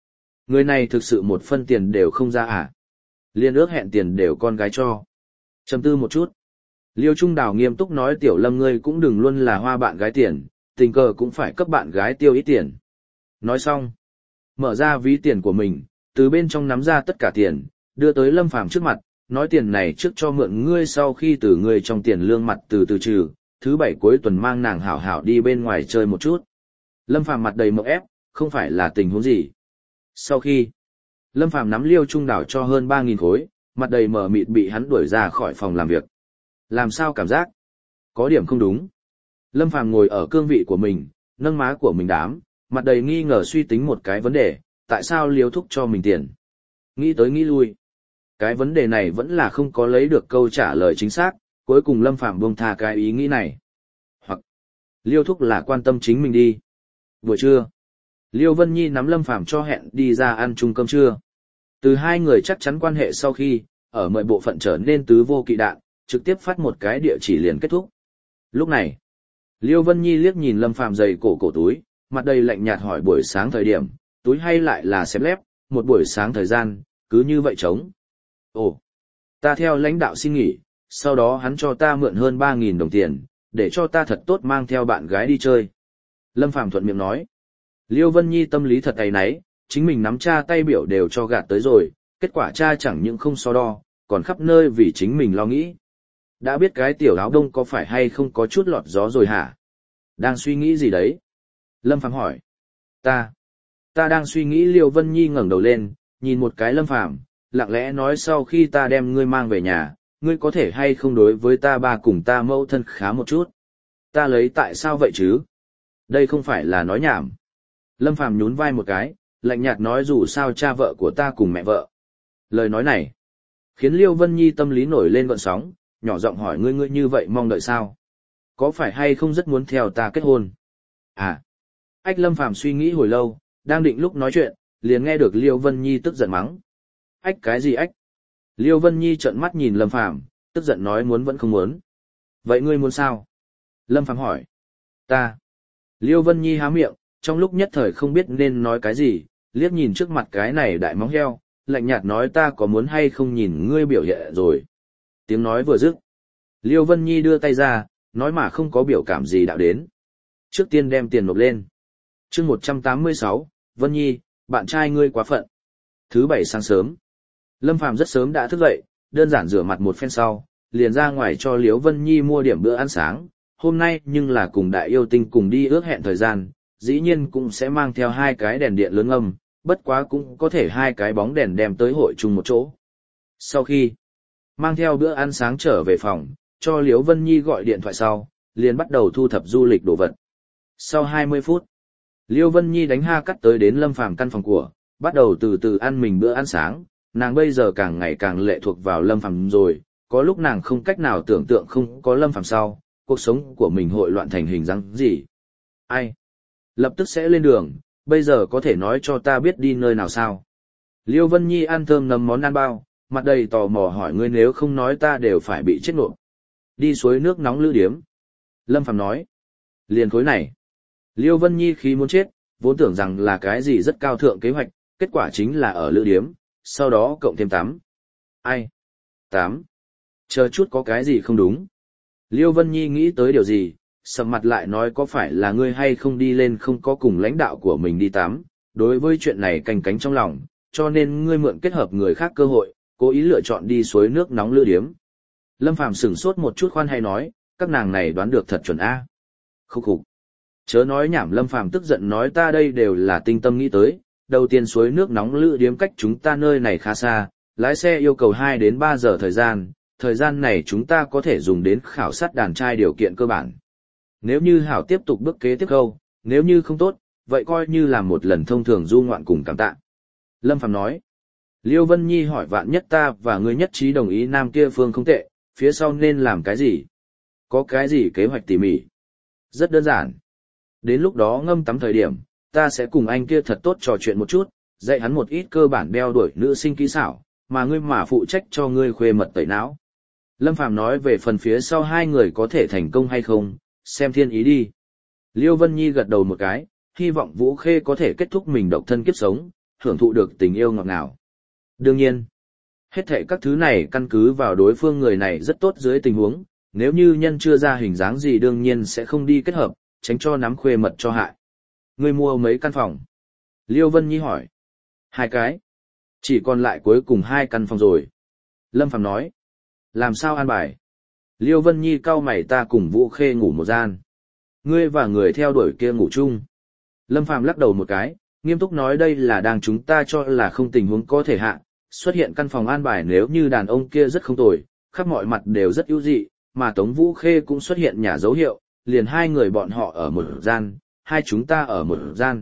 Người này thực sự một phân tiền đều không ra à? Liên ước hẹn tiền đều con gái cho. Trầm tư một chút. Liêu Trung Đào nghiêm túc nói Tiểu Lâm ngươi cũng đừng luôn là hoa bạn gái tiền, tình cờ cũng phải cấp bạn gái tiêu ít tiền. Nói xong, mở ra ví tiền của mình, từ bên trong nắm ra tất cả tiền, đưa tới Lâm Phàm trước mặt, nói tiền này trước cho mượn ngươi sau khi từ ngươi trong tiền lương mặt từ từ trừ, thứ bảy cuối tuần mang nàng hảo hảo đi bên ngoài chơi một chút. Lâm Phàm mặt đầy mộng ép, không phải là tình huống gì. Sau khi, Lâm Phàm nắm Liêu Trung Đào cho hơn 3.000 khối, mặt đầy mờ mịt bị hắn đuổi ra khỏi phòng làm việc. Làm sao cảm giác? Có điểm không đúng. Lâm Phàm ngồi ở cương vị của mình, nâng má của mình đám, mặt đầy nghi ngờ suy tính một cái vấn đề, tại sao Liêu thúc cho mình tiền? Nghĩ tới nghĩ lui. Cái vấn đề này vẫn là không có lấy được câu trả lời chính xác, cuối cùng Lâm Phàm buông tha cái ý nghĩ này. Hoặc, Liêu thúc là quan tâm chính mình đi. Buổi trưa, Liêu Vân Nhi nắm Lâm Phàm cho hẹn đi ra ăn chung cơm trưa. Từ hai người chắc chắn quan hệ sau khi, ở mọi bộ phận trở nên tứ vô kỵ đạn, trực tiếp phát một cái địa chỉ liền kết thúc. Lúc này, Liêu Vân Nhi liếc nhìn Lâm Phàm giày cổ túi, mặt đầy lạnh nhạt hỏi buổi sáng thời điểm, túi hay lại là xếp lép, một buổi sáng thời gian, cứ như vậy trống. Ồ, ta theo lãnh đạo xin nghỉ, sau đó hắn cho ta mượn hơn 3.000 đồng tiền, để cho ta thật tốt mang theo bạn gái đi chơi. Lâm Phàm thuận miệng nói. Liêu Vân Nhi tâm lý thật áy náy, chính mình nắm cha tay biểu đều cho gạt tới rồi, kết quả cha chẳng những không so đo, còn khắp nơi vì chính mình lo nghĩ. Đã biết cái tiểu áo đông có phải hay không có chút lọt gió rồi hả? Đang suy nghĩ gì đấy? Lâm Phàm hỏi. Ta đang suy nghĩ. Liêu Vân Nhi ngẩng đầu lên, nhìn một cái Lâm Phàm, lặng lẽ nói sau khi ta đem ngươi mang về nhà, ngươi có thể hay không đối với ta ba cùng ta mẫu thân khá một chút? Ta lấy tại sao vậy chứ? Đây không phải là nói nhảm. Lâm Phàm nhún vai một cái, lạnh nhạt nói dù sao cha vợ của ta cùng mẹ vợ. Lời nói này khiến Liêu Vân Nhi tâm lý nổi lên gợn sóng, nhỏ giọng hỏi ngươi như vậy mong đợi sao? Có phải hay không rất muốn theo ta kết hôn? À, ách. Lâm Phàm suy nghĩ hồi lâu, đang định lúc nói chuyện, liền nghe được Liêu Vân Nhi tức giận mắng. Ách cái gì ách? Liêu Vân Nhi trợn mắt nhìn Lâm Phàm, tức giận nói muốn vẫn không muốn. Vậy ngươi muốn sao? Lâm Phàm hỏi. Ta. Liêu Vân Nhi há miệng, trong lúc nhất thời không biết nên nói cái gì, liếc nhìn trước mặt cái này đại móng heo, lạnh nhạt nói ta có muốn hay không nhìn ngươi biểu hiện rồi. Tiếng nói vừa dứt, Liêu Vân Nhi đưa tay ra, nói mà không có biểu cảm gì đạo đến. Trước tiên đem tiền nộp lên. Chương 186, Vân Nhi, bạn trai ngươi quá phận. Thứ bảy sáng sớm, Lâm Phàm rất sớm đã thức dậy, đơn giản rửa mặt một phen sau, liền ra ngoài cho Liêu Vân Nhi mua điểm bữa ăn sáng. Hôm nay nhưng là cùng đại yêu tinh cùng đi ước hẹn thời gian, dĩ nhiên cũng sẽ mang theo 2 cái đèn điện lớn âm, bất quá cũng có thể 2 cái bóng đèn đem tới hội chung một chỗ. Sau khi mang theo bữa ăn sáng trở về phòng, cho Liễu Vân Nhi gọi điện thoại sau, liền bắt đầu thu thập du lịch đồ vật. Sau 20 phút, Liễu Vân Nhi đánh ha cắt tới đến Lâm Phàm căn phòng của, bắt đầu từ từ ăn mình bữa ăn sáng, nàng bây giờ càng ngày càng lệ thuộc vào Lâm Phàm rồi, có lúc nàng không cách nào tưởng tượng không có Lâm Phàm sau, cuộc sống của mình hội loạn thành hình dáng gì. Ai? Lập tức sẽ lên đường, bây giờ có thể nói cho ta biết đi nơi nào sao? Liêu Vân Nhi ăn thơm nấm món ăn bao, mặt đầy tò mò hỏi ngươi nếu không nói ta đều phải bị chết nộp. Đi suối nước nóng lữ điếm. Lâm Phàm nói. Liền khối này. Liêu Vân Nhi khí muốn chết, vốn tưởng rằng là cái gì rất cao thượng kế hoạch, kết quả chính là ở lữ điếm, sau đó cộng thêm 8. Ai? 8. Chờ chút có cái gì không đúng. Liêu Vân Nhi nghĩ tới điều gì, sầm mặt lại nói có phải là ngươi hay không đi lên không có cùng lãnh đạo của mình đi tắm, đối với chuyện này canh cánh trong lòng, cho nên ngươi mượn kết hợp người khác cơ hội, cố ý lựa chọn đi suối nước nóng lữ điếm. Lâm Phàm sửng sốt một chút khoan hay nói, các nàng này đoán được thật chuẩn A. Khúc khục. Chớ nói nhảm. Lâm Phàm tức giận nói ta đây đều là tinh tâm nghĩ tới, đầu tiên suối nước nóng lữ điếm cách chúng ta nơi này khá xa, lái xe yêu cầu 2 đến 3 giờ thời gian này chúng ta có thể dùng đến khảo sát đàn trai điều kiện cơ bản. Nếu như hảo tiếp tục bước kế tiếp câu, nếu như không tốt, vậy coi như là một lần thông thường du ngoạn cùng cảm tạ. Lâm Phàm nói. Liêu Vân Nhi hỏi vạn nhất ta và ngươi nhất trí đồng ý nam kia phương không tệ, phía sau nên làm cái gì? Có cái gì kế hoạch tỉ mỉ? Rất đơn giản. Đến lúc đó ngâm tắm thời điểm, ta sẽ cùng anh kia thật tốt trò chuyện một chút, dạy hắn một ít cơ bản đeo đuổi nữ sinh kỹ xảo, mà ngươi mà phụ trách cho ngươi khuê mật tẩy não. Lâm Phàm nói về phần phía sau 2 người có thể thành công hay không, xem thiên ý đi. Liêu Vân Nhi gật đầu một cái, hy vọng Vũ Khê có thể kết thúc mình độc thân kiếp sống, hưởng thụ được tình yêu ngọt ngào. Đương nhiên, hết thảy các thứ này căn cứ vào đối phương người này rất tốt dưới tình huống, nếu như nhân chưa ra hình dáng gì đương nhiên sẽ không đi kết hợp, tránh cho nắm khuê mật cho hại. Ngươi mua mấy căn phòng? Liêu Vân Nhi hỏi. 2 cái. Chỉ còn lại cuối cùng 2 căn phòng rồi. Lâm Phàm nói. Làm sao an bài? Liêu Vân Nhi cau mày, ta cùng Vũ Khê ngủ một gian. Ngươi và người theo đuổi kia ngủ chung. Lâm Phàm lắc đầu một cái, nghiêm túc nói đây là đang chúng ta cho là không tình huống có thể hạ, xuất hiện căn phòng an bài nếu như đàn ông kia rất không tồi, khắp mọi mặt đều rất ưu dị, mà Tống Vũ Khê cũng xuất hiện nhà dấu hiệu, liền 2 người bọn họ ở một gian, 2 chúng ta ở một gian.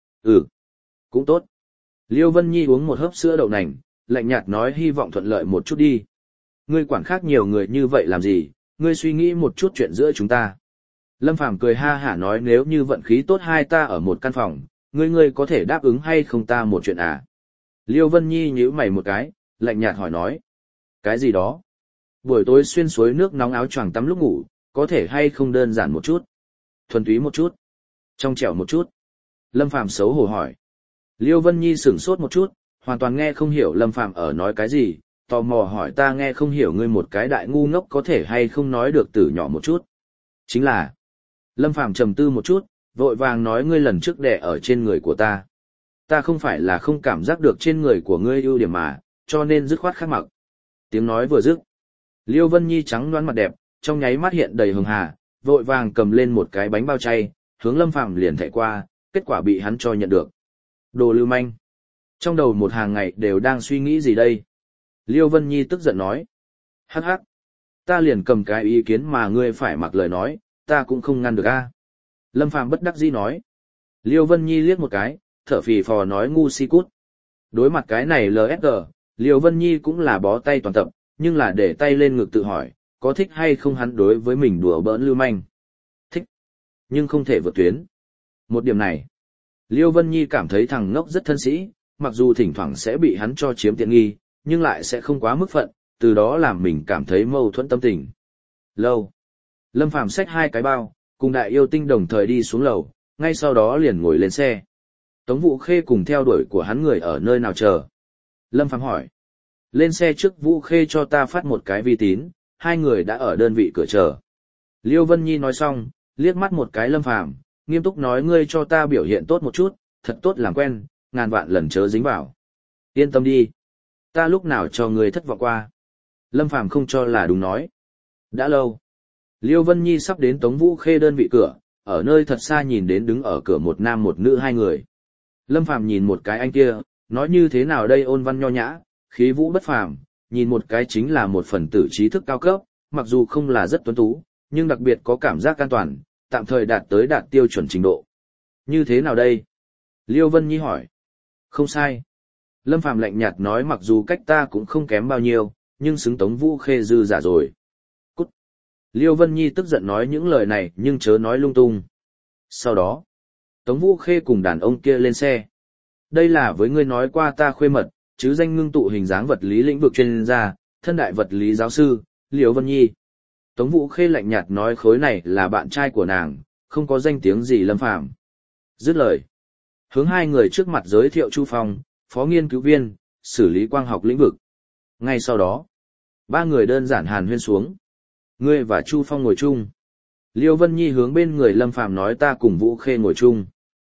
Cũng tốt. Liêu Vân Nhi uống một hớp sữa đậu nành, lạnh nhạt nói hy vọng thuận lợi một chút đi. Ngươi quản khác nhiều người như vậy làm gì, ngươi suy nghĩ một chút chuyện giữa chúng ta. Lâm Phàm cười ha hả nói nếu như vận khí tốt 2 ta ở một căn phòng, ngươi có thể đáp ứng hay không ta một chuyện à? Liêu Vân Nhi nhíu mày một cái, lạnh nhạt hỏi nói. Cái gì đó? Buổi tối xuyên suối nước nóng áo choàng tắm lúc ngủ, có thể hay không đơn giản một chút? Thuần túy một chút? Trong trẻo một chút? Lâm Phàm xấu hổ hỏi. Liêu Vân Nhi sửng sốt một chút, hoàn toàn nghe không hiểu Lâm Phàm ở nói cái gì, tò mò hỏi ta nghe không hiểu ngươi một cái đại ngu ngốc có thể hay không nói được từ nhỏ một chút. Chính là, Lâm Phàm trầm tư một chút, vội vàng nói ngươi lần trước đẻ ở trên người của ta. Ta không phải là không cảm giác được trên người của ngươi ưu điểm mà, cho nên dứt khoát khác mặc. Tiếng nói vừa dứt, Liêu Vân Nhi trắng đoán mặt đẹp, trong nháy mắt hiện đầy hường hà, vội vàng cầm lên một cái bánh bao chay, hướng Lâm Phàm liền thảy qua, kết quả bị hắn cho nhận được. Đồ lưu manh. Trong đầu một hàng ngày đều đang suy nghĩ gì đây? Liêu Vân Nhi tức giận nói. Hắc hắc. Ta liền cầm cái ý kiến mà ngươi phải mặc lời nói, ta cũng không ngăn được a. Lâm Phàm bất đắc dĩ nói. Liêu Vân Nhi liếc một cái, thở phì phò nói ngu si cút. Đối mặt cái này LSG, Liêu Vân Nhi cũng là bó tay toàn tập, nhưng là để tay lên ngực tự hỏi, có thích hay không hắn đối với mình đùa bỡn lưu manh. Thích. Nhưng không thể vượt tuyến. Một điểm này. Liêu Vân Nhi cảm thấy thằng ngốc rất thân sĩ, mặc dù thỉnh thoảng sẽ bị hắn cho chiếm tiện nghi, nhưng lại sẽ không quá mức phận, từ đó làm mình cảm thấy mâu thuẫn tâm tình. Lâu. Lâm Phàm xách 2 cái bao, cùng đại yêu tinh đồng thời đi xuống lầu, ngay sau đó liền ngồi lên xe. Tống Vũ Khê cùng theo đuổi của hắn người ở nơi nào chờ? Lâm Phàm hỏi. Lên xe trước Vũ Khê cho ta phát một cái vi tín, 2 người đã ở đơn vị cửa chờ. Liêu Vân Nhi nói xong, liếc mắt một cái Lâm Phàm, nghiêm túc nói ngươi cho ta biểu hiện tốt một chút, thật tốt làm quen, ngàn vạn lần chớ dính vào. Yên tâm đi. Ta lúc nào cho ngươi thất vọng qua. Lâm Phàm không cho là đúng nói. Đã lâu. Liêu Vân Nhi sắp đến Tống Vũ Khê đơn vị cửa, ở nơi thật xa nhìn đến đứng ở cửa một nam một nữ 2 người. Lâm Phàm nhìn một cái anh kia, nói như thế nào đây ôn văn nho nhã, khí vũ bất phàm, nhìn một cái chính là một phần tử trí thức cao cấp, mặc dù không là rất tuấn tú, nhưng đặc biệt có cảm giác an toàn, tạm thời đạt tiêu chuẩn trình độ. Như thế nào đây? Liêu Vân Nhi hỏi. Không sai. Lâm Phàm lạnh nhạt nói mặc dù cách ta cũng không kém bao nhiêu, nhưng xứng Tống Vũ Khê dư giả rồi. Cút. Liêu Vân Nhi tức giận nói những lời này nhưng chớ nói lung tung. Sau đó, Tống Vũ Khê cùng đàn ông kia lên xe. Đây là với ngươi nói qua ta khuê mật, chứ danh ngưng tụ hình dáng vật lý lĩnh vực chuyên gia, thân đại vật lý giáo sư, Liêu Vân Nhi. Tống Vũ Khê lạnh nhạt nói khối này là bạn trai của nàng, không có danh tiếng gì Lâm Phàm. Dứt lời. Hướng 2 người trước mặt giới thiệu Chu Phong, phó nghiên cứu viên, xử lý quang học lĩnh vực. Ngay sau đó, 3 người đơn giản hàn huyên xuống. Ngươi và Chu Phong ngồi chung. Liêu Vân Nhi hướng bên người Lâm Phàm nói ta cùng Vũ Khê ngồi chung.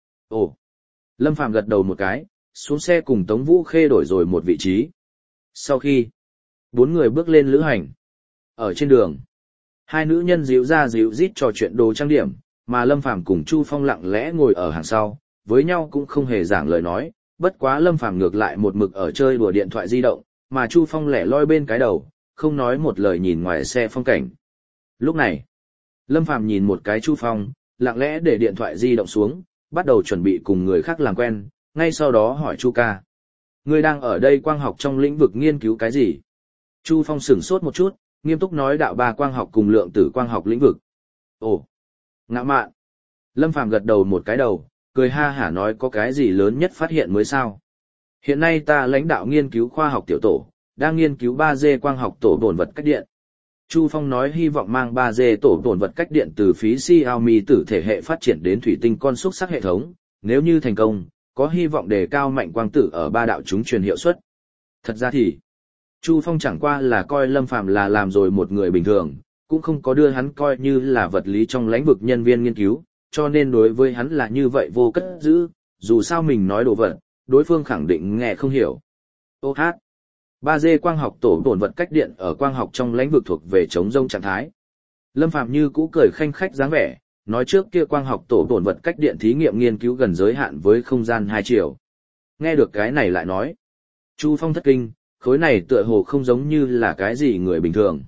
Ồ. Lâm Phàm gật đầu một cái, xuống xe cùng Tống Vũ Khê đổi rồi một vị trí. Sau khi 4 người bước lên lữ hành. Ở trên đường, 2 nữ nhân dịu ra dịu rít trò chuyện đồ trang điểm, mà Lâm Phàm cùng Chu Phong lặng lẽ ngồi ở hàng sau, với nhau cũng không hề giảng lời nói, bất quá Lâm Phàm ngược lại một mực ở chơi đùa điện thoại di động, mà Chu Phong lẻ loi bên cái đầu, không nói một lời nhìn ngoài xe phong cảnh. Lúc này, Lâm Phàm nhìn một cái Chu Phong, lặng lẽ để điện thoại di động xuống, bắt đầu chuẩn bị cùng người khác làm quen, ngay sau đó hỏi Chu ca. Ngươi đang ở đây quang học trong lĩnh vực nghiên cứu cái gì? Chu Phong sửng sốt một chút, nghiêm túc nói đạo 3 quang học cùng lượng tử quang học lĩnh vực. Ồ, ngạ mạn. Lâm Phàm gật đầu một cái đầu, cười ha hả nói có cái gì lớn nhất phát hiện mới sao? Hiện nay ta lãnh đạo nghiên cứu khoa học tiểu tổ, đang nghiên cứu 3D quang học tổ tổn vật cách điện. Chu Phong nói hy vọng mang 3D tổ tổn vật cách điện từ phí Xiaomi tử thể hệ phát triển đến thủy tinh con xúc sắc hệ thống, nếu như thành công, có hy vọng đề cao mạnh quang tử ở ba đạo chúng truyền hiệu suất. Thật ra thì, Chu Phong chẳng qua là coi Lâm Phàm là làm rồi một người bình thường, cũng không có đưa hắn coi như là vật lý trong lĩnh vực nhân viên nghiên cứu, cho nên đối với hắn là như vậy vô cất giữ, dù sao mình nói đồ vật, đối phương khẳng định nghe không hiểu. Ô hát, 3D quang học tổ tổn vật cách điện ở quang học trong lĩnh vực thuộc về chống rông trạng thái. Lâm Phàm như cũ cười khanh khách dáng vẻ, nói trước kia quang học tổ tổn vật cách điện thí nghiệm nghiên cứu gần giới hạn với không gian 2 chiều. Nghe được cái này lại nói, Chu Phong thất kinh, khối này tựa hồ không giống như là cái gì người bình thường.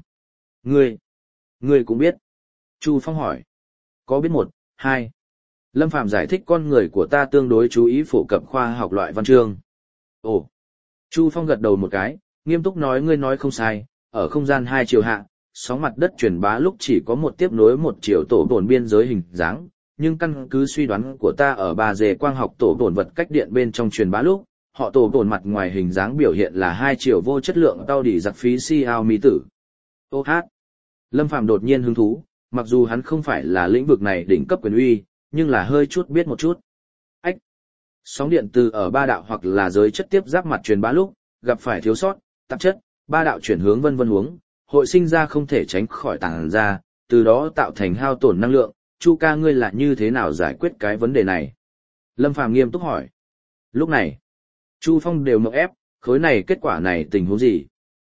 Ngươi cũng biết. Chu Phong hỏi. Có biết 1, 2. Lâm Phàm giải thích con người của ta tương đối chú ý phổ cập khoa học loại văn chương. Ồ. Chu Phong gật đầu một cái, nghiêm túc nói ngươi nói không sai, ở không gian 2 chiều hạ, sóng mặt đất truyền bá lúc chỉ có một tiếp nối một chiều tổ tổn biên giới hình dáng, nhưng căn cứ suy đoán của ta ở 3D quang học tổ tổn vật cách điện bên trong truyền bá lúc, họ tổ tổn mặt ngoài hình dáng biểu hiện là 2 chiều vô chất lượng tao đỉ giặc phí Xiaomi tử. Ô hát. Lâm Phàm đột nhiên hứng thú, mặc dù hắn không phải là lĩnh vực này đỉnh cấp quyền uy, nhưng là hơi chút biết một chút. Ách. Sóng điện từ ở ba đạo hoặc là giới chất tiếp giáp mặt truyền bá lúc, gặp phải thiếu sót, tạp chất, ba đạo chuyển hướng vân vân huống, hội sinh ra không thể tránh khỏi tàng ra, từ đó tạo thành hao tổn năng lượng. Chu ca ngươi là như thế nào giải quyết cái vấn đề này? Lâm Phàm nghiêm túc hỏi. Lúc này, Chu Phong đều mộng ép, khối này kết quả này tình huống gì?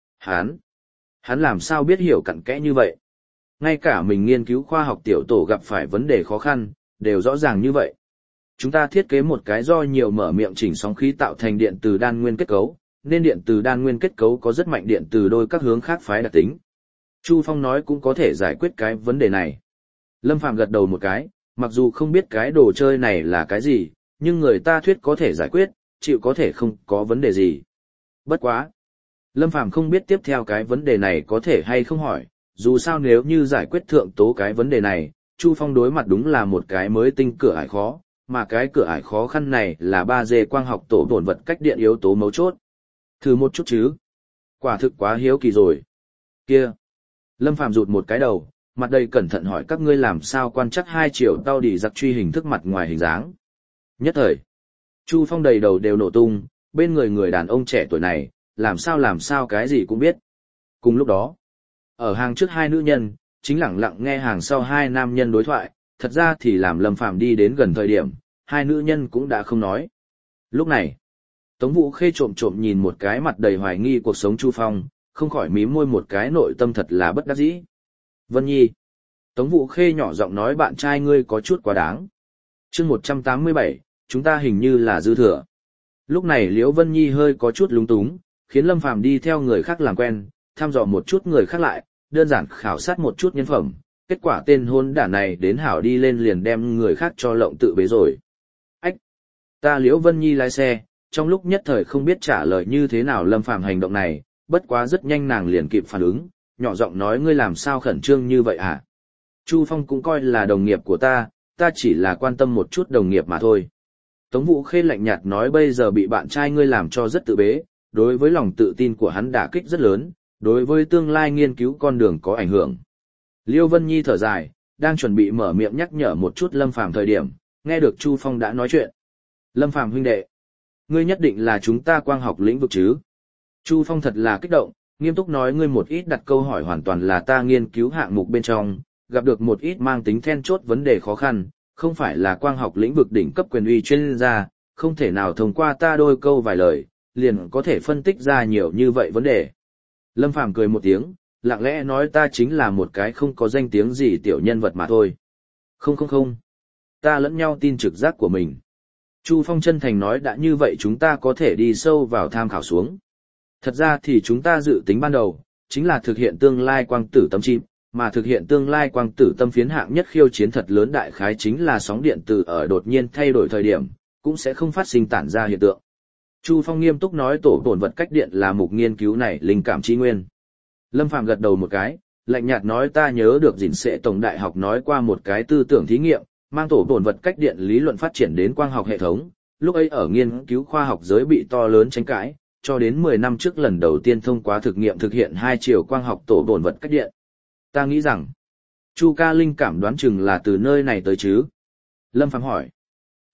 Hắn làm sao biết hiểu cặn kẽ như vậy? Ngay cả mình nghiên cứu khoa học tiểu tổ gặp phải vấn đề khó khăn, đều rõ ràng như vậy. Chúng ta thiết kế một cái do nhiều mở miệng chỉnh sóng khí tạo thành điện từ đan nguyên kết cấu, nên điện từ đan nguyên kết cấu có rất mạnh điện từ đôi các hướng khác phái đặc tính. Chu Phong nói cũng có thể giải quyết cái vấn đề này. Lâm Phàm gật đầu một cái, mặc dù không biết cái đồ chơi này là cái gì, nhưng người ta thuyết có thể giải quyết, chịu có thể không có vấn đề gì. Bất quá. Lâm Phàm không biết tiếp theo cái vấn đề này có thể hay không hỏi, dù sao nếu như giải quyết thượng tố cái vấn đề này, Chu Phong đối mặt đúng là một cái mới tinh cửa ải khó, mà cái cửa ải khó khăn này là 3D quang học tổ tổn vật cách điện yếu tố mấu chốt. Thử một chút chứ. Quả thực quá hiếu kỳ rồi. Kia. Lâm Phàm rụt một cái đầu, mặt đầy cẩn thận hỏi các ngươi làm sao quan trắc 2 chiều tao đỉ giặc truy hình thức mặt ngoài hình dáng. Nhất thời, Chu Phong đầy đầu đều nổ tung, bên người đàn ông trẻ tuổi này, làm sao cái gì cũng biết. Cùng lúc đó, ở hàng trước 2 nữ nhân, chính lặng lặng nghe hàng sau 2 nam nhân đối thoại, thật ra thì làm Lâm Phàm đi đến gần thời điểm, 2 nữ nhân cũng đã không nói. Lúc này, Tống Vũ Khê trộm nhìn một cái mặt đầy hoài nghi cuộc sống Chu Phong, không khỏi mím môi một cái nội tâm thật là bất đắc dĩ. Vân Nhi. Tống Vũ Khê nhỏ giọng nói bạn trai ngươi có chút quá đáng. Chương 187, chúng ta hình như là dư thừa. Lúc này Liễu Vân Nhi hơi có chút lúng túng, khiến Lâm Phàm đi theo người khác làm quen, thăm dò một chút người khác lại, đơn giản khảo sát một chút nhân phẩm, kết quả tên hôn đản này đến hảo đi lên liền đem người khác cho lộng tự bế rồi. Ách! Ta Liễu Vân Nhi lái xe, trong lúc nhất thời không biết trả lời như thế nào Lâm Phàm hành động này, bất quá rất nhanh nàng liền kịp phản ứng, nhỏ giọng nói ngươi làm sao khẩn trương như vậy hả? Chu Phong cũng coi là đồng nghiệp của ta chỉ là quan tâm một chút đồng nghiệp mà thôi. Tống Vũ Khê lạnh nhạt nói bây giờ bị bạn trai ngươi làm cho rất tự bế, đối với lòng tự tin của hắn đả kích rất lớn, đối với tương lai nghiên cứu con đường có ảnh hưởng. Liêu Vân Nhi thở dài, đang chuẩn bị mở miệng nhắc nhở một chút Lâm Phàm thời điểm, nghe được Chu Phong đã nói chuyện. Lâm Phàm huynh đệ, ngươi nhất định là chúng ta quang học lĩnh vực chứ? Chu Phong thật là kích động, nghiêm túc nói ngươi một ít đặt câu hỏi hoàn toàn là ta nghiên cứu hạng mục bên trong, gặp được một ít mang tính then chốt vấn đề khó khăn, không phải là quang học lĩnh vực đỉnh cấp quyền uy chuyên gia, không thể nào thông qua ta đôi câu vài lời, liền có thể phân tích ra nhiều như vậy vấn đề. Lâm Phàm cười một tiếng, lặng lẽ nói ta chính là một cái không có danh tiếng gì tiểu nhân vật mà thôi. Không. Ta lẫn nhau tin trực giác của mình. Chu Phong chân thành nói đã như vậy chúng ta có thể đi sâu vào tham khảo xuống. Thật ra thì chúng ta dự tính ban đầu, chính là thực hiện tương lai quang tử tâm chip, mà thực hiện tương lai quang tử tâm phiến hạng nhất khiêu chiến thật lớn đại khái chính là sóng điện từ ở đột nhiên thay đổi thời điểm, cũng sẽ không phát sinh tản ra hiện tượng. Chu Phong nghiêm túc nói tổ tổn vật cách điện là mục nghiên cứu này linh cảm chi nguyên. Lâm Phàm gật đầu một cái, lạnh nhạt nói ta nhớ được Dĩnh Sệ Tổng Đại học nói qua một cái tư tưởng thí nghiệm, mang tổ tổn vật cách điện lý luận phát triển đến quang học hệ thống, lúc ấy ở nghiên cứu khoa học giới bị to lớn tranh cãi, cho đến 10 năm trước lần đầu tiên thông qua thực nghiệm thực hiện 2 chiều quang học tổ tổn vật cách điện. Ta nghĩ rằng, Chu ca linh cảm đoán chừng là từ nơi này tới chứ? Lâm Phàm hỏi.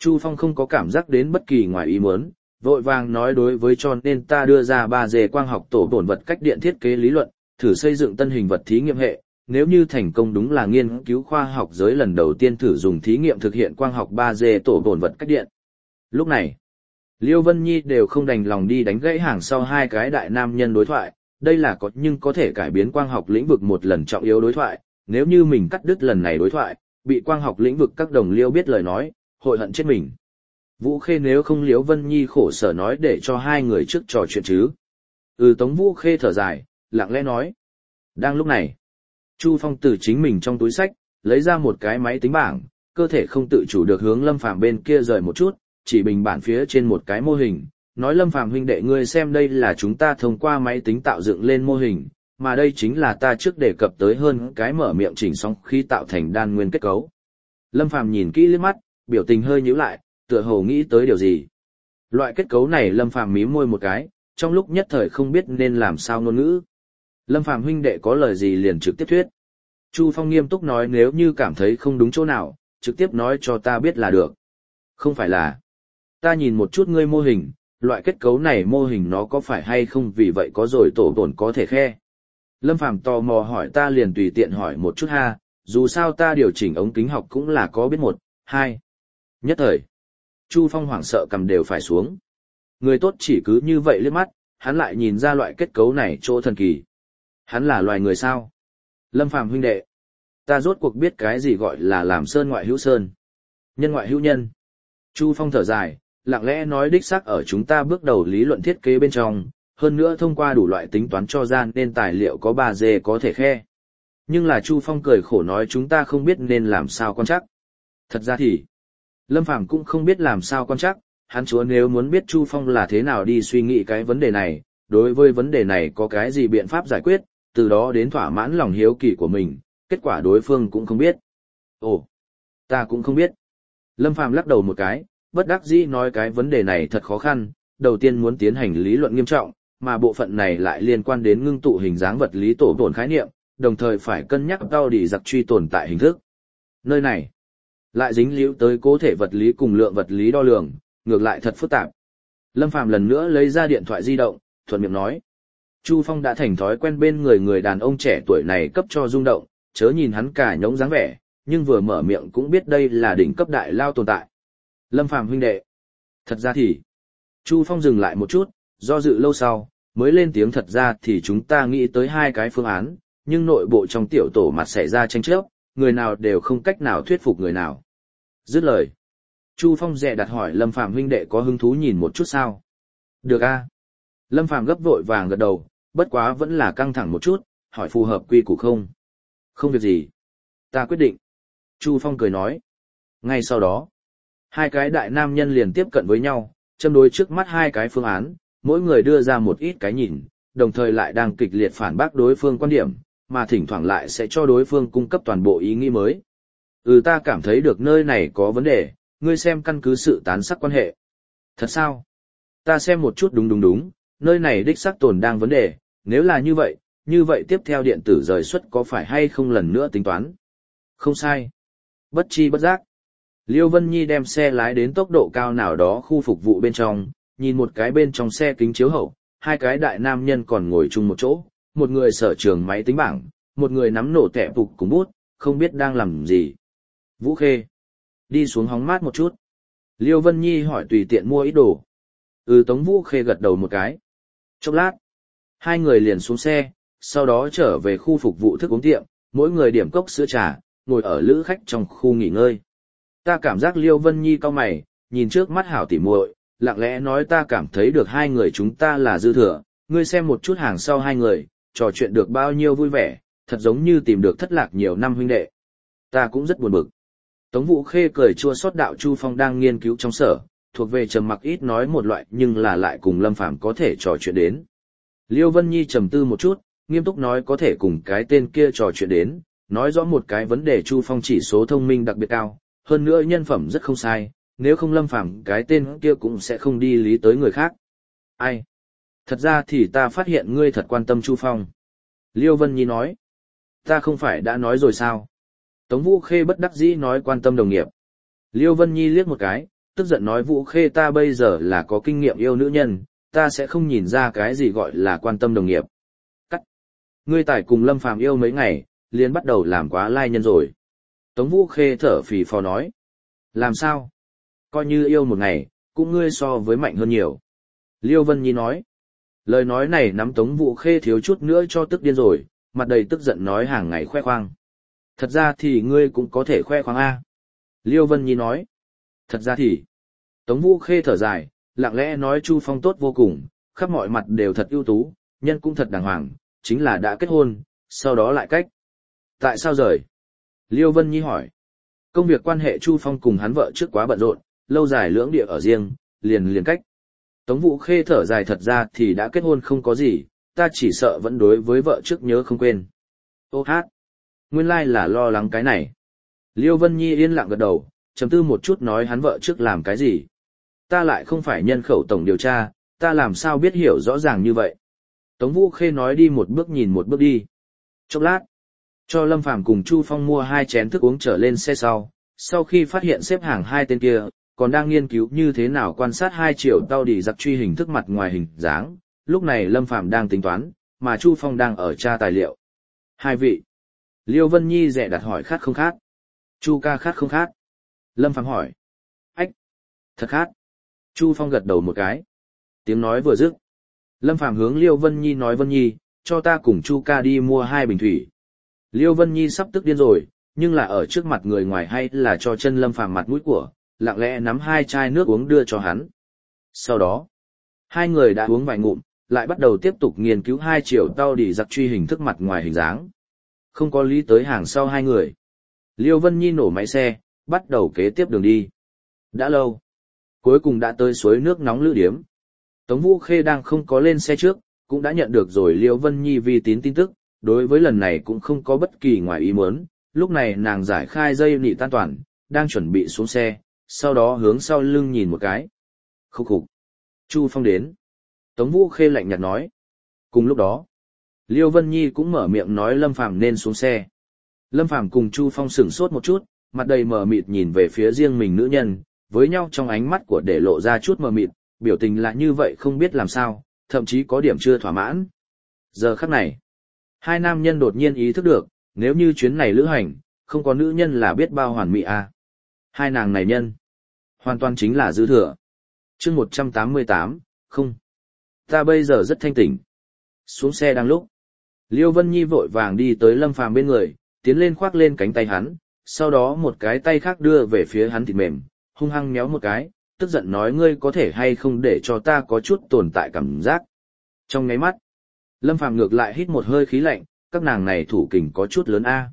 Chu Phong không có cảm giác đến bất kỳ ngoài ý muốn, vội vàng nói đối với cho nên ta đưa ra 3D quang học tổ bổn vật cách điện thiết kế lý luận, thử xây dựng tân hình vật thí nghiệm hệ, nếu như thành công đúng là nghiên cứu khoa học giới lần đầu tiên thử dùng thí nghiệm thực hiện quang học 3D tổ bổn vật cách điện. Lúc này, Liêu Vân Nhi đều không đành lòng đi đánh gãy hàng sau hai cái đại nam nhân đối thoại, đây là có thể cải biến quang học lĩnh vực một lần trọng yếu đối thoại, nếu như mình cắt đứt lần này đối thoại, bị quang học lĩnh vực các đồng liêu biết lời nói, hội hận chết mình. Vũ Khê nếu không Liễu Vân Nhi khổ sở nói để cho hai người trước trò chuyện chứ. Tống Vũ Khê thở dài, lặng lẽ nói. Đang lúc này, Chu Phong từ chính mình trong túi sách, lấy ra một cái máy tính bảng, cơ thể không tự chủ được hướng Lâm Phàm bên kia rời một chút, chỉ bình bản phía trên một cái mô hình, nói Lâm Phàm huynh đệ ngươi xem đây là chúng ta thông qua máy tính tạo dựng lên mô hình, mà đây chính là ta trước đề cập tới hơn cái mở miệng chỉnh sóng khi tạo thành đan nguyên kết cấu. Lâm Phàm nhìn kỹ liếc mắt, biểu tình hơi nhíu lại, tựa hồ nghĩ tới điều gì. Loại kết cấu này Lâm Phàm mím môi một cái, trong lúc nhất thời không biết nên làm sao ngôn ngữ. Lâm Phàm huynh đệ có lời gì liền trực tiếp thuyết. Chu Phong nghiêm túc nói nếu như cảm thấy không đúng chỗ nào, trực tiếp nói cho ta biết là được. Không phải là, ta nhìn một chút ngươi mô hình, loại kết cấu này mô hình nó có phải hay không vì vậy có rồi tổ tổn có thể khe. Lâm Phàm tò mò hỏi ta liền tùy tiện hỏi một chút ha, dù sao ta điều chỉnh ống kính học cũng là có biết một, hai. Nhất thời, Chu Phong hoảng sợ cầm đều phải xuống. Người tốt chỉ cứ như vậy liếc mắt, hắn lại nhìn ra loại kết cấu này chỗ thần kỳ. Hắn là loài người sao? Lâm Phàm huynh đệ, ta rốt cuộc biết cái gì gọi là làm sơn ngoại hữu sơn, nhân ngoại hữu nhân. Chu Phong thở dài, lặng lẽ nói đích xác ở chúng ta bước đầu lý luận thiết kế bên trong, hơn nữa thông qua đủ loại tính toán cho ra nên tài liệu có 3D có thể khe. Nhưng là Chu Phong cười khổ nói chúng ta không biết nên làm sao quan trắc. Thật ra thì, Lâm Phàm cũng không biết làm sao quan trắc, hắn chúa nếu muốn biết Chu Phong là thế nào đi suy nghĩ cái vấn đề này, đối với vấn đề này có cái gì biện pháp giải quyết, từ đó đến thỏa mãn lòng hiếu kỳ của mình, kết quả đối phương cũng không biết. Ồ, ta cũng không biết. Lâm Phàm lắc đầu một cái, bất đắc dĩ nói cái vấn đề này thật khó khăn, đầu tiên muốn tiến hành lý luận nghiêm trọng, mà bộ phận này lại liên quan đến ngưng tụ hình dáng vật lý tổ tổn khái niệm, đồng thời phải cân nhắc đau đi giặc truy tồn tại hình thức. Nơi này, lại dính líu tới cố thể vật lý cùng lượng vật lý đo lường, ngược lại thật phức tạp. Lâm Phàm lần nữa lấy ra điện thoại di động, thuận miệng nói. Chu Phong đã thành thói quen bên người đàn ông trẻ tuổi này cấp cho rung động, chớ nhìn hắn cả nhống dáng vẻ, nhưng vừa mở miệng cũng biết đây là đỉnh cấp đại lao tồn tại. Lâm Phàm huynh đệ. Thật ra thì, Chu Phong dừng lại một chút, do dự lâu sau, mới lên tiếng thật ra thì chúng ta nghĩ tới hai cái phương án, nhưng nội bộ trong tiểu tổ mặt xảy ra tranh chấp, người nào đều không cách nào thuyết phục người nào. Dứt lời, Chu Phong dè đặt hỏi Lâm Phàm huynh đệ có hứng thú nhìn một chút sao? Được a. Lâm Phàm gấp vội vàng gật đầu, bất quá vẫn là căng thẳng một chút, hỏi phù hợp quy củ không? Không việc gì. Ta quyết định. Chu Phong cười nói. Ngay sau đó, hai cái đại nam nhân liền tiếp cận với nhau, châm đối trước mắt hai cái phương án, mỗi người đưa ra một ít cái nhìn, đồng thời lại đang kịch liệt phản bác đối phương quan điểm, mà thỉnh thoảng lại sẽ cho đối phương cung cấp toàn bộ ý nghĩ mới. Ta cảm thấy được nơi này có vấn đề, ngươi xem căn cứ sự tán sắc quan hệ. Thật sao? Ta xem một chút đúng, nơi này đích xác tồn đang vấn đề, nếu là như vậy tiếp theo điện tử rời xuất có phải hay không lần nữa tính toán? Không sai. Bất chi bất giác. Liêu Vân Nhi đem xe lái đến tốc độ cao nào đó khu phục vụ bên trong, nhìn một cái bên trong xe kính chiếu hậu, hai cái đại nam nhân còn ngồi chung một chỗ, một người sở trường máy tính bảng, một người nắm nổ tẻ phục cùng bút, không biết đang làm gì. Vũ Khê. Đi xuống hóng mát một chút. Liêu Vân Nhi hỏi tùy tiện mua ít đồ. Tống Vũ Khê gật đầu một cái. Chốc lát, hai người liền xuống xe, sau đó trở về khu phục vụ thức uống tiệm, mỗi người điểm cốc sữa trà, ngồi ở lữ khách trong khu nghỉ ngơi. Ta cảm giác Liêu Vân Nhi cau mày, nhìn trước mắt hảo tỉ muội, lặng lẽ nói ta cảm thấy được hai người chúng ta là dư thừa, ngươi xem một chút hàng sau hai người, trò chuyện được bao nhiêu vui vẻ, thật giống như tìm được thất lạc nhiều năm huynh đệ. Ta cũng rất buồn bực. Tống Vũ Khê cười chua xót đạo Chu Phong đang nghiên cứu trong sở, thuộc về trầm mặc ít nói một loại nhưng là lại cùng Lâm Phàm có thể trò chuyện đến. Liêu Vân Nhi trầm tư một chút, nghiêm túc nói có thể cùng cái tên kia trò chuyện đến, nói rõ một cái vấn đề Chu Phong chỉ số thông minh đặc biệt cao, hơn nữa nhân phẩm rất không sai, nếu không Lâm Phàm cái tên kia cũng sẽ không đi lý tới người khác. Ai? Thật ra thì ta phát hiện ngươi thật quan tâm Chu Phong. Liêu Vân Nhi nói. Ta không phải đã nói rồi sao? Tống Vũ Khê bất đắc dĩ nói quan tâm đồng nghiệp. Liêu Vân Nhi liếc một cái, tức giận nói Vũ Khê ta bây giờ là có kinh nghiệm yêu nữ nhân, ta sẽ không nhìn ra cái gì gọi là quan tâm đồng nghiệp. Cắt. Ngươi tài cùng Lâm Phàm yêu mấy ngày, liền bắt đầu làm quá lai nhân rồi. Tống Vũ Khê thở phì phò nói. Làm sao? Coi như yêu một ngày, cũng ngươi so với mạnh hơn nhiều. Liêu Vân Nhi nói. Lời nói này nắm Tống Vũ Khê thiếu chút nữa cho tức điên rồi, mặt đầy tức giận nói hàng ngày khoe khoang. Thật ra thì ngươi cũng có thể khoe khoang a. Liêu Vân Nhi nói. Thật ra thì. Tống Vũ Khê thở dài, lặng lẽ nói Chu Phong tốt vô cùng, khắp mọi mặt đều thật ưu tú, nhân cũng thật đàng hoàng, chính là đã kết hôn, sau đó lại cách. Tại sao rời? Liêu Vân Nhi hỏi. Công việc quan hệ Chu Phong cùng hắn vợ trước quá bận rộn, lâu dài lưỡng địa ở riêng, liền cách. Tống Vũ Khê thở dài thật ra thì đã kết hôn không có gì, ta chỉ sợ vẫn đối với vợ trước nhớ không quên. Ô hát. Nguyên lai là lo lắng cái này. Liêu Vân Nhi yên lặng gật đầu, trầm tư một chút nói hắn vợ trước làm cái gì. Ta lại không phải nhân khẩu tổng điều tra, ta làm sao biết hiểu rõ ràng như vậy. Tống Vũ Khê nói đi một bước nhìn một bước đi. Chốc lát, cho Lâm Phàm cùng Chu Phong mua 2 chén thức uống trở lên xe sau khi phát hiện xếp hàng 2 tên kia, còn đang nghiên cứu như thế nào quan sát 2 triệu tao đi giặc truy hình thức mặt ngoài hình dáng, lúc này Lâm Phàm đang tính toán, mà Chu Phong đang ở tra tài liệu. 2 vị. Liêu Vân Nhi dè đặt hỏi khát không khát. Chu ca khát không khát? Lâm Phàm hỏi. Ách. Thật khát. Chu Phong gật đầu một cái. Tiếng nói vừa dứt. Lâm Phàm hướng Liêu Vân Nhi nói Vân Nhi, cho ta cùng Chu ca đi mua 2 bình thủy. Liêu Vân Nhi sắp tức điên rồi, nhưng là ở trước mặt người ngoài hay là cho chân Lâm Phàm mặt mũi của, lặng lẽ nắm 2 chai nước uống đưa cho hắn. Sau đó, 2 người đã uống vài ngụm, lại bắt đầu tiếp tục nghiên cứu 2 triệu tao đi giặc truy hình thức mặt ngoài hình dáng. Không có lý tới hàng sau 2 người. Liêu Vân Nhi nổ máy xe, bắt đầu kế tiếp đường đi. Đã lâu, cuối cùng đã tới suối nước nóng Lữ Điếm. Tống Vũ Khê đang không có lên xe trước, cũng đã nhận được rồi Liêu Vân Nhi vi tín tin tức, đối với lần này cũng không có bất kỳ ngoài ý muốn. Lúc này nàng giải khai dây nị tan toàn, đang chuẩn bị xuống xe, sau đó hướng sau lưng nhìn một cái. Khúc khục. Chu Phong đến. Tống Vũ Khê lạnh nhạt nói. Cùng lúc đó, Liêu Vân Nhi cũng mở miệng nói Lâm Phàm nên xuống xe. Lâm Phàm cùng Chu Phong sửng sốt một chút, mặt đầy mờ mịt nhìn về phía riêng mình nữ nhân, với nhau trong ánh mắt của để lộ ra chút mờ mịt, biểu tình là như vậy không biết làm sao, thậm chí có điểm chưa thỏa mãn. Giờ khắc này, 2 nam nhân đột nhiên ý thức được, nếu như chuyến này lữ hành, không có nữ nhân là biết bao hoàn mỹ à. 2 nàng này nhân, hoàn toàn chính là dư thừa. Chương 188, không. Ta bây giờ rất thanh tỉnh. Xuống xe đang lúc. Liêu Vân Nhi vội vàng đi tới Lâm Phàm bên người, tiến lên khoác lên cánh tay hắn, sau đó một cái tay khác đưa về phía hắn thịt mềm, hung hăng méo một cái, tức giận nói ngươi có thể hay không để cho ta có chút tồn tại cảm giác. Trong ngáy mắt, Lâm Phàm ngược lại hít một hơi khí lạnh, các nàng này thủ kình có chút lớn a.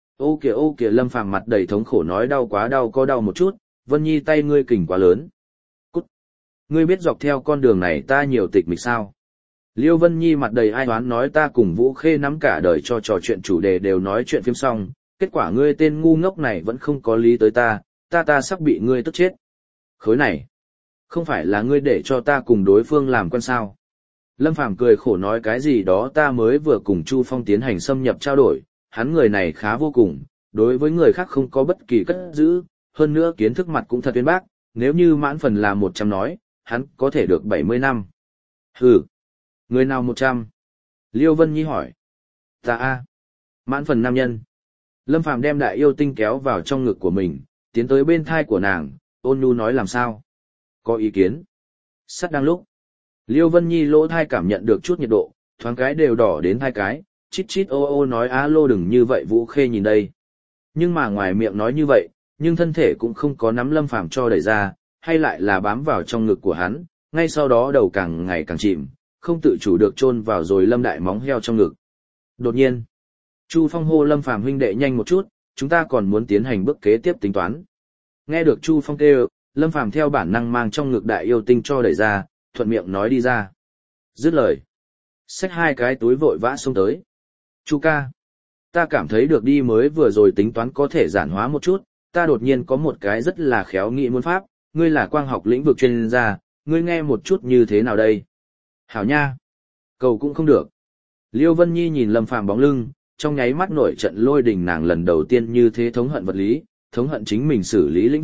Ô kìa Lâm Phàm mặt đầy thống khổ nói đau quá đau có đau một chút, Vân Nhi tay ngươi kình quá lớn. Cút. Ngươi biết dọc theo con đường này ta nhiều tịch mịch sao? Liêu Vân Nhi mặt đầy ai oán nói ta cùng Vũ Khê nắm cả đời cho trò chuyện chủ đề đều nói chuyện phim xong, kết quả ngươi tên ngu ngốc này vẫn không có lý tới ta sắp bị ngươi tức chết. Khối này, không phải là ngươi để cho ta cùng đối phương làm quen sao? Lâm Phàm cười khổ nói cái gì đó ta mới vừa cùng Chu Phong tiến hành xâm nhập trao đổi, hắn người này khá vô cùng, đối với người khác không có bất kỳ cất giữ, hơn nữa kiến thức mặt cũng thật uyên bác, nếu như mãn phần là 100 nói, hắn có thể được 70 năm. Hừ, người nào 100? Liêu Vân Nhi hỏi. Ta a, mãn phần nam nhân. Lâm Phàm đem đại yêu tinh kéo vào trong ngực của mình, tiến tới bên thai của nàng, ôn nhu nói làm sao? Có ý kiến? Sắt đang lúc. Liêu Vân Nhi lỗ thai cảm nhận được chút nhiệt độ, thoáng cái đều đỏ đến 2 cái, chít chít ô ô nói alo đừng như vậy Vũ Khê nhìn đây. Nhưng mà ngoài miệng nói như vậy, nhưng thân thể cũng không có nắm Lâm Phàm cho đẩy ra, hay lại là bám vào trong ngực của hắn, ngay sau đó đầu càng ngày càng chìm, không tự chủ được chôn vào rồi Lâm đại móng heo trong ngực. Đột nhiên, Chu Phong hô Lâm Phàm huynh đệ nhanh một chút, chúng ta còn muốn tiến hành bước kế tiếp tính toán. Nghe được Chu Phong kêu, Lâm Phàm theo bản năng mang trong ngực đại yêu tinh cho đẩy ra, thuận miệng nói đi ra. Dứt lời, xách 2 cái túi vội vã xông tới. Chu ca, ta cảm thấy được đi mới vừa rồi tính toán có thể giản hóa một chút, ta đột nhiên có một cái rất là khéo nghĩ muốn pháp, ngươi là quang học lĩnh vực chuyên gia, ngươi nghe một chút như thế nào đây? Hảo nha, cầu cũng không được. Liêu Vân Nhi nhìn Lâm Phàm bóng lưng, trong nháy mắt nổi trận lôi đình nàng lần đầu tiên như thế thống hận vật lý, thống hận chính mình xử lý lĩnh vực,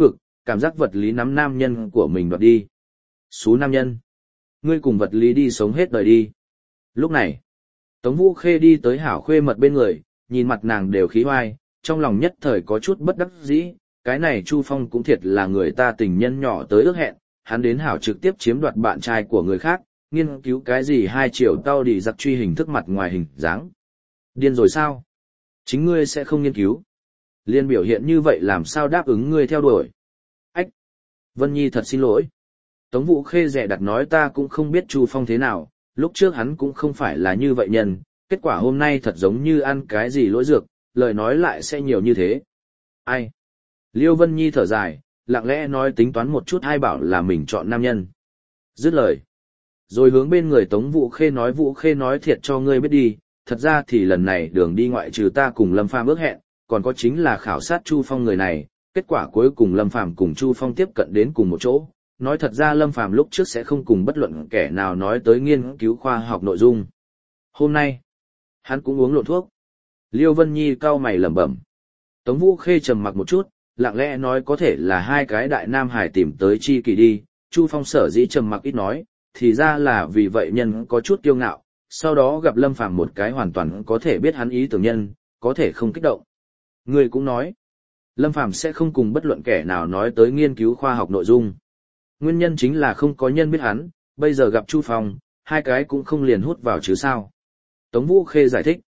cảm giác vật lý nắm nam nhân của mình đoạt đi. Xú nam nhân. Ngươi cùng vật lý đi sống hết đời đi. Lúc này, Tống Vũ Khê đi tới Hảo Khuê Mật bên người, nhìn mặt nàng đều khí hoai, trong lòng nhất thời có chút bất đắc dĩ, cái này Chu Phong cũng thiệt là người ta tình nhân nhỏ tới ước hẹn, hắn đến Hảo trực tiếp chiếm đoạt bạn trai của người khác, nghiên cứu cái gì 2 triệu tao đi giặc truy hình thức mặt ngoài hình dáng. Điên rồi sao? Chính ngươi sẽ không nghiên cứu. Liên biểu hiện như vậy làm sao đáp ứng ngươi theo đuổi. Ách! Vân Nhi thật xin lỗi. Tống Vũ Khê dè đặt nói ta cũng không biết Chu Phong thế nào, lúc trước hắn cũng không phải là như vậy nhân, kết quả hôm nay thật giống như ăn cái gì lỗi dược, lời nói lại sẽ nhiều như thế. Ai? Liêu Vân Nhi thở dài, lặng lẽ nói tính toán một chút ai bảo là mình chọn nam nhân. Dứt lời. Rồi hướng bên người Tống Vũ Khê nói thiệt cho ngươi biết đi, thật ra thì lần này đường đi ngoại trừ ta cùng Lâm Phàm ước hẹn, còn có chính là khảo sát Chu Phong người này, kết quả cuối cùng Lâm Phàm cùng Chu Phong tiếp cận đến cùng một chỗ. Nói thật ra Lâm Phàm lúc trước sẽ không cùng bất luận kẻ nào nói tới nghiên cứu khoa học nội dung. Hôm nay, hắn cũng uống lộn thuốc. Liêu Vân Nhi cau mày lẩm bẩm. Tống Vũ Khê trầm mặc một chút, lặng lẽ nói có thể là hai cái đại nam hải tìm tới chi kỳ đi. Chu Phong sở dĩ trầm mặc ít nói, thì ra là vì vậy nhân có chút kiêu ngạo, sau đó gặp Lâm Phàm một cái hoàn toàn có thể biết hắn ý tưởng nhân, có thể không kích động. Người cũng nói, Lâm Phàm sẽ không cùng bất luận kẻ nào nói tới nghiên cứu khoa học nội dung. Nguyên nhân chính là không có nhân biết hắn, bây giờ gặp Chu Phong, hai cái cũng không liền hút vào chứ sao. Tống Vũ Khê giải thích.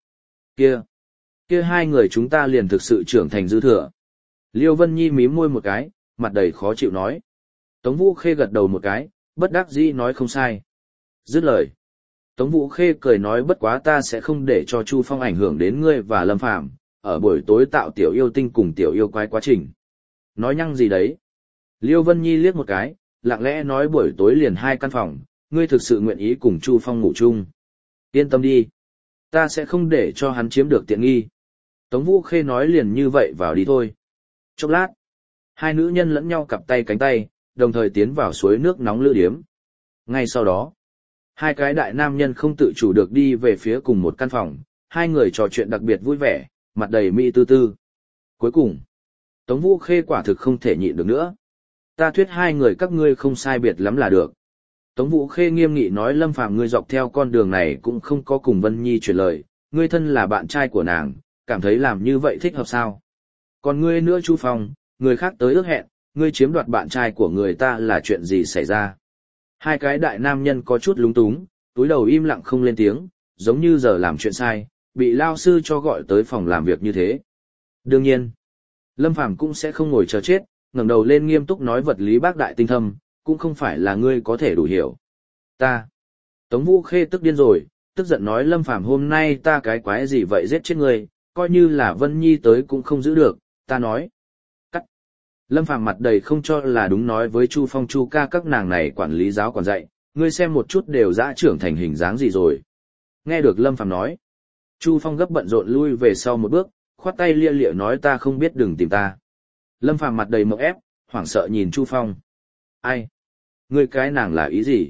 Kia hai người chúng ta liền thực sự trưởng thành dư thừa. Liêu Vân Nhi mím môi một cái, mặt đầy khó chịu nói. Tống Vũ Khê gật đầu một cái, bất đắc dĩ nói không sai. Dứt lời. Tống Vũ Khê cười nói bất quá ta sẽ không để cho Chu Phong ảnh hưởng đến ngươi và Lâm Phàm ở buổi tối tạo tiểu yêu tinh cùng tiểu yêu quái quá trình. Nói nhăng gì đấy? Liêu Vân Nhi liếc một cái, lặng lẽ nói buổi tối liền 2 căn phòng, ngươi thực sự nguyện ý cùng Chu Phong ngủ chung. Yên tâm đi. Ta sẽ không để cho hắn chiếm được tiện nghi. Tống Vũ Khê nói liền như vậy vào đi thôi. Chốc lát, hai nữ nhân lẫn nhau cặp tay cánh tay, đồng thời tiến vào suối nước nóng lữ điếm. Ngay sau đó, hai cái đại nam nhân không tự chủ được đi về phía cùng một căn phòng, hai người trò chuyện đặc biệt vui vẻ, mặt đầy mỹ tư tư. Cuối cùng, Tống Vũ Khê quả thực không thể nhịn được nữa. Ta thuyết hai người các ngươi không sai biệt lắm là được. Tống Vũ Khê nghiêm nghị nói Lâm Phàm ngươi dọc theo con đường này cũng không có cùng Vân Nhi truyền lời, ngươi thân là bạn trai của nàng, cảm thấy làm như vậy thích hợp sao? Còn ngươi nữa Chu Phong, người khác tới ước hẹn, ngươi chiếm đoạt bạn trai của người ta là chuyện gì xảy ra? Hai cái đại nam nhân có chút lúng túng, túi đầu im lặng không lên tiếng, giống như giờ làm chuyện sai, bị lao sư cho gọi tới phòng làm việc như thế. Đương nhiên, Lâm Phàm cũng sẽ không ngồi chờ chết, ngẩng đầu lên nghiêm túc nói vật lý bác đại tinh thâm, cũng không phải là ngươi có thể đủ hiểu. Ta. Tống Vũ Khê tức điên rồi, tức giận nói Lâm Phàm hôm nay ta cái quái gì vậy giết chết ngươi, coi như là Vân Nhi tới cũng không giữ được, ta nói. Cắt. Lâm Phàm mặt đầy không cho là đúng nói với Chu Phong Chu ca các nàng này quản lý giáo còn dạy, ngươi xem một chút đều dã trưởng thành hình dáng gì rồi. Nghe được Lâm Phàm nói. Chu Phong gấp bận rộn lui về sau một bước, khoát tay lia lịa nói ta không biết đừng tìm ta. Lâm Phàm mặt đầy mộng ép, hoảng sợ nhìn Chu Phong. Ai? Ngươi cái nàng là ý gì?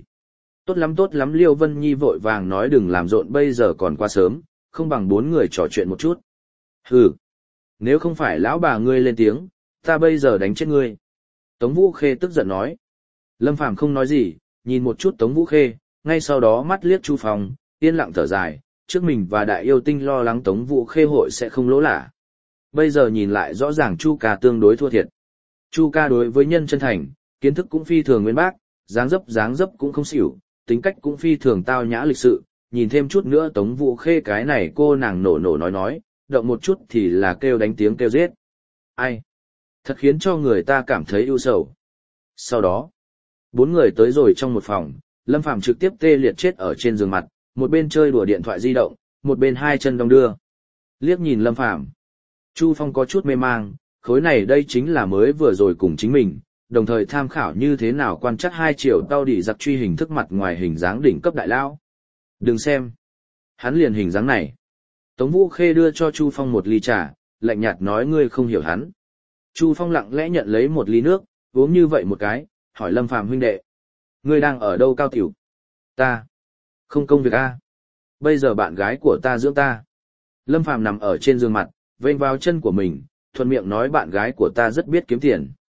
Tốt lắm Liêu Vân Nhi vội vàng nói đừng làm rộn bây giờ còn quá sớm, không bằng 4 người trò chuyện một chút. Hừ. Nếu không phải lão bà ngươi lên tiếng, ta bây giờ đánh chết ngươi. Tống Vũ Khê tức giận nói. Lâm Phàm không nói gì, nhìn một chút Tống Vũ Khê, ngay sau đó mắt liếc Chu Phong, yên lặng thở dài, trước mình và đại yêu tinh lo lắng Tống Vũ Khê hội sẽ không lỗ lã. Bây giờ nhìn lại rõ ràng Chu ca tương đối thua thiệt. Chu ca đối với nhân chân thành, kiến thức cũng phi thường nguyên bác, dáng dấp cũng không xỉu, tính cách cũng phi thường tao nhã lịch sự, nhìn thêm chút nữa Tống Vũ Khê cái này cô nàng nổ nói, động một chút thì là kêu đánh tiếng kêu giết. Ai? Thật khiến cho người ta cảm thấy ưu sầu. Sau đó, 4 người tới rồi trong một phòng, Lâm Phàm trực tiếp tê liệt chết ở trên giường mặt, một bên chơi đùa điện thoại di động, một bên hai chân đong đưa. Liếc nhìn Lâm Phàm, Chu Phong có chút mê mang, khối này đây chính là mới vừa rồi cùng chính mình, đồng thời tham khảo như thế nào quan trắc 2 triệu tao đỉ giặc truy hình thức mặt ngoài hình dáng đỉnh cấp đại lão. Đừng xem. Hắn liền hình dáng này. Tống Vũ Khê đưa cho Chu Phong một ly trà, lạnh nhạt nói ngươi không hiểu hắn. Chu Phong lặng lẽ nhận lấy một ly nước, uống như vậy một cái, hỏi Lâm Phàm huynh đệ. Ngươi đang ở đâu cao tiểu? Ta. Không công việc a. Bây giờ bạn gái của ta dưỡng ta. Lâm Phàm nằm ở trên giường mặt, vênh vào chân của mình, thuận miệng nói bạn gái của ta rất biết kiếm tiền.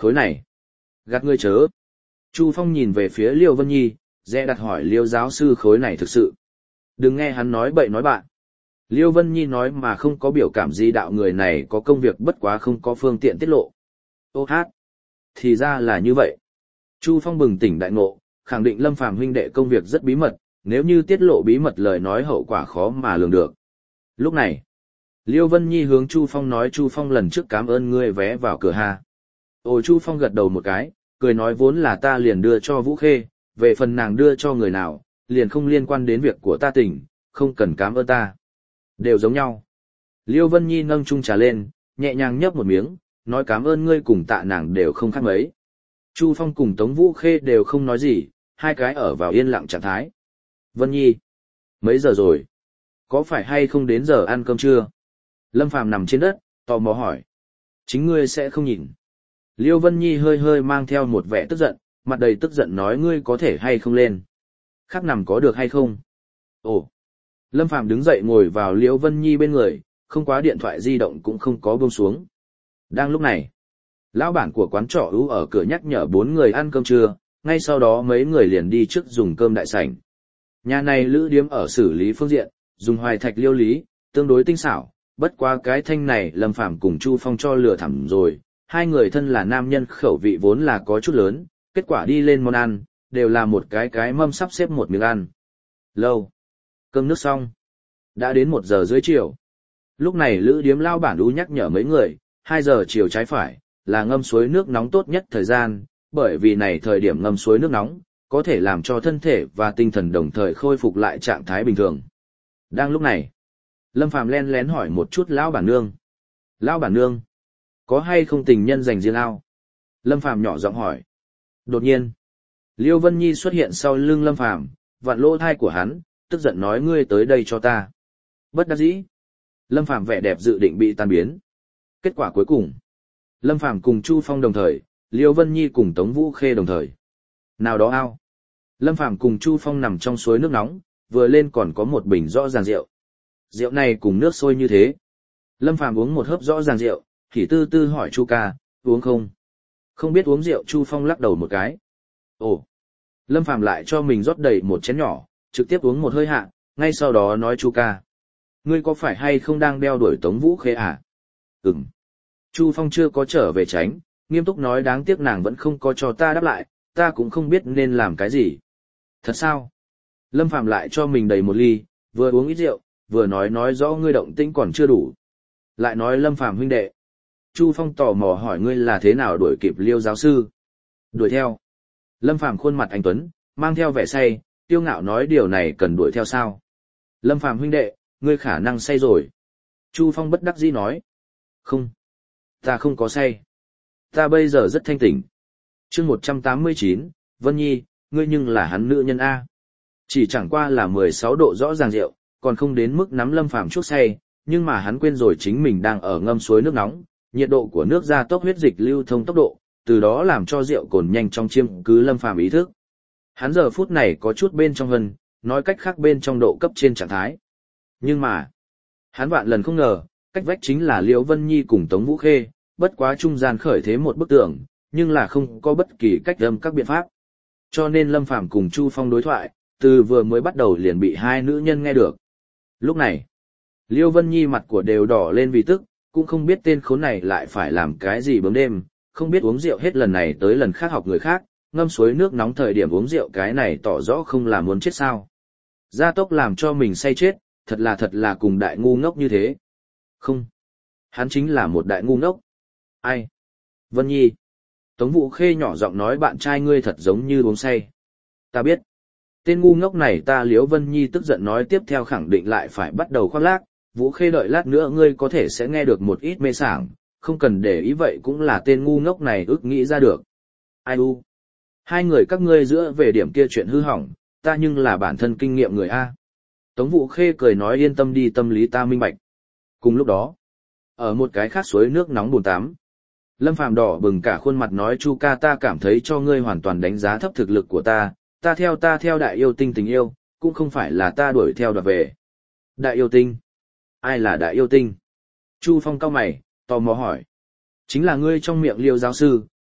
Khối này, gạt ngươi chớ. Chu Phong nhìn về phía Liêu Vân Nhi, dè đặt hỏi Liêu giáo sư khối này thực sự. Đừng nghe hắn nói bậy nói bạn. Liêu Vân Nhi nói mà không có biểu cảm gì, đạo người này có công việc bất quá không có phương tiện tiết lộ. Ô hát, thì ra là như vậy. Chu Phong bừng tỉnh đại ngộ, khẳng định Lâm Phàm huynh đệ công việc rất bí mật, nếu như tiết lộ bí mật lời nói hậu quả khó mà lường được. Lúc này, Liêu Vân Nhi hướng Chu Phong nói, Chu Phong lần trước cảm ơn ngươi vé vào cửa ha. Ồ, Chu Phong gật đầu một cái, cười nói vốn là ta liền đưa cho Vũ Khê, về phần nàng đưa cho người nào, liền không liên quan đến việc của ta tỉnh, không cần cảm ơn ta. Đều giống nhau. Liêu Vân Nhi nâng chung trà lên, nhẹ nhàng nhấp một miếng, nói cảm ơn ngươi cùng tạ nàng đều không khác mấy. Chu Phong cùng Tống Vũ Khê đều không nói gì, hai cái ở vào yên lặng trạng thái. Vân Nhi, mấy giờ rồi? Có phải hay không đến giờ ăn cơm trưa? Lâm Phàm nằm trên đất, tò mò hỏi. Chính ngươi sẽ không nhìn. Liêu Vân Nhi hơi hơi mang theo một vẻ tức giận, mặt đầy tức giận nói ngươi có thể hay không lên. Khác nằm có được hay không? Ồ. Lâm Phàm đứng dậy ngồi vào Liêu Vân Nhi bên người, không quá điện thoại di động cũng không có buông xuống. Đang lúc này, lão bản của quán trọ ưu ở cửa nhắc nhở 4 người ăn cơm trưa, ngay sau đó mấy người liền đi trước dùng cơm đại sảnh. Nhà này lữ điếm ở xử lý phương diện, dùng hoài thạch liêu lý, tương đối tinh xảo, bất qua cái thanh này Lâm Phàm cùng Chu Phong cho lừa thẳm rồi, hai người thân là nam nhân khẩu vị vốn là có chút lớn, kết quả đi lên món ăn, đều là một cái mâm sắp xếp một miếng ăn. Lâu. Cơm nước xong. Đã đến 1 giờ dưới chiều. Lúc này lữ điếm lao bản nhắc nhở mấy người, 2 giờ chiều trái phải, là ngâm suối nước nóng tốt nhất thời gian, bởi vì này thời điểm ngâm suối nước nóng, có thể làm cho thân thể và tinh thần đồng thời khôi phục lại trạng thái bình thường. Đang lúc này, Lâm Phàm len lén hỏi một chút lão bản nương. Lão bản nương, có hay không tình nhân dành riêng ao? Lâm Phàm nhỏ giọng hỏi. Đột nhiên, Liêu Vân Nhi xuất hiện sau lưng Lâm Phàm, vặn lỗ thai của hắn, tức giận nói ngươi tới đây cho ta. Bất đắc dĩ. Lâm Phàm vẻ đẹp dự định bị tan biến. Kết quả cuối cùng, Lâm Phàm cùng Chu Phong đồng thời, Liêu Vân Nhi cùng Tống Vũ Khê đồng thời. Nào đó ao. Lâm Phàm cùng Chu Phong nằm trong suối nước nóng, vừa lên còn có một bình rõ ràng rượu. Rượu này cùng nước sôi như thế. Lâm Phàm uống một hớp rõ ràng rượu, thì tư tư hỏi Chu ca, uống không? Không biết uống rượu, Chu Phong lắc đầu một cái. Ồ. Lâm Phàm lại cho mình rót đầy một chén nhỏ, trực tiếp uống một hơi hạ, ngay sau đó nói Chu ca. Ngươi có phải hay không đang đeo đuổi Tống Vũ Khê à? Ừm. Chu Phong chưa có trở về tránh, nghiêm túc nói đáng tiếc nàng vẫn không có cho ta đáp lại, ta cũng không biết nên làm cái gì. Thật sao? Lâm Phàm lại cho mình đầy một ly, vừa uống ít rượu, vừa nói rõ ngươi động tĩnh còn chưa đủ. Lại nói Lâm Phàm huynh đệ. Chu Phong tò mò hỏi ngươi là thế nào đuổi kịp Liêu giáo sư? Đuổi theo. Lâm Phàm khuôn mặt anh tuấn, mang theo vẻ say, tiêu ngạo nói điều này cần đuổi theo sao? Lâm Phàm huynh đệ, ngươi khả năng say rồi. Chu Phong bất đắc dĩ nói. Không. Ta không có say. Ta bây giờ rất thanh tỉnh. Chương 189, Vân Nhi, ngươi nhưng là hắn nữ nhân A. Chỉ chẳng qua là 16 độ rõ ràng rượu, còn không đến mức nắm Lâm Phàm chuốc say, nhưng mà hắn quên rồi chính mình đang ở ngâm suối nước nóng, nhiệt độ của nước gia tốc huyết dịch lưu thông tốc độ, từ đó làm cho rượu cồn nhanh trong chiêm cứ Lâm Phàm ý thức. Hắn giờ phút này có chút bên trong hơn, nói cách khác bên trong độ cấp trên trạng thái. Nhưng mà, hắn vạn lần không ngờ, cách vách chính là Liễu Vân Nhi cùng Tống Vũ Khê, bất quá trung gian khởi thế một bức tượng, nhưng là không có bất kỳ cách âm các biện pháp. Cho nên Lâm Phàm cùng Chu Phong đối thoại, từ vừa mới bắt đầu liền bị hai nữ nhân nghe được. Lúc này, Liễu Vân Nhi mặt của đều đỏ lên vì tức, cũng không biết tên khốn này lại phải làm cái gì bướm đêm, không biết uống rượu hết lần này tới lần khác học người khác, ngâm suối nước nóng thời điểm uống rượu cái này tỏ rõ không là muốn chết sao. Gia tốc làm cho mình say chết, thật là cùng đại ngu ngốc như thế. Không. Hắn chính là một đại ngu ngốc. Ai? Vân Nhi. Tống Vũ Khê nhỏ giọng nói bạn trai ngươi thật giống như uống say. Ta biết. Tên ngu ngốc này ta Liễu Vân Nhi tức giận nói tiếp theo khẳng định lại phải bắt đầu khoác lác. Vũ Khê đợi lát nữa ngươi có thể sẽ nghe được một ít mê sảng, không cần để ý vậy cũng là tên ngu ngốc này ước nghĩ ra được. Ai u? Hai người các ngươi giữa về điểm kia chuyện hư hỏng, ta nhưng là bản thân kinh nghiệm người A. Tống Vũ Khê cười nói yên tâm đi tâm lý ta minh bạch. Cùng lúc đó, ở một cái khác suối nước nóng bồn tắm, Lâm Phàm đỏ bừng cả khuôn mặt nói Chu ca ta cảm thấy cho ngươi hoàn toàn đánh giá thấp thực lực của ta theo đại yêu tinh tình yêu, cũng không phải là ta đuổi theo đoạt về. Đại yêu tinh? Ai là đại yêu tinh? Chu Phong cau mày, tò mò hỏi. Chính là ngươi trong miệng Liêu giáo sư,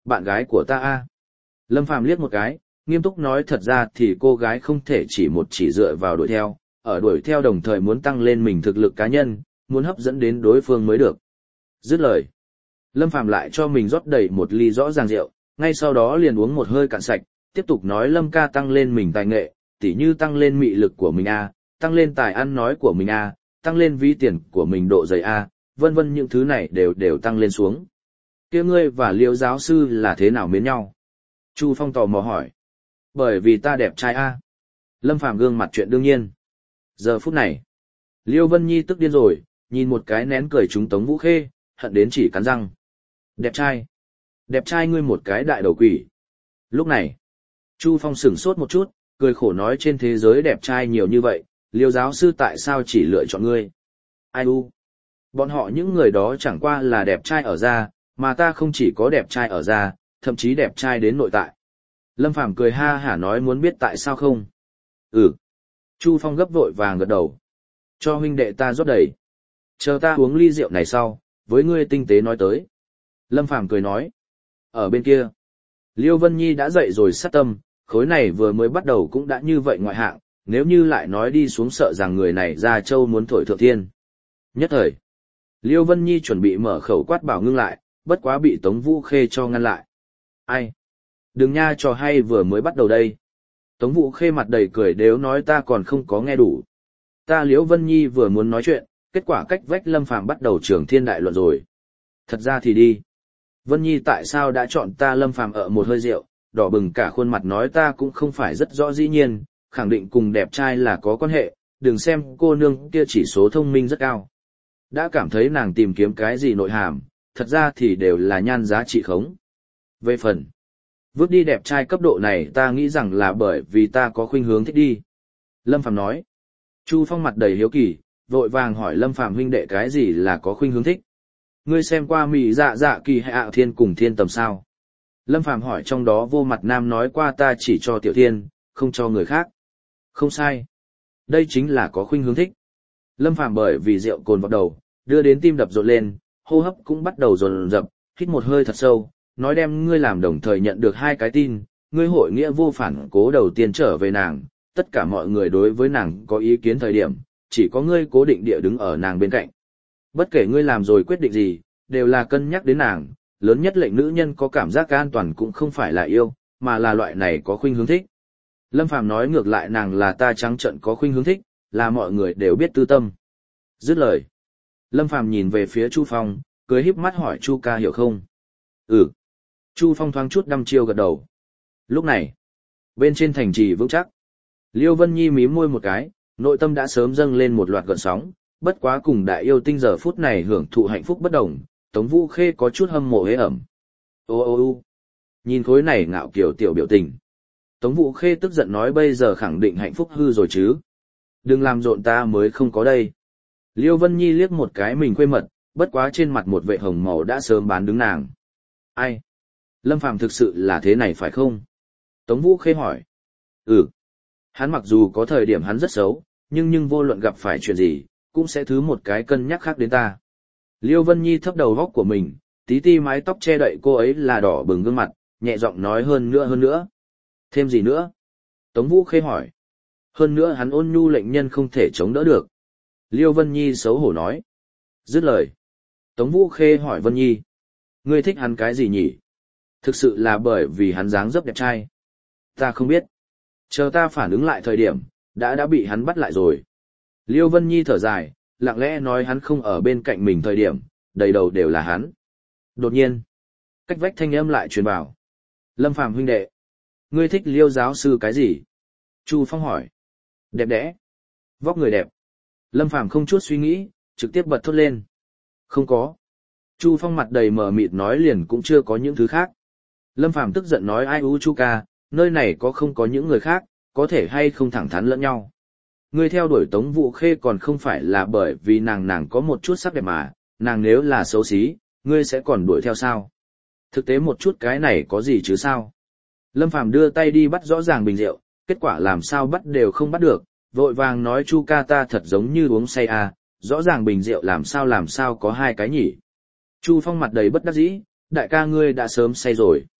Bạn gái của ta a. Lâm Phàm liếc một cái, nghiêm túc nói thật ra thì cô gái không thể chỉ dựa vào đuổi theo, ở đuổi theo đồng thời muốn tăng lên mình thực lực cá nhân, muốn hấp dẫn đến đối phương mới được. Dứt lời, Lâm Phàm lại cho mình rót đầy một ly rõ ràng rượu, ngay sau đó liền uống một hơi cạn sạch, tiếp tục nói Lâm ca tăng lên mình tài nghệ, tỉ như tăng lên mị lực của mình a, tăng lên tài ăn nói của mình a, tăng lên ví tiền của mình độ dày a, vân vân những thứ này đều tăng lên xuống. Kia ngươi và Liêu giáo sư là thế nào mến nhau? Chu Phong tò mò hỏi. Bởi vì ta đẹp trai a. Lâm Phàm gương mặt chuyện đương nhiên. Giờ phút này, Liêu Vân Nhi tức điên rồi, nhìn một cái nén cười trúng Tống Vũ Khê, hận đến chỉ cắn răng. Đẹp trai? Đẹp trai ngươi một cái đại đầu quỷ. Lúc này, Chu Phong sửng sốt một chút, cười khổ nói trên thế giới đẹp trai nhiều như vậy, Liêu giáo sư tại sao chỉ lựa chọn ngươi? Ai u? Bọn họ những người đó chẳng qua là đẹp trai ở da, mà ta không chỉ có đẹp trai ở da, thậm chí đẹp trai đến nội tại. Lâm Phàm cười ha hả nói muốn biết tại sao không? Ừ. Chu Phong gấp vội vàng gật đầu. Cho huynh đệ ta rót đầy. Chờ ta uống ly rượu này sau, với ngươi tinh tế nói tới. Lâm Phàm cười nói. Ở bên kia, Liêu Vân Nhi đã dậy rồi sát tâm, khối này vừa mới bắt đầu cũng đã như vậy ngoại hạng, nếu như lại nói đi xuống sợ rằng người này ra châu muốn thổi thượng thiên. Nhất thời, Liêu Vân Nhi chuẩn bị mở khẩu quát bảo ngưng lại, bất quá bị Tống Vũ Khê cho ngăn lại. Ai? Đừng nha trò hay vừa mới bắt đầu đây. Tống Vũ Khê mặt đầy cười đếu nói ta còn không có nghe đủ. Ta Liễu Vân Nhi vừa muốn nói chuyện, kết quả cách vách Lâm Phàm bắt đầu trường thiên đại luận rồi. Thật ra thì đi. Vân Nhi tại sao đã chọn ta Lâm Phàm ở một hơi rượu, đỏ bừng cả khuôn mặt nói ta cũng không phải rất rõ dĩ nhiên, khẳng định cùng đẹp trai là có quan hệ, đừng xem cô nương kia chỉ số thông minh rất cao. Đã cảm thấy nàng tìm kiếm cái gì nội hàm, thật ra thì đều là nhan giá trị khống. Về phần vứt đi đẹp trai cấp độ này ta nghĩ rằng là bởi vì ta có khuynh hướng thích đi. Lâm Phàm nói. Chu Phong mặt đầy hiếu kỳ, vội vàng hỏi Lâm Phàm huynh đệ cái gì là có khuynh hướng thích. Ngươi xem qua Mỹ Dạ Dạ Kỳ hay Ạo Thiên cùng Thiên Tầm sao? Lâm Phàm hỏi trong đó vô mặt nam nói qua ta chỉ cho Tiểu Thiên, không cho người khác. Không sai. Đây chính là có khuynh hướng thích. Lâm Phàm bởi vì rượu cồn vào đầu, đưa đến tim đập rộn lên, hô hấp cũng bắt đầu dồn dập, hít một hơi thật sâu, nói đem ngươi làm đồng thời nhận được 2 cái tin, ngươi hội nghĩa vô phản cố đầu tiên trở về nàng, tất cả mọi người đối với nàng có ý kiến thời điểm, chỉ có ngươi cố định địa đứng ở nàng bên cạnh. Bất kể ngươi làm rồi quyết định gì, đều là cân nhắc đến nàng, lớn nhất lệnh nữ nhân có cảm giác an toàn cũng không phải là yêu, mà là loại này có khuynh hướng thích. Lâm Phàm nói ngược lại nàng là ta trắng trợn có khuynh hướng thích, là mọi người đều biết tư tâm. Dứt lời, Lâm Phàm nhìn về phía Chu Phong, cười híp mắt hỏi Chu ca hiểu không? Ừ. Chu Phong thoáng chút đăm chiêu gật đầu. Lúc này, bên trên thành trì vững chắc, Liêu Vân Nhi mím môi một cái, nội tâm đã sớm dâng lên một loạt gợn sóng, bất quá cùng đại yêu tinh giờ phút này hưởng thụ hạnh phúc bất đồng, Tống Vũ Khê có chút hâm mộ hế ẩm. Ô ô ô nhìn khối này ngạo kiều tiểu biểu tình. Tống Vũ Khê tức giận nói bây giờ khẳng định hạnh phúc hư rồi chứ. Đừng làm rộn ta mới không có đây. Liêu Vân Nhi liếc một cái mình khuê mật, bất quá trên mặt một vệ hồng màu đã sớm bán đứng nàng. Ai? Lâm Phàm thực sự là thế này phải không? Tống Vũ Khê hỏi. Ừ. Hắn mặc dù có thời điểm hắn rất xấu, nhưng vô luận gặp phải chuyện gì, cũng sẽ thứ một cái cân nhắc khác đến ta. Liêu Vân Nhi thấp đầu góc của mình, tí ti mái tóc che đậy cô ấy là đỏ bừng gương mặt, nhẹ giọng nói hơn nữa. Thêm gì nữa? Tống Vũ Khê hỏi. Hơn nữa hắn ôn nhu lệnh nhân không thể chống đỡ được. Liêu Vân Nhi xấu hổ nói. Dứt lời. Tống Vũ Khê hỏi Vân Nhi. Ngươi thích hắn cái gì nhỉ? Thực sự là bởi vì hắn dáng dấp đẹp trai. Ta không biết. Chờ ta phản ứng lại thời điểm, đã bị hắn bắt lại rồi. Liêu Vân Nhi thở dài, lặng lẽ nói hắn không ở bên cạnh mình thời điểm, đầy đầu đều là hắn. Đột nhiên, cách vách thanh âm lại truyền vào. Lâm Phàm huynh đệ, ngươi thích Liêu giáo sư cái gì? Chu Phong hỏi. Đẹp đẽ. Vóc người đẹp. Lâm Phàm không chút suy nghĩ, trực tiếp bật thốt lên. Không có. Chu Phong mặt đầy mờ mịt nói liền cũng chưa có những thứ khác. Lâm Phàm tức giận nói ai u Chu ca, nơi này có không có những người khác, có thể hay không thẳng thắn lẫn nhau. Ngươi theo đuổi Tống Vũ Khê còn không phải là bởi vì nàng có một chút sắc đẹp mà, nàng nếu là xấu xí, ngươi sẽ còn đuổi theo sao? Thực tế một chút cái này có gì chứ sao? Lâm Phàm đưa tay đi bắt rõ ràng bình rượu, kết quả làm sao bắt đều không bắt được, vội vàng nói Chu ca ta thật giống như uống say à, rõ ràng bình rượu làm sao có 2 cái nhỉ? Chu Phong mặt đầy bất đắc dĩ, đại ca ngươi đã sớm say rồi.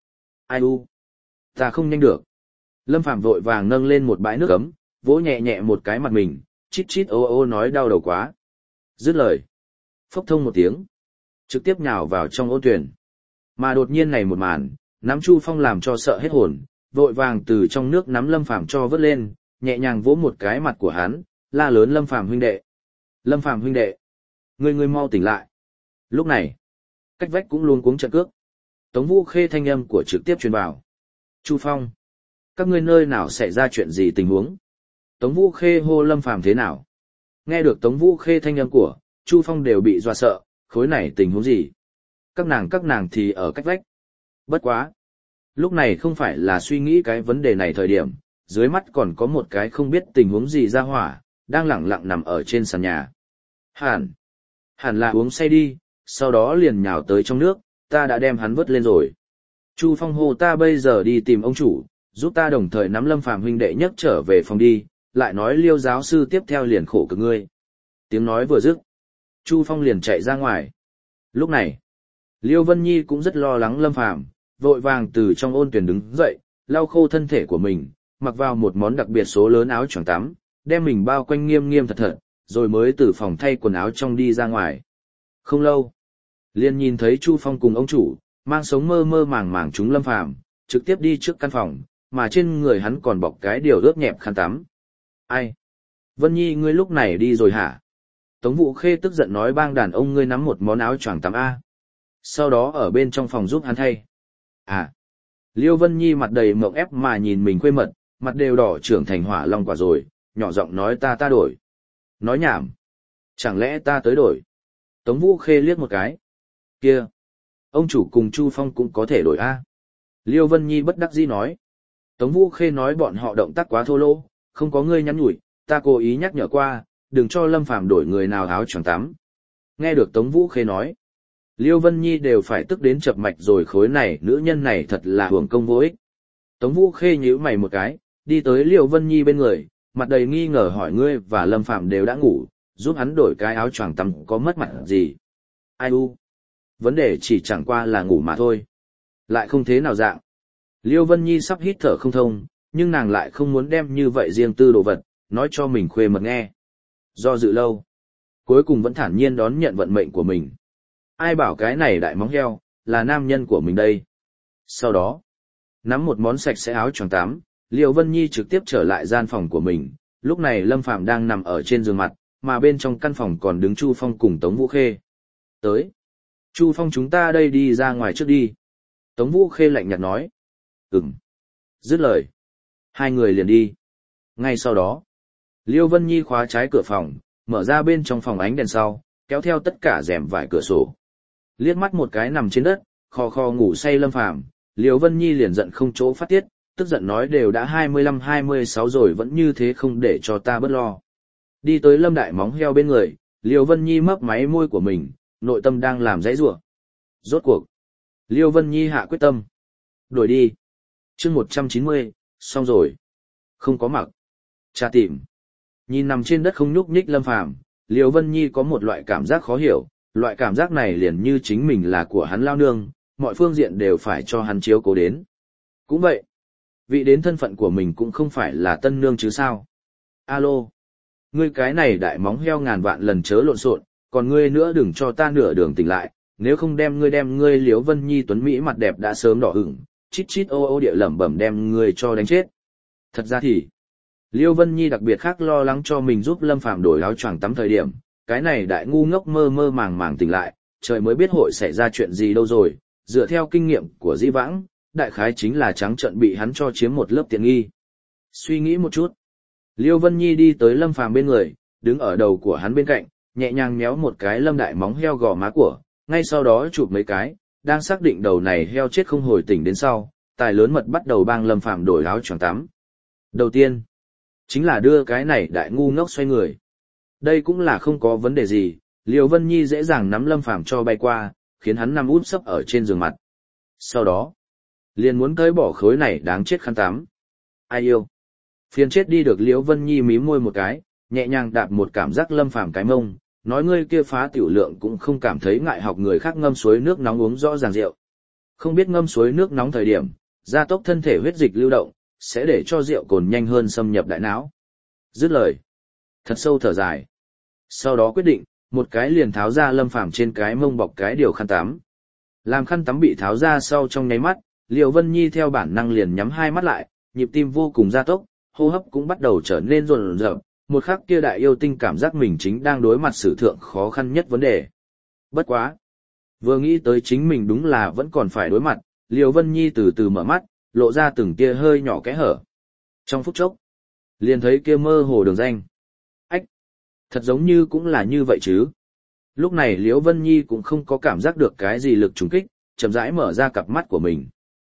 Ai u, ta không nhanh được. Lâm Phàm vội vàng nâng lên một bãi nước ấm, vỗ nhẹ nhẹ một cái mặt mình, chít chít ô ô nói đau đầu quá. Dứt lời, phốc thông một tiếng, trực tiếp nhào vào trong ôn tuyển. Mà đột nhiên này một màn, nắm Chu Phong làm cho sợ hết hồn, vội vàng từ trong nước nắm Lâm Phàm cho vớt lên, nhẹ nhàng vỗ một cái mặt của hắn, la lớn Lâm Phàm huynh đệ. Lâm Phàm huynh đệ, ngươi mau tỉnh lại. Lúc này, cách vách cũng luôn cuống trận cước. Tống Vũ Khê thanh âm của trực tiếp truyền vào. Chu Phong, các ngươi nơi nào xảy ra chuyện gì tình huống? Tống Vũ Khê hô Lâm Phàm thế nào? Nghe được Tống Vũ Khê thanh âm của, Chu Phong đều bị dọa sợ, khối này tình huống gì? Các nàng thì ở cách vách. Bất quá. Lúc này không phải là suy nghĩ cái vấn đề này thời điểm, dưới mắt còn có một cái không biết tình huống gì ra hỏa, đang lẳng lặng nằm ở trên sàn nhà. Hẳn là uống say đi, sau đó liền nhào tới trong nước, ta đã đem hắn vớt lên rồi. Chu Phong hô ta bây giờ đi tìm ông chủ, giúp ta đồng thời nắm Lâm Phàm huynh đệ nhất trở về phòng đi, lại nói Liêu giáo sư tiếp theo liền khổ cực ngươi. Tiếng nói vừa dứt, Chu Phong liền chạy ra ngoài. Lúc này, Liêu Vân Nhi cũng rất lo lắng Lâm Phàm, vội vàng từ trong ôn tuyển đứng dậy, lau khô thân thể của mình, mặc vào một món đặc biệt số lớn áo choàng tắm, đem mình bao quanh nghiêm nghiêm thật thật, rồi mới từ phòng thay quần áo trong đi ra ngoài. Không lâu, liền nhìn thấy Chu Phong cùng ông chủ, mang sống mơ mơ màng màng chúng Lâm Phàm, trực tiếp đi trước căn phòng, mà trên người hắn còn bọc cái điều ướt nhẹp khăn tắm. Ai? Vân Nhi ngươi lúc này đi rồi hả? Tống Vũ Khê tức giận nói bang đàn ông ngươi nắm một món áo choàng tắm A. Sau đó ở bên trong phòng giúp hắn thay. À. Liêu Vân Nhi mặt đầy mộng ép mà nhìn mình quê mật, mặt đều đỏ trưởng thành hỏa long quả rồi, nhỏ giọng nói ta đổi. Nói nhảm. Chẳng lẽ ta tới đổi? Tống Vũ Khê liếc một cái. Kia. Ông chủ cùng Chu Phong cũng có thể đổi A. Liêu Vân Nhi bất đắc dĩ nói. Tống Vũ Khê nói bọn họ động tác quá thô lỗ, không có ngươi nhắn nhủi, ta cố ý nhắc nhở qua, đừng cho Lâm Phàm đổi người nào áo choàng tắm. Nghe được Tống Vũ Khê nói, Liêu Vân Nhi đều phải tức đến chập mạch rồi khối này nữ nhân này thật là hưởng công vô ích. Tống Vũ Khê nhíu mày một cái, đi tới Liêu Vân Nhi bên người, mặt đầy nghi ngờ hỏi ngươi và Lâm Phàm đều đã ngủ, giúp hắn đổi cái áo choàng tắm có mất mặt gì? Ai u? Vấn đề chỉ chẳng qua là ngủ mà thôi. Lại không thế nào dạng. Liêu Vân Nhi sắp hít thở không thông, nhưng nàng lại không muốn đem như vậy riêng tư đồ vật, nói cho mình khuê mật nghe. Do dự lâu, cuối cùng vẫn thản nhiên đón nhận vận mệnh của mình. Ai bảo cái này đại móng heo, là nam nhân của mình đây. Sau đó, nắm một món sạch sẽ áo choàng tắm, Liêu Vân Nhi trực tiếp trở lại gian phòng của mình. Lúc này Lâm Phàm đang nằm ở trên giường mặt, mà bên trong căn phòng còn đứng Chu Phong cùng Tống Vũ Khê. Tới. Chu Phong chúng ta đây đi ra ngoài trước đi. Tống Vũ Khê lạnh nhạt nói. Dứt lời. Hai người liền đi. Ngay sau đó, Liêu Vân Nhi khóa trái cửa phòng, mở ra bên trong phòng ánh đèn sau, kéo theo tất cả rèm vải cửa sổ. Liếc mắt một cái nằm trên đất, khò khò ngủ say Lâm Phàm, Liêu Vân Nhi liền giận không chỗ phát tiết, tức giận nói đều đã 25-26 rồi vẫn như thế không để cho ta bớt lo. Đi tới Lâm Đại móng heo bên người, Liêu Vân Nhi mấp máy môi của mình, nội tâm đang làm dãy rủa. Rốt cuộc, Liêu Vân Nhi hạ quyết tâm. Đuổi đi. Chương 190, xong rồi. Không có mặc. Cha tìm. Nhìn nằm trên đất không nhúc nhích Lâm Phàm, Liêu Vân Nhi có một loại cảm giác khó hiểu, loại cảm giác này liền như chính mình là của hắn lao nương, mọi phương diện đều phải cho hắn chiếu cố đến. Cũng vậy, vị đến thân phận của mình cũng không phải là tân nương chứ sao. Alo, ngươi cái này đại móng heo ngàn vạn lần chớ lộn xộn, còn ngươi nữa đừng cho ta nửa đường tỉnh lại, nếu không đem ngươi Liêu Vân Nhi tuấn Mỹ mặt đẹp đã sớm đỏ ửng, chít chít ô ô địa lẩm bẩm đem ngươi cho đánh chết. Thật ra thì, Liêu Vân Nhi đặc biệt khác lo lắng cho mình giúp Lâm Phàm đổi áo choàng tắm thời điểm, cái này đại ngu ngốc mơ mơ màng màng tỉnh lại, trời mới biết hội xảy ra chuyện gì đâu rồi, dựa theo kinh nghiệm của Dĩ Vãng, đại khái chính là trắng trợn bị hắn cho chiếm một lớp tiện nghi. Suy nghĩ một chút, Liêu Vân Nhi đi tới Lâm Phàm bên người, đứng ở đầu của hắn bên cạnh, nhẹ nhàng méo một cái Lâm Đại móng heo gò má của, ngay sau đó chụp mấy cái, đang xác định đầu này heo chết không hồi tỉnh đến sau, tài lớn mật bắt đầu bang Lâm Phàm đổi áo choàng tắm. Đầu tiên, chính là đưa cái này đại ngu ngốc xoay người. Đây cũng là không có vấn đề gì, Liêu Vân Nhi dễ dàng nắm Lâm Phàm cho bay qua, khiến hắn nằm úp sấp ở trên giường mặt. Sau đó, liền muốn tới bỏ khối này đáng chết khăn tắm. Ai yêu? Phiền chết đi được Liêu Vân Nhi mím môi một cái, nhẹ nhàng đạp một cảm giác Lâm Phàm cái mông, nói ngươi kia phá tiểu lượng cũng không cảm thấy ngại học người khác ngâm suối nước nóng uống rõ ràng rượu. Không biết ngâm suối nước nóng thời điểm, gia tốc thân thể huyết dịch lưu động, sẽ để cho rượu cồn nhanh hơn xâm nhập đại não. Dứt lời, thật sâu thở dài. Sau đó quyết định, một cái liền tháo ra Lâm Phàm trên cái mông bọc cái điều khăn tắm. Làm khăn tắm bị tháo ra sau trong nháy mắt, Liễu Vân Nhi theo bản năng liền nhắm hai mắt lại, nhịp tim vô cùng gia tốc, hô hấp cũng bắt đầu trở nên rồn rợp, một khắc kia đại yêu tinh cảm giác mình chính đang đối mặt sự thượng khó khăn nhất vấn đề. Bất quá, vừa nghĩ tới chính mình đúng là vẫn còn phải đối mặt, Liễu Vân Nhi từ từ mở mắt, lộ ra từng tia hơi nhỏ kẽ hở. Trong phút chốc, liền thấy kia mơ hồ đường danh. Ách, thật giống như cũng là như vậy chứ. Lúc này Liễu Vân Nhi cũng không có cảm giác được cái gì lực trùng kích, chậm rãi mở ra cặp mắt của mình.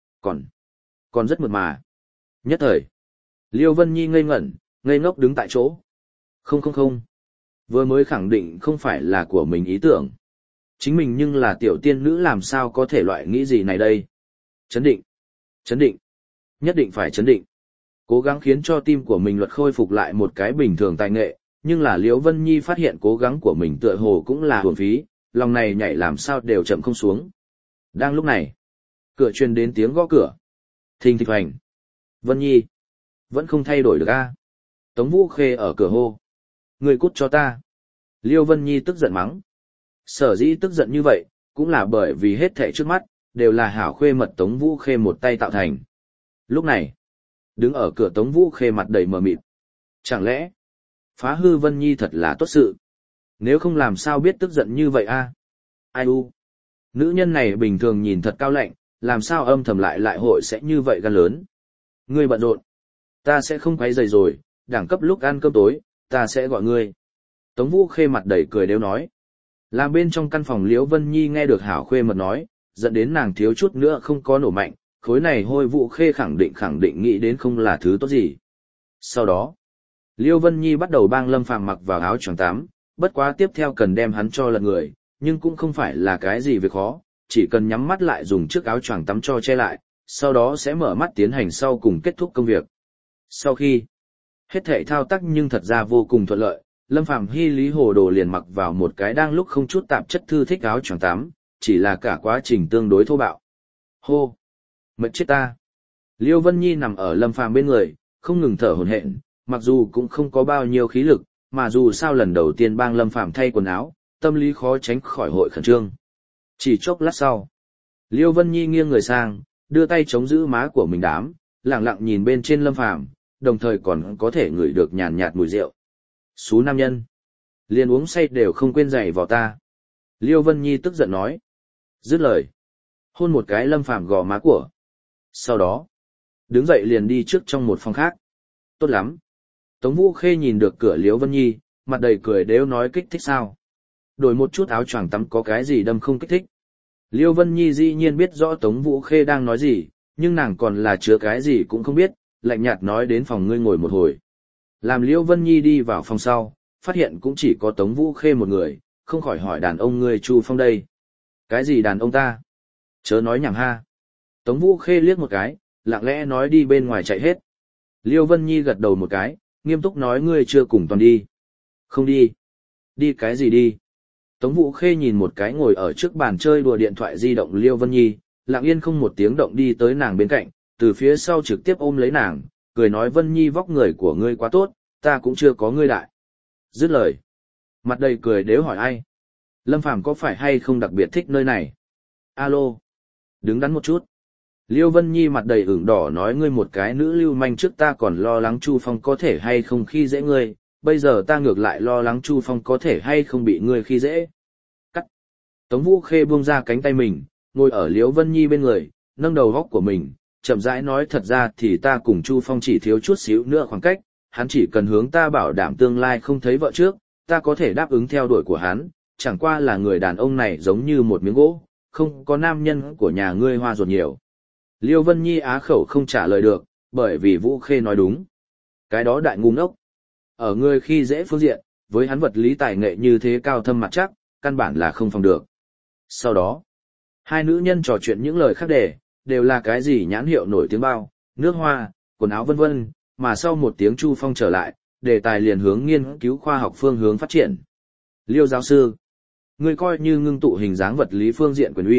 Còn rất mượt mà. Nhất thời, Liễu Vân Nhi ngây ngẩn, ngây ngốc đứng tại chỗ. Không. Vừa mới khẳng định không phải là của mình ý tưởng. Chính mình nhưng là tiểu tiên nữ làm sao có thể loại nghĩ gì này đây. Chấn định. Nhất định phải chấn định. Cố gắng khiến cho tim của mình luật khôi phục lại một cái bình thường tài nghệ, nhưng là Liễu Vân Nhi phát hiện cố gắng của mình tựa hồ cũng là uổng phí, lòng này nhảy làm sao đều chậm không xuống. Đang lúc này, cửa truyền đến tiếng gõ cửa. Thình thịch hoành. Vân Nhi, vẫn không thay đổi được a? Tống Vũ Khê ở cửa hô. Người cút cho ta. Liễu Vân Nhi tức giận mắng. Sở dĩ tức giận như vậy, cũng là bởi vì hết thảy trước mắt, đều là hảo khuê mật Tống Vũ Khê một tay tạo thành. Lúc này, đứng ở cửa Tống Vũ Khê mặt đầy mờ mịt. Chẳng lẽ, phá hư Vân Nhi thật là tốt sự? Nếu không làm sao biết tức giận như vậy a? Ai u? Nữ nhân này bình thường nhìn thật cao lạnh, làm sao âm thầm lại hội sẽ như vậy gan lớn? Ngươi bận rộn. Ta sẽ không quấy rầy rồi, đẳng cấp lúc ăn cơm tối, ta sẽ gọi ngươi. Tống Vũ Khê mặt đầy cười đếu nói. Làm bên trong căn phòng Liễu Vân Nhi nghe được hảo khuê mật nói, dẫn đến nàng thiếu chút nữa không có nổ mạnh, khối này hôi Vũ Khê khẳng định nghĩ đến không là thứ tốt gì. Sau đó, Liễu Vân Nhi bắt đầu bang Lâm Phàm mặc vào áo choàng tắm, bất quá tiếp theo cần đem hắn cho lật người, nhưng cũng không phải là cái gì việc khó, chỉ cần nhắm mắt lại dùng chiếc áo choàng tắm cho che lại, sau đó sẽ mở mắt tiến hành sau cùng kết thúc công việc. Sau khi hết thảy thao tác nhưng thật ra vô cùng thuận lợi, Lâm Phàm hy lý hồ đồ liền mặc vào một cái đang lúc không chút tạp chất thư thích áo choàng tắm, chỉ là cả quá trình tương đối thô bạo. Hô! Mệt chết ta! Liễu Vân Nhi nằm ở Lâm Phàm bên người, không ngừng thở hổn hển, mặc dù cũng không có bao nhiêu khí lực, mà dù sao lần đầu tiên bang Lâm Phàm thay quần áo, tâm lý khó tránh khỏi hội khẩn trương. Chỉ chốc lát sau, Liễu Vân Nhi nghiêng người sang, đưa tay chống giữ má của mình đám, lặng lặng nhìn bên trên Lâm Phàm, đồng thời còn có thể ngửi được nhàn nhạt mùi rượu. Xú nam nhân, liền uống say đều không quên giày vào ta. Liễu Vân Nhi tức giận nói. Dứt lời, hôn một cái Lâm Phàm gò má của. Sau đó, đứng dậy liền đi trước trong một phòng khác. Tốt lắm. Tống Vũ Khê nhìn được cửa Liễu Vân Nhi, mặt đầy cười đếu nói kích thích sao. Đổi một chút áo choàng tắm có cái gì đâm không kích thích. Liễu Vân Nhi dĩ nhiên biết rõ Tống Vũ Khê đang nói gì, nhưng nàng còn là chứa cái gì cũng không biết, lạnh nhạt nói đến phòng ngươi ngồi một hồi. Làm Liễu Vân Nhi đi vào phòng sau, phát hiện cũng chỉ có Tống Vũ Khê một người, không khỏi hỏi đàn ông ngươi Chu Phong đây. Cái gì đàn ông ta? Chớ nói nhảm ha. Tống Vũ Khê liếc một cái, lặng lẽ nói đi bên ngoài chạy hết. Liễu Vân Nhi gật đầu một cái, nghiêm túc nói ngươi chưa cùng toàn đi. Không đi. Đi cái gì đi? Tống Vũ Khê nhìn một cái ngồi ở trước bàn chơi đùa điện thoại di động Liễu Vân Nhi, lặng yên không một tiếng động đi tới nàng bên cạnh, từ phía sau trực tiếp ôm lấy nàng, cười nói Vân Nhi vóc người của ngươi quá tốt, ta cũng chưa có ngươi đại. Dứt lời, mặt đầy cười đếu hỏi ai. Lâm Phàm có phải hay không đặc biệt thích nơi này? Alo, đứng đắn một chút. Liễu Vân Nhi mặt đầy ửng đỏ nói ngươi một cái nữ lưu manh trước ta còn lo lắng Chu Phong có thể hay không khi dễ ngươi, bây giờ ta ngược lại lo lắng Chu Phong có thể hay không bị ngươi khi dễ. Cắt. Tống Vũ Khê buông ra cánh tay mình, ngồi ở Liễu Vân Nhi bên người, nâng đầu góc của mình, chậm rãi nói thật ra thì ta cùng Chu Phong chỉ thiếu chút xíu nữa khoảng cách, hắn chỉ cần hướng ta bảo đảm tương lai không thấy vợ trước, ta có thể đáp ứng theo đuổi của hắn, chẳng qua là người đàn ông này giống như một miếng gỗ, không có nam nhân của nhà ngươi hoa ruột nhiều. Liễu Vân Nhi á khẩu không trả lời được, bởi vì Vũ Khê nói đúng. Cái đó đại ngu ngốc. Ở ngươi khi dễ phương diện, với hắn vật lý tài nghệ như thế cao thâm mặt chắc, căn bản là không phòng được. Sau đó, hai nữ nhân trò chuyện những lời khác đều là cái gì nhãn hiệu nổi tiếng bao, nước hoa, quần áo vân vân, mà sau một tiếng Chu Phong trở lại, đề tài liền hướng nghiên cứu khoa học phương hướng phát triển. Liêu giáo sư, ngươi coi như ngưng tụ hình dáng vật lý phương diện quyền uy,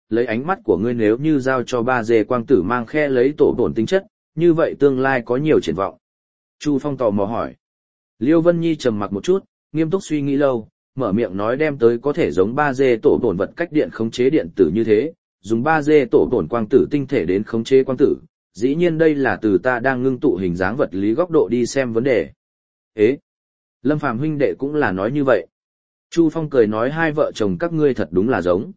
lấy ánh mắt của ngươi nếu như giao cho ba dê quang tử mang khe lấy tổ bổn tính chất, như vậy tương lai có nhiều triển vọng. Chu Phong tò mò hỏi. Liêu Vân Nhi trầm mặc một chút, nghiêm túc suy nghĩ lâu, mở miệng nói đem tới có thể giống 3D tổ bổn vật cách điện khống chế điện tử như thế, dùng 3D tổ bổn quang tử tinh thể đến khống chế quang tử, dĩ nhiên đây là từ ta đang ngưng tụ hình dáng vật lý góc độ đi xem vấn đề. Ế! Lâm Phàm huynh đệ cũng là nói như vậy. Chu Phong cười nói hai vợ chồng các ngươi thật đúng là giống.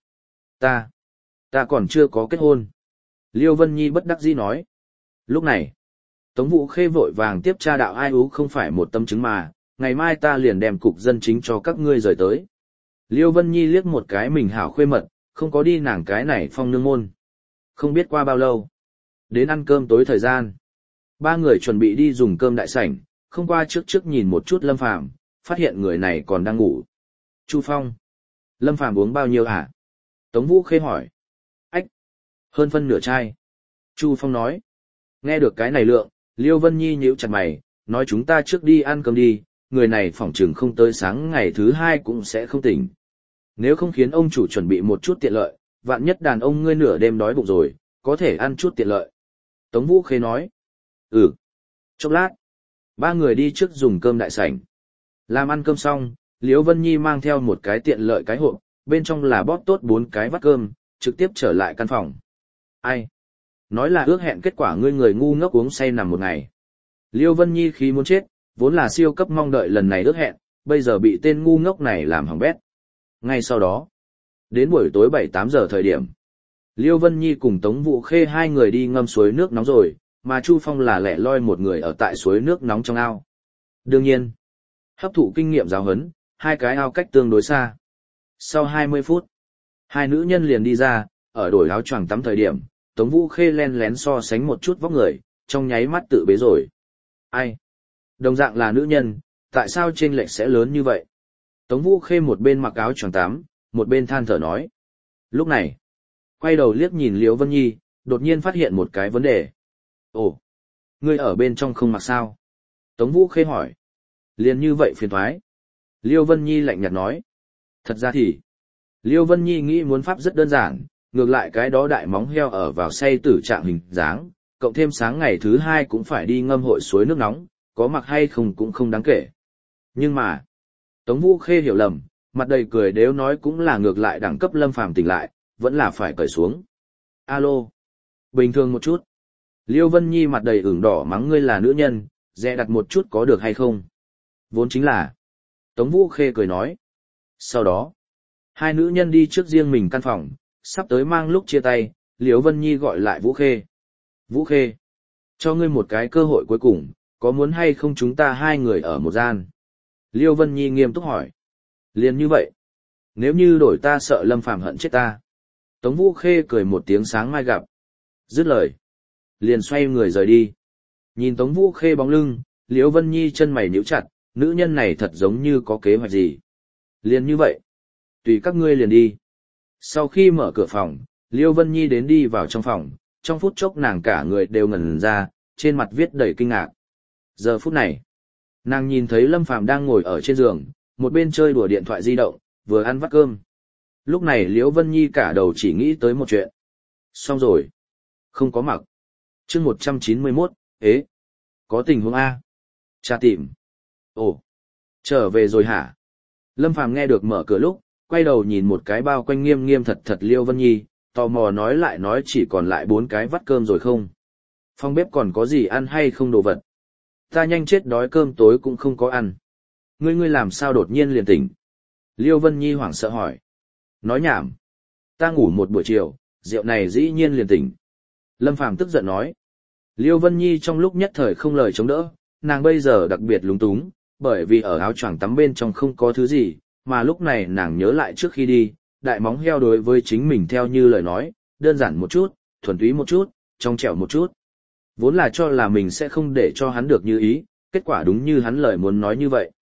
Ta còn chưa có kết hôn. Liêu Vân Nhi bất đắc dĩ nói. Lúc này, Tống Vũ Khê vội vàng tiếp tra đạo ai ú không phải một tâm chứng mà, ngày mai ta liền đem cục dân chính cho các ngươi rời tới. Liêu Vân Nhi liếc một cái mình hảo khuê mật, không có đi nàng cái này phong nương môn. Không biết qua bao lâu. Đến ăn cơm tối thời gian. Ba người chuẩn bị đi dùng cơm đại sảnh, không qua trước nhìn một chút Lâm Phàm, phát hiện người này còn đang ngủ. Chu Phong. Lâm Phàm uống bao nhiêu hả? Tống Vũ Khê hỏi. Ách. Hơn phân nửa chai. Chu Phong nói. Nghe được cái này lượng, Liêu Vân Nhi nhíu chặt mày, nói chúng ta trước đi ăn cơm đi, người này phỏng chừng không tới sáng ngày thứ hai cũng sẽ không tỉnh. Nếu không khiến ông chủ chuẩn bị một chút tiện lợi, vạn nhất đàn ông ngươi nửa đêm đói bụng rồi, có thể ăn chút tiện lợi. Tống Vũ Khê nói. Ừ. Chốc lát. Ba người đi trước dùng cơm đại sảnh. Làm ăn cơm xong, Liễu Vân Nhi mang theo một cái tiện lợi cái hộp, bên trong là bóp tốt 4 cái vắt cơm, trực tiếp trở lại căn phòng. Ai? Nói là ước hẹn kết quả ngươi người ngu ngốc uống say nằm một ngày. Liêu Vân Nhi khí muốn chết, vốn là siêu cấp mong đợi lần này ước hẹn, bây giờ bị tên ngu ngốc này làm hỏng bét. Ngay sau đó, đến buổi tối 7-8 giờ thời điểm, Liêu Vân Nhi cùng Tống Vũ Khê hai người đi ngâm suối nước nóng rồi, mà Chu Phong là lẻ loi một người ở tại suối nước nóng trong ao. Đương nhiên, hấp thụ kinh nghiệm giáo huấn, hai cái ao cách tương đối xa. Sau 20 phút, hai nữ nhân liền đi ra, ở đổi áo choàng tắm thời điểm, Tống Vũ Khê len lén so sánh một chút vóc người, trong nháy mắt tự bế rồi. Ai? Đồng dạng là nữ nhân, tại sao chênh lệch sẽ lớn như vậy? Tống Vũ Khê một bên mặc áo choàng tắm, một bên than thở nói. Lúc này, quay đầu liếc nhìn Liễu Vân Nhi, đột nhiên phát hiện một cái vấn đề. Ồ, ngươi ở bên trong không mặc sao? Tống Vũ Khê hỏi. Liền như vậy phiền thoái. Liêu Vân Nhi lạnh nhạt nói. Thật ra thì, Liêu Vân Nhi nghĩ muốn pháp rất đơn giản, ngược lại cái đó đại móng heo ở vào say tử trạng hình dáng, cộng thêm sáng ngày thứ hai cũng phải đi ngâm hội suối nước nóng, có mặc hay không cũng không đáng kể. Nhưng mà, Tống Vũ Khê hiểu lầm, mặt đầy cười đếu nói cũng là ngược lại đẳng cấp Lâm Phàm tỉnh lại, vẫn là phải cởi xuống. Alo, bình thường một chút. Liêu Vân Nhi mặt đầy ửng đỏ mắng ngươi là nữ nhân, dè đặt một chút có được hay không? Vốn chính là. Tống Vũ Khê cười nói. Sau đó, hai nữ nhân đi trước riêng mình căn phòng, sắp tới mang lúc chia tay, Liêu Vân Nhi gọi lại Vũ Khê. Vũ Khê, cho ngươi một cái cơ hội cuối cùng, có muốn hay không chúng ta hai người ở một gian? Liêu Vân Nhi nghiêm túc hỏi. Liền như vậy. Nếu như đổi ta sợ Lâm Phàm hận chết ta. Tống Vũ Khê cười một tiếng sáng mai gặp. Dứt lời. Liền xoay người rời đi. Nhìn Tống Vũ Khê bóng lưng, Liễu Vân Nhi chân mày nhíu chặt, nữ nhân này thật giống như có kế hoạch gì. Liền như vậy. Tùy các ngươi liền đi. Sau khi mở cửa phòng, Liễu Vân Nhi đến đi vào trong phòng, trong phút chốc nàng cả người đều ngẩn ra, trên mặt viết đầy kinh ngạc. Giờ phút này, nàng nhìn thấy Lâm Phàm đang ngồi ở trên giường, một bên chơi đùa điện thoại di động, vừa ăn vắt cơm. Lúc này Liễu Vân Nhi cả đầu chỉ nghĩ tới một chuyện. Xong rồi. Không có mặc. Chương 191, ế. Có tình huống A. Cha tìm. Ồ. Trở về rồi hả? Lâm Phàm nghe được mở cửa lúc, quay đầu nhìn một cái bao quanh nghiêm nghiêm thật thật Liễu Vân Nhi, tò mò nói lại nói chỉ còn lại 4 cái vắt cơm rồi không? Phòng bếp còn có gì ăn hay không đồ vật? Ta nhanh chết đói cơm tối cũng không có ăn. Ngươi làm sao đột nhiên liền tỉnh? Liêu Vân Nhi hoảng sợ hỏi. Nói nhảm. Ta ngủ một buổi chiều, rượu này dĩ nhiên liền tỉnh. Lâm Phàm tức giận nói. Liêu Vân Nhi trong lúc nhất thời không lời chống đỡ, nàng bây giờ đặc biệt lúng túng, bởi vì ở áo choàng tắm bên trong không có thứ gì, mà lúc này nàng nhớ lại trước khi đi, đại móng heo đối với chính mình theo như lời nói, đơn giản một chút, thuần túy một chút, trong trẻo một chút. Vốn là cho là mình sẽ không để cho hắn được như ý, kết quả đúng như hắn lời muốn nói như vậy.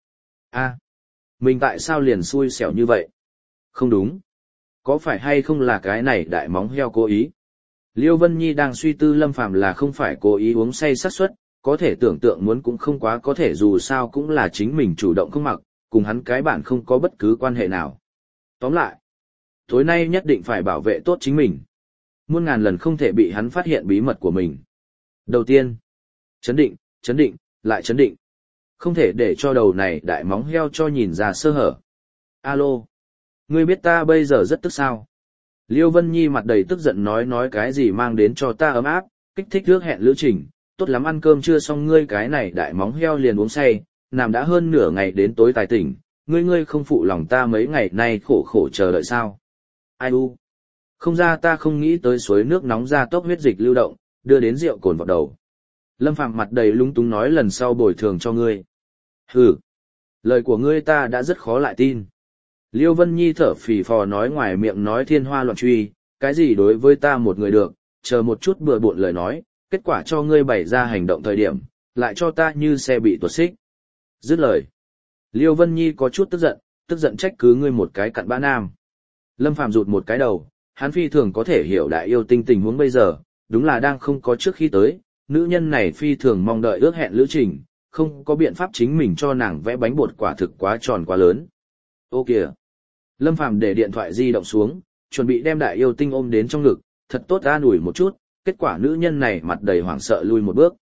Mình tại sao liền xui xẻo như vậy? Không đúng. Có phải hay không là cái này đại móng heo cố ý? Liêu Vân Nhi đang suy tư Lâm Phàm là không phải cố ý uống say xác suất, có thể tưởng tượng muốn cũng không quá có thể dù sao cũng là chính mình chủ động không mặc, cùng hắn cái bản không có bất cứ quan hệ nào. Tóm lại, Tối nay nhất định phải bảo vệ tốt chính mình. Muôn ngàn lần không thể bị hắn phát hiện bí mật của mình. Đầu tiên, chấn định, lại chấn định. Không thể để cho đầu này đại móng heo cho nhìn ra sơ hở. Alo, ngươi biết ta bây giờ rất tức sao? Liêu Vân Nhi mặt đầy tức giận nói cái gì mang đến cho ta ấm áp, kích thích ước hẹn lữ trình, tốt lắm ăn cơm chưa xong ngươi cái này đại móng heo liền uống say, nằm đã hơn nửa ngày đến tối tài tỉnh, ngươi không phụ lòng ta mấy ngày nay khổ khổ chờ đợi sao? Ai u? Không ra ta không nghĩ tới suối nước nóng ra tốc huyết dịch lưu động, đưa đến rượu cồn vào đầu. Lâm Phàm mặt đầy lúng túng nói lần sau bồi thường cho ngươi. Hừ, lời của ngươi ta đã rất khó lại tin. Liêu Vân Nhi thở phì phò nói ngoài miệng nói thiên hoa loạn truy, cái gì đối với ta một người được, chờ một chút bừa bộn lời nói, kết quả cho ngươi bày ra hành động thời điểm, lại cho ta như xe bị tuột xích. Dứt lời. Liêu Vân Nhi có chút tức giận trách cứ ngươi một cái cặn bã nam. Lâm Phàm rụt một cái đầu, hắn phi thường có thể hiểu đại yêu tinh tình huống bây giờ, đúng là đang không có trước khi tới, nữ nhân này phi thường mong đợi ước hẹn lữ trình, không có biện pháp chính mình cho nàng vẽ bánh bột quả thực quá tròn quá lớn. Ô kìa! Lâm Phàm để điện thoại di động xuống, chuẩn bị đem đại yêu tinh ôm đến trong ngực, thật tốt an ủi một chút, kết quả nữ nhân này mặt đầy hoảng sợ lui một bước.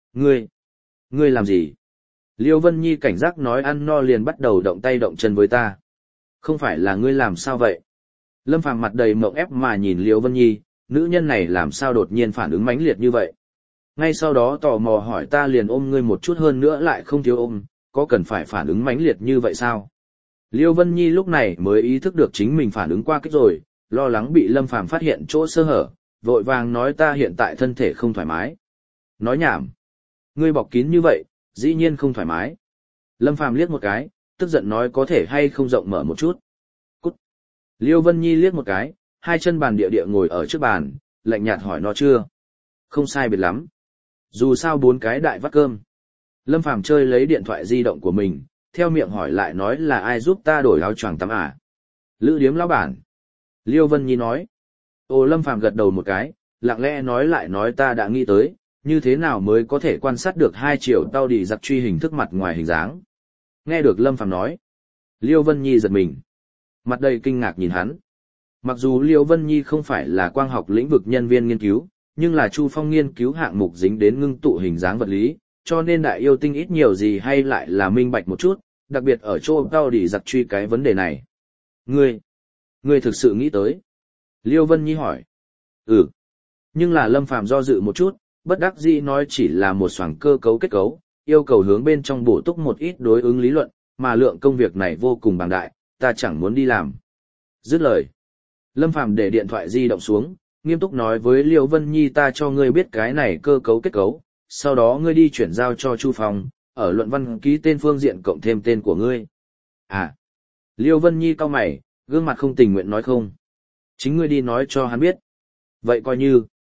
Ngươi làm gì? Liêu Vân Nhi cảnh giác nói ăn no liền bắt đầu động tay động chân với ta. Không phải là ngươi làm sao vậy? Lâm Phàm mặt đầy mộng ép mà nhìn Liêu Vân Nhi, nữ nhân này làm sao đột nhiên phản ứng mãnh liệt như vậy? Ngay sau đó tò mò hỏi ta liền ôm ngươi một chút hơn nữa lại không thiếu ôm, có cần phải phản ứng mãnh liệt như vậy sao? Liêu Vân Nhi lúc này mới ý thức được chính mình phản ứng qua kích rồi, lo lắng bị Lâm Phàm phát hiện chỗ sơ hở, vội vàng nói ta hiện tại thân thể không thoải mái. Nói nhảm. Ngươi bọc kín như vậy, dĩ nhiên không thoải mái. Lâm Phàm liếc một cái, tức giận nói có thể hay không rộng mở một chút. Cút. Liêu Vân Nhi liếc một cái, hai chân bàn địa ngồi ở trước bàn, lạnh nhạt hỏi nó chưa. Không sai biệt lắm. Dù sao 4 cái đại vắt cơm. Lâm Phàm chơi lấy điện thoại di động của mình, theo miệng hỏi lại nói là ai giúp ta đổi áo choàng tắm à? Lữ điếm lão bản. Liêu Vân Nhi nói. Ồ Lâm Phàm gật đầu một cái, lặng lẽ nói lại nói ta đã nghĩ tới, như thế nào mới có thể quan sát được 2 triệu tao đi giặc truy hình thức mặt ngoài hình dáng. Nghe được Lâm Phàm nói. Liêu Vân Nhi giật mình. Mặt đầy kinh ngạc nhìn hắn. Mặc dù Liêu Vân Nhi không phải là quang học lĩnh vực nhân viên nghiên cứu, nhưng là Chu Phong nghiên cứu hạng mục dính đến ngưng tụ hình dáng vật lý, cho nên đại yêu tinh ít nhiều gì hay lại là minh bạch một chút, đặc biệt ở chỗ tao đi giặc truy cái vấn đề này. Ngươi thực sự nghĩ tới? Liêu Vân Nhi hỏi. Ừ. Nhưng là Lâm Phàm do dự một chút, bất đắc dĩ nói chỉ là một xoàng cơ cấu kết cấu, yêu cầu hướng bên trong bổ túc một ít đối ứng lý luận, mà lượng công việc này vô cùng bằng đại, ta chẳng muốn đi làm. Dứt lời. Lâm Phàm để điện thoại di động xuống, nghiêm túc nói với Liêu Vân Nhi ta cho ngươi biết cái này cơ cấu kết cấu, sau đó ngươi đi chuyển giao cho Chu Phong, ở luận văn ký tên phương diện cộng thêm tên của ngươi. À. Liêu Vân Nhi cau mày, gương mặt không tình nguyện nói không. Chính ngươi đi nói cho hắn biết. Vậy coi như.